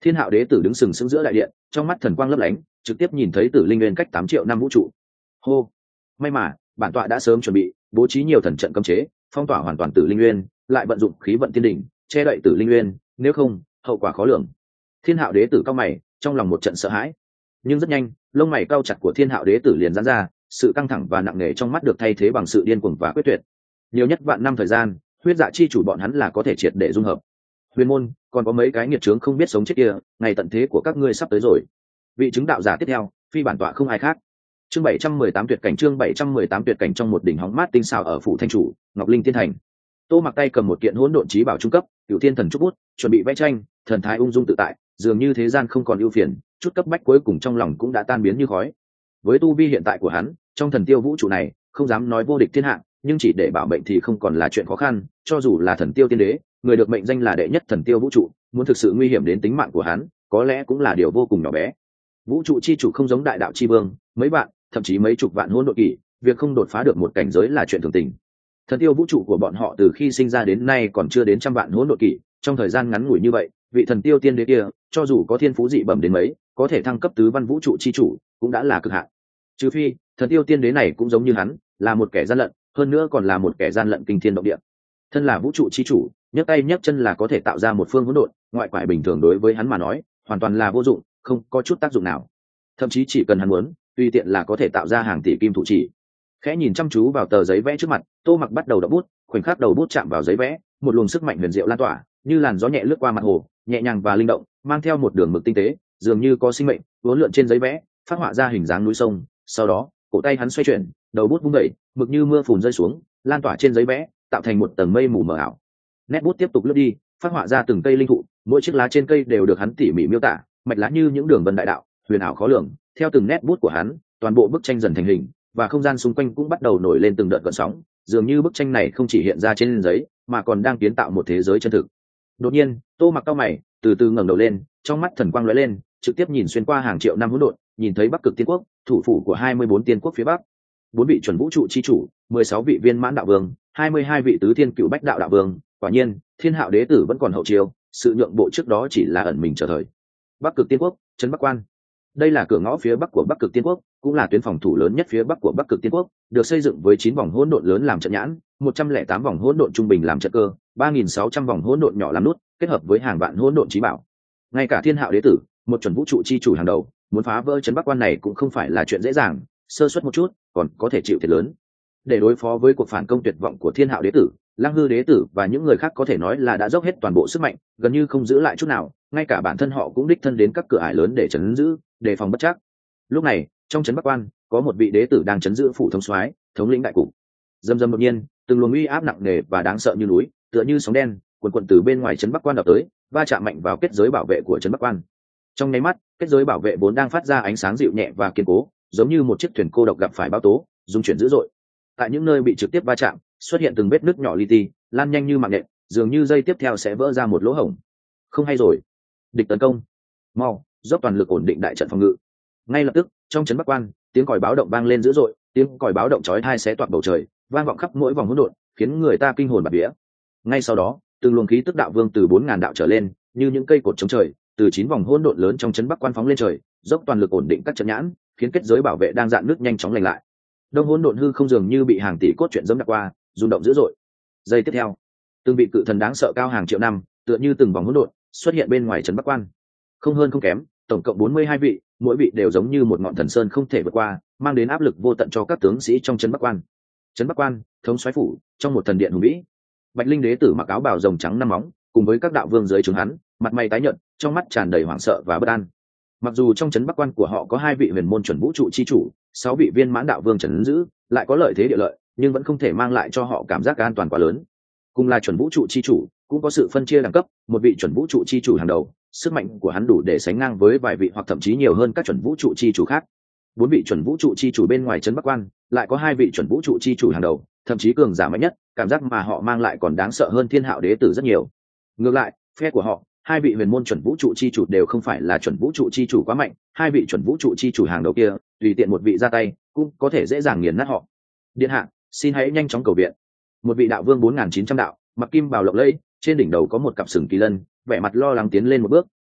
Thiên Hạo Đế tử đứng sừng sững giữa đại điện, trong mắt thần quang lấp lánh, trực tiếp nhìn thấy Tử Linh Nguyên cách tám triệu năm vũ trụ. Hô, may mà bản tọa đã sớm chuẩn bị, bố trí nhiều thần trận cấm chế, phong tỏa hoàn toàn Tử Linh Nguyên, lại vận dụng khí vận thiên đỉnh che đậy Tử Linh Nguyên, nếu không hậu quả khó lường. Thiên Hạo Đế tử cao mày, trong lòng một trận sợ hãi, nhưng rất nhanh lông mày cao chặt của Thiên Hạo Đế tử liền giãn ra, sự căng thẳng và nặng nề trong mắt được thay thế bằng sự điên cuồng và quyết tuyệt. Nhiều nhất vạn năm thời gian, huyết dạ chi chủ bọn hắn là có thể triệt để dung hợp. Huyền môn còn có mấy cái nghiệt trướng không biết sống chết kia, ngày tận thế của các ngươi sắp tới rồi. Vị chứng đạo giả tiếp theo, phi bản tọa không ai khác. Chương bảy trăm mười tám tuyệt cảnh, chương bảy trăm mười tám tuyệt cảnh. Trong một đỉnh hóng mát tinh xảo ở phủ thanh chủ Ngọc Linh Tiên Thành, Tô Mặc tay cầm một kiện hỗn độn chí bảo trung cấp, Cửu Thiên Thần trúc bút, chuẩn bị vẽ tranh, thần thái ung dung tự tại, dường như thế gian không còn ưu phiền, chút cấp bách cuối cùng trong lòng cũng đã tan biến như khói. Với tu vi hiện tại của hắn, trong thần tiêu vũ trụ này, không dám nói vô địch thiên hạ, nhưng chỉ để bảo mệnh thì không còn là chuyện khó khăn. Cho dù là thần tiêu tiên đế, người được mệnh danh là đệ nhất thần tiêu vũ trụ, muốn thực sự nguy hiểm đến tính mạng của hắn, có lẽ cũng là điều vô cùng nhỏ bé. Vũ trụ chi chủ không giống đại đạo chi vương, mấy vạn, thậm chí mấy chục vạn hỗn độn kỷ, việc không đột phá được một cảnh giới là chuyện thường tình. Thần tiêu vũ trụ của bọn họ từ khi sinh ra đến nay còn chưa đến trăm vạn hỗn độn kỷ, trong thời gian ngắn ngủi như vậy, vị thần tiêu tiên đế kia, cho dù có thiên phú dị bẩm đến mấy, có thể thăng cấp tứ văn vũ trụ chi chủ, cũng đã là cực hạn. Trừ phi, thần tiêu tiên đế này cũng giống như hắn, là một kẻ gian lận, hơn nữa còn là một kẻ gian lận kinh thiên động địa. Thân là vũ trụ chi chủ, nhấc tay nhấc chân là có thể tạo ra một phương hỗn độn, ngoại quải bình thường đối với hắn mà nói, hoàn toàn là vô dụng, không có chút tác dụng nào. Thậm chí chỉ cần hắn muốn, tùy tiện là có thể tạo ra hàng tỷ kim thủ chỉ. Khẽ nhìn chăm chú vào tờ giấy vẽ trước mặt, Tô Mặc bắt đầu đọc bút, khoảnh khắc đầu bút chạm vào giấy vẽ, một luồng sức mạnh huyền diệu lan tỏa, như làn gió nhẹ lướt qua mặt hồ, nhẹ nhàng và linh động, mang theo một đường mực tinh tế, dường như có sinh mệnh, uốn lượn trên giấy vẽ, phát họa ra hình dáng núi sông. Sau đó, cổ tay hắn xoay chuyển, đầu bút vung đẩy, mực như mưa phùn rơi xuống, lan tỏa trên giấy vẽ, tạo thành một tầng mây mù mờ ảo. Nét bút tiếp tục lướt đi, phát họa ra từng cây linh thụ, mỗi chiếc lá trên cây đều được hắn tỉ mỉ miêu tả, mạch lá như những đường vân đại đạo, huyền ảo khó lường. Theo từng nét bút của hắn, toàn bộ bức tranh dần thành hình, và không gian xung quanh cũng bắt đầu nổi lên từng đợt gợn sóng, dường như bức tranh này không chỉ hiện ra trên giấy, mà còn đang kiến tạo một thế giới chân thực. Đột nhiên, Tô Mặc cau mày, từ từ ngẩng đầu lên, trong mắt thần quang lóe lên, trực tiếp nhìn xuyên qua hàng triệu năm hỗn độn, nhìn thấy Bắc Cực Tiên Quốc, thủ phủ của hai mươi bốn tiên quốc phía bắc, bốn vị chuẩn vũ trụ chi chủ, mười sáu vị viên mãn đạo vương, hai mươi hai vị tứ thiên cựu bách đạo đạo vương. Quả nhiên, Thiên Hạo Đế tử vẫn còn hậu chiêu, sự nhượng bộ trước đó chỉ là ẩn mình chờ thời. Bắc Cực Tiên Quốc, trấn Bắc Quan. Đây là cửa ngõ phía bắc của Bắc Cực Tiên Quốc, cũng là tuyến phòng thủ lớn nhất phía bắc của Bắc Cực Tiên Quốc, được xây dựng với chín vòng hỗn độn lớn làm trận nhãn, một trăm lẻ tám vòng hỗn độn trung bình làm trận cơ, ba nghìn sáu trăm vòng hỗn độn nhỏ làm nút, kết hợp với hàng vạn hỗn độn chí bảo. Ngay cả Thiên Hạo Đế tử, một chuẩn vũ trụ chi chủ hàng đầu, muốn phá vỡ trấn Bắc Quan này cũng không phải là chuyện dễ dàng, sơ suất một chút, còn có thể chịu thiệt lớn. Để đối phó với cuộc phản công tuyệt vọng của Thiên Hạo Đế tử, Lăng Hư Đế tử và những người khác có thể nói là đã dốc hết toàn bộ sức mạnh, gần như không giữ lại chút nào, ngay cả bản thân họ cũng đích thân đến các cửa ải lớn để trấn giữ, đề phòng bất trắc. Lúc này, trong trấn Bắc Quan, có một vị đế tử đang trấn giữ phủ thống soái, thống lĩnh đại cục. Dầm dầm đột nhiên, từng luồng uy áp nặng nề và đáng sợ như núi, tựa như sóng đen, cuồn cuộn từ bên ngoài trấn Bắc Quan đập tới, va chạm mạnh vào kết giới bảo vệ của trấn Bắc Quan. Trong nháy mắt, kết giới bảo vệ vốn đang phát ra ánh sáng dịu nhẹ và kiên cố, giống như một chiếc thuyền cô độc gặp phải bão tố, rung chuyển dữ dội. Tại những nơi bị trực tiếp va chạm, xuất hiện từng vết nứt nhỏ li ti, lan nhanh như mạng nhện, dường như dây tiếp theo sẽ vỡ ra một lỗ hổng. Không hay rồi, địch tấn công, mau dốc toàn lực ổn định đại trận phòng ngự. Ngay lập tức, trong trấn Bắc Quan, tiếng còi báo động vang lên dữ dội, tiếng còi báo động chói tai xé toạc bầu trời, vang vọng khắp mỗi vòng hỗn độn, khiến người ta kinh hồn bạt vía. Ngay sau đó, từng luồng khí tức đạo vương từ bốn ngàn đạo trở lên, như những cây cột chống trời, từ chín vòng hỗn độn lớn trong trấn Bắc Quan phóng lên trời, dốc toàn lực ổn định các trận nhãn, khiến kết giới bảo vệ đang dạn nứt nhanh chóng lành lại. Đông hỗn độn hư không dường như bị hàng tỷ cốt truyện dẫm đạp qua, rung động dữ dội. Giây tiếp theo, từng vị cự thần đáng sợ cao hàng triệu năm, tựa như từng vòng hỗn độn, xuất hiện bên ngoài trấn Bắc Quan. Không hơn không kém, tổng cộng bốn mươi hai vị, mỗi vị đều giống như một ngọn thần sơn không thể vượt qua, mang đến áp lực vô tận cho các tướng sĩ trong trấn Bắc Quan. Trấn Bắc Quan, thống soái phủ, trong một thần điện hùng vĩ, Bạch Linh đế tử mặc áo bào rồng trắng năm móng, cùng với các đạo vương dưới trướng hắn, mặt mày tái nhợt, trong mắt tràn đầy hoảng sợ và bất an. Mặc dù trong trấn Bắc Quan của họ có hai vị huyền môn chuẩn vũ trụ chi chủ, sáu vị viên mãn đạo vương trấn giữ, lại có lợi thế địa lợi, nhưng vẫn không thể mang lại cho họ cảm giác an toàn quá lớn. Cùng là chuẩn vũ trụ chi chủ, cũng có sự phân chia đẳng cấp, một vị chuẩn vũ trụ chi chủ hàng đầu, sức mạnh của hắn đủ để sánh ngang với vài vị hoặc thậm chí nhiều hơn các chuẩn vũ trụ chi chủ khác. Bốn vị chuẩn vũ trụ chi chủ bên ngoài trấn Bắc Quan, lại có hai vị chuẩn vũ trụ chi chủ hàng đầu, thậm chí cường giả mạnh nhất, cảm giác mà họ mang lại còn đáng sợ hơn Thiên Hạo Đế tử rất nhiều. Ngược lại, phe của họ, hai vị huyền môn chuẩn vũ trụ chi chủ đều không phải là chuẩn vũ trụ chi chủ quá mạnh, hai vị chuẩn vũ trụ chi chủ hàng đầu kia, tùy tiện một vị ra tay, cũng có thể dễ dàng nghiền nát họ. Điện hạ, xin hãy nhanh chóng cầu viện. Một vị đạo vương bốn nghìn chín trăm đạo, mặc kim bào lộng lẫy, trên đỉnh đầu có một cặp sừng kỳ lân, vẻ mặt lo lắng tiến lên một bước,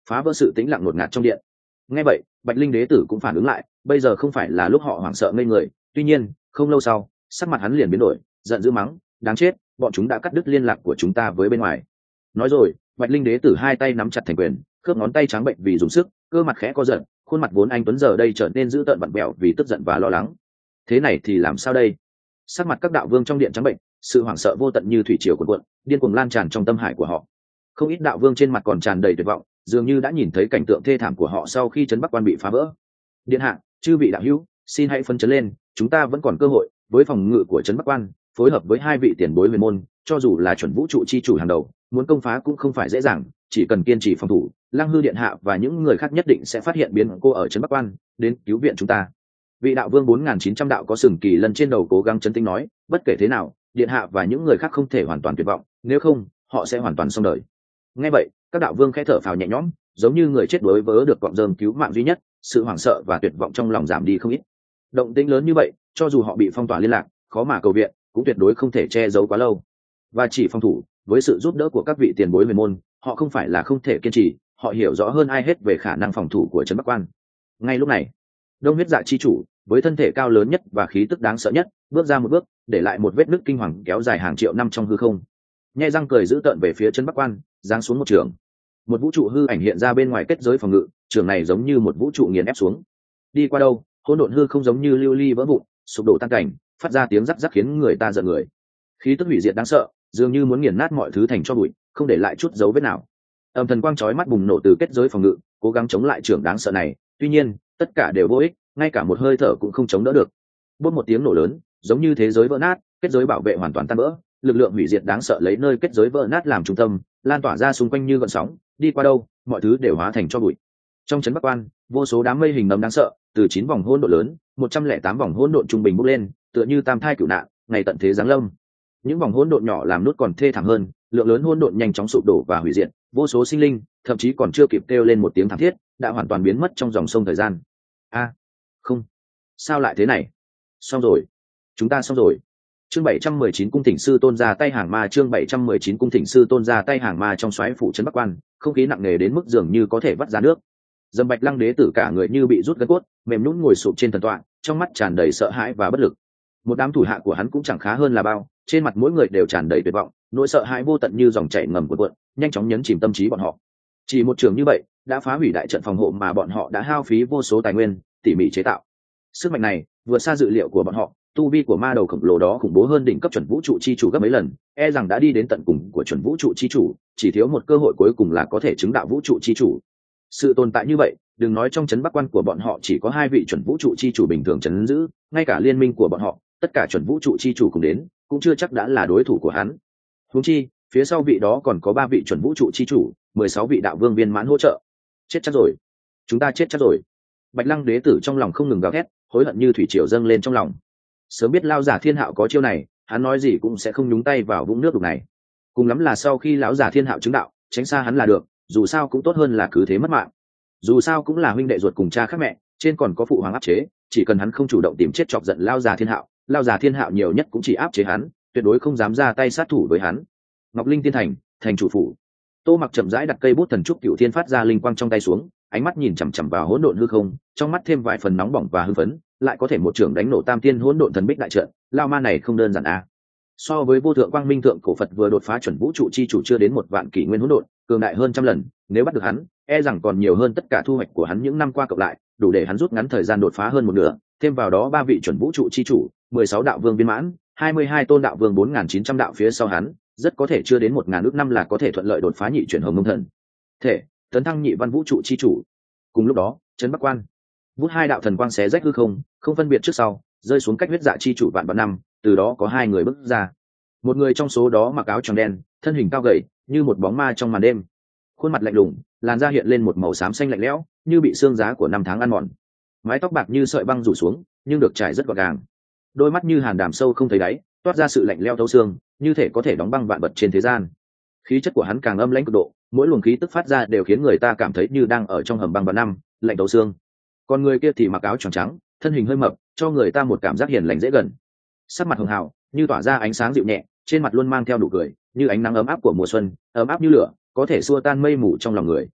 phá vỡ sự tĩnh lặng ngột ngạt trong điện. Nghe vậy, Bạch Linh đế tử cũng phản ứng lại, bây giờ không phải là lúc họ hoảng sợ ngây người. Tuy nhiên, không lâu sau, sắc mặt hắn liền biến đổi, giận dữ mắng: đáng chết, bọn chúng đã cắt đứt liên lạc của chúng ta với bên ngoài. Nói rồi, Bạch Linh đế tử hai tay nắm chặt thành quyền, khớp ngón tay trắng bệnh vì dùng sức, cơ mặt khẽ co giật, khuôn mặt vốn anh tuấn giờ đây trở nên dữ tợn vặn vẹo vì tức giận và lo lắng. Thế này thì làm sao đây? Sắc mặt các đạo vương trong điện trắng bệnh, sự hoảng sợ vô tận như thủy triều cuộn cuộn, điên cuồng lan tràn trong tâm hải của họ. Không ít đạo vương trên mặt còn tràn đầy tuyệt vọng, dường như đã nhìn thấy cảnh tượng thê thảm của họ sau khi trấn Bắc Quan bị phá vỡ. Điện hạ, chư vị đạo hữu, xin hãy phấn chấn lên, chúng ta vẫn còn cơ hội. Với phòng ngự của trấn Bắc Quan, phối hợp với hai vị tiền bối huyền môn, cho dù là chuẩn vũ trụ chi chủ hàng đầu, muốn công phá cũng không phải dễ dàng. Chỉ cần kiên trì phòng thủ, Lăng Hư điện hạ và những người khác nhất định sẽ phát hiện biến cô ở trấn Bắc Quan, đến cứu viện chúng ta. Vị đạo vương bốn nghìn chín trăm đạo có sừng kỳ lân trên đầu cố gắng trấn tĩnh nói, bất kể thế nào, điện hạ và những người khác không thể hoàn toàn tuyệt vọng, nếu không, họ sẽ hoàn toàn xong đời. Nghe vậy, các đạo vương khẽ thở phào nhẹ nhõm, giống như người chết đối vớ được cọng rơm cứu mạng duy nhất, sự hoảng sợ và tuyệt vọng trong lòng giảm đi không ít. Động tĩnh lớn như vậy, cho dù họ bị phong tỏa liên lạc, khó mà cầu viện, cũng tuyệt đối không thể che giấu quá lâu. Và chỉ phòng thủ, với sự giúp đỡ của các vị tiền bối huyền môn, họ không phải là không thể kiên trì, họ hiểu rõ hơn ai hết về khả năng phòng thủ của trấn Bắc Quan. Ngay lúc này, Đông Huyết Dạ chi chủ, với thân thể cao lớn nhất và khí tức đáng sợ nhất, bước ra một bước, để lại một vết nứt kinh hoàng kéo dài hàng triệu năm trong hư không. Nhe răng cười dữ tợn về phía trấn Bắc Quan, giáng xuống một trường. Một vũ trụ hư ảnh hiện ra bên ngoài kết giới phòng ngự, trường này giống như một vũ trụ nghiền ép xuống. Đi qua đâu, hỗn độn hư không giống như lưu ly vỡ vụn, sụp đổ tan cảnh, phát ra tiếng rắc rắc khiến người ta giận người. Khí tức hủy diệt đáng sợ, dường như muốn nghiền nát mọi thứ thành tro bụi, không để lại chút dấu vết nào. Âm thần quang chói mắt bùng nổ từ kết giới phòng ngự, cố gắng chống lại trường đáng sợ này, tuy nhiên, tất cả đều vô ích, ngay cả một hơi thở cũng không chống đỡ được. Bốp một tiếng nổ lớn, giống như thế giới vỡ nát, kết giới bảo vệ hoàn toàn tan vỡ, lực lượng hủy diệt đáng sợ lấy nơi kết giới vỡ nát làm trung tâm, lan tỏa ra xung quanh như gợn sóng, đi qua đâu, mọi thứ đều hóa thành tro bụi. Trong trấn Bắc Quan, vô số đám mây hình nấm đáng sợ, từ chín vòng hỗn độn lớn, một trăm lẻ tám vòng hỗn độn trung bình bốc lên, tựa như tam thai cửu nạn, ngày tận thế giáng lâm. Những vòng hỗn độn nhỏ làm nút còn thê thảm hơn, lượng lớn hỗn độn nhanh chóng sụp đổ và hủy diệt, vô số sinh linh, thậm chí còn chưa kịp kêu lên một tiếng thảm thiết, đã hoàn toàn biến mất trong dòng sông thời gian. A, không, sao lại thế này? Xong rồi, chúng ta xong rồi. Chương bảy trăm mười chín cung thỉnh sư tôn ra tay hàng ma, chương bảy trăm mười chín cung thỉnh sư tôn ra tay hàng ma trong xoáy phủ trấn Bắc Quan, không khí nặng nề đến mức dường như có thể vắt ra nước. Dâm Bạch Lăng đế tử cả người như bị rút gân cốt, mềm nhũn ngồi sụp trên thần tọa, trong mắt tràn đầy sợ hãi và bất lực. Một đám thủ hạ của hắn cũng chẳng khá hơn là bao, trên mặt mỗi người đều tràn đầy tuyệt vọng, nỗi sợ hãi vô tận như dòng chảy ngầm của cuộn, nhanh chóng nhấn chìm tâm trí bọn họ. Chỉ một trường như vậy, đã phá hủy đại trận phòng hộ mà bọn họ đã hao phí vô số tài nguyên, tỉ mỉ chế tạo. Sức mạnh này vượt xa dự liệu của bọn họ, tu vi của ma đầu khổng lồ đó khủng bố hơn đỉnh cấp chuẩn vũ trụ chi chủ gấp mấy lần, e rằng đã đi đến tận cùng của chuẩn vũ trụ chi chủ, chỉ thiếu một cơ hội cuối cùng là có thể chứng đạo vũ trụ chi chủ. Sự tồn tại như vậy, đừng nói trong trấn Bắc Quan của bọn họ chỉ có hai vị chuẩn vũ trụ chi chủ bình thường trấn giữ, ngay cả liên minh của bọn họ, tất cả chuẩn vũ trụ chi chủ cùng đến, cũng chưa chắc đã là đối thủ của hắn. Huống chi, phía sau vị đó còn có ba vị chuẩn vũ trụ chi chủ, mười sáu vị đạo vương viên mãn hỗ trợ. Chết chắc rồi, chúng ta chết chắc rồi. Bạch Lăng đế tử trong lòng không ngừng gào thét, hối hận như thủy triều dâng lên trong lòng. Sớm biết lão giả Thiên Hạo có chiêu này, hắn nói gì cũng sẽ không nhúng tay vào vũng nước đục này. Cùng lắm là sau khi lão giả Thiên Hạo chứng đạo, tránh xa hắn là được, dù sao cũng tốt hơn là cứ thế mất mạng. Dù sao cũng là huynh đệ ruột cùng cha khác mẹ, trên còn có phụ hoàng áp chế, chỉ cần hắn không chủ động tìm chết chọc giận lão giả Thiên Hạo, lão giả Thiên Hạo nhiều nhất cũng chỉ áp chế hắn, tuyệt đối không dám ra tay sát thủ với hắn. Ngọc Linh Tiên Thành, thành chủ phủ. Tô Mặc chậm rãi đặt cây bút thần trúc cửu thiên phát ra linh quang trong tay xuống, ánh mắt nhìn chằm chằm vào hỗn độn hư không, trong mắt thêm vài phần nóng bỏng và hưng phấn, lại có thể một trường đánh nổ tam tiên hỗn độn thần bích đại trận, lao ma này không đơn giản à. So với vô thượng quang minh thượng cổ Phật vừa đột phá chuẩn vũ trụ chi chủ chưa đến một vạn kỷ nguyên hỗn độn, cường đại hơn trăm lần, nếu bắt được hắn, e rằng còn nhiều hơn tất cả thu hoạch của hắn những năm qua cộng lại, đủ để hắn rút ngắn thời gian đột phá hơn một nửa, thêm vào đó ba vị chuẩn vũ trụ chi chủ, mười sáu đạo vương viên mãn, hai mươi hai tôn đạo vương bốn nghìn chín trăm đạo phía sau hắn, rất có thể chưa đến một ngàn ước năm là có thể thuận lợi đột phá nhị chuyển hồng mông thần thể, tấn thăng nhị văn vũ trụ chi chủ. Cùng lúc đó, trấn Bắc Quan, vút hai đạo thần quang xé rách hư không, không phân biệt trước sau, rơi xuống cách huyết dạ chi chủ vạn vạn năm, từ đó có hai người bước ra. Một người trong số đó mặc áo tròn đen, thân hình cao gầy, như một bóng ma trong màn đêm. Khuôn mặt lạnh lùng, làn da hiện lên một màu xám xanh lạnh lẽo, như bị xương giá của năm tháng ăn mòn. Mái tóc bạc như sợi băng rủ xuống, nhưng được trải rất gọn gàng. Đôi mắt như hàn đàm sâu không thấy đáy, toát ra sự lạnh lẽo thấu xương, như thể có thể đóng băng vạn vật trên thế gian. Khí chất của hắn càng âm lãnh cực độ, mỗi luồng khí tức phát ra đều khiến người ta cảm thấy như đang ở trong hầm băng vạn năm, lạnh thấu xương. Còn người kia thì mặc áo tròn trắng, thân hình hơi mập, cho người ta một cảm giác hiền lành dễ gần. Sắc mặt hường hào, như tỏa ra ánh sáng dịu nhẹ, trên mặt luôn mang theo nụ cười, như ánh nắng ấm áp của mùa xuân, ấm áp như lửa, có thể xua tan mây mù trong lòng người.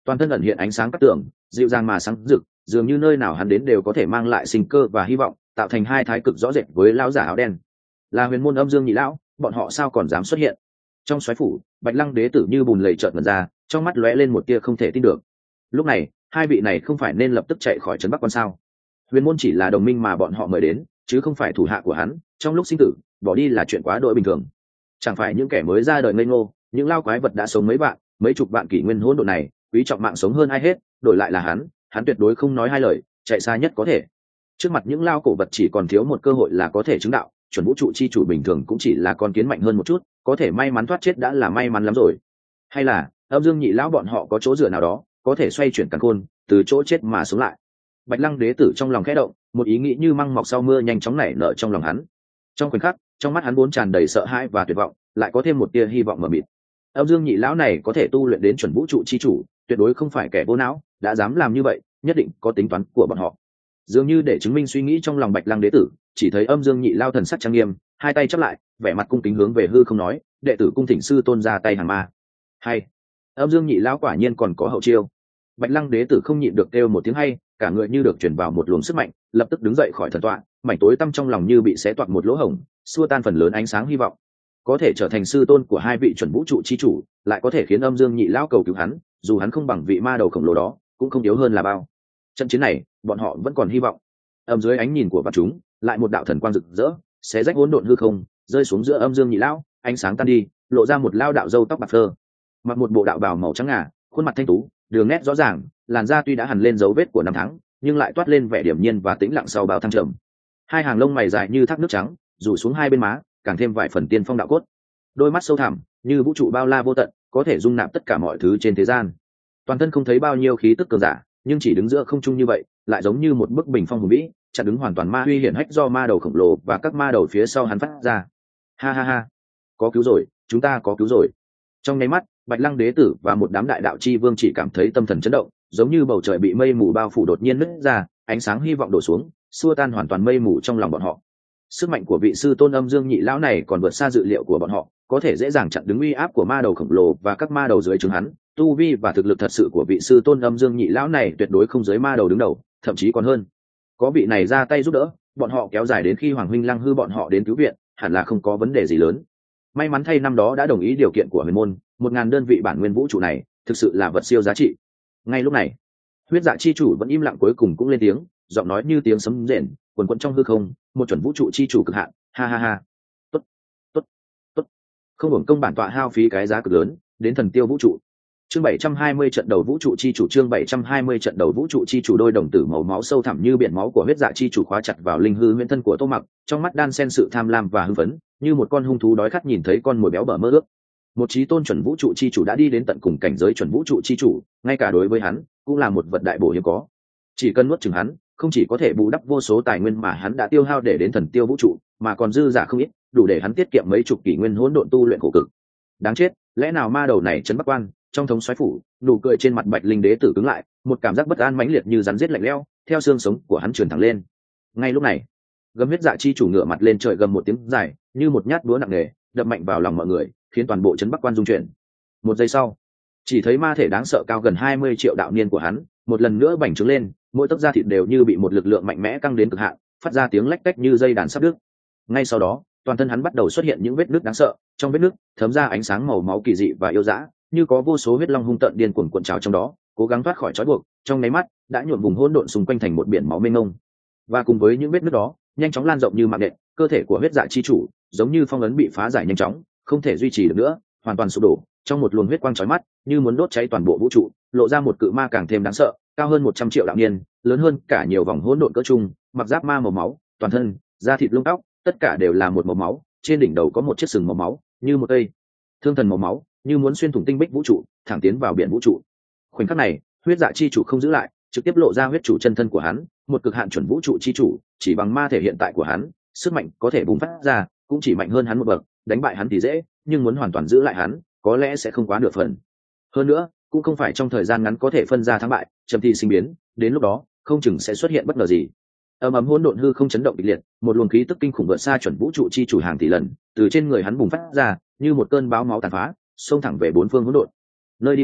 toàn thân ẩn hiện ánh sáng cắt tường, dịu dàng mà sáng rực, dường như nơi nào hắn đến đều có thể mang lại sinh cơ và hy vọng, tạo thành hai thái cực rõ rệt với lão giả áo đen. Là huyền môn âm dương nhị lão, bọn họ sao còn dám xuất hiện? Trong xoáy phủ, Bạch Lăng đế tử như bùn lầy chợt ngẩn ra, trong mắt lóe lên một tia không thể tin được. Lúc này, hai vị này không phải nên lập tức chạy khỏi trấn Bắc Quan sao? Huyền môn chỉ là đồng minh mà bọn họ mời đến, chứ không phải thủ hạ của hắn, trong lúc sinh tử, bỏ đi là chuyện quá đỗi bình thường. Chẳng phải những kẻ mới ra đời ngây ngô, những lao quái vật đã sống mấy vạn, mấy chục vạn kỷ nguyên hỗn độn này, quý trọng mạng sống hơn ai hết, đổi lại là hắn, hắn tuyệt đối không nói hai lời, chạy xa nhất có thể. Trước mặt những lao cổ vật chỉ còn thiếu một cơ hội là có thể chứng đạo, chuẩn vũ trụ chi chủ bình thường cũng chỉ là con kiến mạnh hơn một chút, có thể may mắn thoát chết đã là may mắn lắm rồi. Hay là âm dương nhị lão bọn họ có chỗ dựa nào đó, có thể xoay chuyển càn khôn, từ chỗ chết mà sống lại? Bạch Lăng đế tử trong lòng khẽ động, một ý nghĩ như măng mọc sau mưa nhanh chóng nảy nở trong lòng hắn. Trong khoảnh khắc, trong mắt hắn vốn tràn đầy sợ hãi và tuyệt vọng, lại có thêm một tia hy vọng mờ mịt. Âm dương nhị lão này có thể tu luyện đến chuẩn vũ trụ chi chủ, tuyệt đối không phải kẻ vô não, đã dám làm như vậy, nhất định có tính toán của bọn họ. Dường như để chứng minh suy nghĩ trong lòng Bạch Lăng đế tử, chỉ thấy âm dương nhị lao thần sắc trang nghiêm, hai tay chắp lại, vẻ mặt cung kính hướng về hư không nói, đệ tử cung thỉnh sư tôn ra tay hàng ma. Hay, âm dương nhị lão quả nhiên còn có hậu chiêu. Bạch Lăng đế tử không nhịn được kêu một tiếng hay, cả người như được chuyển vào một luồng sức mạnh, lập tức đứng dậy khỏi thần tọa, mảnh tối tăm trong lòng như bị xé toạc một lỗ hổng, xua tan phần lớn ánh sáng hy vọng. Có thể trở thành sư tôn của hai vị chuẩn vũ trụ chi chủ, lại có thể khiến âm dương nhị lão cầu cứu hắn, dù hắn không bằng vị ma đầu khổng lồ đó, cũng không yếu hơn là bao. Trận chiến này, bọn họ vẫn còn hy vọng. Âm dưới ánh nhìn của vạn chúng, lại một đạo thần quang rực rỡ, xé rách hỗn độn hư không, rơi xuống giữa âm dương nhị lão, ánh sáng tan đi, lộ ra một lao đạo râu tóc bạc phơ, mặc một bộ đạo bào màu trắng ngà, khuôn mặt thanh tú, đường nét rõ ràng, làn da tuy đã hằn lên dấu vết của năm tháng, nhưng lại toát lên vẻ điềm nhiên và tĩnh lặng sau bao thăng trầm. Hai hàng lông mày dài như thác nước trắng, rủ xuống hai bên má, càng thêm vài phần tiên phong đạo cốt. Đôi mắt sâu thẳm, như vũ trụ bao la vô tận, có thể dung nạp tất cả mọi thứ trên thế gian. Toàn thân không thấy bao nhiêu khí tức cường giả, nhưng chỉ đứng giữa không trung như vậy, lại giống như một bức bình phong hùng vĩ, chặn đứng hoàn toàn ma uy hiển hách do ma đầu khổng lồ và các ma đầu phía sau hắn phát ra. Ha ha ha, có cứu rồi, chúng ta có cứu rồi. Trong nháy mắt, Bạch Lăng đế tử và một đám đại đạo chi vương chỉ cảm thấy tâm thần chấn động, giống như bầu trời bị mây mù bao phủ đột nhiên nứt ra, ánh sáng hy vọng đổ xuống, xua tan hoàn toàn mây mù trong lòng bọn họ. Sức mạnh của vị sư tôn âm dương nhị lão này còn vượt xa dự liệu của bọn họ, có thể dễ dàng chặn đứng uy áp của ma đầu khổng lồ và các ma đầu dưới trướng hắn. Tu vi và thực lực thật sự của vị sư tôn âm dương nhị lão này tuyệt đối không dưới ma đầu đứng đầu, thậm chí còn hơn. Có vị này ra tay giúp đỡ, bọn họ kéo dài đến khi Hoàng huynh Lăng Hư bọn họ đến cứu viện, hẳn là không có vấn đề gì lớn. May mắn thay năm đó đã đồng ý điều kiện của huyền môn, một ngàn đơn vị bản nguyên vũ trụ này thực sự là vật siêu giá trị. Ngay lúc này, huyết dạ chi chủ vẫn im lặng, cuối cùng cũng lên tiếng, giọng nói như tiếng sấm rền quần quần trong hư không, một chuẩn vũ trụ chi chủ cực hạn. Ha ha ha, tốt tốt tốt, không hưởng công bản tọa hao phí cái giá cực lớn đến thần tiêu vũ trụ. Chương bảy trăm hai mươi trận đầu vũ trụ chi chủ, chương bảy trăm hai mươi trận đầu vũ trụ chi chủ. Đôi đồng tử màu máu sâu thẳm như biển máu của huyết dạ chi chủ khóa chặt vào linh hư huyễn thân của Tô Mặc, trong mắt đan xen sự tham lam và hưng phấn, như một con hung thú đói khát nhìn thấy con mồi béo bở mơ ước. Một chí tôn chuẩn vũ trụ chi chủ đã đi đến tận cùng cảnh giới chuẩn vũ trụ chi chủ, ngay cả đối với hắn cũng là một vật đại bổ hiếm có. Chỉ cần nuốt chửng hắn, không chỉ có thể bù đắp vô số tài nguyên mà hắn đã tiêu hao để đến thần tiêu vũ trụ, mà còn dư giả không ít, đủ để hắn tiết kiệm mấy chục kỷ nguyên hỗn độn tu luyện khổ cực. Đáng chết, lẽ nào ma đầu này trấn Bắc Quan? Trong thống xoáy phủ, nụ cười trên mặt Bạch Linh đế tử cứng lại, một cảm giác bất an mãnh liệt như rắn rết lạnh lẽo theo xương sống của hắn truyền thẳng lên. Ngay lúc này, gầm huyết dạ chi chủ ngửa mặt lên trời gầm một tiếng dài, như một nhát búa nặng nề, đập mạnh vào lòng mọi người, khiến toàn bộ trấn Bắc Quan rung chuyển. Một giây sau, chỉ thấy ma thể đáng sợ cao gần hai mươi triệu đạo niên của hắn một lần nữa bành trướng lên, mỗi tấc da thịt đều như bị một lực lượng mạnh mẽ căng đến cực hạn, phát ra tiếng lách tách như dây đàn sắp đứt. Ngay sau đó, toàn thân hắn bắt đầu xuất hiện những vết nứt đáng sợ, trong vết nứt thấm ra ánh sáng màu máu kỳ dị và yêu dã, như có vô số huyết long hung tợn điên cuồng cuộn trào trong đó, cố gắng thoát khỏi trói buộc, trong nháy mắt đã nhuộm vùng hỗn độn xung quanh thành một biển máu mênh mông. Và cùng với những vết nứt đó, nhanh chóng lan rộng như mạng nện, cơ thể của huyết dạ chi chủ giống như phong ấn bị phá giải nhanh chóng, không thể duy trì được nữa, hoàn toàn sụp đổ, trong một luồng huyết quang chói mắt, như muốn đốt cháy toàn bộ vũ trụ, lộ ra một cự ma càng thêm đáng sợ, cao hơn một trăm triệu đạo niên, lớn hơn cả nhiều vòng hỗn độn cỡ trung, mặc giáp ma màu máu, toàn thân, da thịt lông tóc, tất cả đều là một màu máu, trên đỉnh đầu có một chiếc sừng màu máu, như một cây thương thần màu máu, như muốn xuyên thủng tinh bích vũ trụ, thẳng tiến vào biển vũ trụ. Khoảnh khắc này, huyết dạ chi chủ không giữ lại, trực tiếp lộ ra huyết chủ chân thân của hắn, một cực hạn chuẩn vũ trụ chi chủ, chỉ bằng ma thể hiện tại của hắn, sức mạnh có thể bùng phát ra, cũng chỉ mạnh hơn hắn một bậc, đánh bại hắn thì dễ, nhưng muốn hoàn toàn giữ lại hắn, có lẽ sẽ không quá nửa phần. Hơn nữa, cũng không phải trong thời gian ngắn có thể phân ra thắng bại, chậm thì sinh biến, đến lúc đó, không chừng sẽ xuất hiện bất ngờ gì. Ầm ầm hỗn độn hư không chấn động kịch liệt, một luồng khí tức kinh khủng vượt xa chuẩn vũ trụ chi chủ hàng tỷ lần, từ trên người hắn bùng phát ra, như một cơn bão máu tàn phá, xông thẳng về bốn phương hỗn độn. Nơi đi qua,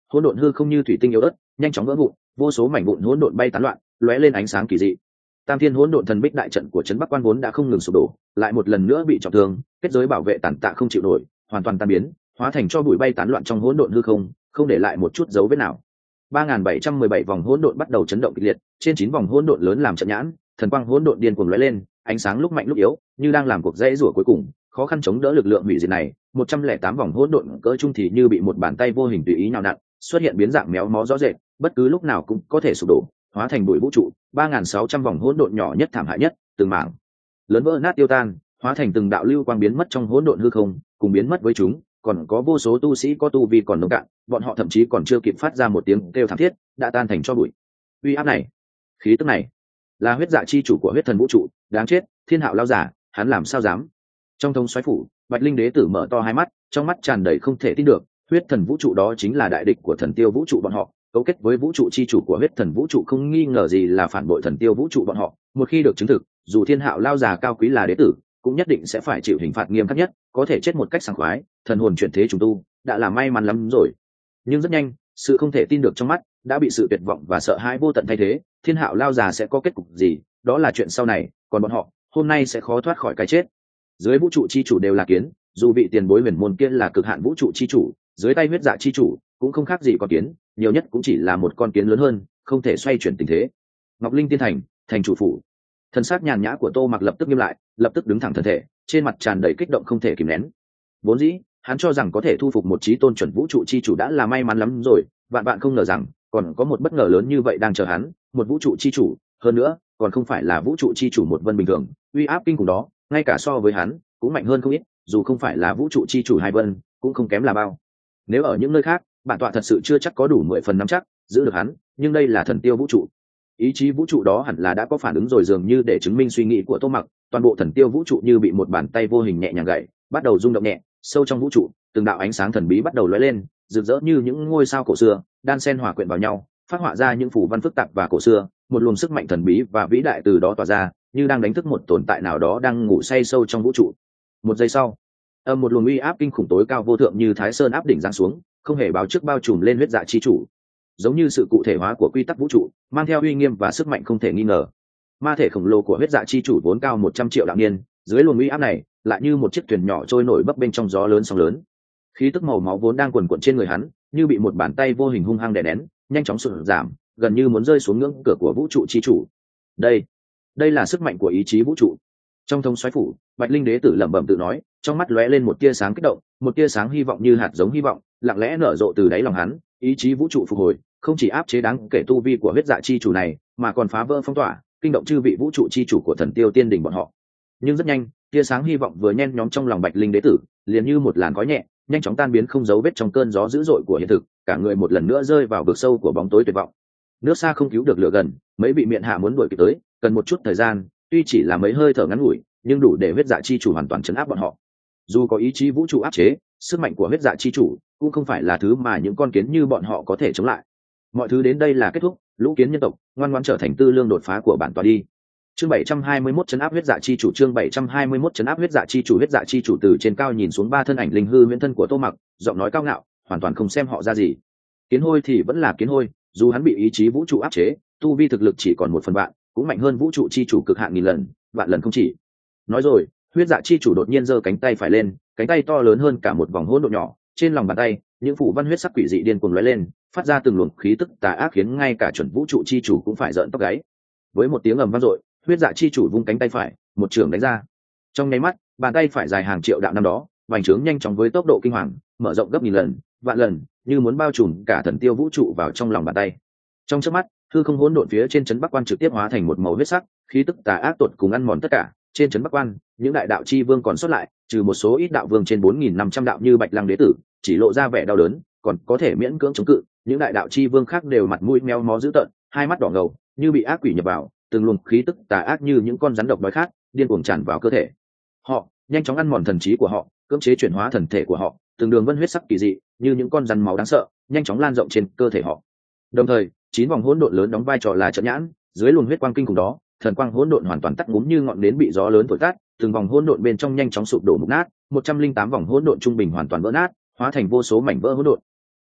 hỗn độn hư không như thủy tinh yếu ớt nhanh chóng vỡ vụn, vô số mảnh vụn hỗn độn bay tán loạn, lóe lên ánh sáng kỳ dị. Tam thiên hỗn độn thần bích đại trận của trấn Bắc Quan vốn đã không ngừng sụp đổ, lại một lần nữa bị trọng thương, kết giới bảo vệ tàn tạ không chịu nổi, hoàn toàn tan biến, hóa thành cho bụi bay tán loạn trong hỗn độn hư không, không để lại một chút dấu vết nào. ba nghìn bảy trăm mười bảy vòng hỗn độn bắt đầu chấn động kịch liệt, trên chín vòng hỗn độn lớn làm trận nhãn, thần quang hỗn độn điên cuồng lóe lên, ánh sáng lúc mạnh lúc yếu, như đang làm cuộc dãy rủa cuối cùng, khó khăn chống đỡ lực lượng hủy diệt này. một trăm lẻ tám vòng hỗn độn cỡ trung thì như bị một bàn tay vô hình tùy ý nhào nặn, xuất hiện biến dạng méo mó rõ rệt, bất cứ lúc nào cũng có thể sụp đổ, hóa thành bụi vũ trụ. ba nghìn sáu trăm vòng hỗn độn nhỏ nhất thảm hại nhất, từng mảng lớn vỡ nát tiêu tan, hóa thành từng đạo lưu quang biến mất trong hỗn độn hư không, cùng biến mất với chúng còn có vô số tu sĩ có tu vi còn nông cạn, bọn họ thậm chí còn chưa kịp phát ra một tiếng kêu thảm thiết, đã tan thành cho bụi. Uy áp này, khí tức này, là huyết dạ chi chủ của huyết thần vũ trụ, đáng chết, Thiên Hạo lao giả, hắn làm sao dám? Trong thống xoáy phủ, Bạch Linh đế tử mở to hai mắt, trong mắt tràn đầy không thể tin được, huyết thần vũ trụ đó chính là đại địch của thần tiêu vũ trụ bọn họ, cấu kết với vũ trụ chi chủ của huyết thần vũ trụ không nghi ngờ gì là phản bội thần tiêu vũ trụ bọn họ. Một khi được chứng thực, dù Thiên Hạo lao già cao quý là đế tử, cũng nhất định sẽ phải chịu hình phạt nghiêm khắc nhất, có thể chết một cách sảng khoái, thần hồn chuyển thế trùng tu, đã là may mắn lắm rồi. Nhưng rất nhanh, sự không thể tin được trong mắt đã bị sự tuyệt vọng và sợ hãi vô tận thay thế. Thiên Hạo lao già sẽ có kết cục gì, đó là chuyện sau này, còn bọn họ hôm nay sẽ khó thoát khỏi cái chết. Dưới vũ trụ chi chủ đều là kiến, dù vị tiền bối huyền môn kia là cực hạn vũ trụ chi chủ, dưới tay huyết dạ chi chủ cũng không khác gì con kiến, nhiều nhất cũng chỉ là một con kiến lớn hơn, không thể xoay chuyển tình thế. Ngọc Linh tiên thành, thành chủ phủ. Thần sắc nhàn nhã của Tô Mặc lập tức nghiêm lại, lập tức đứng thẳng thân thể, trên mặt tràn đầy kích động không thể kìm nén. Vốn dĩ hắn cho rằng có thể thu phục một chí tôn chuẩn vũ trụ chi chủ đã là may mắn lắm rồi, vạn vạn không ngờ rằng còn có một bất ngờ lớn như vậy đang chờ hắn, một vũ trụ chi chủ, hơn nữa còn không phải là vũ trụ chi chủ một vân bình thường, uy áp kinh khủng đó, ngay cả so với hắn cũng mạnh hơn không ít, dù không phải là vũ trụ chi chủ hai vân, cũng không kém là bao. Nếu ở những nơi khác, bản tọa thật sự chưa chắc có đủ mười phần nắm chắc giữ được hắn, nhưng đây là thần tiêu vũ trụ, ý chí vũ trụ đó hẳn là đã có phản ứng rồi, dường như để chứng minh suy nghĩ của Tô Mặc, toàn bộ thần tiêu vũ trụ như bị một bàn tay vô hình nhẹ nhàng gậy, bắt đầu rung động nhẹ, sâu trong vũ trụ, từng đạo ánh sáng thần bí bắt đầu lóe lên, rực rỡ như những ngôi sao cổ xưa, đan xen hòa quyện vào nhau, phát họa ra những phù văn phức tạp và cổ xưa, một luồng sức mạnh thần bí và vĩ đại từ đó tỏa ra, như đang đánh thức một tồn tại nào đó đang ngủ say sâu trong vũ trụ. Một giây sau, âm một luồng uy áp kinh khủng tối cao vô thượng như Thái Sơn áp đỉnh giáng xuống, không hề báo trước bao trùm lên huyết dạ chi chủ, giống như sự cụ thể hóa của quy tắc vũ trụ, mang theo uy nghiêm và sức mạnh không thể nghi ngờ. Ma thể khổng lồ của huyết dạ chi chủ vốn cao một trăm triệu đạo niên, dưới luồng uy áp này, lại như một chiếc thuyền nhỏ trôi nổi bấp bênh trong gió lớn sóng lớn. Khí tức màu máu vốn đang quần quật trên người hắn, như bị một bàn tay vô hình hung hăng đè nén, nhanh chóng sụt giảm, gần như muốn rơi xuống ngưỡng cửa của vũ trụ chi chủ. Đây, đây là sức mạnh của ý chí vũ trụ. Trong thống soái phủ, Bạch Linh đế tử lẩm bẩm tự nói, trong mắt lóe lên một tia sáng kích động, một tia sáng hy vọng như hạt giống hy vọng, lặng lẽ nở rộ từ đáy lòng hắn. Ý chí vũ trụ phục hồi, không chỉ áp chế đáng kể tu vi của huyết dạ chi chủ này, mà còn phá vỡ phong tỏa, kinh động chư vị vũ trụ chi chủ của thần tiêu tiên đỉnh bọn họ. Nhưng rất nhanh, tia sáng hy vọng vừa nhen nhóm trong lòng Bạch Linh đế tử, liền như một làn khói nhẹ, nhanh chóng tan biến không dấu vết trong cơn gió dữ dội của hiện thực, cả người một lần nữa rơi vào vực sâu của bóng tối tuyệt vọng. Nước xa không cứu được lửa gần, mấy vị miện hạ muốn đuổi kịp tới, cần một chút thời gian, tuy chỉ là mấy hơi thở ngắn ngủi, nhưng đủ để huyết dạ chi chủ hoàn toàn chấn áp bọn họ. Dù có ý chí vũ trụ áp chế, sức mạnh của huyết dạ chi chủ cũng không phải là thứ mà những con kiến như bọn họ có thể chống lại. Mọi thứ đến đây là kết thúc, lũ kiến nhân tộc ngoan ngoãn trở thành tư lương đột phá của bản tọa đi. Chương bảy trăm hai mươi mốt chấn áp huyết dạ chi chủ, chương bảy trăm hai mươi mốt chấn áp huyết dạ chi chủ. Huyết dạ chi chủ từ trên cao nhìn xuống ba thân ảnh linh hư huyễn thân của Tô Mặc, giọng nói cao ngạo, hoàn toàn không xem họ ra gì. Kiến hôi thì vẫn là kiến hôi, dù hắn bị ý chí vũ trụ áp chế, tu vi thực lực chỉ còn một phần vạn, cũng mạnh hơn vũ trụ chi chủ cực hạn nghìn lần, vạn lần không chỉ. Nói rồi, huyết dạ chi chủ đột nhiên giơ cánh tay phải lên, cánh tay to lớn hơn cả một vòng hỗn độn nhỏ, trên lòng bàn tay, những phủ văn huyết sắc quỷ dị điên cuồng lóe lên, phát ra từng luồng khí tức tà ác khiến ngay cả chuẩn vũ trụ chi chủ cũng phải rợn tóc gáy. Với một tiếng ầm vang dội, huyết dạ chi chủ vung cánh tay phải, một trường đánh ra. Trong nháy mắt, bàn tay phải dài hàng triệu đạo năm đó, vành trướng nhanh chóng với tốc độ kinh hoàng, mở rộng gấp nghìn lần, vạn lần, như muốn bao trùm cả thần tiêu vũ trụ vào trong lòng bàn tay. Trong chớp mắt, hư không hỗn độn phía trên trấn Bắc Quan trực tiếp hóa thành một màu huyết sắc, khí tức tà ác tột cùng ăn mòn tất cả. Trên trấn Bắc Quan, những đại đạo chi vương còn sót lại, trừ một số ít đạo vương trên bốn nghìn năm trăm đạo như Bạch Lăng đế tử, chỉ lộ ra vẻ đau đớn, còn có thể miễn cưỡng chống cự. Những đại đạo chi vương khác đều mặt mũi meo mó dữ tợn, hai mắt đỏ ngầu, như bị ác quỷ nhập vào, từng luồng khí tức tà ác như những con rắn độc đói khát, điên cuồng tràn vào cơ thể. Họ nhanh chóng ăn mòn thần trí của họ, cưỡng chế chuyển hóa thần thể của họ, từng đường vân huyết sắc kỳ dị, như những con rắn máu đáng sợ, nhanh chóng lan rộng trên cơ thể họ. Đồng thời, chín vòng hỗn độn lớn đóng vai trò là trận nhãn, dưới luồng huyết quang kinh khủng đó, thần quang hỗn độn hoàn toàn tắt ngúm như ngọn nến bị gió lớn thổi tắt, từng vòng hỗn độn bên trong nhanh chóng sụp đổ mục nát, một trăm linh tám vòng hỗn độn trung bình hoàn toàn vỡ nát, hóa thành vô số mảnh vỡ hỗn độn.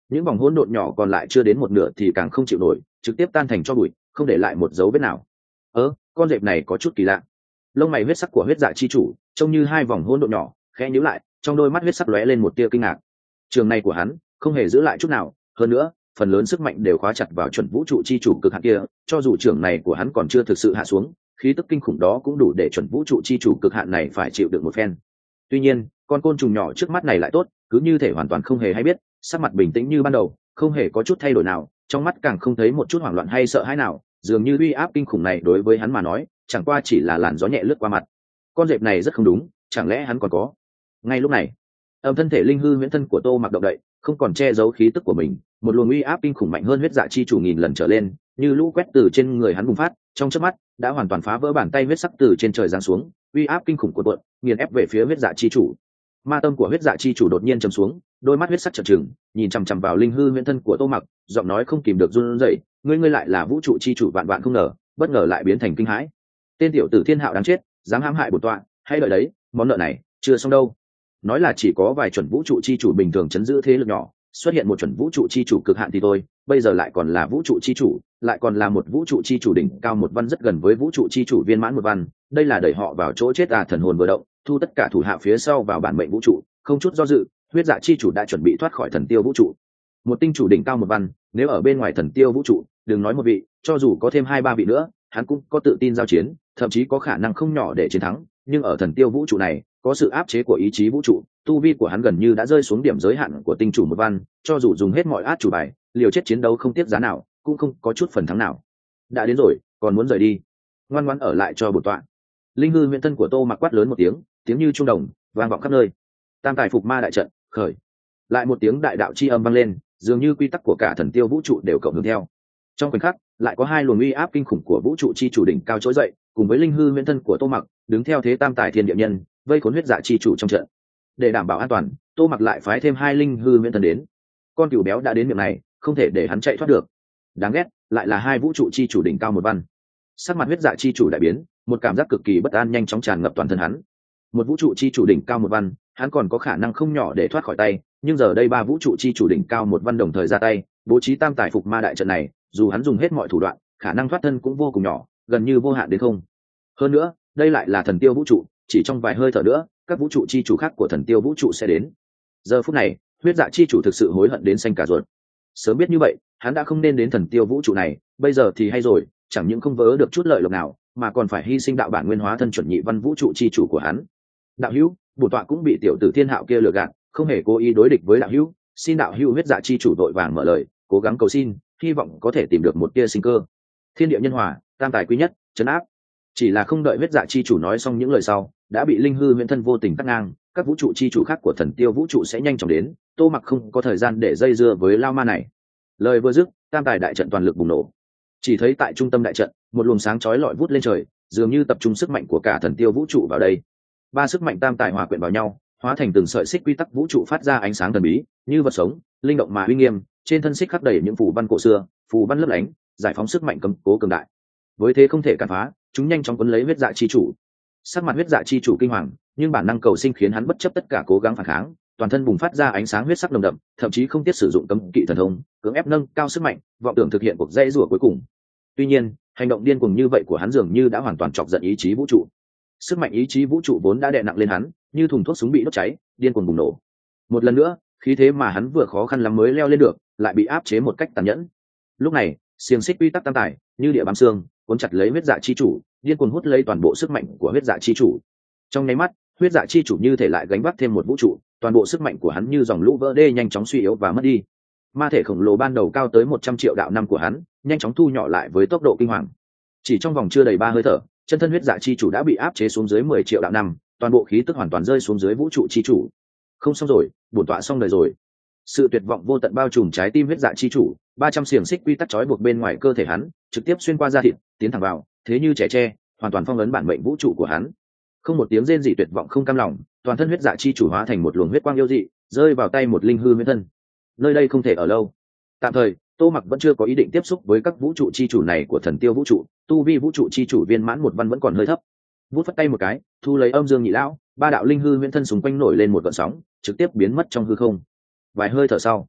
những vòng hỗn độn nhỏ còn lại chưa đến một nửa thì càng không chịu nổi, trực tiếp tan thành cho bụi, không để lại một dấu vết nào. ơ con rệp này có chút kỳ lạ. Lông mày huyết sắc của huyết dạ chi chủ trông như hai vòng hỗn độn nhỏ, khẽ nhíu lại, trong đôi mắt huyết sắc lóe lên một tia kinh ngạc. Trường này của hắn không hề giữ lại chút nào, hơn nữa phần lớn sức mạnh đều khóa chặt vào chuẩn vũ trụ chi chủ cực hạn kia, cho dù trường này của hắn còn chưa thực sự hạ xuống, khí tức kinh khủng đó cũng đủ để chuẩn vũ trụ chi chủ cực hạn này phải chịu đựng một phen. Tuy nhiên con côn trùng nhỏ trước mắt này lại tốt, cứ như thể hoàn toàn không hề hay biết, sắc mặt bình tĩnh như ban đầu, không hề có chút thay đổi nào, trong mắt càng không thấy một chút hoảng loạn hay sợ hãi nào, dường như uy áp kinh khủng này đối với hắn mà nói chẳng qua chỉ là làn gió nhẹ lướt qua mặt. Con rệp này rất không đúng, chẳng lẽ hắn còn có. Ngay lúc này, âm thân thể linh hư huyễn thân của Tô Mặc động đậy, không còn che giấu khí tức của mình, một luồng uy áp kinh khủng mạnh hơn huyết dạ chi chủ nghìn lần trở lên, như lũ quét từ trên người hắn bùng phát, trong chớp mắt đã hoàn toàn phá vỡ bàn tay huyết sắc từ trên trời giáng xuống, uy áp kinh khủng của tuột nghiền ép về phía huyết dạ chi chủ. Ma tâm của huyết dạ chi chủ đột nhiên trầm xuống, đôi mắt huyết sắc trợn trừng, nhìn chằm chằm vào linh hư huyễn thân của Tô Mặc, giọng nói không kìm được run rẩy, ngươi ngươi lại là vũ trụ chi chủ, vạn vạn không ngờ, bất ngờ lại biến thành kinh hãi. Tên tiểu tử thiên hạo đáng chết, dám hãm hại bổn tọa, hay đợi đấy, món nợ này chưa xong đâu. Nói là chỉ có vài chuẩn vũ trụ chi chủ bình thường chấn giữ thế lực nhỏ, xuất hiện một chuẩn vũ trụ chi chủ cực hạn thì thôi, bây giờ lại còn là vũ trụ chi chủ, lại còn là một vũ trụ chi chủ đỉnh cao một văn, rất gần với vũ trụ chi chủ viên mãn một văn, đây là đẩy họ vào chỗ chết à. Thần hồn vừa động, thu tất cả thủ hạ phía sau vào bản mệnh vũ trụ, không chút do dự, huyết dạ chi chủ đã chuẩn bị thoát khỏi thần tiêu vũ trụ. Một tinh chủ đỉnh cao một văn, nếu ở bên ngoài thần tiêu vũ trụ, đừng nói một vị, cho dù có thêm hai ba vị nữa, hắn cũng có tự tin giao chiến, thậm chí có khả năng không nhỏ để chiến thắng. Nhưng ở thần tiêu vũ trụ này, có sự áp chế của ý chí vũ trụ, tu vi của hắn gần như đã rơi xuống điểm giới hạn của tinh chủ một văn, cho dù dùng hết mọi át chủ bài, liều chết chiến đấu không tiếc giá nào, cũng không có chút phần thắng nào. Đã đến rồi, còn muốn rời đi? Ngoan ngoãn ở lại cho bổn tọa. Linh hư huyễn thân của Tô Mặc quát lớn một tiếng, tiếng như trung đồng vang vọng khắp nơi. Tam tài phục ma đại trận khởi. Lại một tiếng đại đạo chi âm vang lên, dường như quy tắc của cả thần tiêu vũ trụ đều cộng hưởng theo. Trong khoảnh khắc, lại có hai luồng uy áp kinh khủng của vũ trụ chi chủ đỉnh cao trỗi dậy, cùng với linh hư huyễn thân của Tô Mặc, đứng theo thế tam tài thiên địa nhân, vây khốn huyết dạ chi chủ trong trận. Để đảm bảo an toàn, Tô Mặc lại phái thêm hai linh hư huyễn thân đến. Con cừu béo đã đến miệng này, không thể để hắn chạy thoát được. Đáng ghét, lại là hai vũ trụ chi chủ đỉnh cao một văn. Sắc mặt huyết dạ chi chủ đại biến, một cảm giác cực kỳ bất an nhanh chóng tràn ngập toàn thân hắn. Một vũ trụ chi chủ đỉnh cao một văn, hắn còn có khả năng không nhỏ để thoát khỏi tay, nhưng giờ đây ba vũ trụ chi chủ đỉnh cao một văn đồng thời ra tay, bố trí tam tài phục ma đại trận này, dù hắn dùng hết mọi thủ đoạn, khả năng thoát thân cũng vô cùng nhỏ, gần như vô hạn đến không. Hơn nữa, đây lại là thần tiêu vũ trụ, chỉ trong vài hơi thở nữa, các vũ trụ chi chủ khác của thần tiêu vũ trụ sẽ đến. Giờ phút này, huyết dạ chi chủ thực sự hối hận đến xanh cả ruột. Sớm biết như vậy, hắn đã không nên đến thần tiêu vũ trụ này, bây giờ thì hay rồi, chẳng những không vớ được chút lợi lộc nào, mà còn phải hy sinh đạo bản nguyên hóa thân chuẩn nhị văn vũ trụ chi chủ của hắn. Đạo hữu, bổn tọa cũng bị tiểu tử thiên hạo kia lừa gạt, không hề cố ý đối địch với đạo hữu, xin đạo hữu huyết dạ chi chủ vội vàng mở lời, cố gắng cầu xin, hy vọng có thể tìm được một tia sinh cơ. Thiên địa nhân hòa, tam tài quý nhất, trấn áp. Chỉ là không đợi huyết dạ chi chủ nói xong những lời sau, đã bị linh hư huyễn thân vô tình cắt ngang. Các vũ trụ chi chủ khác của thần tiêu vũ trụ sẽ nhanh chóng đến, Tô Mặc không có thời gian để dây dưa với lao ma này. Lời vừa dứt, tam tài đại trận toàn lực bùng nổ. Chỉ thấy tại trung tâm đại trận, một luồng sáng chói lọi vút lên trời, dường như tập trung sức mạnh của cả thần tiêu vũ trụ vào đây. Ba sức mạnh tam tài hòa quyện vào nhau, hóa thành từng sợi xích quy tắc vũ trụ phát ra ánh sáng thần bí, như vật sống, linh động mà uy nghiêm. Trên thân xích khắc đầy những phù văn cổ xưa, phù văn lấp lánh, giải phóng sức mạnh cấm cố cường đại. Với thế không thể cản phá, chúng nhanh chóng cuốn lấy huyết dạ chi chủ. Sắc mặt huyết dạ chi chủ kinh hoàng, nhưng bản năng cầu sinh khiến hắn bất chấp tất cả cố gắng phản kháng, toàn thân bùng phát ra ánh sáng huyết sắc nồng đậm, thậm chí không tiếc sử dụng cấm kỵ thần thông, cưỡng ép nâng cao sức mạnh, vọng tưởng thực hiện cuộc dãy rủa cuối cùng. Tuy nhiên, hành động điên cuồng như vậy của hắn dường như đã hoàn toàn chọc giận ý chí vũ trụ. Sức mạnh ý chí vũ trụ vốn đã đè nặng lên hắn, như thùng thuốc súng bị đốt cháy, điên cuồng bùng nổ. Một lần nữa, khí thế mà hắn vừa khó khăn lắm mới leo lên được, lại bị áp chế một cách tàn nhẫn. Lúc này, xiềng xích quy tắc tam tài, như địa bám xương, cuốn chặt lấy huyết dạ chi chủ, điên cuồng hút lấy toàn bộ sức mạnh của huyết dạ chi chủ. Trong nháy mắt, huyết dạ chi chủ như thể lại gánh vác thêm một vũ trụ, toàn bộ sức mạnh của hắn như dòng lũ vỡ đê nhanh chóng suy yếu và mất đi. Ma thể khổng lồ ban đầu cao tới một trăm triệu đạo năm của hắn, nhanh chóng thu nhỏ lại với tốc độ kinh hoàng. Chỉ trong vòng chưa đầy ba hơi thở, chân thân huyết dạ chi chủ đã bị áp chế xuống dưới mười triệu đạo năm, toàn bộ khí tức hoàn toàn rơi xuống dưới vũ trụ chi chủ. Không xong rồi, bổn tọa xong đời rồi. Sự tuyệt vọng vô tận bao trùm trái tim huyết dạ chi chủ, ba trăm xiềng xích quy tắc trói buộc bên ngoài cơ thể hắn, trực tiếp xuyên qua da thịt, tiến thẳng vào, thế như trẻ tre, hoàn toàn phong ấn bản mệnh vũ trụ của hắn. Không một tiếng rên rỉ tuyệt vọng không cam lòng, toàn thân huyết dạ chi chủ hóa thành một luồng huyết quang yêu dị, rơi vào tay một linh hư huyễn thân. Nơi đây không thể ở lâu. Tạm thời, Tô Mặc vẫn chưa có ý định tiếp xúc với các vũ trụ chi chủ này của thần tiêu vũ trụ, tu vi vũ trụ chi chủ viên mãn một văn vẫn còn hơi thấp. Vút phất tay một cái, thu lấy âm dương nhị lão, ba đạo linh hư huyễn thân xung quanh nổi lên một gợn sóng, trực tiếp biến mất trong hư không. Vài hơi thở sau,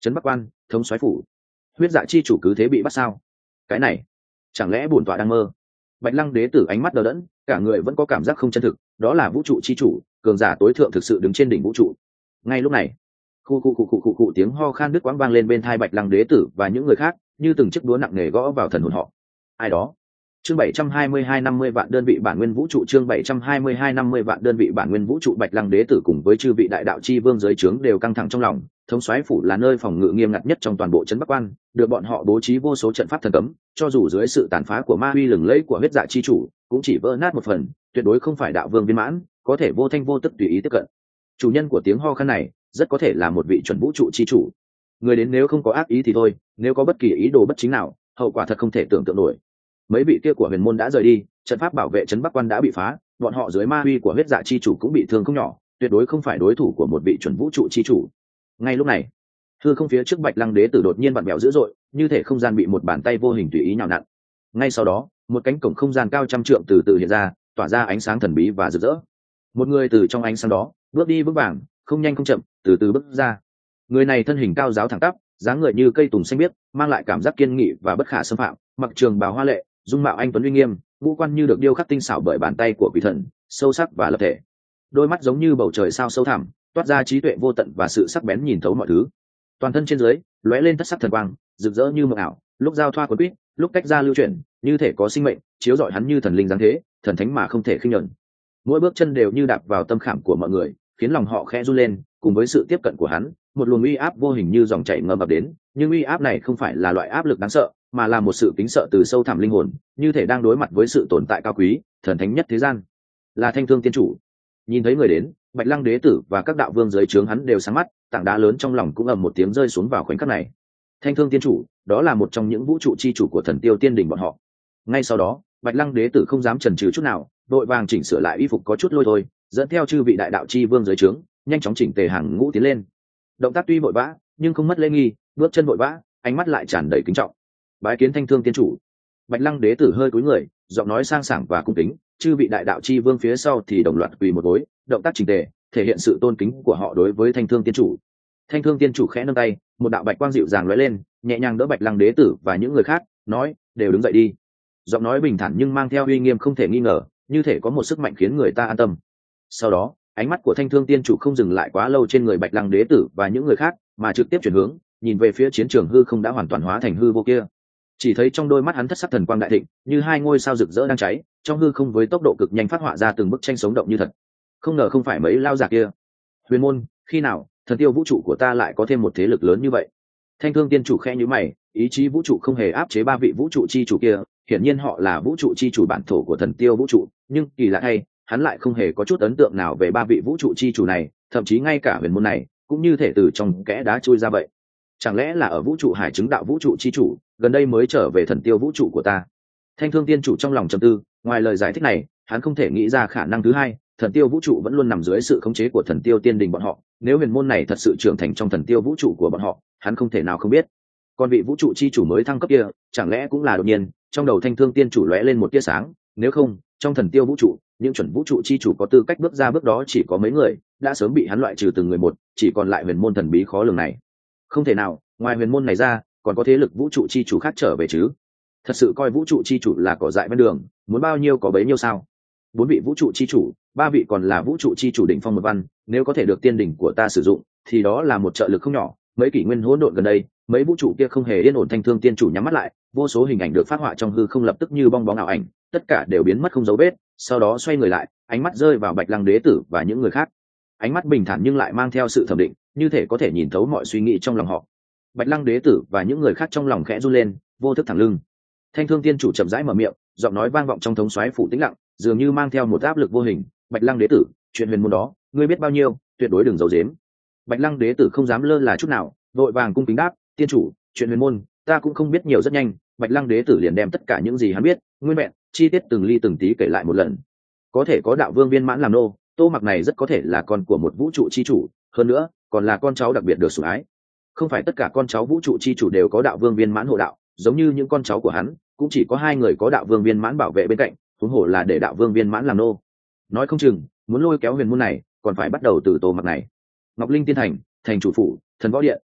trấn bắc quan, thống soái phủ, huyết dạ chi chủ cứ thế bị bắt sao? Cái này chẳng lẽ bổn tọa đang mơ? Bạch Lăng đế tử ánh mắt đờ đẫn, cả người vẫn có cảm giác không chân thực, đó là vũ trụ chi chủ, cường giả tối thượng thực sự đứng trên đỉnh vũ trụ. Ngay lúc này, khu khu khu khu khu khu tiếng ho khan đứt quãng vang lên bên tai Bạch Lăng đế tử và những người khác, như từng chiếc đũa nặng nề gõ vào thần hồn họ. Ai đó? Chương bảy trăm hai mươi hai năm mươi vạn đơn vị bản nguyên vũ trụ, chương bảy trăm hai mươi hai năm mươi vạn đơn vị bản nguyên vũ trụ. Bạch Lăng đế tử cùng với chư vị đại đạo chi vương dưới trướng đều căng thẳng trong lòng, thống soái phủ là nơi phòng ngự nghiêm ngặt nhất trong toàn bộ trấn Bắc Quan, được bọn họ bố trí vô số trận pháp thần cấm, cho dù dưới sự tàn phá của ma uy lừng lẫy của huyết dạ chi chủ, cũng chỉ vỡ nát một phần, tuyệt đối không phải đạo vương viên mãn, có thể vô thanh vô tức tùy ý tiếp cận. Chủ nhân của tiếng ho khan này, rất có thể là một vị chuẩn vũ trụ chi chủ. Người đến nếu không có ác ý thì thôi, nếu có bất kỳ ý đồ bất chính nào, hậu quả thật không thể tưởng tượng nổi. Mấy vị kia của huyền môn đã rời đi, trận pháp bảo vệ trấn Bắc Quan đã bị phá, bọn họ dưới ma uy của huyết dạ chi chủ cũng bị thương không nhỏ, tuyệt đối không phải đối thủ của một vị chuẩn vũ trụ chi chủ. Ngay lúc này, hư không phía trước Bạch Lăng đế tử đột nhiên vặn vẹo dữ dội, như thể không gian bị một bàn tay vô hình tùy ý nhào nặn. Ngay sau đó, một cánh cổng không gian cao trăm trượng từ từ hiện ra, tỏa ra ánh sáng thần bí và rực rỡ. Một người từ trong ánh sáng đó bước đi vững vàng, không nhanh không chậm, từ từ bước ra. Người này thân hình cao giáo thẳng tắp, dáng người như cây tùng xanh biếc, mang lại cảm giác kiên nghị và bất khả xâm phạm, mặc trường bào hoa lệ, dung mạo anh tuấn uy nghiêm, ngũ quan như được điêu khắc tinh xảo bởi bàn tay của quỷ thần, sâu sắc và lập thể. Đôi mắt giống như bầu trời sao sâu thẳm, toát ra trí tuệ vô tận và sự sắc bén nhìn thấu mọi thứ. Toàn thân trên dưới lóe lên thất sắc thần quang, rực rỡ như mộng ảo, lúc giao thoa cuốn quýt, lúc tách ra lưu chuyển, như thể có sinh mệnh, chiếu rọi hắn như thần linh giáng thế, thần thánh mà không thể khinh nhẫn. Mỗi bước chân đều như đạp vào tâm khảm của mọi người, khiến lòng họ khẽ run lên. Cùng với sự tiếp cận của hắn, một luồng uy áp vô hình như dòng chảy ngầm ập đến, nhưng uy áp này không phải là loại áp lực đáng sợ, mà là một sự kính sợ từ sâu thẳm linh hồn, như thể đang đối mặt với sự tồn tại cao quý, thần thánh nhất thế gian. Là Thanh Thương tiên chủ. Nhìn thấy người đến, Bạch Lăng đế tử và các đạo vương dưới trướng hắn đều sáng mắt, tảng đá lớn trong lòng cũng ầm một tiếng rơi xuống vào khoảnh khắc này. Thanh Thương tiên chủ, đó là một trong những vũ trụ chi chủ của thần tiêu tiên đỉnh bọn họ. Ngay sau đó, Bạch Lăng đế tử không dám chần chừ chút nào, đội vàng chỉnh sửa lại y phục có chút lôi thôi, dẫn theo chư vị đại đạo chi vương dưới trướng, nhanh chóng chỉnh tề hàng ngũ tiến lên. Động tác tuy vội vã, nhưng không mất lễ nghi, bước chân vội vã, ánh mắt lại tràn đầy kính trọng. Bái kiến Thanh Thương tiên chủ. Bạch Lăng đế tử hơi cúi người, giọng nói sang sảng và cung kính, chư vị đại đạo chi vương phía sau thì đồng loạt quỳ một gối, động tác chỉnh tề, thể hiện sự tôn kính của họ đối với Thanh Thương tiên chủ. Thanh Thương tiên chủ khẽ nâng tay, một đạo bạch quang dịu dàng lóe lên, nhẹ nhàng đỡ Bạch Lăng đế tử và những người khác, nói: "Đều đứng dậy đi." Giọng nói bình thản nhưng mang theo uy nghiêm không thể nghi ngờ, như thể có một sức mạnh khiến người ta an tâm. Sau đó, ánh mắt của Thanh Thương tiên chủ không dừng lại quá lâu trên người Bạch Lăng đế tử và những người khác, mà trực tiếp chuyển hướng, nhìn về phía chiến trường hư không đã hoàn toàn hóa thành hư vô kia. Chỉ thấy trong đôi mắt hắn thất sắc thần quang đại thịnh, như hai ngôi sao rực rỡ đang cháy, trong hư không với tốc độ cực nhanh phát họa ra từng bức tranh sống động như thật. Không ngờ không phải mấy lao giả kia. Huyền môn, khi nào thần tiêu vũ trụ của ta lại có thêm một thế lực lớn như vậy? Thanh Thương tiên chủ khẽ nhíu mày, ý chí vũ trụ không hề áp chế ba vị vũ trụ chi chủ kia, hiển nhiên họ là vũ trụ chi chủ bản thổ của thần tiêu vũ trụ, nhưng kỳ lạ thay, hắn lại không hề có chút ấn tượng nào về ba vị vũ trụ chi chủ này, thậm chí ngay cả huyền môn này cũng như thể từ trong kẽ đá chui ra vậy. Chẳng lẽ là ở vũ trụ hải chứng đạo vũ trụ chi chủ gần đây mới trở về thần tiêu vũ trụ của ta? Thanh Thương tiên chủ trong lòng trầm tư, ngoài lời giải thích này, hắn không thể nghĩ ra khả năng thứ hai. Thần tiêu vũ trụ vẫn luôn nằm dưới sự khống chế của thần tiêu tiên đình bọn họ, nếu huyền môn này thật sự trưởng thành trong thần tiêu vũ trụ của bọn họ, hắn không thể nào không biết. Còn vị vũ trụ chi chủ mới thăng cấp kia, chẳng lẽ cũng là đột nhiên? Trong đầu Thanh Thương tiên chủ lóe lên một tia sáng, nếu không, trong thần tiêu vũ trụ, những chuẩn vũ trụ chi chủ có tư cách bước ra bước đó chỉ có mấy người, đã sớm bị hắn loại trừ từng người một, chỉ còn lại huyền môn thần bí khó lường này. Không thể nào, ngoài huyền môn này ra, còn có thế lực vũ trụ chi chủ khác trở về chứ? Thật sự coi vũ trụ chi chủ là cỏ dại ven đường, muốn bao nhiêu có bấy nhiêu sao? Bốn vị vũ trụ chi chủ, ba vị còn là vũ trụ chi chủ đỉnh phong một văn, nếu có thể được tiên đỉnh của ta sử dụng, thì đó là một trợ lực không nhỏ. Mấy kỷ nguyên hỗn độn gần đây, mấy vũ trụ kia không hề yên ổn. Thanh Thương tiên chủ nhắm mắt lại, vô số hình ảnh được phát họa trong hư không lập tức như bong bóng ảo ảnh, tất cả đều biến mất không dấu vết. Sau đó xoay người lại, ánh mắt rơi vào Bạch Lăng đế tử và những người khác. Ánh mắt bình thản nhưng lại mang theo sự thẩm định, như thể có thể nhìn thấu mọi suy nghĩ trong lòng họ. Bạch Lăng đế tử và những người khác trong lòng khẽ run lên, vô thức thẳng lưng. Thanh Thương tiên chủ chậm rãi mở miệng, giọng nói vang vọng trong thống soái phủ tĩnh lặng, dường như mang theo một áp lực vô hình. Bạch Lăng đế tử, chuyện huyền môn đó, ngươi biết bao nhiêu, tuyệt đối đừng giấu giếm. Bạch Lăng đế tử không dám lơ là chút nào, vội vàng cung kính đáp: tiên chủ, chuyện huyền môn ta cũng không biết nhiều. Rất nhanh, Bạch Lăng đế tử liền đem tất cả những gì hắn biết, nguyên vẹn, chi tiết từng ly từng tí kể lại một lần. Có thể có đạo vương viên mãn làm nô, Tô Mặc này rất có thể là con của một vũ trụ chi chủ, hơn nữa còn là con cháu đặc biệt được sủng ái. Không phải tất cả con cháu vũ trụ chi chủ đều có đạo vương viên mãn hộ đạo, giống như những con cháu của hắn, cũng chỉ có hai người có đạo vương viên mãn bảo vệ bên cạnh, huống hồ là để đạo vương viên mãn làm nô. Nói không chừng muốn lôi kéo huyền môn này, còn phải bắt đầu từ Tô Mặc này. Ngọc Linh tiên thành, thành chủ phủ, thần võ điện.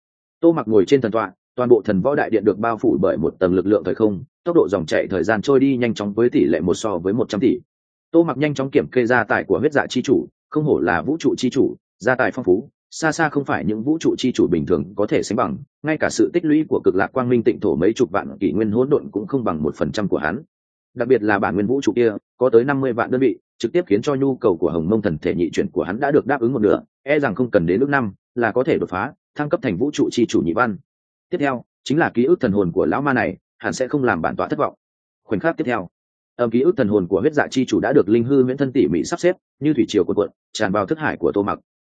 Tô Mặc ngồi trên thần tọa, toàn bộ thần võ đại điện được bao phủ bởi một tầng lực lượng thời không, tốc độ dòng chảy thời gian trôi đi nhanh chóng với tỷ lệ một so với một trăm tỷ. Tô Mặc nhanh chóng kiểm kê gia tài của huyết dạ chi chủ, không hổ là vũ trụ chi chủ, gia tài phong phú, xa xa không phải những vũ trụ chi chủ bình thường có thể sánh bằng, ngay cả sự tích lũy của cực lạc quang minh tịnh thổ mấy chục vạn kỷ nguyên hỗn độn cũng không bằng một phần trăm của hắn. Đặc biệt là bản nguyên vũ trụ kia, có tới năm mươi vạn đơn vị, trực tiếp khiến cho nhu cầu của Hồng Mông thần thể nhị chuyển của hắn đã được đáp ứng một nửa, e rằng không cần đến nước năm là có thể đột phá, thăng cấp thành vũ trụ chi chủ nhị văn. Tiếp theo, chính là ký ức thần hồn của lão ma này, hẳn sẽ không làm bản tọa thất vọng. Khoảnh khắc tiếp theo, âm ký ức thần hồn của huyết dạ chi chủ đã được linh hư huyễn thân tỉ mỉ sắp xếp, như thủy triều cuộn cuộn tràn vào thức hải của Tô Mặc.